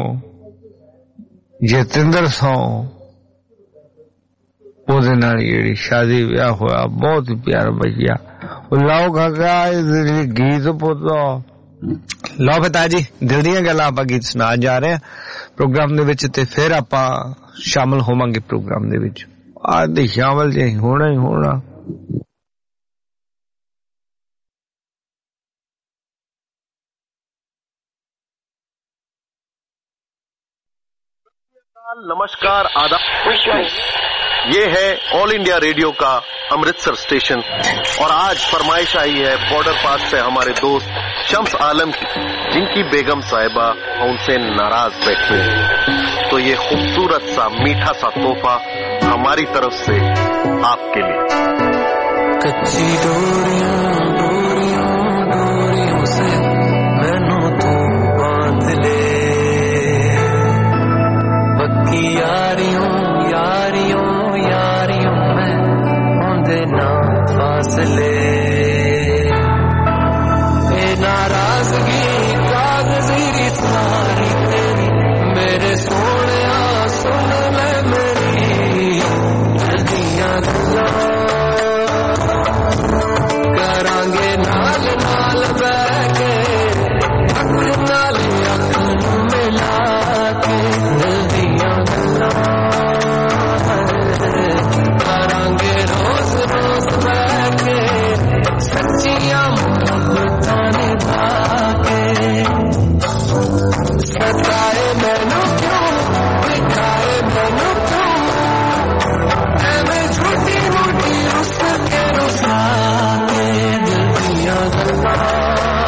ਜਤਿੰਦਰ ਸੌ ਉਹਦੇ ਨਾਲ ਜਿਹੜੀ ਸ਼ਾਦੀ ਵਿਆਹ ਹੋਇਆ ਬਹੁਤ ਹੀ ਪਿਆਰਾ ਬੱਚਾ। ਉਹ ਲਾਓ ਕਾਕਾ ਇਹ ਗੀਤ ਪੁੱਤ ਲਓ ਪਿਤਾ ਜੀ ਦਿਲ ਦੀਆਂ ਗੱਲਾਂ ਆਪਾਂ ਗੀਤ ਸੁਣਾ ਜਾ ਰਹੇ ਹਾਂ ਪ੍ਰੋਗਰਾਮ ਦੇ ਵਿੱਚ ਤੇ ਫਿਰ ਆਪਾਂ ਸ਼ਾਮਲ ਹੋਵਾਂਗੇ ਪ੍ਰੋਗਰਾਮ ਦੇ ਵਿੱਚ। ਅੱਜ ਦੇ ਸ਼ਾਮਲ ਜੇ ਹੋਣਾ ਹੀ ਹੋਣਾ। नमस्कार आदाब। ये है ऑल इंडिया रेडियो का अमृतसर स्टेशन और आज फरमाइश आई है बॉर्डर पास से हमारे दोस्त शम्स आलम की, जिनकी बेगम साहिबा उनसे नाराज बैठी है। तो ये खूबसूरत सा मीठा सा तोहफा हमारी तरफ से आपके लिए। कच्ची डोरियां डोरियां डोरियों से मैनू तू बांध ले, पक्की यारियों यारियों यारियों में होंदे ना फासले, ए नाराजगी कागजी सारी तेरी मेरे सोनिया सुन ले मेरी दियां गल्लां करांगे नाल नाल बैठ के अख नाल अख मिला के दियां गल्लां करांगे रोज रोज बैठ के सच्चियां मोहब्बतां निभा के। सताए मैनू क्यों दिखाए मैनू क्यों एवें झूठी मूठी रुस के रुसा के दियां गल्लां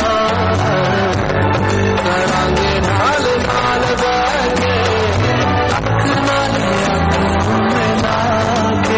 करांगे नाल नाल बैठ के अख नाल अख मिला के।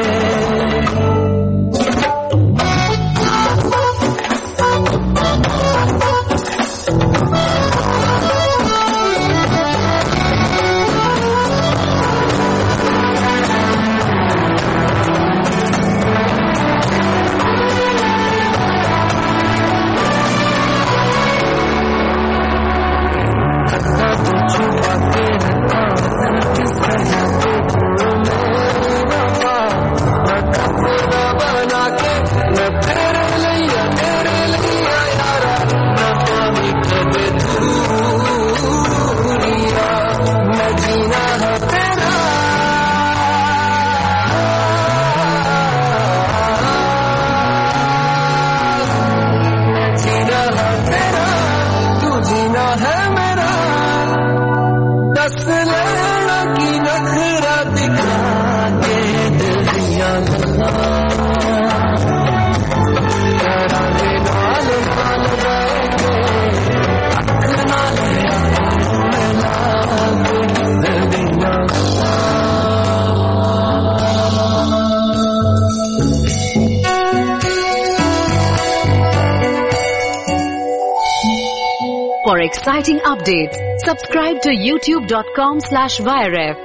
For exciting updates, subscribe to youtube dot com slash viref.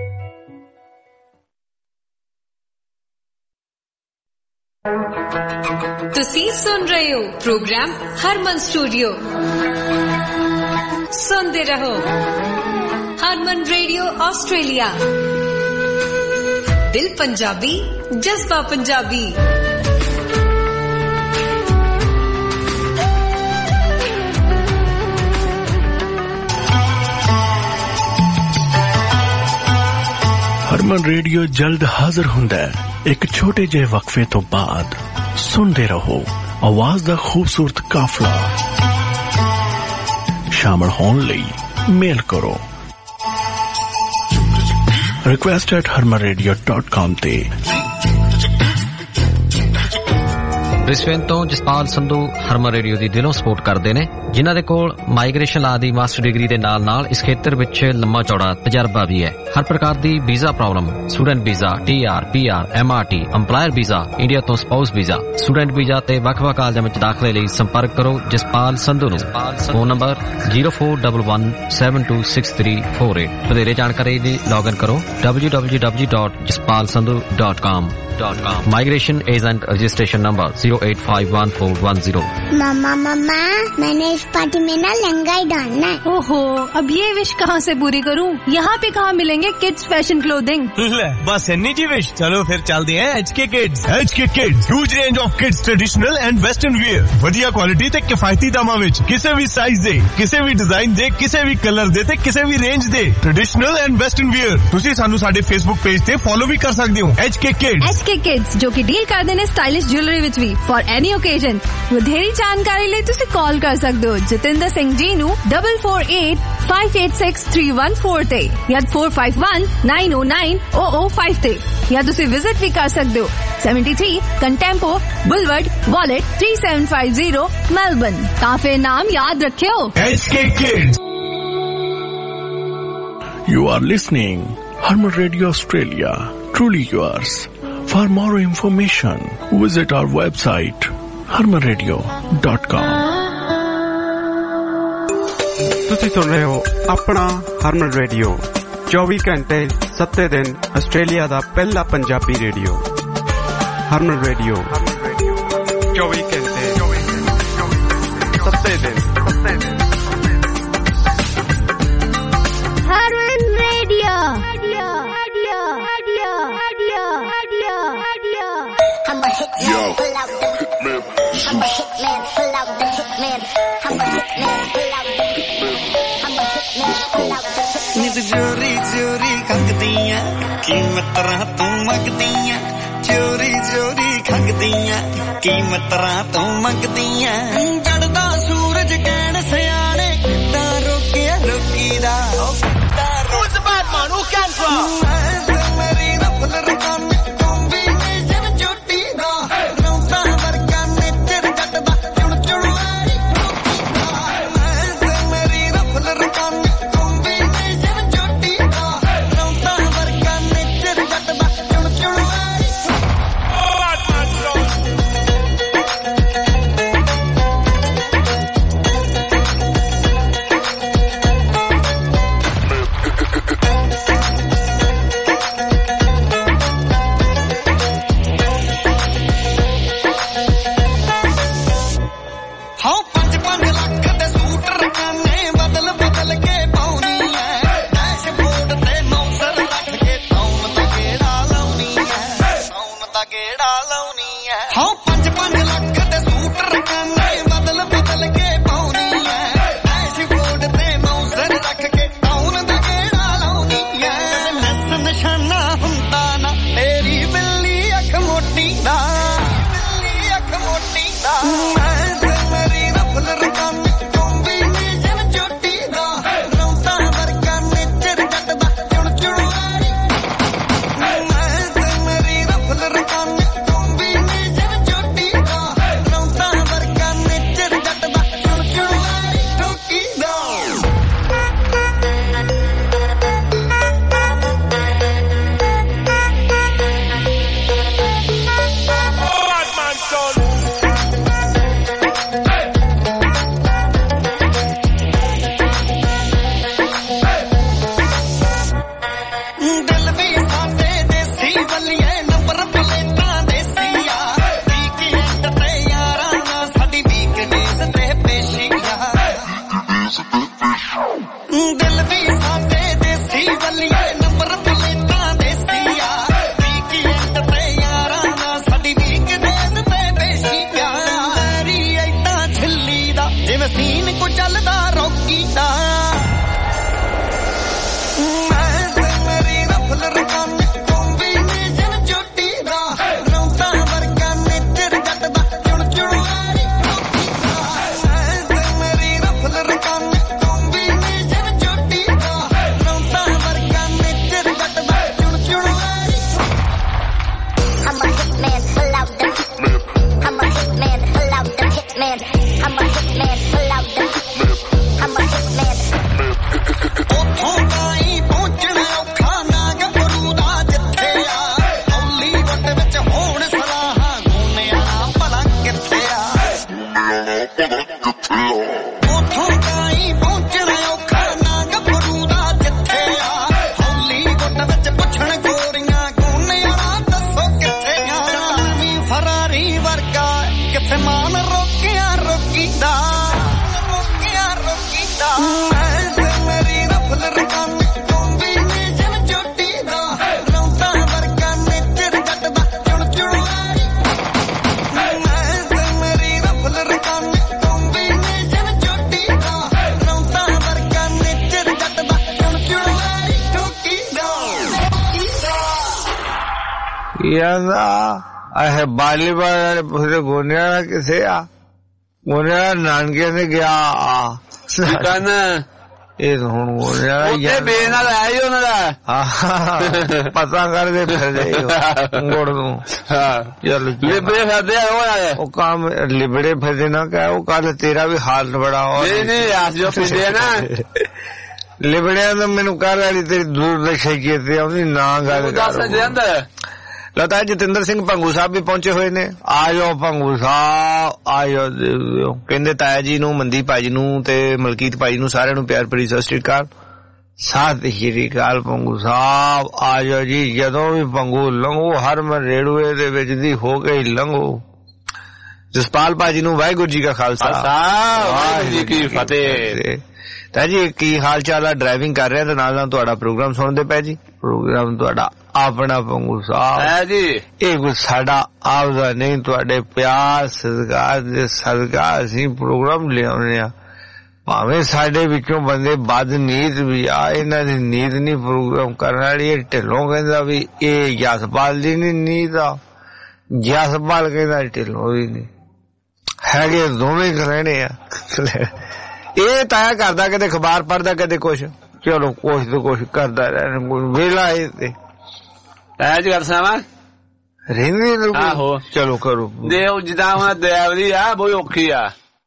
ਤੁਸੀਂ ਸੁਣ ਰਹੇ ਹੋ ਪ੍ਰੋਗਰਾਮ ਹਰਮਨ ਸਟੂਡੀਓ। ਸੁਣਦੇ ਰਹੋ ਹਰਮਨ ਰੇਡੀਓ ਆਸਟ੍ਰੇਲੀਆ। ਦਿਲ ਪੰਜਾਬੀ, ਜਜ਼ਬਾ ਪੰਜਾਬੀ। हरमन रेडियो जल्द हाजिर हुंदा है एक छोटे जे वक्फे तो बाद। सुनते रहो आवाज दा खूबसूरत काफला। शामिल होने लई मेल करो request at Harman radio dot com ते। ब्रिस्बेन तो जसपाल संधू हरमन रेडियो ਦੀ ਦਿਲੋਂ ਸਪੋਰਟ ਕਰਦੇ ਨੇ, ਜਿਨ੍ਹਾਂ ਦੇ ਕੋਲ ਮਾਈਗ੍ਰੇਸ਼ਨ ਲਾ ਦੀ ਮਾਸਟਰ ਡਿਗਰੀ ਦੇ ਨਾਲ ਨਾਲ ਇਸ ਖੇਤਰ ਵਿੱਚ ਲੰਮਾ ਚੌੜਾ ਤਜਰਬਾ ਵੀ ਹੈ। ਹਰ ਪ੍ਰਕਾਰ ਦੀ visa problem, student visa, TR, PR, MRT, employer visa, India ਤੋਂ ਸਪਾਊਸ ਵੀਜ਼ਾ, ਸਟੂਡੈਂਟ ਵੀਜ਼ਾ ਤੇ ਵੱਖ-ਵੱਖ ਕਾਲਜਾਂ ਵਿੱਚ ਦਾਖਲੇ ਲਈ ਸੰਪਰਕ ਕਰੋ ਜਸਪਾਲ ਸੰਧੂ ਨੂੰ। Phone number zero four one one seven two six three four eight। ਵਧੇਰੇ ਜਾਣਕਾਰੀ ਲਈ ਲੌਗਇਨ ਕਰੋ w w w dot jaspal sandhu dot com। Migration agent registration number zero eight five one four one zero। Mama mama मैंने इस party में ना लहंगा ही डालना है। ओहो, अब ये विश कहाँ से पूरी करूँ? यहाँ पे कहाँ मिलेंगे किड्स फैशन क्लोथिंग? बस इन्नी जी विश। चलो फिर चलते हैं H K kids. H K kids huge range of kids traditional and western wear, वधिया क्वालिटी ते किफायती दामां विच, किसी भी साइज दे, किसी भी डिजाइन दे, किसी भी कलर दे ते किसी भी रेंज दे ट्रेडिशनल एंड वेस्टर्न वियर। तुसी सानू साडे फेसबुक पेज ते फॉलो भी कर सकदे हो H K kids. H K kids जो कि डील करदे ने स्टाइलिश ज्वेलरी विच भी। For any occasion. ਵਧੇਰੀ ਜਾਣਕਾਰੀ ਲਈ ਤੁਸੀਂ ਕਾਲ ਕਰ ਸਕਦੇ ਹੋ ਜਤਿੰਦਰ ਸਿੰਘ ਜੀ ਨੂੰ four four eight five eight six three one four ਤੇ ਜਾਂ four five one nine oh nine oh oh five ਤੇ ਜਾਂ ਤੁਸੀਂ ਵਿਜ਼ਿਟ ਵੀ ਕਰ ਸਕਦੇ ਹੋ seventy-three Contempo Boulevard Wallet three seven five zero Melbourne। ਤਾਂ ਫਿਰ ਨਾਮ ਯਾਦ ਰੱਖਿਓ H K Kids। You are listening Harman Radio Australia, truly yours. For more information, visit our website harman radio dot com। ਤੁਸੀਂ ਸੁਣ ਰਹੇ ਹੋ ਆਪਣਾ ਹਰਮਨ ਰੇਡੀਓ ਚੌਵੀ ਘੰਟੇ ਸੱਤੇ ਦਿਨ ਆਸਟ੍ਰੇਲੀਆ ਦਾ ਪਹਿਲਾ ਪੰਜਾਬੀ ਰੇਡੀਓ ਹਰਮਨ ਰੇਡੀਓ ਚੌਵੀ ਘੰਟੇ ਸੱਤੇ ਦਿਨ Harman radio I'm a hitman, pull out the hitman. I'm a hitman, pull out the hitman. I'm a hitman, pull out the hitman. I'm a hitman, pull out the hitman. नींद चोरी चोरी खंगदियां कीमत रा तू मंगदियां चोरी चोरी खंगदियां कीमत रा तू मंगदियां जड़दा सूरज कहण सियाने ता रोकिया रोकीदा Who's the bad man? Who can draw? मेरी रफल रकान ਇਹ ਬਾਲੀਵਾਲ ਫਿਰ ਗੋਨਿਆ ਕਿਸੇ ਆ ਗੋਨਿਆ ਨਾਨਕੇ ਨੇ ਗਿਆ ਆ ਕੰਨ ਇਹ ਹੁਣ ਗੋਨਿਆ ਉੱਤੇ ਬੇ ਨਾਲ ਆਇਆ ਉਹਨਾਂ ਦਾ ਪਤਾ ਕਰਦੇ ਫਿਰਦੇ ਗੋੜ ਨੂੰ ਚੱਲ ਲਿਬੜੇ ਫਿਰਦੇ ਆ ਉਹ ਆਇਆ ਉਹ ਕੰਮ ਲਿਬੜੇ ਫਿਰਦੇ ਨਾ ਕਹਿ ਉਹ ਕੱਲ ਤੇਰਾ ਵੀ ਹਾਲ ਬੜਾ ਹੋ ਨਹੀਂ ਨਹੀਂ ਆਸ ਜੋ ਫਿਰਦੇ ਆ ਨਾ ਲਿਬੜਿਆਂ ਦਾ ਮੈਨੂੰ ਕਹਿ ਵਾਲੀ ਤੇਰੀ ਦੂਰਦਰਸ਼ਾ ਤੇ ਆਉਂਦੀ ਨਾ ਗੱਲ ਕਰ ਲਤਾ ਜਤਿੰਦਰ ਸਿੰਘ ਭੰਗੂ ਸਾਹਿਬ ਵੀ ਪਹੁੰਚੇ ਹੋਏ ਨੇ ਆ ਜਾਓ ਭੰਗੂ ਸਾਹਿਬ ਆ ਜਾਓ ਕਹਿੰਦੇ ਤਾਇਆ ਜੀ ਨੂੰ ਮਨਦੀਪ ਭਾਈ ਨੂੰ ਤੇ ਮਲਕੀਤ ਭਾਈ ਨੂੰ ਸਾਰਿਆਂ ਨੂੰ ਪਿਆਰ ਭਰੀ ਸਤਿ ਸ਼੍ਰੀ ਅਕਾਲ ਸਤਿ ਸ਼੍ਰੀ ਅਕਾਲ ਭੰਗੂ ਸਾਹਿਬ ਆ ਜਾਓ ਜੀ ਜਦੋਂ ਵੀ ਭੰਗੂ ਲੰਘੋ ਹਰਮਨ ਰੇੜੂਏ ਦੇ ਵਿੱਚ ਦੀ ਹੋ ਕੇ ਲੰਘੋ ਜਸਪਾਲ ਭਾਜੀ ਨੂੰ ਵਾਹਿਗੁਰੂ ਜੀ ਕਾ ਖਾਲਸਾ ਵਾਹਿਗੁਰੂ ਜੀ ਕੀ ਫਤਿਹ ਤਾਂ ਜੀ ਕੀ ਹਾਲ ਚਾਲ ਆ ਡਰਾਈਵਿੰਗ ਕਰ ਰਿਹਾ ਤੇ ਨਾਲ ਨਾਲ ਤੁਹਾਡਾ ਪ੍ਰੋਗਰਾਮ ਸੁਣਦੇ ਪਏ ਜੀ ਪ੍ਰੋਗਰਾਮ ਤੁਹਾਡਾ ਆਪਣਾ ਭੰਗੂ ਸਾਹਿਬ ਹੈ ਜੀ ਇਹ ਕੁਝ ਸਾਡਾ ਆਪਦਾ ਨਹੀਂ ਤੁਹਾਡੇ ਪਿਆਰ ਸਤਿਕਾਰ ਦੇ ਸਦਕਾ ਅਸੀਂ ਪ੍ਰੋਗਰਾਮ ਲਿਆਉਂਦੇ ਆ ਭਾਵੇਂ ਸਾਡੇ ਵਿੱਚੋਂ ਬੰਦੇ ਵੱਧ ਨੀਤ ਵੀ ਆ ਇਹਨਾਂ ਦੀ ਨੀਤ ਨਹੀਂ ਪ੍ਰੋਗਰਾਮ ਕਰਨ ਵਾਲੀ ਢਿੱਲੋਂ ਕਹਿੰਦਾ ਵੀ ਇਹ ਜਸਪਾਲ ਦੀ ਨਹੀਂ ਨੀਤ ਆ ਜਸਪਾਲ ਕਹਿੰਦਾ ਢਿੱਲੋਂ ਦੀ ਨਹੀਂ ਹੈਗੇ ਦੋਵੇਂ ਰਹਿਣੇ ਆ ਇਹ ਤਾਇਆ ਕਰਦਾ ਕਦੇ ਅਖਬਾਰ ਪੜ੍ਹਦਾ ਕਦੇ ਕੁਛ ਚਲੋ ਕੁਛ ਤੋਂ ਕੁਛ ਕਰਦਾ ਰਹਿਣਾ ਵੇਲਾ ਇਹ ਤੇ ਤਾਇਆ ਜੀ ਕਰਦਾ ਵਾ ਰਹਿੰਦੀ ਆਹੋ ਚਲੋ ਕਰੋ ਦੇ ਜਿੱਦਾਂ ਹੁਣ ਡਰਾਈਵਰੀ ਆ ਬਹੁਤ ਔਖੀ ਆ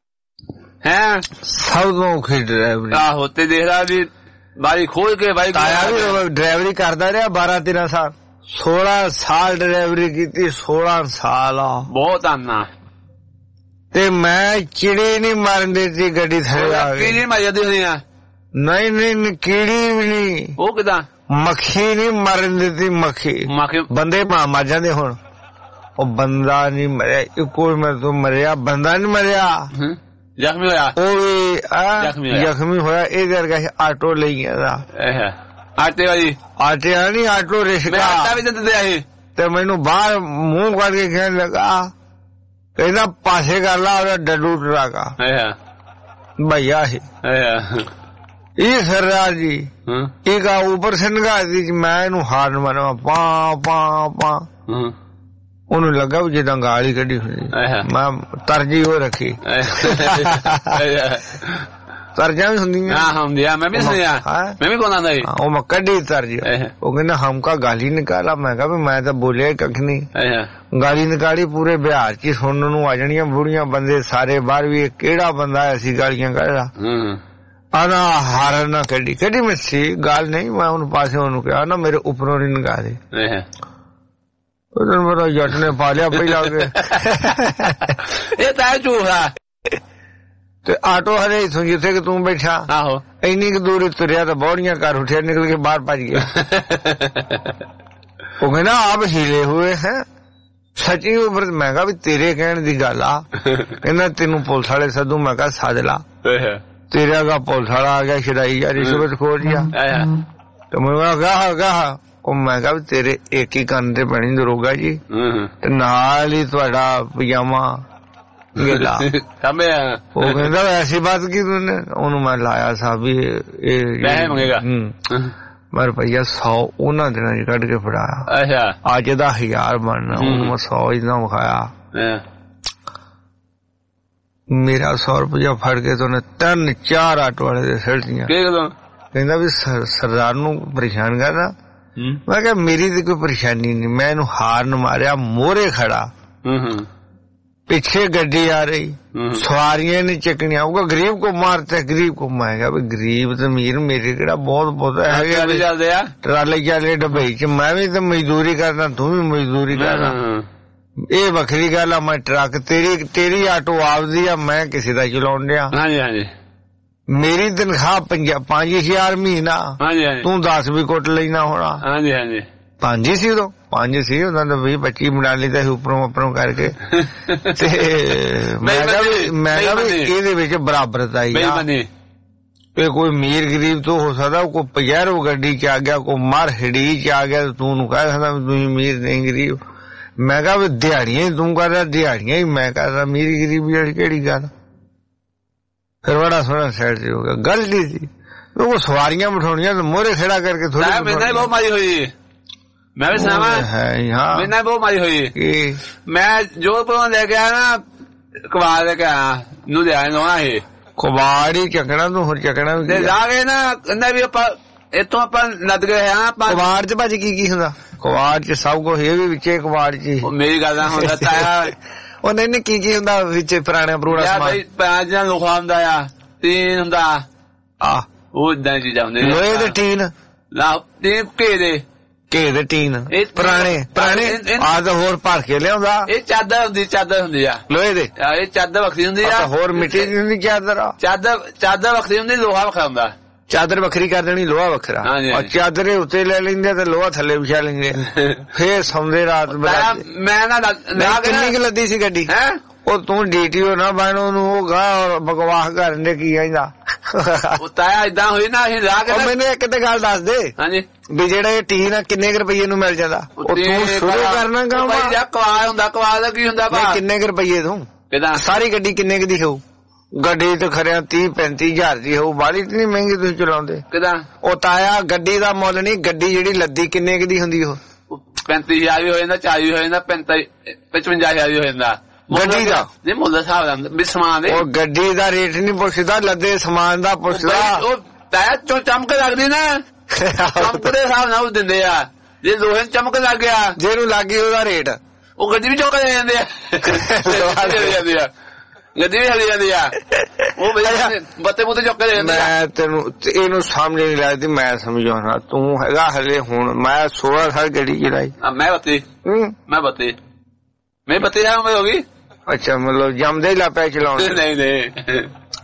ਹੈ ਸਭ ਤੋਂ ਔਖੀ ਡਰਾਈਵਰੀ ਆਹੋ ਤੇ ਦੇਖ ਲਾ ਵੀ ਬਾਰੀ ਖੋਲ ਕੇ ਬਾਈਕ ਤਾਇਆ ਵੀ ਡਰਾਈਵਰੀ ਕਰਦਾ ਰਿਹਾ ਬਾਰਾਂ ਤੇਰਾਂ ਸਾਲ ਸੋਲਾਂ ਸਾਲ ਡਰਾਈਵਰੀ ਕੀਤੀ ਸੋਲਾਂ ਸਾਲ ਆ ਬਹੁਤ ਆਨਾ ਤੇ ਮੈਂ ਚਿੜੀ ਨਹੀਂ ਮਾਰਨ ਦਿੱਤੀ ਗੱਡੀ ਥੱਲੇ ਆ ਗਈ ਕੀੜੀ ਮਾਰ ਜਾਂਦੀ ਹੋਣੀ ਆ ਨਹੀਂ ਨਹੀਂ ਕੀੜੀ ਵੀ ਨਹੀਂ ਉਹ ਕਿਦਾਂ ਮੱਖੀ ਨਹੀਂ ਮਰਨ ਦਿੱਤੀ ਮੱਖੀ ਬੰਦੇ ਮਰ ਜਾਂਦੇ ਹੁਣ ਉਹ ਬੰਦਾ ਨਹੀਂ ਮਰਿਆ ਕੋਈ ਮੈਂ ਤੋਂ ਮਰਿਆ ਬੰਦਾ ਨਹੀਂ ਮਰਿਆ ਜ਼ਖਮੀ ਹੋਇਆ ਉਹ ਵੀ ਜ਼ਖਮੀ ਹੋਇਆ ਇਹਦੇ ਵਰਗਾ ਆਟੋ ਲਈ ਗਿਆ ਆਟੇ ਵਾਲੀ ਆਟੇ ਵਾਲੀ ਨਹੀਂ ਆਟੋ ਰਿਸ਼ਕਾ ਆਟਾ ਵੀ ਦਿੰਦੇ ਆ ਤੇ ਮੈਨੂੰ ਬਾਹਰ ਮੂੰਹ ਕੱਢ ਕੇ ਕਹਿਣ ਲੱਗਾ ਕਹਿੰਦਾ ਪਾਸੇ ਕਰ ਲਾ ਉਹਦਾ ਡੱਡੂ ਟਰਾਕਾ भैया है ये सरदार जी एक ऊपर से निगाह दी मैं हार मारा पा पा पा ਉਹਨੂੰ ਲੱਗਾ ਵੀ ਜਿੱਦਾਂ ਗਾਲੀ ਕੱਢੀ ਹੋਈ ਮੈਂ ਤਰਜੀ ਹੋ ਰੱਖੀ ਤਰਜਾਂ ਵੀ ਹੁੰਦੀਆਂ ਹਾਂ ਹੁੰਦੀਆਂ ਮੈਂ ਵੀ ਸੁਣਿਆ ਮੈਂ ਵੀ ਕੋਨਾ ਨਹੀਂ ਉਹ ਮੈਂ ਕੱਢੀ ਤਰਜੀ ਉਹ ਕਹਿੰਦਾ ਹਮਕਾ ਗਾਲੀ ਨਿਕਾਲਾ ਮੈਂ ਕਿਹਾ ਵੀ ਮੈਂ ਤਾਂ ਬੋਲਿਆ ਕੱਖ ਨਹੀਂ ਗਾਲੀ ਨਿਕਾਲੀ ਪੂਰੇ ਬਿਹਾਰ ਚ ਸੁਣਨ ਨੂੰ ਆ ਜਾਣੀਆਂ ਬੁੜੀਆਂ ਬੰਦੇ ਸਾਰੇ ਬਾਹਰ ਵੀ ਕਿਹੜਾ ਬੰਦਾ ਐਸੀ ਗਾਲੀਆਂ ਕੱਢਦਾ ਆਨਾ ਹਾਰ ਨਾ ਕੱਢੀ ਕੱਢੀ ਮੈਂ ਸੀ ਗੱਲ ਨਹੀਂ ਮੈਂ ਉਹਨੂੰ ਪਾਸੇ ਉਹਨੂੰ ਕਿਹਾ ਨਾ ਮੇਰੇ ਉੱਪਰੋਂ ਨਹੀਂ ਨਿਕਾ ਦੇ ਮੇਰਾ ਜੱਟ ਨੇ ਪਾ ਲਿਆ ਪਹਿਲਾਂ ਇਹ ਤਾਂ ਝੂਠਾ ਤੇ ਆਟੋ ਹਰੇ ਇਥੋਂ ਜਿੱਥੇ ਕਿ ਤੂੰ ਬੈਠਾ ਆਹੋ ਇੰਨੀ ਕੁ ਦੂਰ ਤੁਰਿਆ ਤਾਂ ਬੌੜੀਆਂ ਘਰ ਉੱਠਿਆ ਨਿਕਲ ਕੇ ਬਾਹਰ ਭੱਜ ਗਿਆ ਉਹ ਕਹਿੰਦਾ ਆਪ ਹੀਲੇ ਹੋਏ ਹੈ ਸੱਚੀ ਉਮਰ ਮੈਂ ਕਿਹਾ ਵੀ ਤੇਰੇ ਕਹਿਣ ਦੀ ਗੱਲ ਆ ਕਹਿੰਦਾ ਤੈਨੂੰ ਪੁਲਿਸ ਵਾਲੇ ਸੱਦੂ ਮੈਂ ਕਿਹਾ ਸੱਦ ਲਾ ਤੇਰਾ ਦਾ ਪੁਲਿਸ ਵਾਲਾ ਆ ਗਿਆ ਛਡਾਈ ਜਾ ਰਿਸ਼ਵਤ ਖੋਰ ਜਿਹਾ ਤੇ ਮੈਂ ਕਿਹਾ ਗਾਹ ਉਹ ਮੈਂ ਕਿਹਾ ਵੀ ਤੇਰੇ ਇੱਕ ਹੀ ਕੰਨ ਤੇ ਪੈਣੀ ਦਰੋਗਾ ਜੀ ਤੇ ਨਾਲ ਹੀ ਤੁਹਾਡਾ ਪਜਾਮਾ ਗੇਲਾ ਉਹ ਕਹਿੰਦਾ ਐਸੀ ਬਾਤ ਕੀ ਤੂਨੇ ਉਹਨੂੰ ਮੈਂ ਲਾਇਆ ਸਾਹ ਵੀ ਇਹ ਮੰਗੇਗਾ ਮੈਂ ਰੁਪਈਆ ਸੌ ਉਹਨਾਂ ਦਿਨਾਂ ਚ ਕੱਢ ਕੇ ਫੜਾਇਆ ਅੱਜ ਦਾ ਹਜ਼ਾਰ ਬਣਨਾ ਉਹਨੂੰ ਮੈਂ ਸੌ ਇਦਾਂ ਵਿਖਾਇਆ ਮੇਰਾ ਸੌ ਰੁਪਇਆ ਫੜ ਕੇ ਤੇ ਉਹਨੇ ਤਿੰਨ ਚਾਰ ਆਟੋ ਵਾਲੇ ਦੇ ਸਿਰ ਦੀਆਂ ਕਹਿੰਦਾ ਵੀ ਸਰਦਾਰ ਨੂੰ ਪਰੇਸ਼ਾਨ ਕਰਦਾ ਮੈਂ ਕਿਹਾ ਮੇਰੀ ਤੇ ਕੋਈ ਪਰੇਸ਼ਾਨੀ ਨਹੀਂ ਮੈਂ ਇਹਨੂੰ ਹਾਰਨ ਮਾਰਿਆ ਮੋਹਰੇ ਖੜਾ ਪਿੱਛੇ ਗੱਡੀ ਆ ਰਹੀ ਸਵਾਰੀਆਂ ਨੇ ਚੱਕਣੀਆਂ ਉਹ ਗਰੀਬ ਕੋ ਮਾਰਤੇ ਗਰੀਬ ਕੋ ਮੈਂ ਕਿਹਾ ਵੀ ਗਰੀਬ ਤੇ ਅਮੀਰ ਮੇਰੇ ਕਿਹੜਾ ਬਹੁਤ ਬਹੁਤ ਹੈਗੇ ਚੱਲਦੇ ਆ ਟਰਾਲੇ ਚਾਲੇ ਡੱਬੇ ਚ ਮੈਂ ਵੀ ਤਾਂ ਮਜ਼ਦੂਰੀ ਕਰਦਾ ਤੂੰ ਵੀ ਮਜ਼ਦੂਰੀ ਕਰਦਾ ਇਹ ਵੱਖਰੀ ਗੱਲ ਆ ਮੈਂ ਟਰੱਕ ਤੇਰੀ ਤੇਰੀ ਆਟੋ ਆਪਦੀ ਆ ਮੈਂ ਕਿਸੇ ਦਾ ਚਲਾਉਣ ਡਿਆ ਹਾਂਜੀ ਹਾਂਜੀ ਮੇਰੀ ਤਨਖਾਹ ਪੰਜ ਹਜ਼ਾਰ ਮਹੀਨਾ ਤੂੰ ਦਸ ਵੀ ਕੁੱਟ ਲੈਣਾ ਹੋਣਾ ਹਾਂਜੀ ਹਾਂਜੀ ਪੰਜ ਹੀ ਸੀ ਉਦੋਂ ਪੰਜ ਸੀ ਉਹਨਾਂ ਦਾ ਵੀਹ ਪੱਚੀ ਬਣਾ ਲਈ ਤਾਂ ਉੱਪਰੋਂ ਉੱਪਰੋਂ ਕਰਕੇ ਤੇ ਮੈਂ ਕਿਹਾ ਵੀ ਮੈਂ ਕਿਹਾ ਵੀ ਇਹਦੇ ਵਿੱਚ ਬਰਾਬਰਤਾ ਹੀ ਆ ਇਹ ਕੋਈ ਅਮੀਰ ਗਰੀਬ ਤੋਂ ਹੋ ਸਕਦਾ ਕੋਈ ਪਜੈਰੋ ਗੱਡੀ ਚ ਆ ਗਿਆ ਕੋਈ ਮਰਹੜੀ ਚ ਆ ਗਿਆ ਤੂੰ ਨੂੰ ਕਹਿ ਸਕਦਾ ਤੂੰ ਅਮੀਰ ਨਹੀਂ ਗਰੀਬ ਮੈਂ ਕਿਹਾ ਵੀ ਦਿਹਾੜੀਆਂ ਹੀ ਤੂੰ ਕਰਦਾ ਦਿਹਾੜੀਆਂ ਹੀ ਮੈਂ ਕਰਦਾ ਅਮੀਰ ਗਰੀਬੀ ਵਾਲੀ ਕਿਹੜੀ ਗੱਲ ਫਿਰ ਬੜਾ ਸੋਹਣਾ ਸਾਈਡ ਤੇ ਹੋ ਗਿਆ ਗੱਲ ਨਹੀਂ ਸੀ ਉਹ ਸਵਾਰੀਆਂ ਬਿਠਾਉਣੀਆਂ ਮੋਹਰੇ ਖੜਾ ਕਰਕੇ ਥੋੜੀ ਬਹੁਤ ਮਾਰੀ ਹੋਈ ਮੈਂ ਵੀ ਸੁਣਾਵਾਂ ਮੇਰੇ ਨਾਲ ਬਹੁਤ ਮਾਰੀ ਹੋਈ। ਮੈਂ ਜੋਧਪੁਰੋਂ ਲੈ ਕੇ ਆਇਆ ਨਾ ਕਬਾੜ ਲੈ ਕੇ ਆਇਆ ਲੁਧਿਆਣੇ ਲਾਉਣਾ ਸੀ। ਕਬਾੜ ਹੀ ਚੱਕਣਾ ਤੂੰ ਹੋਰ ਚੱਕਣਾ ਤੇ ਜਾ ਕੇ ਨਾ ਕਹਿੰਦਾ ਵੀ ਆਪਾਂ ਇੱਥੋਂ ਆਪਾਂ ਲੱਦ ਗਏ ਹਾਂ। ਕਬਾੜ ਚ ਭਾਜੀ ਕੀ ਕੀ ਹੁੰਦਾ? ਕਬਾੜ ਚ ਸਭ ਕੁਛ ਇਹ ਵੀ ਵਿੱਚੇ ਕਬਾੜ ਚ ਮੇਰੀ ਗੱਲ ਨਾ ਹੁੰਦਾ ਤਾਇਆ। ਉਹ ਨਹੀਂ ਕੀ ਕੀ ਹੁੰਦਾ ਵਿੱਚ ਪੁਰਾਣਾ ਪੁਰਾਣਾ ਸਮਾਨ? ਪੰਜ ਨਾਲ ਲੋਹਾ ਹੁੰਦਾ ਆ, ਟੀਨ ਹੁੰਦਾ ਆ, ਉਹ ਇਦਾਂ ਚੀਜ਼ਾਂ ਹੁੰਦੀਆਂ। ਲੋਹੇ ਦੇ ਟੀਨ ਲਾ ਟੀਨ ਘੇ ਦੇ ਘੇ ਦੇ ਟੀਨ ਪੁਰਾਣੇ ਪੁਰਾਣੇ ਆ ਤਾਂ ਹੋਰ ਭਰ ਕੇ ਲਿਆਉਂਦਾ। ਇਹ ਚਾਦਰ ਹੁੰਦੀ ਚਾਦਰ ਹੁੰਦੀ ਆ ਲੋਹੇ ਦੇ। ਇਹ ਚਾਦਰ ਵੱਖਰੀ ਹੁੰਦੀ ਆ, ਹੋਰ ਮਿੱਟੀ ਦੀ ਹੁੰਦੀ ਚਾਦਰ ਆ। ਚਾਦਰ ਚਾਦਰ ਵੱਖਰੀ ਹੁੰਦੀ, ਲੋਹਾ ਵੱਖਰਾ ਹੁੰਦਾ। ਚਾਦਰ ਵੱਖਰੀ ਕਰ ਦੇਣੀ, ਲੋਹਾ ਵੱਖਰਾ। ਔਰ ਚਾਦਰੇ ਉੱਤੇ ਲੈ ਲੈਂਦੇ ਤੇ ਲੋਹਾ ਥੱਲੇ ਵਿਛਾ ਲੈਂਦੇ, ਫੇਰ ਸੌਂਦੇ ਰਾਤ। ਮੈਂ ਨਾ ਕਿੰਨੀ ਕੁ ਲੱਦੀ ਸੀ ਗੱਡੀ? ਉਹ ਤੂੰ ਡੀਟੀਓ ਨਾ ਬਣ ਉਹਨੂੰ ਉਹ ਗਾ ਬਕਵਾਸ ਕਰਨ ਦੇ ਕੀ ਆਂਦਾ। ਤਾਇਆ ਏਦਾਂ ਹੋਈ ਨਾ ਅਸੀਂ ਲਾ ਕੇ। ਮੈਨੂੰ ਇੱਕ ਤੇ ਗੱਲ ਦੱਸ ਦੇ ਵੀ ਜਿਹੜਾ ਇਹ ਟੀਨ ਆ ਕਿੰਨੇ ਕੁ ਰੁਪਈਏ ਨੂੰ ਮਿਲ ਜਾਂਦਾ? ਉਹ ਤੂੰ ਸ਼ੁਰੂ ਕਰਨਾ ਕੰਮ। ਕਵਾੜ ਹੁੰਦਾ, ਕਵਾੜ ਦਾ ਕੀ ਹੁੰਦਾ? ਕਿੰਨੇ ਕੁ ਰੁਪਈਏ ਤੂੰ? ਸਾਰੀ ਗੱਡੀ ਕਿੰਨੇ ਕੁ ਦੀ ਹੋਊ? ਗੱਡੀ ਤੇ ਖਰਿਆ ਤੀਹ ਪੈਂਤੀ ਹਜ਼ਾਰ ਦੀ ਹੋਊ, ਬਾਹਲੀ ਨਹੀਂ ਮਹਿੰਗੀ ਤੁਸੀਂ ਚਲਾਉਂਦੇ। ਕਿਦਾਂ? ਉਹ ਤਾਇਆ ਗੱਡੀ ਦਾ ਮੁੱਲ ਨਹੀਂ, ਗੱਡੀ ਜਿਹੜੀ ਲੱਦੀ ਕਿੰਨੇ ਕੁ ਦੀ ਹੁੰਦੀ? ਉਹ ਪੈਂਤੀ ਹਜ਼ਾਰ ਵੀ ਹੋ ਜਾਂਦਾ, ਚਾਲੀ ਵੀ ਹੋ ਜਾਂਦਾ, ਪੈਂਤੀ ਪਚਵੰਜਾ ਹਜ਼ਾਰ ਵੀ ਹੋ ਜਾਂਦਾ ਗੱਡੀ ਦਾ। ਨਹੀਂ ਮੁੱਲ ਦਾ ਹਿਸਾਬ ਦਾ ਵੀ ਸਮਾਨ। ਉਹ ਗੱਡੀ ਦਾ ਰੇਟ ਨਹੀਂ ਪੁੱਛਦਾ, ਲੱਦੇ ਸਮਾਨ ਦਾ ਪੁੱਛਦਾ। ਉਹ ਤਾਇਆ ਚੋ ਚਮਕ ਲੱਗਦੀ ਨਾ, ਚਮਕ ਦੇ ਹਿਸਾਬ ਨਾਲ ਦਿੰਦੇ ਆ। ਜੇ ਲੋਹੇ ਨੂੰ ਚਮਕ ਲੱਗ ਗਿਆ, ਜਿਹਨੂੰ ਲੱਗ ਗਈ ਉਹਦਾ ਰੇਟ, ਉਹ ਗੱਡੀ ਵੀ ਚੁੱਕ ਲੈ ਜਾਂਦੇ ਆ। ਜਾਂਦੇ ਆ ਗੱਡੀ ਵੀ ਹਲੀ ਜਾਂਦੀ ਆ, ਉਹ ਬੱਤੇ ਬੁੱਤੇ ਚੁੱਕ ਲੈ ਜਾਂਦੇ ਆ। ਮੈਂ ਤੈਨੂੰ ਇਹਨੂੰ ਸਮਝ ਨਹੀਂ ਲੱਗਦੀ, ਮੈਂ ਸਮਝਾਉਣਾ। ਤੂੰ ਹੈਗਾ ਹਲੇ ਹੁਣ ਮੈਂ ਸੋਲਾਂ ਸਾਲ ਗੱਡੀ ਚਲਾਈ। ਮੈਂ ਬੱਤੀ ਮੈਂ ਬੱਤੀ ਮੈਂ ਬੱਤੀ ਆ ਹੋ ਗਈ। ਅੱਛਾ, ਮਤਲਬ ਜੰਮਦੇ ਹੀ ਲਾਪਿਆ ਚਲਾਉਣ? ਨਹੀਂ ਨਹੀਂ,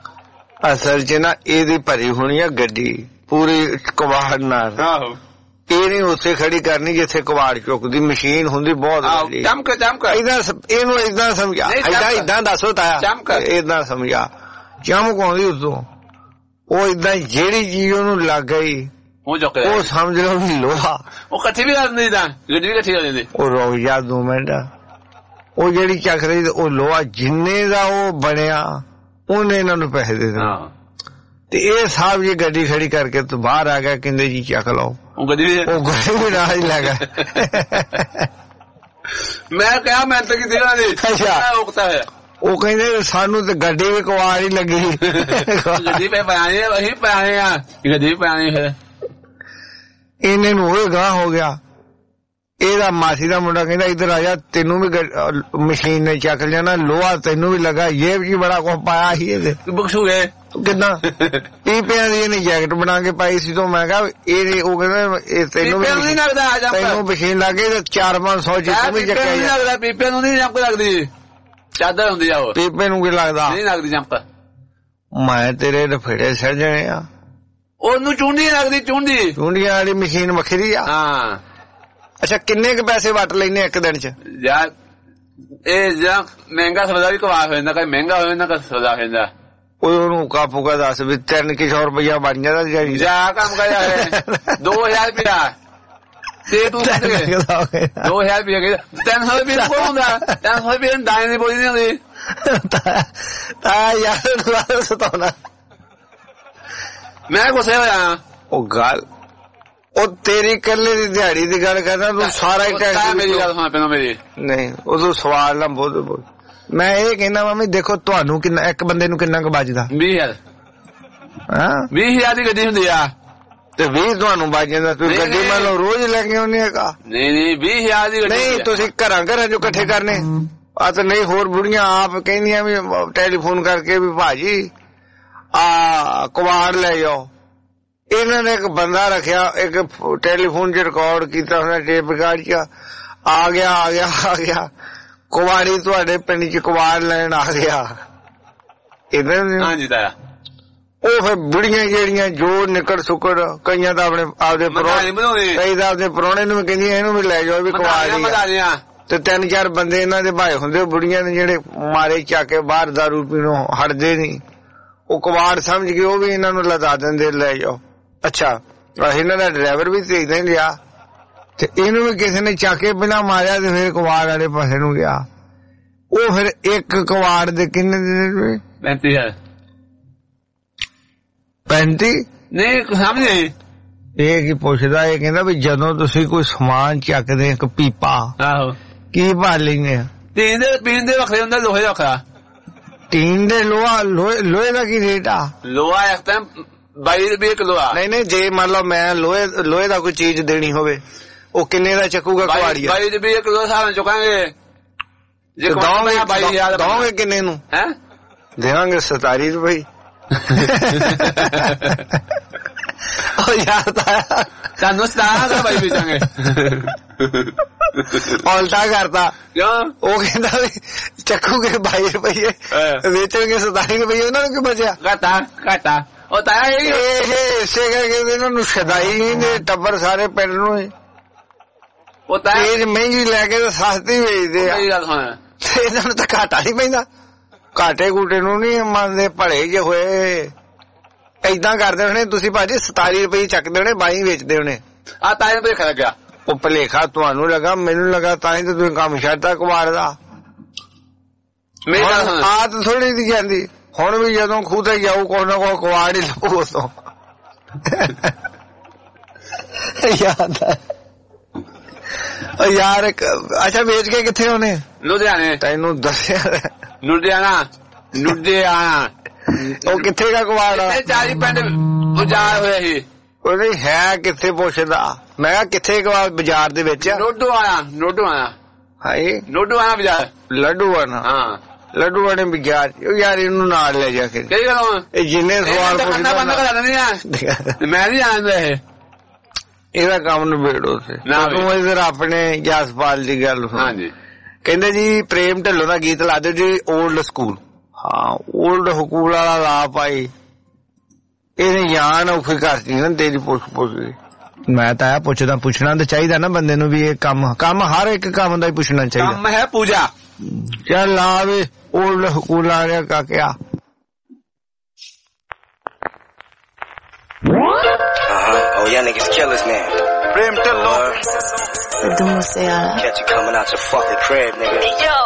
ਅਸਲ ਚ ਨਾ ਇਹਦੀ ਭਰੀ ਹੋਣੀ ਆ ਗੱਡੀ ਪੂਰੀ ਕਬਾੜ ਨਾਲ। ਆਹੋ, ਇਹ ਨਹੀਂ ਉੱਥੇ ਖੜੀ ਕਰਨੀ ਜਿੱਥੇ ਕਬਾੜ ਚੁੱਕਦੀ ਮਸ਼ੀਨ ਹੁੰਦੀ ਬਹੁਤ ਵੱਡੀ। ਚਮਕ ਚਮਕ ਇਹਨੂੰ ਏਦਾਂ ਸਮਝਾ, ਏਦਾਂ ਏਦਾਂ ਦੱਸੋ ਤਾਇਆ, ਏਦਾਂ ਸਮਝਾ। ਚਮਕ ਆਉਂਦੀ ਉਦੋਂ, ਉਹ ਏਦਾਂ ਜਿਹੜੀ ਚੀਜ਼ ਉਹਨੂੰ ਲੱਗ ਗਈ ਉਹ ਸਮਝ ਲਓ ਵੀ ਲੋਹਾ। ਉਹ ਇਕੱਠੀ ਵੀ ਕਰ ਦਿੰਦੀ, ਗੱਡੀ ਵੀ ਇਕੱਠੀ ਕਰ ਦਿੰਦੀ। ਉਹ ਰੁਕ ਜਾ ਦੋ ਮਿੰਟ, ਉਹ ਜਿਹੜੀ ਚੱਕ ਰਹੀ ਉਹ ਲੋਹਾ ਜਿੰਨੇ ਦਾ ਉਹ ਬਣਿਆ ਉਹਨੇ ਇਹਨਾਂ ਨੂੰ ਪੈਸੇ ਦੇ ਦੇਣਾ। ਤੇ ਇਹ ਸਾਹਿਬ ਜੀ ਗੱਡੀ ਖੜੀ ਕਰਕੇ ਤੂੰ ਬਾਹਰ ਆ ਗਿਆ, ਕਹਿੰਦੇ ਜੀ ਚੱਕ ਲਓ। ਉਹ ਗੱਡੀ ਉਹ ਗੱਡੀ ਵੀ ਨਾਲ ਹੀ ਲੈ ਗਿਆ। ਮੈਂ ਕਿਹਾ ਮੈਂ ਤਾਂ ਕਿਤੇ ਨਾ ਨਹੀਂ। ਅੱਛਾ, ਉਹ ਕਹਿੰਦੇ ਸਾਨੂੰ ਤੇ ਗੱਡੀ ਵੀ ਕਵਾੜ ਹੀ ਲੱਗੀ। ਗੱਡੀ ਪੈ ਪਾਣੇ ਅਸੀਂ ਪਾਣੇ ਆ, ਗੱਡੀ ਪਾਣੇ ਫਿਰ ਇਹਨੇ ਨੂੰ ਉਹ ਗਾਹ ਹੋ ਗਿਆ। ਇਹਦਾ ਮਾਸੀ ਦਾ ਮੁੰਡਾ ਕਹਿੰਦਾ ਇੱਧਰ ਆ ਜਾ, ਤੈਨੂੰ ਵੀ ਮਸ਼ੀਨ ਨੇ ਚੱਕ ਜਾਣਾ, ਲੋਹਾ ਤੈਨੂੰ ਵੀ ਲੱਗਾ। ਜੇਬ ਜੀ ਬੜਾ ਕੁਛ ਪਾਇਆ ਸੀ ਇਹਦੇ। ਬਖਸ਼ੂ ਗਏ ਕਿੱਦਾਂ ਪੀਪਿਆਂ ਦੀ ਇਹਨੇ ਜੈਕਟ ਬਣਾ ਕੇ ਪਾਈ ਸੀ। ਤੋਂ ਮੈਂ ਕਿਹਾ ਇਹ ਉਹ ਕਹਿੰਦਾ ਇਹ ਤੈਨੂੰ ਵੀ ਤੈਨੂੰ ਮਸ਼ੀਨ ਲੱਗ ਗਈ, ਚਾਰ ਪੰਜ ਸੌ ਚ ਤੂੰ ਵੀ ਚੱਕਿਆ ਲੱਗਦਾ। ਪੀਪੇ ਨੂੰ ਨਹੀਂ ਜੰਪ ਲੱਗਦੀ, ਚਾਦਰ ਹੁੰਦੀ ਆ ਉਹ। ਪੀਪੇ ਨੂੰ ਕੀ ਲੱਗਦਾ? ਨਹੀਂ ਲੱਗਦੀ ਜੰਪ। ਮੈਂ ਤੇਰੇ ਰਫੇੜੇ ਸੜ ਜਾਣੇ ਆ। ਉਹਨੂੰ ਚੁੰਡੀ ਲੱਗਦੀ, ਚੁੰਡੀ ਚੁੰਡੀਆਂ ਵਾਲੀ ਮਸ਼ੀਨ ਵੱਖਰੀ ਆ। ਹਾਂ। ਅੱਛਾ, ਕਿੰਨੇ ਕੁ ਪੈਸੇ ਵੱਟ ਲੈਨੇ ਇੱਕ ਦਿਨ ਚ? ਯਾਰ ਇਹ ਜਾਂ ਮਹਿੰਗਾ ਸੌਦਾ ਵੀ ਕਵਾ ਹੋ ਜਾਂਦਾ, ਕਈ ਮਹਿੰਗਾ ਹੋ ਜਾਂਦਾ, ਕਈ ਸੌਦਾ ਹੋ ਜਾਂਦਾ। ਉਹਨੂੰ ਕਾਪੂ ਕਾ ਦੱਸ ਵੀ ਤਿੰਨ ਕਿ ਸੌ ਰੁਪਇਆ ਬਣ ਜਾਂਦਾ ਜਾ ਕੰਮ ਕਰ ਜਾ। ਦੋ ਹਜ਼ਾਰ ਰੁਪਇਆ ਤੇ ਤੂੰ ਦੋ ਹਜ਼ਾਰ ਰੁਪਇਆ ਤਿੰਨ ਸੌ ਰੁਪਇਆ ਕੋਲ ਹੁੰਦਾ। ਤਿੰਨ ਸੌ ਰੁਪਇਆ ਦਾਣੇ ਦੀ ਬੋਲੀ ਨਹੀਂ ਹੁੰਦੀ। ਤਾਂ ਯਾਰ ਸਤਾਉਣਾ ਮੈਂ ਗੁੱਸੇ ਹੋਇਆ। ਉਹ ਗੱਲ ਉਹ ਤੇਰੀ ਇਕੱਲੇ ਦੀ ਦਿਹਾੜੀ ਦੀ ਗੱਲ ਕਰਦਾ, ਤੂੰ ਸਾਰਾ ਹੀ ਟੈਕਸ। ਮੇਰੀ ਗੱਲ ਸੁਣਾ ਪਹਿਲਾਂ ਮੇਰੀ। ਨਹੀਂ ਉਦੋਂ ਸਵਾਲ ਨਾ ਬੋਲ ਬੋਲ। ਮੈਂ ਇਹ ਕਹਿੰਦਾ ਮਾਮੀ ਦੇਖੋ ਤੁਹਾਨੂੰ ਕਿੰਨਾ, ਇੱਕ ਬੰਦੇ ਨੂੰ ਕਿੰਨਾ ਕੁ ਬਚਦਾ? ਵੀਹ ਹਜ਼ਾਰ। ਹਾਂ, ਵੀਹ ਹਜ਼ਾਰ ਦੀ ਗੱਡੀ ਹੁੰਦੀ ਆ ਤੇ ਵੀਹ ਤੁਹਾਨੂੰ ਬਚ ਜਾਂਦਾ। ਤੁਸੀਂ ਗੱਡੀ ਮੰਨ ਲਓ ਰੋਜ਼ ਲੈ ਕੇ ਆਉਂਦੇ ਹੈਗਾ। ਨਹੀਂ ਨਹੀਂ, ਵੀਹ ਹਜ਼ਾਰ ਦੀ ਗੱਡੀ ਨਹੀਂ, ਤੁਸੀਂ ਘਰਾਂ ਘਰਾਂ ਚੋਂ ਇਕੱਠੇ ਕਰਨੇ ਆ ਤਾਂ ਨਹੀਂ। ਹੋਰ ਬੁੜੀਆਂ ਆਪ ਕਹਿੰਦੀਆਂ ਵੀ ਟੈਲੀਫੋਨ ਕਰਕੇ ਵੀ ਭਾਜੀ ਆ ਕਵਾੜ ਲੈ ਜਾਓ। ਇਹਨਾਂ ਨੇ ਇੱਕ ਬੰਦਾ ਰੱਖਿਆ, ਇੱਕ ਟੈਲੀਫੋਨ 'ਚ ਰਿਕਾਰਡ ਕੀਤਾ ਉਹਨੇ ਟੇਪ ਰਿਕਾਰਡ 'ਚ, ਆ ਗਿਆ ਆ ਗਿਆ ਆ ਗਿਆ ਕੁਵਾੜੀ ਤੁਹਾਡੇ ਪਿੰਡ 'ਚ ਕਵਾੜ ਲੈਣ ਆ ਗਿਆ। ਹਾਂਜੀ ਤਾਇਆ। ਉਹ ਫਿਰ ਬੁੜੀਆਂ ਜਿਹੜੀਆਂ ਜੋ ਨਿਕੜ ਸੁਕੜ, ਕਈਆਂ ਤਾਂ ਆਪਣੇ ਆਪਦੇ ਪ੍ਰਾਹੁਣੇ, ਕਈ ਤਾਂ ਆਪਦੇ ਪ੍ਰਾਹੁਣੇ ਨੂੰ ਵੀ ਕਹਿੰਦੀਆਂ ਇਹਨੂੰ ਵੀ ਲੈ ਜਾਓ ਵੀ ਕਵਾੜ। ਤੇ ਤਿੰਨ ਚਾਰ ਬੰਦੇ ਇਹਨਾਂ ਦੇ ਭਾਏ ਹੁੰਦੇ ਬੁੜੀਆਂ ਨੇ ਜਿਹੜੇ ਮਾਰੇ ਚੱਕ ਕੇ ਬਾਹਰ ਦਾਰੂ ਪੀਣੋਂ ਹਟਦੇ ਨਹੀਂ। ਉਹ ਕਵਾੜ ਸਮਝ ਕੇ ਉਹ ਵੀ ਇਹਨਾਂ ਨੂੰ ਲਦਾ ਦਿੰਦੇ ਲੈ ਜਾਓ। ਅੱਛਾ, ਇਹਨਾਂ ਦਾ ਡਰਾਈਵਰ ਵੀ ਤੇ ਏਦਾਂ ਹੀ ਲਿਆ ਤੇ ਇਹਨੂੰ ਵੀ ਕਿਸੇ ਨੇ ਚੱਕ ਕੇ ਬਿਨਾਂ ਮਾਰਿਆ ਤੇ ਫਿਰ ਕਵਾੜ ਵਾਲੇ ਪਾਸੇ ਨੂੰ ਗਿਆ। ਉਹ ਫਿਰ ਇੱਕ ਕਵਾੜ ਦੇ ਕਿੰਨੇ ਦੇ? ਪੈਂਤੀ ਹਜ਼ਾਰ। ਪੈਂਤੀ? ਨਹੀਂ ਸਮਝ ਨਹੀਂ। ਇਹ ਕੀ ਪੁੱਛਦਾ, ਇਹ ਕਹਿੰਦਾ ਵੀ ਜਦੋਂ ਤੁਸੀਂ ਕੋਈ ਸਮਾਨ ਚੱਕਦੇ ਇੱਕ ਪੀਪਾ, ਆਹੋ ਕੀ ਭਰ ਲੈਂਦੇ ਆ? ਟੀਨ ਦੇ ਪੀਣ ਦੇ ਵੱਖਰੇ ਹੁੰਦਾ, ਲੋਹੇ ਦਾ ਵੱਖਰਾ। ਟੀਨ ਦੇ ਲੋਹਾ, ਲੋਹੇ ਲੋਹੇ ਦਾ ਕੀ ਰੇਟ ਆ? ਲੋਹਾ ਇਸ ਟਾਈਮ ਬਾਈ ਰੁਪਏ ਕਿਲੋ ਆ। ਨਹੀਂ ਨਹੀਂ, ਜੇ ਮੰਨ ਲਓ ਮੈਂ ਲੋਹੇ ਲੋਹੇ ਦਾ ਕੋਈ ਚੀਜ਼ ਦੇਣੀ ਹੋਵੇ, ਉਹ ਕਿੰਨੇ ਦਾ ਚੱਕੂਗਾ ਕੁਆੜੀਆ? ਬਾਈ ਰੁਪਏ ਕਿਲੋ ਸਾਰਾ ਚੁਕਾਂਗੇ। ਜੇ ਦੋਗੇ ਬਾਈ ਹਜ਼ਾਰ ਦੋਗੇ ਕਿੰਨੇ ਨੂੰ? ਹੈ ਦੇਵਾਂਗੇ ਸਤਾਰੀ ਰੁਪਏ। ਉਹ ਯਾਰ ਤੁਹਾਨੂੰ ਸਤਾਰਾਂ ਦਾ ਬਾਈ ਵੇਚਾਂਗੇ। ਉਲਟਾ ਕਰਤਾ ਕਿਉਂ? ਉਹ ਕਹਿੰਦਾ ਵੀ ਚੱਕੂਗੇ ਬਾਈ ਰੁਪਏ, ਵੇਚਣਗੇ ਸਤਾਰੀ ਰੁਪਏ, ਉਹਨਾਂ ਨੂੰ ਕੀ ਬਚਿਆ? ਘਾਟਾ ਘਾਟਾ। ਉਹ ਤਾਂ ਇਹ ਇਸੇ ਕਰਕੇ ਇਹਨਾਂ ਨੂੰ ਸਦਾਈ ਨੇ ਟੱਬਰ ਸਾਰੇ ਪਿੰਡ ਨੂੰ ਉਹ ਤਾਂ ਚੀਜ਼ ਮਹਿੰਗੀ ਲੈ ਕੇ ਤਾਂ ਸਸਤੀ ਵੇਚਦੇ ਆ। ਇਹਨਾਂ ਨੂੰ ਤਾਂ ਘਾਟਾ ਨਹੀਂ ਪੈਂਦਾ, ਘਾਟੇ ਘੂਟੇ ਨੂੰ ਨੀ ਮੰਨਦੇ, ਭਲੇ ਜੇ ਹੋਏ ਏਦਾਂ ਕਰਦੇ ਹੋਣੇ। ਤੁਸੀਂ ਭਾਜੀ ਸਤਾਰੀ ਰੁਪਏ ਚੱਕਦੇ ਹੋਣੇ, ਬਾਈ ਵੇਚਦੇ ਹੋਣੇ। ਆ ਤਾਂ ਇਹ ਭਲੇਖਾ ਲੱਗਿਆ। ਉਹ ਭਲੇਖਾ ਤੁਹਾਨੂੰ ਲੱਗਾ, ਮੈਨੂੰ ਲੱਗਾ, ਤਾਂ ਹੀ ਤਾਂ ਤੁਸੀਂ ਕੰਮ ਛੱਡਦਾ ਕੁਵਾੜ ਦਾ। ਆਦਤ ਥੋੜੀ ਦੀ ਜਾਂਦੀ, ਹੁਣ ਵੀ ਜਦੋਂ ਖੂਹ ਤੇ ਜਾਊ ਕੋਈ ਨਾ ਕੋਈ ਕੁਵਾੜ ਹੀ ਲੱਭੂ ਉਤੋਂ। ਯਾਦ ਆ ਯਾਰ। ਅੱਛਾ ਵੇਚ ਕੇ ਕਿੱਥੇ ਹੋਣੇ? ਲੁਧਿਆਣੇ। ਤੈਨੂੰ ਦੱਸਿਆ ਲੁਧਿਆਣਾ। ਲੁਧਿਆਣਾ ਉਹ ਕਿੱਥੇ ਦਾ ਕੁਵਾੜ? ਚਾਲੀ ਪਿੰਡ ਉਜਾੜ ਹੋਇਆ ਸੀ। ਉਹ ਨਹੀਂ ਹੈ ਕਿੱਥੇ ਪੁੱਛਦਾ ਮੈਂ ਕਿਹਾ ਕਿੱਥੇ ਕੁਵਾੜ? ਬਾਜ਼ਾਰ ਦੇ ਵਿੱਚ। ਨੋਡੂ ਆਇਆ। ਨੋਡੂ ਆਇਆ। ਹਾਏ ਨੋਡੂ ਆਇਆ ਬਾਜ਼ਾਰ। ਲੱਡੂ ਆਣਾ। ਹਾਂ ਲੱਡੂ ਵਾਲੇ ਬਾਜ਼ਾਰ। ਯਾਰ ਇਹਨੂੰ ਨਾਲ ਲੈ ਜਾ ਕੇ। ਕਿਹੜੀ ਗੱਲ? ਇਹ ਜਿੰਨੇ ਸਵਾਲ ਪੁੱਛਦਾ ਬੰਦ ਕਰਾ ਦਿੰਦੇ ਆ। ਮੈਂ ਨਹੀਂ ਜਾਣਦਾ ਇਹ ਇਹਦਾ ਕੰਮ ਨਿਬੇੜੋ ਤੇ। ਤੂੰ ਇਧਰ ਆਪਣੇ ਜਸਪਾਲ ਦੀ ਗੱਲ ਸੁਣ। ਹਾਂਜੀ। ਕਹਿੰਦੇ ਜੀ ਪ੍ਰੇਮ ਢਿੱਲੋਂ ਦਾ ਗੀਤ ਲਾ ਦਿਓ ਜੀ, ਓਲਡ ਸਕੂਲ। ਹਾਂ ਓਲਡ ਸਕੂਲ ਵਾਲਾ ਲਾ ਪਾਈ, ਇਹਨੇ ਜਾਨ ਔਖੀ ਕਰਤੀ ਨਾ ਤੇਰੀ ਪੁੱਛ ਪੁੱਛ ਕੇ। ਮੈਂ ਤਾਂ ਇਹ ਪੁੱਛਦਾ, ਪੁੱਛਣਾ ਤਾਂ ਚਾਹੀਦਾ ਨਾ ਬੰਦੇ ਨੂੰ ਵੀ ਇਹ ਕੰਮ ਕੰਮ ਹਰ ਇੱਕ ਕੰਮ ਦਾ ਹੀ ਪੁੱਛਣਾ ਚਾਹੀਦਾ। ਕੰਮ ਹੈ ਪੂਜਾ। ਚੱਲ ਲਾ ਵੇ ਓਲਡ ਸਕੂਲ ਆ ਰਿਹਾ ਕਾਕਿਆ। Uh-huh. Oh, y'all niggas killers, man. Brim Dillo. Catch you coming out your fucking crib, nigga. Hey, yo.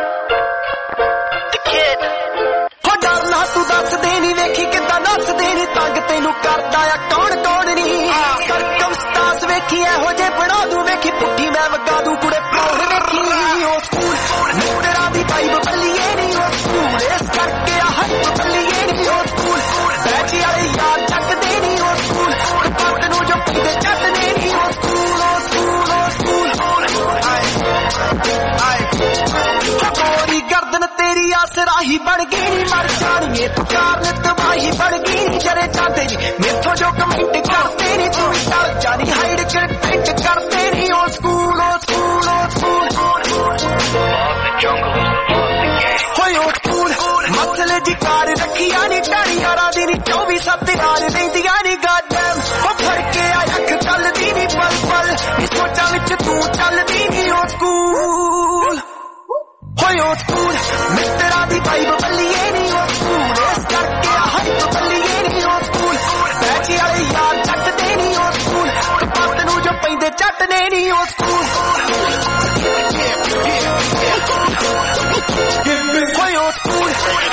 The kid. ਹੋ ਡਰਨਾ ਤੂੰ ਦੱਸ ਦੇਣੀ, ਵੇਖੀ ਕਿੱਦਾਂ ਨੱਸ ਦੇਣੀ, ਤੰਗ ਤੈਨੂੰ ਕਰਦਾ ਆ ਕੌਣ ਕੌਣ ਨਹੀਂ। ਸਰਕਮਸਟਾਂਸ ਵੇਖੀ ਇਹੋ ਜੇ ਬਣਾ ਦੂੰ, ਵੇਖੀ ਪੁੱਠੀ ਮੈਂ ਵਗਾ ਦੂੰ ਕੁੜੇ ਪੌੜ ਵੇਖੀ। ਉਹ ਸਕੂਲ ਮਿੱਤਰਾਂ ਦੀ ਵਾਈਬ ਬੱਲੀਏ ਨਹੀਂ, ਉਹ ਸਕੂਲ ਇਸ ਕਰਕੇ ਆ ਹੱਥ ਬੱਲੀਏ ਨਹੀਂ। ਉਹ ਸਕੂਲ ਬੈਚ ਵਾਲੇ ਯਾਰ ਚੱਕਦੇ ਨਹੀਂ, ਉਹ ਸਕੂਲ ਕਪੱਤ ਨੂੰ ਜੋ ਪੀਂਦੇ ਚੱਟਦੇ ਨਹੀਂ। ਉਹ ਸਕੂਲ ਉਹ ਸਕੂਲ ਉਹ ਸਕੂਲ ਆਏ ਕੋਰੀ ਗਰਦਨ ਤੇਰੀ ਆਸਰਾਹੀ ਬਣ ਗਈ ਨੀ, ਮਰ ਜਾਣੀਏ ਤੂੰ ਕਾਰਨ ਤਬਾਹੀ ਬਣ ਗਈ ਨੀ। ਜਰੇ ਚਾਹਦੇ ਨੀ ਮੇਥੋਂ ਜੋ ਕਮੈਂਟ ਕਰਦੇ ਨੀ, ਤੂੰ ਵੀ ਡਰ ਜਾਣੀ ਹਾਈਡ ਕਰ ਟੈਂਟ ਕਰਦੇ ਨੀ। ਉਹ ਸਕੂਲ ਉਹ ਸਕੂਲ ਉਹ ਸਕੂਲ ਹੋਏ ਉਹ ਸਕੂਲ ਮਸਲੇ ਦੀ ਕਾਰ ਰੱਖੀਆਂ ਨੀ, ਢਾਣੀ ਯਾਰਾਂ ਦੀ ਨੀ, ਚੌਵੀ ਸੱਤ ਨਾਲ ਰਹਿੰਦੀਆਂ ਨੀ। ਗਾਡਮ ਉਹ ਫੜ ਕੇ ਆ ਅੱਖ ਚੱਲਦੀ ਨੀ ਪਲ ਪਲ, ਇਸ ਸੋਚਾਂ ਵਿੱਚ ਤੂੰ ਚੱਲਦੀ ਨੀ। ਉਹ ਸਕੂਲ ਹੋਏ ਉਹ ਸਕੂਲ ਮਿੱਤਰਾਂ ਦੀ ਵਾਈਬ ਬੱਲੀਏ ਨੀ। ਉਹ ਸਕੂਲ ਇਸ ਕਰਕੇ ਆ ਹੱਥ ਬੱਲੀਏ ਨੀ। ਉਹ ਸਕੂਲ ਬੈਚ ਵਾਲੇ ਯਾਰ ਚੱਟਦੇ ਨੀ। ਉਹ ਸਕੂਲ ਕਪੱਤ ਨੂੰ ਜੋ ਪੈਂਦੇ ਚੱਟਦੇ ਨੀ। ਉਹ ਸਕੂਲ ਹੋਏ ਉਹ ਸਕੂਲ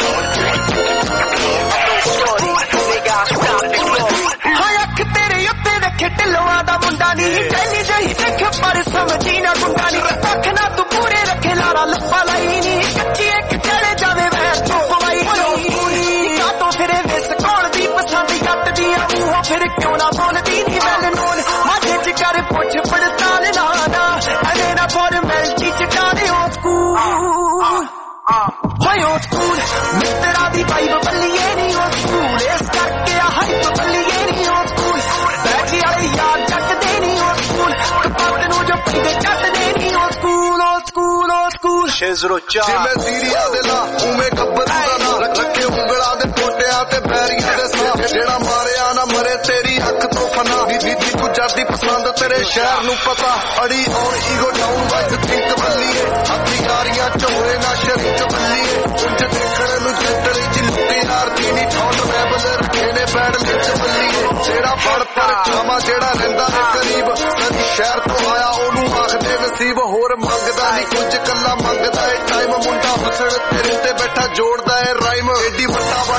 ਹਾਏ ਅੱਖ ਤੇਰੇ ਉੱਤੇ ਵੇਖੇ ਢਿੱਲੋਂ ਦਾ ਮੁੰਡਾ ਨੀ, ਟੈਨੀ ਜਹੀ ਦੇਖ ਪਰ ਸਮਝੀ ਨਾ ਗੁੰਡਾ ਨੀ। ਅੱਖ ਨਾ ਤੂੰ ਪੂਰੇ ਰੱਖੇ ਲਾਰਾ ਲੱਪਾ ਲਾਈ ਨੀ, ਕੱਚੀ ਇੱਕ ਚੜੇ ਜਾਵੇ ਵੈਰ ਤੋਂ ਪਵਾਈ ਨੀ। ਕਾਤੋਂ ਫਿਰੇ ਵਿਸ ਕੌਣ ਦੀ ਪਸੰਦ ਜੱਟਦੀ ਆ, ਉਹ ਫਿਰ ਕਿਉਂ ਨਾ ਬੋਲਦੀ ਨੀ। ਵੈਲ ਨੂਨ ਮਾਝੇ ਚ ਕਰ ਪੁੱਛ ਪੜਤਾਲ ਨਾ ਨਾ, ਐਵੇਂ ਨਾ ਫਾਰਮੈਲਿਟੀ ਚ ਡਾਲੇ। ਉਹ ਸਕੂਲ ਹੋਏ ਉਹ ਸਕੂਲ ਮਿੱਤਰਾਂ ਦੀ ਵਾਈਬ ਬੱਲੀਏ ਨੀ। ਉਹ ਸਕੂਲ ਇਸ ਕਰਕੇ ਆ ਹਾਈਪ ਬੱਲੀਏ ਨੀ। ਉਹ ਸਕੂਲ ਬੈਠੀ ਵਾਲੇ ਯਾਰ ਚੱਟਦੇ ਨੀ। ਉਹ ਸਕੂਲ ਕਪੱਤ ਨੂੰ ਜੋ ਪੈਂਦੇ ਚੱਟਦੇ ਨੀ। ਉਹ ਸਕੂਲ ਉਹ ਸਕੂਲ ਉਹ ਸਕੂਲ ਛੇ ਜ਼ੀਰੋ ਚਾਰ। ਜਿਵੇਂ ਸੀਰੀਆ ਦੇ ਲਾ ਉਵੇਂ ਗੱਬਰ ਦਾ ਨਾ, ਰੱਖੇ ਉਂਗਲਾਂ ਦੇ ਟੋਟਿਆਂ ਤੇ ਬੈਰੀਆਂ ਦੇ ਸਾਹ। ਜਿਹੜਾ ਮਾਰਿਆ ਨਾ ਮਰੇ ਤੇਰੀ ਅੱਖ ਤੋਂ ਫਨਾ, ਬੀਬੀ ਤੂੰ ਜੱਦੀ ਪਸੰਦ ਤੇਰੇ ਸ਼ਹਿਰ ਨੂੰ ਪਤਾ। ਅੜੀ ਔਰ ਈਗੋ ਡਾਊਨ ਵਾਈਸ ਥਿੰਕ ਬੱਲੀਏ, ਆਪਣੀ ਯਾਰੀਆਂ ਝੋਲੇ ਨਾ ਸ਼ਰੀਕ ਬੱਲੀਏ। ਉਂਝ ਦੇਖਣ ਨੂੰ ਜੱਟੜੀ ਚ ਲੁੱਟੀ ਯਾਰ ਦੀ ਨੀ, ਠੌਟ ਮੈਬਲ ਰੱਖੇ ਨੇ ਬੈਡ ਲਿਚ ਬੱਲੀਏ। ਜਿਹੜਾ ਫੜ ਪਰ ਖਾਵਾ ਜਿਹੜਾ ਰਹਿੰਦਾ ਨੇ ਕਰੀਬ, ਕਦੀ ਸ਼ਹਿਰ ਤੋਂ ਆਇਆ ਉਹਨੂੰ ਆਖਦੇ ਨਸੀਬ। ਹੋਰ ਮੰਗਦਾ ਨੀ ਕੁਝ ਕੱਲਾ ਮੰਗਦਾ ਏ ਟਾਈਮ, ਮੁੰਡਾ ਹੁਸੜ ਤੇਰੇ ਤੇ ਬੈਠਾ ਜੋੜਦਾ ਏ ਰਾਈਮ। ਏਡੀ ਵੱਟਾ ਵਾਲੀ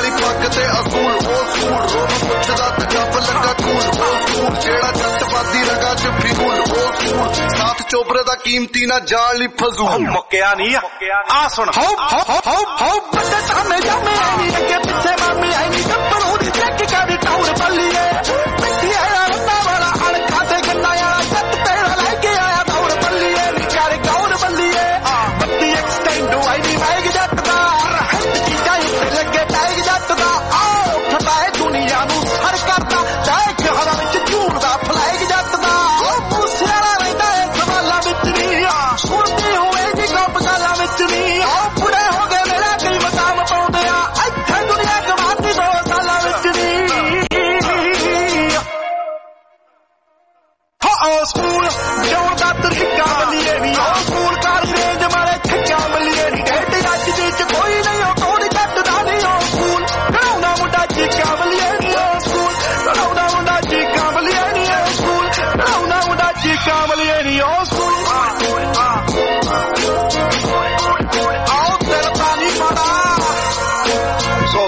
ਵਾਲੀ ਪੱਗ ਤੇ ਅਸੂਲ ਉਹ ਸਕੂਲ ਰੋਣ ਪੁੱਛਦਾ ਤੇ ਜੱਫ ਲੱਗਾ ਕੂਲ ਉਹ ਸਕੂਲ ਜਿਹੜਾ ਜੱਟਵਾਦੀ ਰਗਾ ਚ ਫਿਗੂਲ ਉਹ ਸਕੂਲ ਸਾਥ ਚੋਬਰੇ ਦਾ ਕੀਮਤੀ ਨਾ ਜਾਣ ਲਈ ਫਜ਼ੂਲ ਮੁੱਕਿਆ ਨਹੀਂ ਆ ਸੁਣ ਹਾਉ ਹਾਉ ਹਾਉ ਹਾਉ ਬੱਟੇ ਸਾਹਮਣੇ ਜਾਮੇ ਆਈ ਨਹੀਂ ਅੱਗੇ ਪਿੱਛੇ ਮਾਮੀ ਆਈ ਨਹੀਂ ਗੱਪਰੂ ਦੀ ਚੈੱਕ ਕਰੀ ਟੌਰ ਬੱਲੀਏ ਮਿੱਠੀ ਆਇਆ ਰੰਨਾ ਵਾਲਾ ਅਣਖਾ ਤੇ ਗੰਨਾ ਵਾਲਾ ਜੱਟ ਤੇਰਾ ਲੈ ਕੇ ਆਇਆ ਦੌੜ ਬੱਲੀਏ ਨੀ ਕਰ ਗੌਰ ਬੱਲੀਏ ਬੱਤੀ ਐਕਸਟੈਂਡ ਆਈ ਨਹੀਂ ਮੈਗ ਜੱਟ ਦਾ ਰਹਿਤ ਕੀ ਜਾਈ ਲੱਗੇ ਟੈਗ ਜੱਟ ਦਾ ਆਓ ਠਟਾਏ ਦੁਨੀਆ ਨੂੰ ਸਰ ਕਰਦਾ ਚਾਹੇ ਘਰਾਂ ਵਿੱਚ ਝੂੜਦਾ ਫਲੈਗ ਜੱਟ ਦਾ ਉਹ ਪੁੱਛਿਆ ਰਹਿੰਦਾ ਏ ਸਵਾਲਾਂ ਵਿੱਚ ਨਹੀਂ ਸੁਣਦੀ ਹੋਏ ਜੀ ਗੱਪ ਗਾਲਾਂ ਵਿੱਚ ਨਹੀਂ ਉਹ ਬੁੜੇ ਹੋ ਗਏ ਮੇਰਾ ਕਈ ਮਕਾਮ ਪਾਉਂਦੇ ਆ ਇੱਥੇ ਦੁਨੀਆ ਕਮਾਤੀ ਦੋ ਸਾਲਾਂ ਵਿੱਚ ਨਹੀਂ ਹਾਂ ਸਕੂਲ ਜੋੜ ਦਾ ਤਰੀਕਾ ਬਲੀਏ ਨਹੀਂ ਉਹ ਸਕੂਲ ਕਾਲੀ ਰੇਂਜ ਮਾਰੇ ਠੱਕਾ ਬਲੀਏ ਨਹੀਂ ਢੇਡ ਅੱਜ ਦੀ ਚ ਕੋਈ ਨਹੀਂ ਉਹ ਕੋੜੀ ਕੱਟਦਾ ਨਹੀਂ ਉਹ ਸਕੂਲ ਕਰਾਉਂਦਾ ਮੁੰਡਾ ਚੀਕਾ ਬਲੀਏ ਨਹੀਂ ਉਹ ਸਕੂਲ ਕਰਾਉਂਦਾ ਮੁੰਡਾ ਚੀਕਾ ਬਲੀਏ ਨਹੀਂ ਉਹ ਸਕੂਲ ਕਰਾਉਂਦਾ ਮੁੰਡਾ ਚੀਕਾ ਬਲੀਏ ਨਹੀਂ ਉਹ ਸਕੂਲ ਆਓ ਤੇਰਾ ਪਾਣੀ ਮਾੜਾ ਸੋ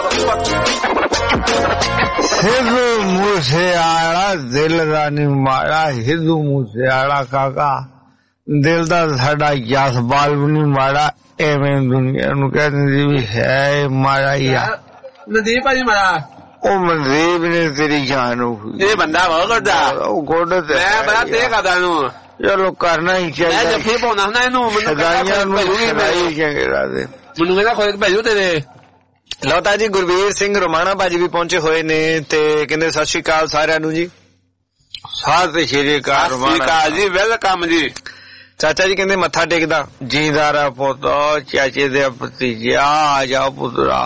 हिंदू मूसेआला दिल दा नी माड़ा हिंदू मूसेआला काका दिल दा साडा जसपाल भी नी माड़ा एवें दुनिया नू कहंदी भी है माड़ा ही आ नदीप भाजी माड़ा ओ मनदीप ने तेरी जान ये बंदा बहुत करदा ओ गोड ते मैं बड़ा ते करदा नु चलो करना ही चाहिए मैं जफे पाउंदा ना इनू ਮੈਨੂੰ ਸਦਾਈਆਂ ਨੂੰ ਸਦਾਈ ਚੰਗੜਾ ਦੇ ਮੈਨੂੰ ਕਹਿੰਦਾ ਕੋਈ ਭੇਜੋ ਤੇਰੇ ਲੌਤਾ ਜੀ ਗੁਰਵੀਰ ਸਿੰਘ ਰੋਮਾਣਾ ਭਾਜੀ ਵੀ ਪਹੁੰਚੇ ਹੋਏ ਨੇ ਤੇ ਕਹਿੰਦੇ ਸਤਿ ਸ਼੍ਰੀ ਅਕਾਲ ਸਾਰਿਆਂ ਨੂੰ ਜੀ ਸਤਿ ਸ਼੍ਰੀ ਅਕਾਲ ਰੋਮਾਣਾ ਜੀ ਵੈਲਕਮ ਜੀ ਚਾਚਾ ਜੀ ਕਹਿੰਦੇ ਮੱਥਾ ਟੇਕਦਾ ਜੀਂਦਾਰਾ ਪੁੱਤ ਚਾਚੇ ਦੇ ਭਤੀਜਾ ਆ ਜਾ ਪੁੱਤਰਾ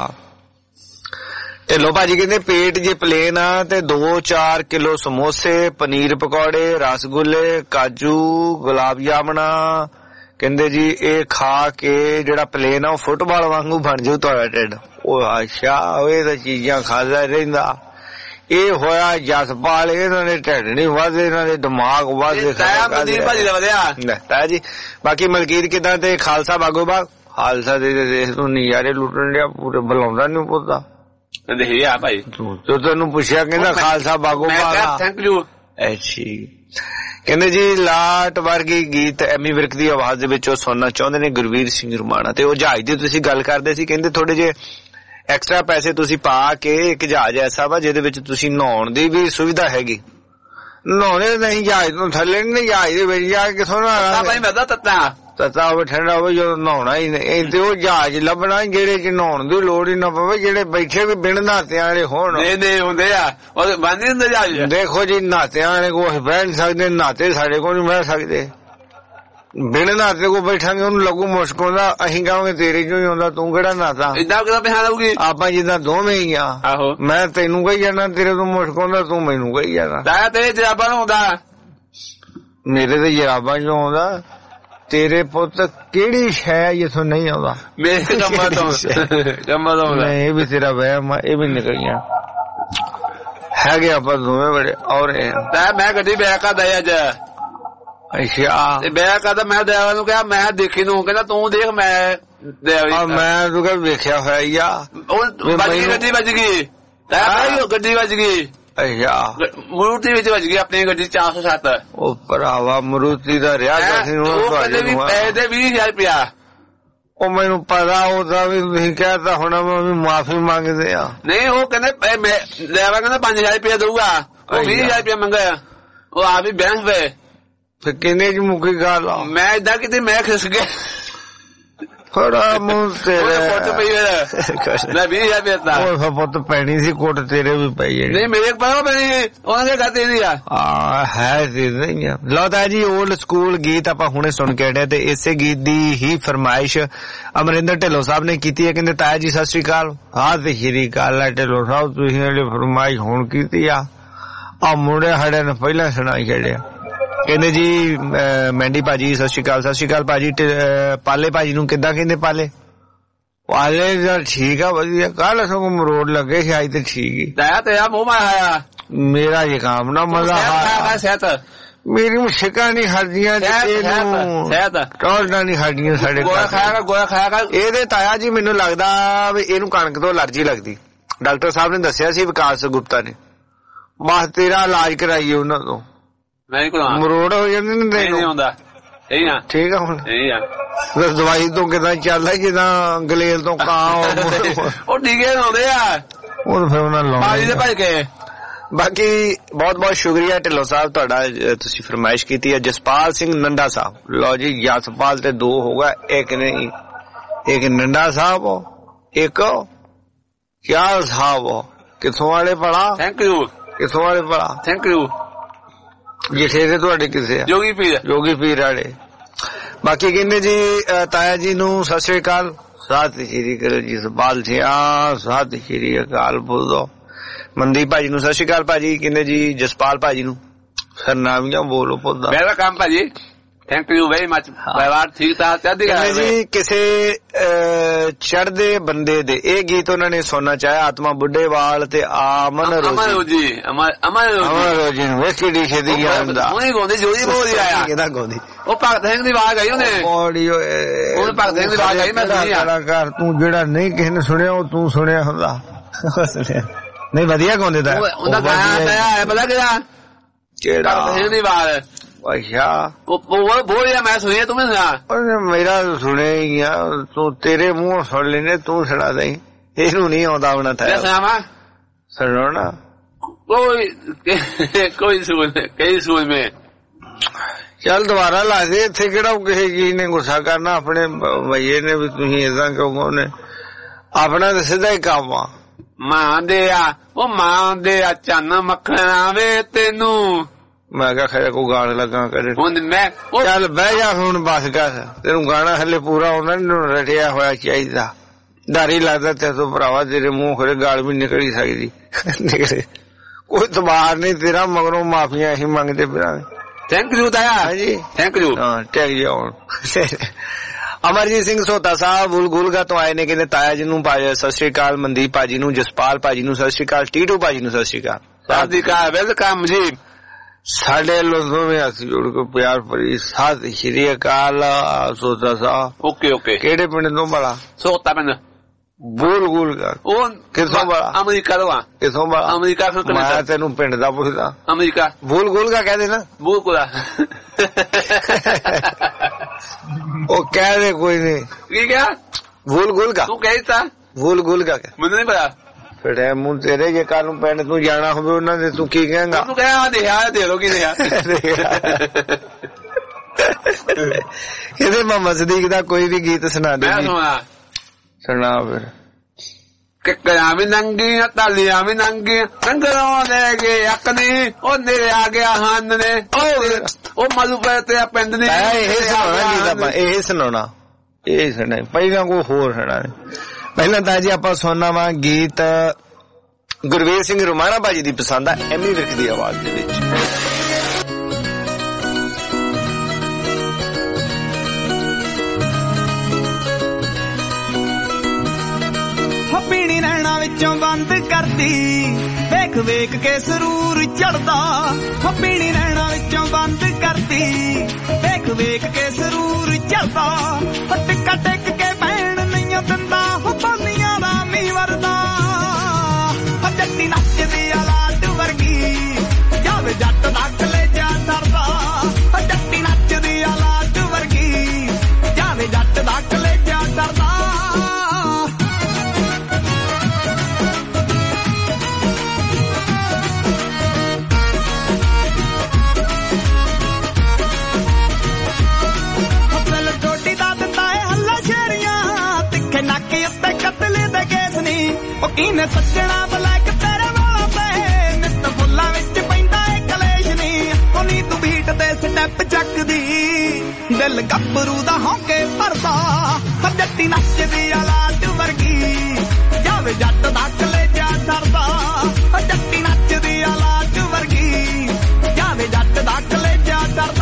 ਢਿੱਲੋਂ ਭਾਜੀ ਕਹਿੰਦੇ ਪੇਟ ਜੇ ਪਲੇਨ ਆ ਤੇ ਦੋ ਚਾਰ ਕਿਲੋ ਸਮੋਸੇ ਪਨੀਰ ਪਕੌੜੇ ਰਸਗੁੱਲੇ ਕਾਜੂ ਗੁਲਾਬ ਜਾਮਣਾ ਕਹਿੰਦੇ ਜੀ ਇਹ ਖਾ ਕੇ ਜਿਹੜਾ ਪਲੇਨ ਆ ਉਹ ਫੁੱਟਬਾਲ ਵਾਂਗੂ ਬਣ ਜਾਊ ਤੁਹਾਡਾ ਢਿੱਡ ਉਹ ਅੱਛਾ ਇਹ ਤਾਂ ਚੀਜ਼ਾਂ ਖਾਂਦਾ ਰਹਿੰਦਾ ਇਹ ਹੋਇਆ ਜਸਪਾਲ ਇਹਨਾਂ ਦੇ ਢਿੱਡ ਨਹੀਂ ਵਧਦੇ ਇਹਨਾਂ ਦੇ ਦਿਮਾਗ ਵਧਦੇ ਤਾਇਆ ਜੀ ਬਾਕੀ ਮਲਕੀਤ ਕਿੱਦਾਂ ਤੇ ਖਾਲਸਾ ਬਾਗੋਬਾਗ ਖਾਲਸਾ ਦੇ ਦੇਖ ਤੂੰ ਨਜ਼ਾਰੇ ਲੁੱਟਣ ਡਿਆ ਪੂਰੇ ਬੁਲਾਉਂਦਾ ਨੀ ਪੁੱਤਾ ਦੇਖਿਆ ਭਾਈ ਤੂੰ ਤੈਨੂੰ ਪੁੱਛਿਆ ਕਹਿੰਦਾ ਖਾਲਸਾ ਬਾਗੋਬਾਗ ਥੈਂਕ ਯੂ ਅੱਛੀ ਕਹਿੰਦੇ ਜੀ ਲਾਟ ਵਰਗੀ ਗੀਤ ਐਮੀ ਵਿਰਕ ਦੀ ਆਵਾਜ਼ ਦੇ ਵਿੱਚ ਉਹ ਸੁਣਨਾ ਚਾਹੁੰਦੇ ਨੇ ਗੁਰਵੀਰ ਸਿੰਘ ਰੁਮਾਣਾ ਤੇ ਉਹ ਜਹਾਜ਼ ਦੀ ਤੁਸੀਂ ਗੱਲ ਕਰਦੇ ਸੀ ਕਹਿੰਦੇ ਥੋੜੇ ਜੇ ਐਕਸਟਰਾ ਪੈਸੇ ਤੁਸੀਂ ਪਾ ਕੇ ਇੱਕ ਜਹਾਜ਼ ਐਸਾ ਵਾ ਜਿਹਦੇ ਵਿੱਚ ਤੁਸੀਂ ਨਹਾਉਣ ਦੀ ਵੀ ਸੁਵਿਧਾ ਹੈਗੀ ਨਹਾਉਣੇ ਨਹੀਂ ਜਹਾਜ਼ ਤੋਂ ਥੱਲੇ ਨਹੀਂ ਜਹਾਜ਼ ਦੇ ਵਿੱਚ ਜਾ ਕੇ ਕਿਥੋਂ ਨਹਾਣਾ ਭਾਈ ਮੈਂ ਤਾਂ ਤੱਤਾ ਤੱਤਾ ਹੋਵੇ ਠੰਡਾ ਹੋਵੇ ਜਦੋਂ ਨਹਾਉਣਾ ਹੀ ਨਹੀਂ ਤੇ ਉਹ ਜਹਾਜ਼ ਲੱਭਣਾ ਜਿਹੜੇ ਚ ਨਹਾਉਣ ਦੀ ਲੋੜ ਹੀ ਨਾ ਪਵੇ ਜਿਹੜੇ ਬੈਠੇ ਵੀ ਬਿਨ ਨਹਾਤਿਆਂ ਵਾਲੇ ਹੋਣ ਨਹੀਂ ਨਹੀਂ ਹੁੰਦੇ ਆ ਉਹ ਬੰਦੇ ਹੁੰਦੇ ਜਹਾਜ਼ ਦੇਖੋ ਜੀ ਨਹਾਤਿਆਂ ਵਾਲੇ ਕੋਲ ਬਹਿ ਨਹੀਂ ਸਕਦੇ ਨਹਾਤੇ ਸਾਡੇ ਕੋਲ ਨਹੀਂ ਬਹਿ ਸਕਦੇ ਬਿਨ ਨਹਾਤੇ ਕੋ ਬੈਠਾਂਗੇ ਉਹਨੂੰ ਲੱਗੂ ਮੁਸ਼ਕ ਆਉਂਦਾ ਅਸੀਂ ਕਹਾਂਗੇ ਤੇਰੇ ਚੋਂ ਹੀ ਆਉਂਦਾ ਤੂੰ ਕਿਹੜਾ ਨਹਾਤਾ ਏਦਾਂ ਕਿਦਾਂ ਪਿਆ ਲਊਗੀ ਆਪਾਂ ਜਿੱਦਾਂ ਦੋਵੇਂ ਹੀ ਆ ਆਹੋ ਮੈਂ ਤੈਨੂੰ ਕਹੀ ਜਾਣਾ ਤੇਰੇ ਤੋਂ ਮੁਸ਼ਕ ਆਉਂਦਾ ਤੂੰ ਮੈਨੂੰ ਕਹੀ ਜਾਣਾ ਤਾਇਆ ਤੇਰੇ ਜਰਾਬਾਂ ਨੂੰ ਆਉਂਦਾ ਮੇਰੇ ਤੇ ਜਰਾਬਾਂ ਚੋਂ ਆਉਂਦਾ ਤੇਰੇ ਪੁੱਤ ਕਿਹੜੀ ਸ਼ੈ ਜਿੱਥੋਂ ਨਹੀਂ ਆਉਂਦਾ ਮੇਰੇ ਕੰਮਾਂ ਤੋਂ ਕੰਮਾਂ ਤੋਂ ਨਹੀਂ ਇਹ ਵੀ ਤੇਰਾ ਵਹਿਮ ਇਹ ਵੀ ਨਿਕਲੀਆਂ ਹੈਗੇ ਆਪਾਂ ਦੋਵੇਂ ਬੜੇ ਔਰ ਤਾਇਆ ਮੈਂ ਗੱਡੀ ਬੈਕ ਆ ਦਇਆ ਅੱਜ ਅੱਛਾ ਤੇ ਮੈਂ ਕਹਦਾ ਮੈਂ ਦੇਵਾ ਨੂੰ ਕਿਹਾ ਮੈਂ ਦੇਖੀ ਨੂੰ ਕਹਿੰਦਾ ਤੂੰ ਦੇਖ ਮੈਂ ਦੇਵਾ ਮੈਂ ਤੂੰ ਕਹਿੰਦਾ ਵੇਖਿਆ ਹੋਇਆ ਯਾ ਉਹ ਗੱਡੀ ਵੱਜ ਗਈ ਤਾਇਆ ਗੱਡੀ ਵੱਜ ਗਈ ਅੱਛਾ ਮਰੂਤੀ ਵਿੱਚ ਵੱਜ ਗਈ ਆਪਣੀ ਗੱਡੀ ਚਾਰ ਸੌ ਸੱਤ ਉਹ ਭਰਾਵਾ ਮਰੂਤੀ ਦਾ ਰਿਆ ਪੈਸੇ ਵੀਹ ਹਜ਼ਾਰ ਰੁਪਇਆ ਉਹ ਮੈਨੂੰ ਪਤਾ ਉਹਦਾ ਵੀ ਤੁਸੀਂ ਕਹਿਤਾ ਹੁਣ ਵੀ ਮਾਫੀ ਮੰਗਦੇ ਆ ਨਹੀਂ ਉਹ ਕਹਿੰਦੇ ਡਰਾਈਵਰ ਕਹਿੰਦਾ ਪੰਜ ਹਜ਼ਾਰ ਰੁਪਇਆ ਦਊਗਾ ਉਹ ਵੀਹ ਹਜ਼ਾਰ ਰੁਪਇਆ ਮੰਗਿਆ ਉਹ ਆ ਵੀ ਬੈਂਸ ਪਏ ਫਿਰ ਕਿੰਨੇ ਚ ਮੁੱਕੀ ਗੱਲ ਮੈਂ ਏਦਾਂ ਕਿਤੇ ਮੈਂ ਖਿਸ ਗਿਆ ਥੋੜਾ ਮੂੰਹ ਤੇਰੇ ਪੁੱਤ ਪਈ ਮੈਂ ਵੀਹ ਹਜ਼ਾਰ ਰੁਪਇਆ ਉਹ ਪੁੱਤ ਪੈਣੀ ਸੀ ਕੋਟ ਤੇਰੇ ਵੀ ਪਈ ਨਹੀਂ ਮੇਰੇ ਕੋਲ ਪੈਣੀ ਉਹਨਾਂ ਦੇ ਖਾਤੇ ਦੀ ਆ ਆ ਹੈ ਸੀ ਨਹੀਂ ਲਓ ਤਾਂ ਜੀ 올ਡ ਸਕੂਲ ਗੀਤ ਆਪਾਂ ਹੁਣੇ ਸੁਣ ਕੇ ਹਟੇ ਤੇ ਇਸੇ ਗੀਤ ਦੀ ਹੀ ਫਰਮਾਇਸ਼ ਅਮਰਿੰਦਰ ਢਿੱਲੋਂ ਸਾਹਿਬ ਨੇ ਕੀਤੀ ਹੈ ਕਹਿੰਦੇ ਤਾਇਆ ਜੀ ਸਤਿ ਸ਼੍ਰੀ ਅਕਾਲ ਹਾਂ ਤੇ ਸ਼੍ਰੀ ਅਕਾਲ ਹੈ ਢਿੱਲੋਂ ਸਾਹਿਬ ਤੁਸੀਂ ਜਿਹੜੀ ਫਰਮਾਇਸ਼ ਹੁਣ ਕੀਤੀ ਆ ਆ ਮੁੰਡੇ ਸਾਡੇ ਨੇ ਪਹਿਲਾਂ ਸੁਣਾਈ ਛੱਡਿਆ ਕਹਿੰਦੇ ਜੀ ਮੈਂਡੀ ਭਾਜੀ ਸਤਿ ਸ਼੍ਰੀ ਅਕਾਲ ਸਤਿ ਸ਼੍ਰੀ ਅਕਾਲ ਭਾਜੀ ਪਾਲੇ ਭਾਜੀ ਨੂੰ ਕਿੱਦਾਂ ਕਹਿੰਦੇ ਪਾਲੇ ਪਾਲੇ ਦਾ ਠੀਕ ਆ ਵਧੀਆ ਕੱਲ ਸਗੋਂ ਮਰੋੜ ਲੱਗੇ ਸੀ ਅੱਜ ਤੇ ਠੀਕ ਹੀ ਤਾਇਆ ਤੇਰਾ ਮੂੰਹ ਮਾਇਆ ਮੇਰਾ ਇਹ ਕੰਮ ਨਾ ਮਜ਼ਾ ਸਿਹਤ ਮੇਰੀ ਮੁਸ਼ਕਾਂ ਨਹੀਂ ਹਰਦੀਆਂ ਟੌਲਣਾ ਨਹੀਂ ਹਰਦੀਆਂ ਸਾਡੇ ਗੋਇਆ ਖਾਇਆ ਗੋਇਆ ਖਾਇਆ ਇਹਦੇ ਤਾਇਆ ਜੀ ਮੈਨੂੰ ਲੱਗਦਾ ਵੀ ਇਹਨੂੰ ਕਣਕ ਤੋਂ ਅਲਰਜੀ ਲੱਗਦੀ ਡਾਕਟਰ ਸਾਹਿਬ ਨੇ ਦੱਸਿਆ ਸੀ ਵਿਕਾਸ ਗੁਪਤਾ ਨੇ ਬਸ ਤੇਰਾ ਇਲਾਜ ਕਰਾਈਏ ਉਹਨਾਂ ਤੋਂ ਮੈਂ ਕਰਾ ਮਰੋੜ ਹੋ ਜਾਂਦੇ ਨੇ ਨਹੀਂ ਆਉਂਦਾ ਸਹੀ ਨਾ ਠੀਕ ਆ ਹੁਣ ਸਹੀ ਆ ਬਸ ਦਵਾਈ ਤੋਂ ਕਿਦਾਂ ਚੱਲਦਾ ਜਿੱਦਾਂ ਗਲੇਲ ਤੋਂ ਕਾਂ ਉਹ ਟੀਕੇ ਲਾਉਂਦੇ ਆ ਉਹ ਫਿਰ ਉਹਨਾਂ ਲਾਉਂਦੇ ਦੇ ਭਾਈ ਕੇ ਬਾਕੀ ਬਹੁਤ ਬਹੁਤ ਸ਼ੁਕਰੀਆ ਢਿੱਲੋਂ ਸਾਹਿਬ ਤੁਹਾਡਾ ਤੁਸੀਂ ਫਰਮਾਇਸ਼ ਕੀਤੀ ਹੈ ਜਸਪਾਲ ਸਿੰਘ ਨੰਡਾ ਸਾਹਿਬ ਲਓ ਜੀ ਜਸਪਾਲ ਤੇ ਦੋ ਹੋਗਾ ਇੱਕ ਨਹੀਂ ਇੱਕ ਨੰਡਾ ਸਾਹਿਬ ਇੱਕ ਚਾਰ ਸਾਹਿਬ ਕਿਥੋਂ ਵਾਲੇ ਪੜਾ ਥੈਂਕ ਯੂ ਕਿਥੋਂ ਵਾਲੇ ਪੜਾ ਥੈਂਕ ਯੂ ਜਿੱਥੇ ਦੇ ਤੁਹਾਡੇ ਕਿਸੇ ਆ ਜੋਗੀ ਪੀਰ ਜੋਗੀ ਪੀਰ ਵਾਲੇ ਬਾਕੀ ਕਹਿੰਦੇ ਜੀ ਤਾਇਆ ਜੀ ਨੂੰ ਸਤਿ ਸ੍ਰੀ ਅਕਾਲ ਸਤਿ ਸ਼੍ਰੀ ਅਕਾਲ ਜੀ ਜਸਪਾਲ ਜੀ ਆ ਸਤਿ ਸ਼੍ਰੀ ਅਕਾਲ ਬੋਲੋ ਮਨਦੀਪ ਭਾਜੀ ਨੂੰ ਸਤਿ ਸ਼੍ਰੀ ਅਕਾਲ ਭਾਜੀ ਕਹਿੰਦੇ ਜੀ ਜਸਪਾਲ ਭਾਜੀ ਨੂੰ ਸਰਨਾਮੀਆਂ ਬੋਲੋ ਪੁੱਦਾ ਮੇਰਾ ਕੰਮ ਭਾਜੀ ਥੈਂਕ ਯੂ ਵੈਰੀ ਮਚ ਪਰਿਵਾਰ ਠੀਕ ਠਾਕ ਚੱਲਦੀ ਹੈ ਜੀ ਕਿਸੇ ਚੜ੍ਹਦੇ ਬੰਦੇ ਦੇ ਇਹ ਗੀਤ ਉਹਨਾਂ ਨੇ ਸੁਣਨਾ ਚਾਹਿਆ ਆਤਮਾ ਬੁੱਢੇਵਾਲ ਤੇ ਆਮਨ ਰੋਜੀ ਅਮਨ ਰੋਜੀ ਨੂੰ ਵੇਖੀ ਦੀ ਛੇਦੀ ਆਉਂਦਾ ਉਹਨੇ ਗਾਉਂਦੇ ਜੋੜੀ ਬੋਲੀ ਆਇਆ ਕਿਹਦਾ ਗਾਉਂਦੀ ਉਹ ਭਗਤ ਸਿੰਘ ਦੀ ਆਵਾਜ਼ ਆਈ ਉਹਨੇ ਬੋੜੀ ਉਹਨੇ ਭਗਤ ਸਿੰਘ ਦੀ ਆਵਾਜ਼ ਆਈ ਮੈਂ ਸੁਣੀ ਕਲਾਕਾਰ ਤੂੰ ਜਿਹੜਾ ਨਹੀਂ ਕਿਸੇ ਨੇ ਸੁਣਿਆ ਉਹ ਤੂੰ ਸੁਣਿਆ ਹੁੰਦਾ ਨਹੀਂ ਵਧੀਆ ਗਾਉਂਦੇ ਤਾਂ ਉਹਦਾ ਗਾਇਆ ਹੈ ਪਤਾ ਕਿਹੜਾ ਕਿਹੜਾ ਭਗਤ ਸਿੰਘ ਦੀ ਆਵਾਜ਼ ਅੱਛਾ ਉਹ ਬੋਲਿਆ ਮੈਂ ਸੁਣਿਆ ਤੂੰ ਸੁਣਾ ਮੇਰਾ ਸੁਣਿਆ ਹੀ ਆ ਤੂੰ ਤੇਰੇ ਮੂੰਹ ਸੁਣ ਲੈਨੇ ਤੂੰ ਸੁਣਾ ਦੇ ਇਹਨੂੰ ਨਹੀਂ ਆਉਂਦਾ ਹੋਣਾ ਥਾ ਸੁਣਾਵਾ ਸੁਣਾਉਣਾ ਕੋਈ ਕੋਈ ਸੁਣ ਕਈ ਸੁਣ ਮੈਂ ਚੱਲ ਦੁਬਾਰਾ ਲਾ ਦੇ ਇੱਥੇ ਕਿਹੜਾ ਕਿਸੇ ਚੀਜ਼ ਨੇ ਗੁੱਸਾ ਕਰਨਾ ਆਪਣੇ ਭਈਏ ਨੇ ਵੀ ਤੁਸੀਂ ਏਦਾਂ ਕਿਉਂ ਕਹੋਨੇ ਆਪਣਾ ਤਾਂ ਸਿੱਧਾ ਹੀ ਕੰਮ ਆ ਮਾਂ ਦੇ ਆ ਉਹ ਮਾਂ ਦੇ ਆ ਚੰਨ ਮੱਖਣਾ ਵੇ ਤੈਨੂੰ ਮੈਂ ਕਿਹਾ ਖਰੇ ਕੋਈ ਗਾਣ ਲੱਗਾ ਕਰੇ ਹੁਣ ਮੈਂ ਚੱਲ ਬਹਿ ਜਾ ਹੁਣ ਬਸ ਕਰ ਤੈਨੂੰ ਗਾਣਾ ਹਲੇ ਪੂਰਾ ਉਹਨਾਂ ਨੂੰ ਰਟਿਆ ਹੋਇਆ ਚਾਹੀਦਾ ਡਰ ਲੱਗਦਾ ਤੇ ਤੂੰ ਭਰਾਵਾ ਤੇਰੇ ਮੂੰਹ ਖਰੇ ਗਾਲ ਵੀ ਨਿਕਲੀ ਸਕਦੀ ਨਿਕਲੇ ਕੋਈ ਤਬਾਰ ਨਹੀਂ ਤੇਰਾ ਮਗਰੋਂ ਮਾਫੀਆਂ ਹੀ ਮੰਗਦੇ ਫਿਰਾਂਗੇ ਥੈਂਕ ਯੂ ਤਾਇਆ ਜੀ ਥੈਂਕ ਯੂ ਹਾਂ ਟੈਗ ਜੀ ਆਉਣ ਅਮਰਜੀਤ ਸਿੰਘ ਸੋਤਾ ਸਾਹਿਬ ਬੁਲਗੁਲਗਾ ਤੋਂ ਆਏ ਨੇ ਕਹਿੰਦੇ ਤਾਇਆ ਜੀ ਨੂੰ ਸਤਿ ਸ੍ਰੀ ਅਕਾਲ ਮਨਦੀਪ ਭਾਜੀ ਨੂੰ ਜਸਪਾਲ ਭਾਜੀ ਨੂੰ ਸਤਿ ਸ੍ਰੀ ਅਕਾਲ ਟੀਟੂ ਭਾਜੀ ਨੂੰ ਸਤਿ ਸ੍ਰੀ ਅਕਾਲ ਸਤਿ ਸ੍ਰੀ ਅਕਾਲ ਵੈਲਕਮ ਜੀ ਸਾਡੇ ਲੋਕਾਂ ਵਿੱਚ ਹੱਥ ਜੋੜ ਕੇ ਪਿਆਰ ਭਰੀ ਸਤਿ ਸ਼੍ਰੀ ਅਕਾਲ ਸੋਤਾ ਸਾਹਿਬ ਓਕੇ ਓਕੇ ਕਿਹੜੇ ਪਿੰਡ ਤੋਂ ਬੜਾ ਸੋਤਾ ਪਿੰਡ ਬੁਲਗੁਲਗਾ ਉਹ ਕਿਥੋਂ ਬੜਾ ਅਮਰੀਕਾ ਤੋਂ ਆ ਕਿਥੋਂ ਬੜਾ ਅਮਰੀਕਾ ਤੋਂ ਮੈਂ ਤੈਨੂੰ ਪਿੰਡ ਦਾ ਪੁੱਛਦਾ ਅਮਰੀਕਾ ਬੁਲਗੁਲਗਾ ਕਹਦੇ ਨਾ ਬੁਲਗੁਲਾ ਉਹ ਕਹਦੇ ਕੋਈ ਨਹੀਂ ਕੀ ਕਿਹਾ ਬੁਲਗੁਲਗਾ ਤੂੰ ਕਹਿਤਾ ਬੁਲਗੁਲਗਾ ਮੈਨੂੰ ਨਹੀਂ ਪਤਾ ਫਿਰ ਮੂੰਹ ਤੇਰੇ ਜੇ ਕੱਲ ਨੂੰ ਪਿੰਡ ਤੂੰ ਜਾਣਾ ਹੋਵੇ ਉਹਨਾਂ ਦੇ ਤੂੰ ਕੀ ਕਹੇਂਗਾ ਤੂੰ ਕਹਿਆ ਦੇਖਿਆ ਦੇ ਲੋ ਕੀ ਦੇਖਿਆ ਇਹਦੇ ਮੁਹੰਮਦ ਸਦੀਕ ਦਾ ਕੋਈ ਵੀ ਗੀਤ ਸੁਣਾ ਦੇ ਮੈਂ ਸੁਣਾ ਸੁਣਾ ਫਿਰ ਕਿੱਕਰਾਂ ਵੀ ਨੰਗੀਆਂ ਤਾਲੀਆਂ ਵੀ ਨੰਗੀਆਂ ਨੰਗਰੋਂ ਲੈ ਗਏ ਅੱਕ ਨੇ ਉਹ ਨੇੜੇ ਆ ਗਿਆ ਹੰਨ ਨੇ ਉਹ ਮਲੂ ਪੈ ਤੇ ਪਿੰਡ ਨੇ ਇਹ ਸੁਣਾਉਣਾ ਗੀਤ ਆਪਾਂ ਇਹ ਸੁਣਾਉਣਾ ਇਹ ਸੁਣਾ ਪਹਿਲਾਂ ਕੋਈ ਹੋਰ ਸੁਣਾ ਪਹਿਲਾਂ ਤਾਂ ਜੀ ਆਪਾਂ ਸੁਣਨਾ ਵਾ ਗੀਤ ਗੁਰਵੇਰ ਸਿੰਘ ਰੁਮਾਣਾ ਭਾਜੀ ਦੀ ਪਸੰਦ ਆ ਐਮੀ ਵਿਰਕ ਦੀ ਆਵਾਜ਼ ਦੇ ਵਿੱਚ ਪੀਣੀ ਨੈਣਾ ਵਿੱਚੋਂ ਬੰਦ ਕਰਦੀ ਵੇਖ ਵੇਖ ਕੇ ਸਰੂਰ ਚੜਦਾ ਪੀਣੀ ਨੈਣਾ ਵਿੱਚੋਂ ਬੰਦ ਕਰਦੀ ਵੇਖ ਵੇਖ ਕੇ ਸਰੂਰ ਚੜਦਾ ਟਿੱਕਾ ਟਿਕ ਕੇ ਪੈਣ ਨਹੀਂ ਦਿੰਦਾ ਪਾਨੀਆਂ ਦਾ ਮੀਂਹ ਵਰਦਾ ਜੱਟੀ ਨੱਚਦੀ ਆ ਲਾਟ ਵਰਗੀ ਜਾਵੇ ਜੱਟ ਦਾ ਕਲੇਜਾ ਡਰਦਾ ਜੱਟੀ ਨੱਚਦੀ ਆ ਲਾਟ ਵਰਗੀ ਜਾਵੇ ਜੱਟ ਦਾ ਕਲੇਜਾ ਡਰਦਾ ਉਹ ਕੀਨੇ ਸੱਜਣਾ ਬਲੈਕ ਤੇਰੇ ਵਾਲਾ ਪਏ ਨਿੱਤ ਫੁੱਲਾਂ ਵਿੱਚ ਪੈਂਦਾ ਏ ਕਲੇਸ਼ ਨੀ ਉਹ ਨੀ ਤੂੰ ਬੀਟ ਤੇ ਸਟੈਪ ਚੱਕਦੀ ਦਿਲ ਗੱਭਰੂ ਦਾ ਹੌਂਕੇ ਭਰਦਾ ਜੱਟੀ ਨੱਚਦੀ ਆ ਲਾਟ ਵਰਗੀ ਜਾਵੇ ਜੱਟ ਦਾ ਕਲੇਜਾ ਡਰਦਾ ਜੱਟੀ ਨੱਚਦੀ ਆ ਲਾਟ ਵਰਗੀ ਜਾਵੇ ਜੱਟ ਦਾ ਕਲੇਜਾ ਡਰਦਾ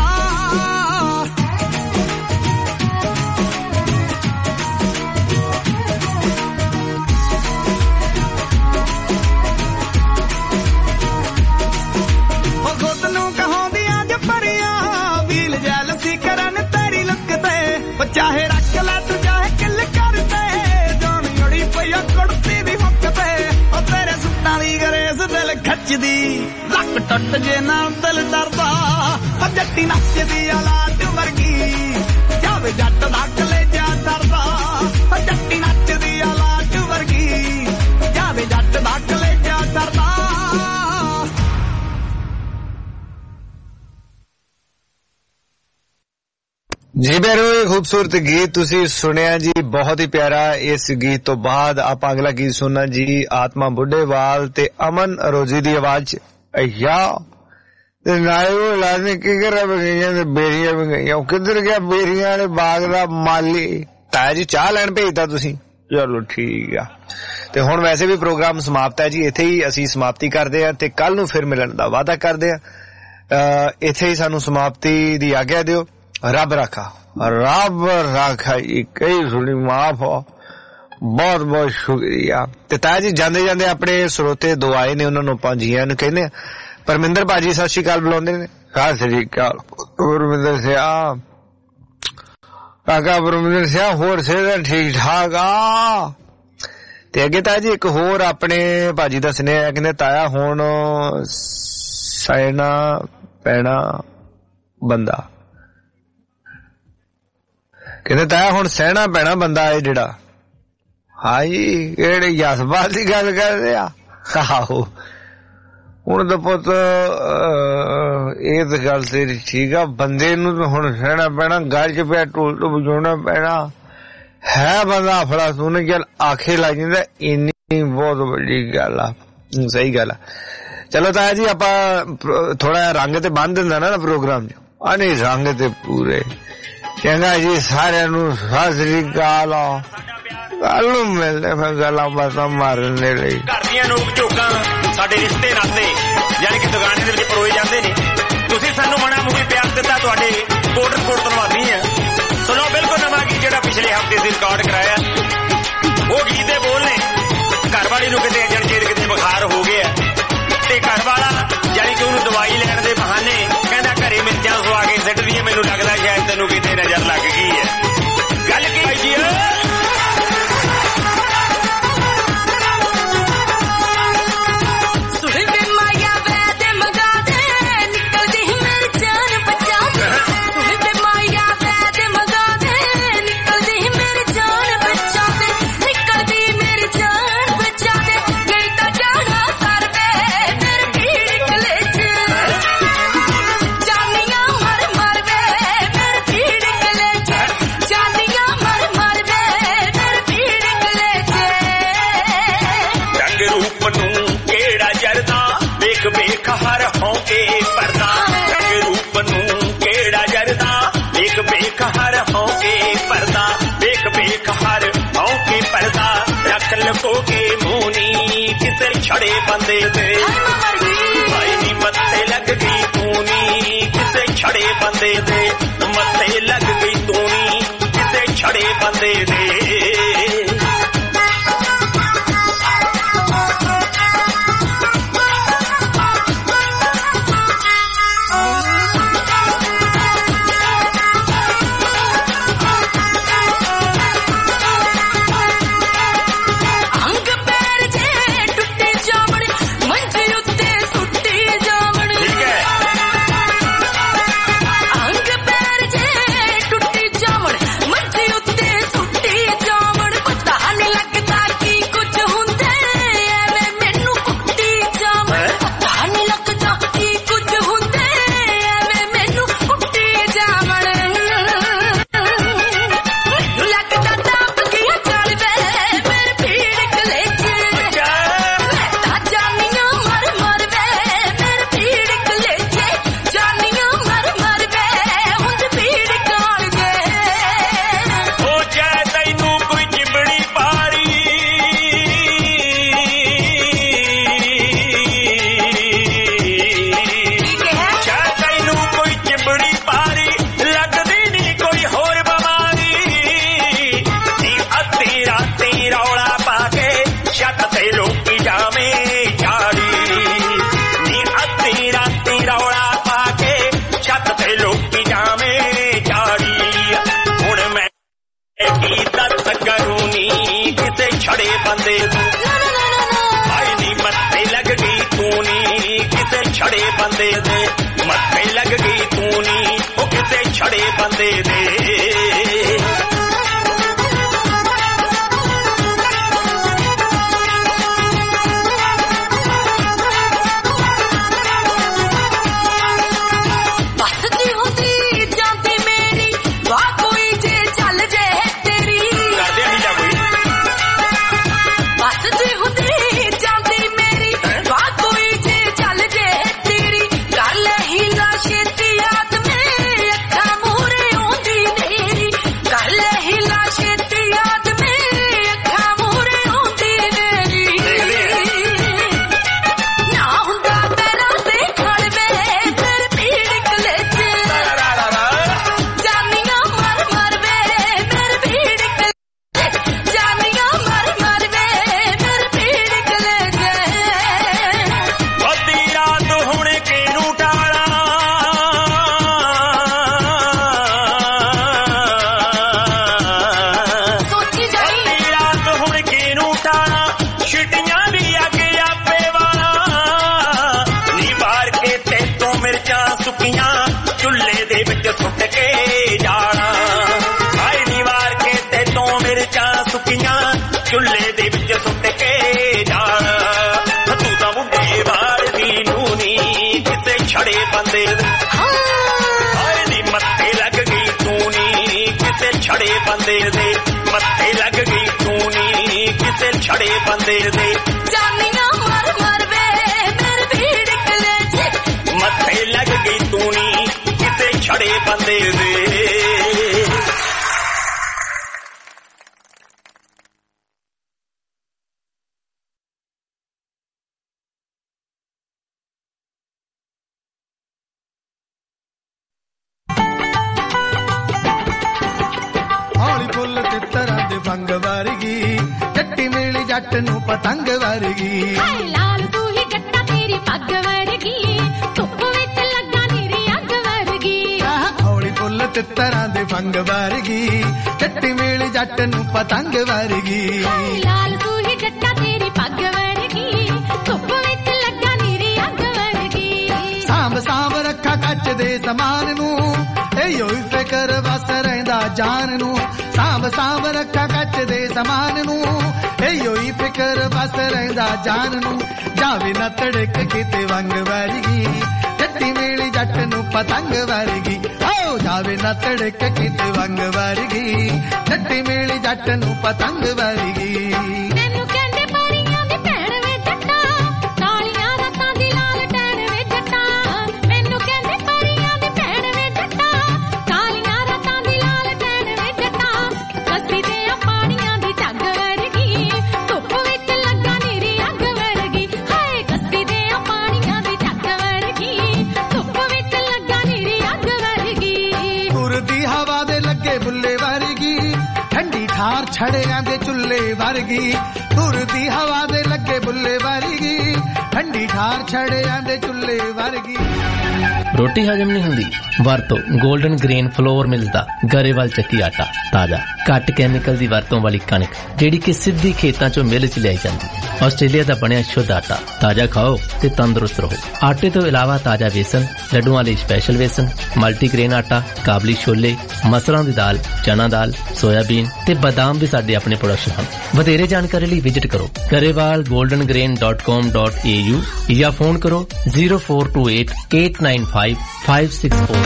ਪਰੀ ਲੈ ਤੂੰ ਚਾਹੇ ਕਿੱਲ ਕਰਦੇ ਜਾਨ ਅੜੀ ਪਈਆ ਕੁੜਤੀ ਦੀ ਹੁੱਕ ਤੇ ਉਹ ਤੇਰੇ ਸੁੱਟਾਂ ਦੀ ਗਰੇਸ ਦਿਲ ਖੱਚਦੀ ਲੱਕ ਟੁੱਟ ਜੇ ਨਾ ਦਿਲ ਡਰਦਾ ਉਹ ਜੱਟੀ ਨੱਚਦੀ ਆ ਲਾਟ ਵਰਗੀ ਜਾਵੇ ਜੱਟ ਦਾ ਕਲੇਜਾ ਡਰਦਾ ਉਹ ਜੱਟੀ ਨੱਚਦੀ ਆ ਲਾਟ ਵਰਗੀ ਜਾਵੇ ਜੱਟ ਦਾ ਕਲੇਜਾ ਡਰਦਾ ਜੀ ਮੇਰੋ ਖੂਬਸੂਰਤ ਗੀਤ ਤੁਸੀਂ ਸੁਣਿਆ ਜੀ ਬਹੁਤ ਹੀ ਪਿਆਰਾ। ਇਸ ਗੀਤ ਤੋਂ ਬਾਅਦ ਆਪਾਂ ਅਗਲਾ ਗੀਤ ਸੁਣਨਾ ਜੀ ਆਤਮਾ ਬੁੱਢੇਵਾਲ ਤੇ ਅਮਨ ਅਰੋਜੀ ਦੀ ਆਵਾਜ਼ ਅਯਾ ਤੇ ਨਾਲੇ ਉਹ ਲਾਜ਼ਮੀ ਕੀ ਕਰ ਰਹੇ ਗਈਆਂ ਤੇ ਬੇਰੀਆਂ ਵੀ ਗਈਆਂ ਕਿੱਧਰ ਗਿਆ ਬੇਰੀਆਂ ਵਾਲੇ ਬਾਗ ਦਾ ਮਾਲੀ ਤਾਇਆ ਜੀ ਚਾਹ ਲੈਣ ਭੇਜਦਾ ਤੁਸੀਂ ਚਲੋ ਠੀਕ ਆ। ਤੇ ਹੁਣ ਵੈਸੇ ਵੀ ਪ੍ਰੋਗਰਾਮ ਸਮਾਪਤ ਹੈ ਜੀ ਇੱਥੇ ਹੀ ਅਸੀਂ ਸਮਾਪਤੀ ਕਰਦੇ ਆ ਤੇ ਕੱਲ ਨੂੰ ਫਿਰ ਮਿਲਣ ਦਾ ਵਾਅਦਾ ਕਰਦੇ ਆ। ਇੱਥੇ ਹੀ ਸਾਨੂੰ ਸਮਾਪਤੀ ਦੀ ਆਗਿਆ ਦਿਓ। ਰੱਬ ਰਾਖਾ ਰੱਬ ਰਾਖਾ ਜੀ ਕਈ ਸੁਣੀ ਮਾਫ ਹੋ ਬਹੁਤ ਬਹੁਤ ਸ਼ੁਕਰੀਆ। ਤੇ ਤਾਇਆ ਜੀ ਜਾਂਦੇ ਜਾਂਦੇ ਆਪਣੇ ਸਰੋਤੇ ਦੋ ਆਏ ਨੇ ਉਹਨਾਂ ਨੂੰ ਆਪਾਂ ਜੀਆਂ ਨੂੰ ਕਹਿੰਦੇ ਆ। ਪਰਮਿੰਦਰ ਭਾਜੀ ਸਤਿ ਸ਼੍ਰੀ ਅਕਾਲ ਬੁਲਾਉਂਦੇ ਨੇ। ਸਤਿ ਸ਼੍ਰੀ ਅਕਾਲ ਪਰਮਿੰਦਰ ਸਿਆ ਕਾਕਾ ਪਰਮਿੰਦਰ ਸਿਆ ਹੋਰ ਸਿਹਤ ਠੀਕ ਠਾਕ ਆ। ਤੇ ਅੱਗੇ ਤਾਇਆ ਜੀ ਇੱਕ ਹੋਰ ਆਪਣੇ ਭਾਜੀ ਦਾ ਸੁਨੇਹਾ ਕਹਿੰਦੇ ਤਾਇਆ ਹੁਣ ਸਹਿਣਾ ਪੈਣਾ ਬੰਦਾ ਕਹਿੰਦੇ ਤਾਇਆ ਹੁਣ ਸਹਿਣਾ ਪੈਣਾ ਬੰਦਾ ਇਹ ਜਿਹੜਾ ਹਾਈ ਕਿਹੜੇ ਜਸਬਾਤ ਦੀ ਗੱਲ ਕਰਦੇ ਆ। ਆਹੋ ਹੁਣ ਤਾਂ ਪੁੱਤ ਇਹ ਤਾਂ ਗੱਲ ਤੇਰੀ ਠੀਕ ਆ ਬੰਦੇ ਨੂੰ ਤਾਂ ਹੁਣ ਸਹਿਣਾ ਪੈਣਾ ਗੱਲ ਚ ਪਿਆ ਢੋਲ ਤੋਂ ਵਜਾਉਣਾ ਪੈਣਾ ਹੈ ਬੰਦਾ ਫੜਾ ਸੁਣ ਚੱਲ ਆਖੇ ਲੱਗ ਜਾਂਦਾ ਇੰਨੀ ਬਹੁਤ ਵੱਡੀ ਗੱਲ ਆ। ਸਹੀ ਗੱਲ ਆ। ਚਲੋ ਤਾਇਆ ਜੀ ਆਪਾਂ ਥੋੜਾ ਰੰਗ ਤੇ ਬੰਨ ਦਿੰਦਾ ਨਾ ਪ੍ਰੋਗਰਾਮ ਚ ਆ ਨਹੀਂ ਰੰਗ ਤੇ ਪੂਰੇ ਚੰਗਾ ਜੀ ਸਾਰਿਆਂ ਨੂੰ ਸਤਿ ਸ੍ਰੀ ਅਕਾਲ। ਕੱਲ ਨੂੰ ਮਿਲਦੇ ਫਿਰ ਗੱਲਾਂ ਬਾਤਾਂ ਮਾਰਨ ਦੇ ਲਈ। ਘਰ ਦੀਆਂ ਨੋਕ ਝੋਕਾਂ ਸਾਡੇ ਰਿਸ਼ਤੇ ਨਾਤੇ ਯਾਨੀ ਕਿ ਦੁਕਾਨੇ ਦੇ ਵਿੱਚ ਪਰੋਏ ਜਾਂਦੇ ਨੇ। ਤੁਸੀਂ ਸਾਨੂੰ ਮਣਾ ਮੂਹੀ ਪਿਆਰ ਦਿੱਤਾ ਤੁਹਾਡੇ ਕੋਟ ਕੋਟ ਧੰਨਵਾਦੀ ਆ। ਸੁਣੋ ਬਿਲਕੁਲ ਨਵਾਂ ਗੀਤ ਜਿਹੜਾ ਪਿਛਲੇ ਹਫ਼ਤੇ ਸੀ ਰਿਕਾਰਡ ਕਰਾਇਆ। ਉਹ ਗੀਤ ਦੇ ਬੋਲ ਨੇ ਘਰ ਵਾਲੀ ਨੂੰ ਕਿਤੇ ਅਜਣ ਚੇਰ ਕਿਤੇ ਬੁਖਾਰ ਹੋ ਗਿਆ ਤੇ ਘਰ ਵਾਲਾ ਯਾਨੀ ਕਿ ਉਹਨੂੰ ਦਵਾਈ ਲੈਣ ਦੇ ਬਹਾਨੇ ਕਹਿੰਦਾ ਘਰੇ ਮਿਰਚਾਂ ਸਵਾ ਕੇ ਸਿੱਟ ਦਈਏ ਮੈਨੂੰ ਲੱਗਦਾ ਸ਼ਾਇਦ ਤੈਨੂੰ ਕਿਤੇ ਨਜ਼ਰ ਲੱਗ ਗਈ ਹੈ। ਗੱਲ ਕੀ ਹੋਈ ਜੀ ਲਕੋ ਕੇ ਮੂਨੀ ਕਿਸੇ ਛੜੇ ਬੰਦੇ ਤੇ ਭਾਈ ਨੀ ਮੱਥੇ ਲੱਗ ਗਈ ਤੂਨੀ ਕਿਸੇ ਛੜੇ ਬੰਦੇ ਤੇ ਮੱਥੇ ਲੱਗ ਗਈ ਤੂਨੀ ਕਿਸੇ ਛੜੇ ਬੰਦੇ ਤੇ। ਅੰਗ ਪੈਰ ਜੇ ਟੁੱਟੀ ਜਾਵਣ ਮੰਜੀ ਉੱਤੇ ਸੁੱਟੀ ਜਾਵਣ की दस करूं नी किसे छड़े बंदे आई नी मत्थे लग गई तू नी किसे छड़े बंदे दे मत्थे लग गई तू नी ओ किसे छड़े बंदे दे चुल्ले दे विच सुट के जाना तू तां मुंडे वाल दी नूनी किसे छड़े बंदे हाय नी मत्थे लग गई तूनी किसे छड़े बंदे दे मत्थे लग गई तूनी किसे छड़े बंदे दे जानियां मर मर वे मेरे भीड़ कलेजे मत्थे लग गई तूनी किसे छड़े बंदे दे पंग वर्गी जट्टी मिली जट नू पतंग वर्गी लाल तू ही जट्टा तेरी पग वर्गी धुप विच लगा तेरी अग वर्गी हौली फुल तितरां दे पंग वर्गी जट्टी मिली जट नू पतंग वर्गी लाल तू ही जट्टा तेरी पग वर्गी धुप विच लगा तेरी अग वर्गी सांभ सांभ रखा कच दे समान नू एयो ही फिकर वस रहिंदा जान नू सांभ सांभ रखा कच दे समान नू एयो ही फिकर बस रहिंदा जान नू जावे न तड़क किते वंग वर्गी जट्टी मेली जट नू पतंग वर्गी ओ जावे न तड़क किते वंग वर्गी जट्टी मेली जट नू पतंग वर्गी मैनू कहंदे परियां दी भैण वे जट्टा कालियां रातां दी लाल टैण वे जट्टा मैनू कहंदे परियां दी भैण वे जट्टा कालियां रातां दी लाल टैण वे जट्टा कस्सी दे पानियां दी जग वर्गी धुप विच लगा नीरी अग वर्गी हाय कस्सी दे पानियां दी जग वर्गी धुप विच लगा नीरी अग वर्गी तुरदी हवा दे लगे बुल्ले वर्गी ठंडी ठार छड़ियां दे चुल्ले वर्गी तुरदी हवा दे लगे बुल्ले वर्गी ठंडी ठार छड़ियां दे चुल्ले वर्गी रोटी हजम नहीं हुंदी वरतो गोल्डन ग्रेन फ्लोर मिलदा गरेवाल ਚੱਕੀ ਆਟਾ ਤਾਜ਼ਾ ਘੱਟ ਕੈਮੀਕਲ ਦੀ ਵਰਤੋਂ ਵਾਲੀ ਕਣਕ ਜਿਹੜੀ ਕਿ ਸਿੱਧੀ ਖੇਤਾਂ ਚੋਂ ਮਿਲ ਚ ਲਿਆਈ ਜਾਂਦੀ ਆਸਟ੍ਰੇਲੀਆ ਦਾ ਬਣਿਆ ਸ਼ੁੱਧ ਆਟਾ ਤਾਜ਼ਾ ਖਾਓ ਤੇ ਤੰਦਰੁਸਤ ਰਹੋ ਆਟੇ ਤੋਂ ਇਲਾਵਾ ਤਾਜ਼ਾ ਵੇਸਣ ਲੱਡੂਆਂ ਲਈ ਸਪੈਸ਼ਲ ਵੇਸਣ ਮਲਟੀਗ੍ਰੇਨ ਆਟਾ ਕਾਬਲੀ ਛੋਲੇ ਮਸਰਾਂ ਦੀ ਦਾਲ ਚਨਾ ਦਾਲ ਸੋਇਆਬੀਨ ਤੇ ਬਦਾਮ ਵੀ ਸਾਡੇ ਆਪਣੇ ਪ੍ਰੋਡਕਸ਼ਨ ਹਨ ਵਧੇਰੇ ਜਾਣਕਾਰੀ ਲਈ ਵਿਜ਼ਿਟ ਕਰੋ Grewal golden grain dot com dot a u ਜਾਂ ਫੋਨ ਕਰੋ zero four two eight eight nine five five six four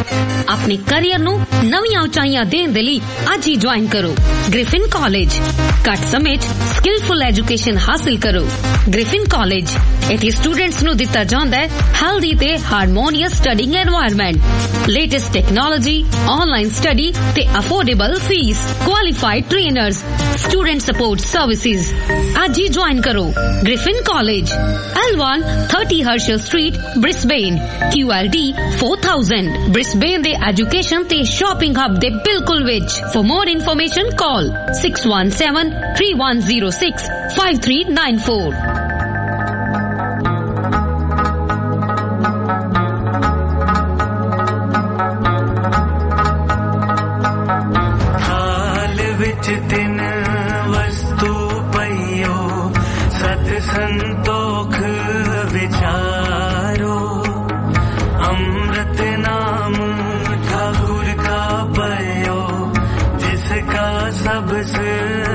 अपने करियर ਨੂੰ ਨਵੀਆਂ ਉਚਾਈਆਂ ਦੇਣ ਦੇ ਲਈ ਅੱਜ ਹੀ ਜੁਆਇਨ ਕਰੋ ਗ੍ਰਿਫਿਨ ਕਾਲਜ ਘੱਟ ਸਮੇਂ ਵਿੱਚ ਸਕਿਲਫੁਲ ਐਜੂਕੇਸ਼ਨ ਹਾਸਲ ਕਰੋ ਗ੍ਰਿਫਿਨ ਕਾਲਜ ਇੱਥੇ ਸਟੂਡੈਂਟਸ ਨੂੰ ਦਿੱਤਾ ਜਾਂਦਾ ਹੈ ਹੈਲਦੀ ਤੇ harmonious studying environment latest technology online study ਤੇ affordable fees qualified trainers student support services ਅੱਜ ਹੀ ਜੁਆਇਨ ਕਰੋ Griffin college L one thirty Herschel Street Brisbane Q L D four thousand Brisbane ਦੇ ਐਜੂਕੇਸ਼ਨ ਤੇ shopping hub ਦੇ ਬਿਲਕੁਲ ਵਿੱਚ for more information call six one seven three one zero six five three nine four हाल वे विच दिन वस्तु पइयो सत संतोख विचारो अमृत नाम ठाकुर का पयो जिसका सबसे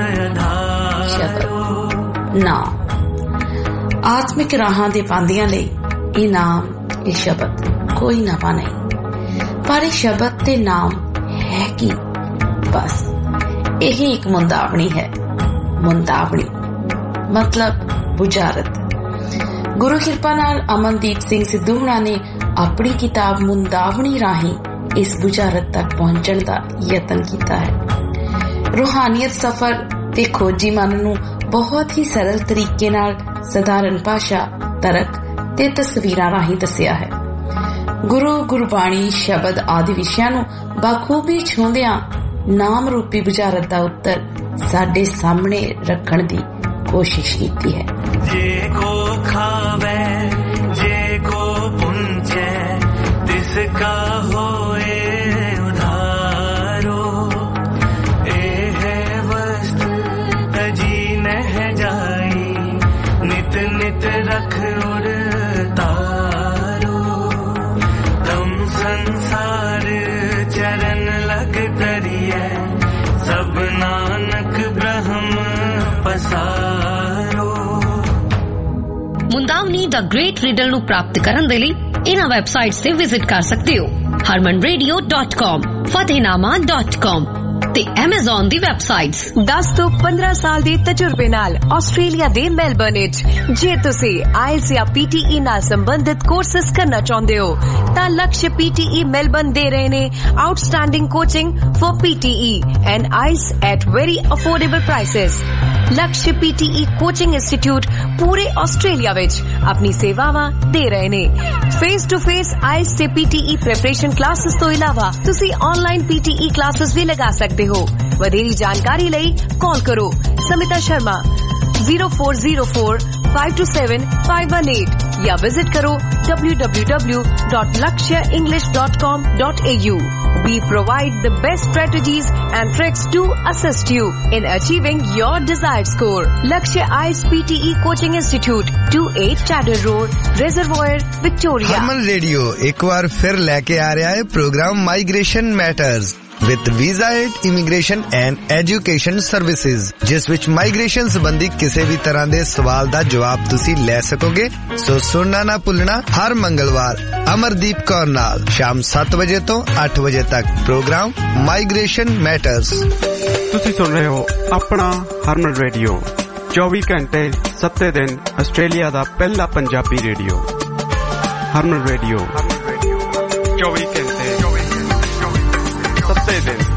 आधारो ना आत्मिक राहां दे पांदियां लई ਇਹ ਨਾਮ ਇਹ ਸ਼ਬਦ ਕੋਈ ਨਵਾਂ ਨਹੀਂ ਪਰ ਇਹ ਸ਼ਬਦ ਤੇ ਨਾਮ ਹੈ ਕੀ ਬਸ ਇਹ ਇੱਕ ਮੁੰਦਾਵਣੀ ਹੈ ਮੁੰਦਾਵਣੀ ਮਤਲਬ ਬੁਝਾਰਤ ਗੁਰੂ ਕਿਰਪਾ ਨਾਲ ਅਮਨਦੀਪ ਸਿੰਘ ਸਿੱਧੂ ਹੁਣਾਂ ਨੇ ਆਪਣੀ ਕਿਤਾਬ ਮੁੰਦਾਵਣੀ ਰਾਹੀਂ ਇਸ ਬੁਝਾਰਤ ਤੱਕ ਪਹੁੰਚਣ ਦਾ ਯਤਨ ਕੀਤਾ ਹੈ ਰੂਹਾਨੀਅਤ ਸਫ਼ਰ ਤੇ ਖੋਜੀ ਮਨ ਨੂੰ ਬਹੁਤ ਹੀ ਸਰਲ ਤਰੀਕੇ ਨਾਲ ਸਧਾਰਨ ਭਾਸ਼ਾ ਤਰਕ ਤੇ ਤਸਵੀਰਾਂ ਰਾਹੀਂ ਦੱਸਿਆ ਹੈ ਗੁਰੂ ਗੁਰਬਾਣੀ ਸ਼ਬਦ ਆਦਿ ਵਿਸ਼ਿਆਂ ਨੂੰ ਬਾਖੂਬੀ ਛੂੰਦਿਆਂ ਨਾਮ ਰੂਪੀ ਬੁਝਾਰਤ ਦਾ ਉੱਤਰ ਸਾਡੇ ਸਾਹਮਣੇ ਰੱਖਣ ਦੀ ਕੋਸ਼ਿਸ਼ ਕੀਤੀ ਹੈ ਜੇ ਕੋ ਖਾਵੇ ਜੇ ਕੋ ਪੁੰਚੇ ਤਿਸ ਕਾ ਹੋਏ ਉਧਾਰੋ ਇਹ ਹੈ ਵਸਤ ਤਜੀ ਨਹਿ ਜਾਈ ਨਿਤ ਨਿਤ ਰਖ ਉਰ संसार चरण लग तरिए सब नानक ब्रह्म पसारो ਮੁੰਦਾਵਨੀ ਦਾ ਗ੍ਰੇਟ ਰੀਡਰ ਨੂੰ ਪ੍ਰਾਪਤ ਕਰਨ ਦੇ ਲਈ ਇਹਨਾਂ ਵੈਬਸਾਈਟਸ ਤੇ ਵਿਜ਼ਿਟ ਕਰ ਸਕਦੇ ਹੋ harman radio dot com fatehnaama dot com ਤੇ Amazon ਦੀ ਵੈਬਸਾਈਟਸ ਦਸ ਤੋਂ ਪੰਦਰਾਂ ਸਾਲ ਦੇ ਤਜਰਬੇ ਨਾਲ ਆਸਟ੍ਰੇਲੀਆ ਦੇ ਮੈਲਬਰਨ ਵਿੱਚ ਜੇ ਤੁਸੀਂ ਆਇਲਸ ਜਾਂ ਪੀਟੀਈ ਨਾਲ ਸੰਬੰਧਿਤ ਕੋਰਸਸ ਕਰਨਾ ਚਾਹੁੰਦੇ ਹੋ ਤਾਂ ਲਕਸ਼ ਪੀਟੀਈ ਮੈਲਬਰਨ ਦੇ ਰਹੇ ਨੇ outstanding coaching for PTE and IELTS at very affordable prices Laksh PTE coaching institute ਪੂਰੇ ਆਸਟ੍ਰੇਲੀਆ ਵਿੱਚ ਆਪਣੀ ਸੇਵਾਵਾਂ ਦੇ ਰਹੇ ਨੇ ਫੇਸ ਟੂ ਫੇਸ ਆਇਲਸ ਤੇ ਪੀਟੀਈ ਪ੍ਰੈਪਰੇਸ਼ਨ ਕਲਾਸਿਸ ਤੋਂ ਇਲਾਵਾ ਤੁਸੀਂ ਆਨਲਾਈਨ ਪੀਟੀਈ ਕਲਾਸਿਸ ਵੀ ਲਗਾ ਸਕਦੇ ਹੋ ਵਧੇਰੀ ਜਾਣਕਾਰੀ ਲਈ ਕਾਲ ਕਰੋ Smita Sharma zero four zero four five two seven five one eight या विजिट करो w w w dot lakshya english dot com dot a u. We provide the best strategies and tricks to assist you in achieving your desired score. Lakshya I S P T E Coaching Institute, two eight Chatter Road, Reservoir, Victoria. Harman radio एक बार फिर लेके आ रहा है programme migration matters with visa aid, immigration and education services ਜਿਸ ਵਿੱਚ migration ਸੰਬੰਧੀ ਕਿਸੇ ਵੀ ਤਰ੍ਹਾਂ ਦੇ ਸਵਾਲ ਦਾ ਜਵਾਬ ਤੁਸੀਂ ਲੈ ਸਕੋਗੇ ਸੋ ਸੁਣਨਾ ਨਾ ਭੁੱਲਣਾ ਹਰ ਮੰਗਲਵਾਰ ਅਮਰਦੀਪ ਕੌਰ ਨਾਲ ਸ਼ਾਮ ਸੱਤ ਵਜੇ ਤੋਂ ਅੱਠ ਵਜੇ ਤੱਕ ਪ੍ਰੋਗਰਾਮ ਮਾਈਗ੍ਰੇਸ਼ਨ ਮੈਟਰਸ ਤੁਸੀਂ ਸੁਣ ਰਹੇ ਹੋ ਆਪਣਾ ਹਰਮਨ ਰੇਡੀਓ ਚੌਵੀ ਘੰਟੇ ਸੱਤੇ ਦਿਨ ਆਸਟ੍ਰੇਲੀਆ ਦਾ ਪਹਿਲਾ ਪੰਜਾਬੀ ਰੇਡੀਓ ਹਰਮਨ ਰੇਡੀਓ ਚੌਵੀ ਘੰਟੇ ਸੱਤੇ ਦਿਨ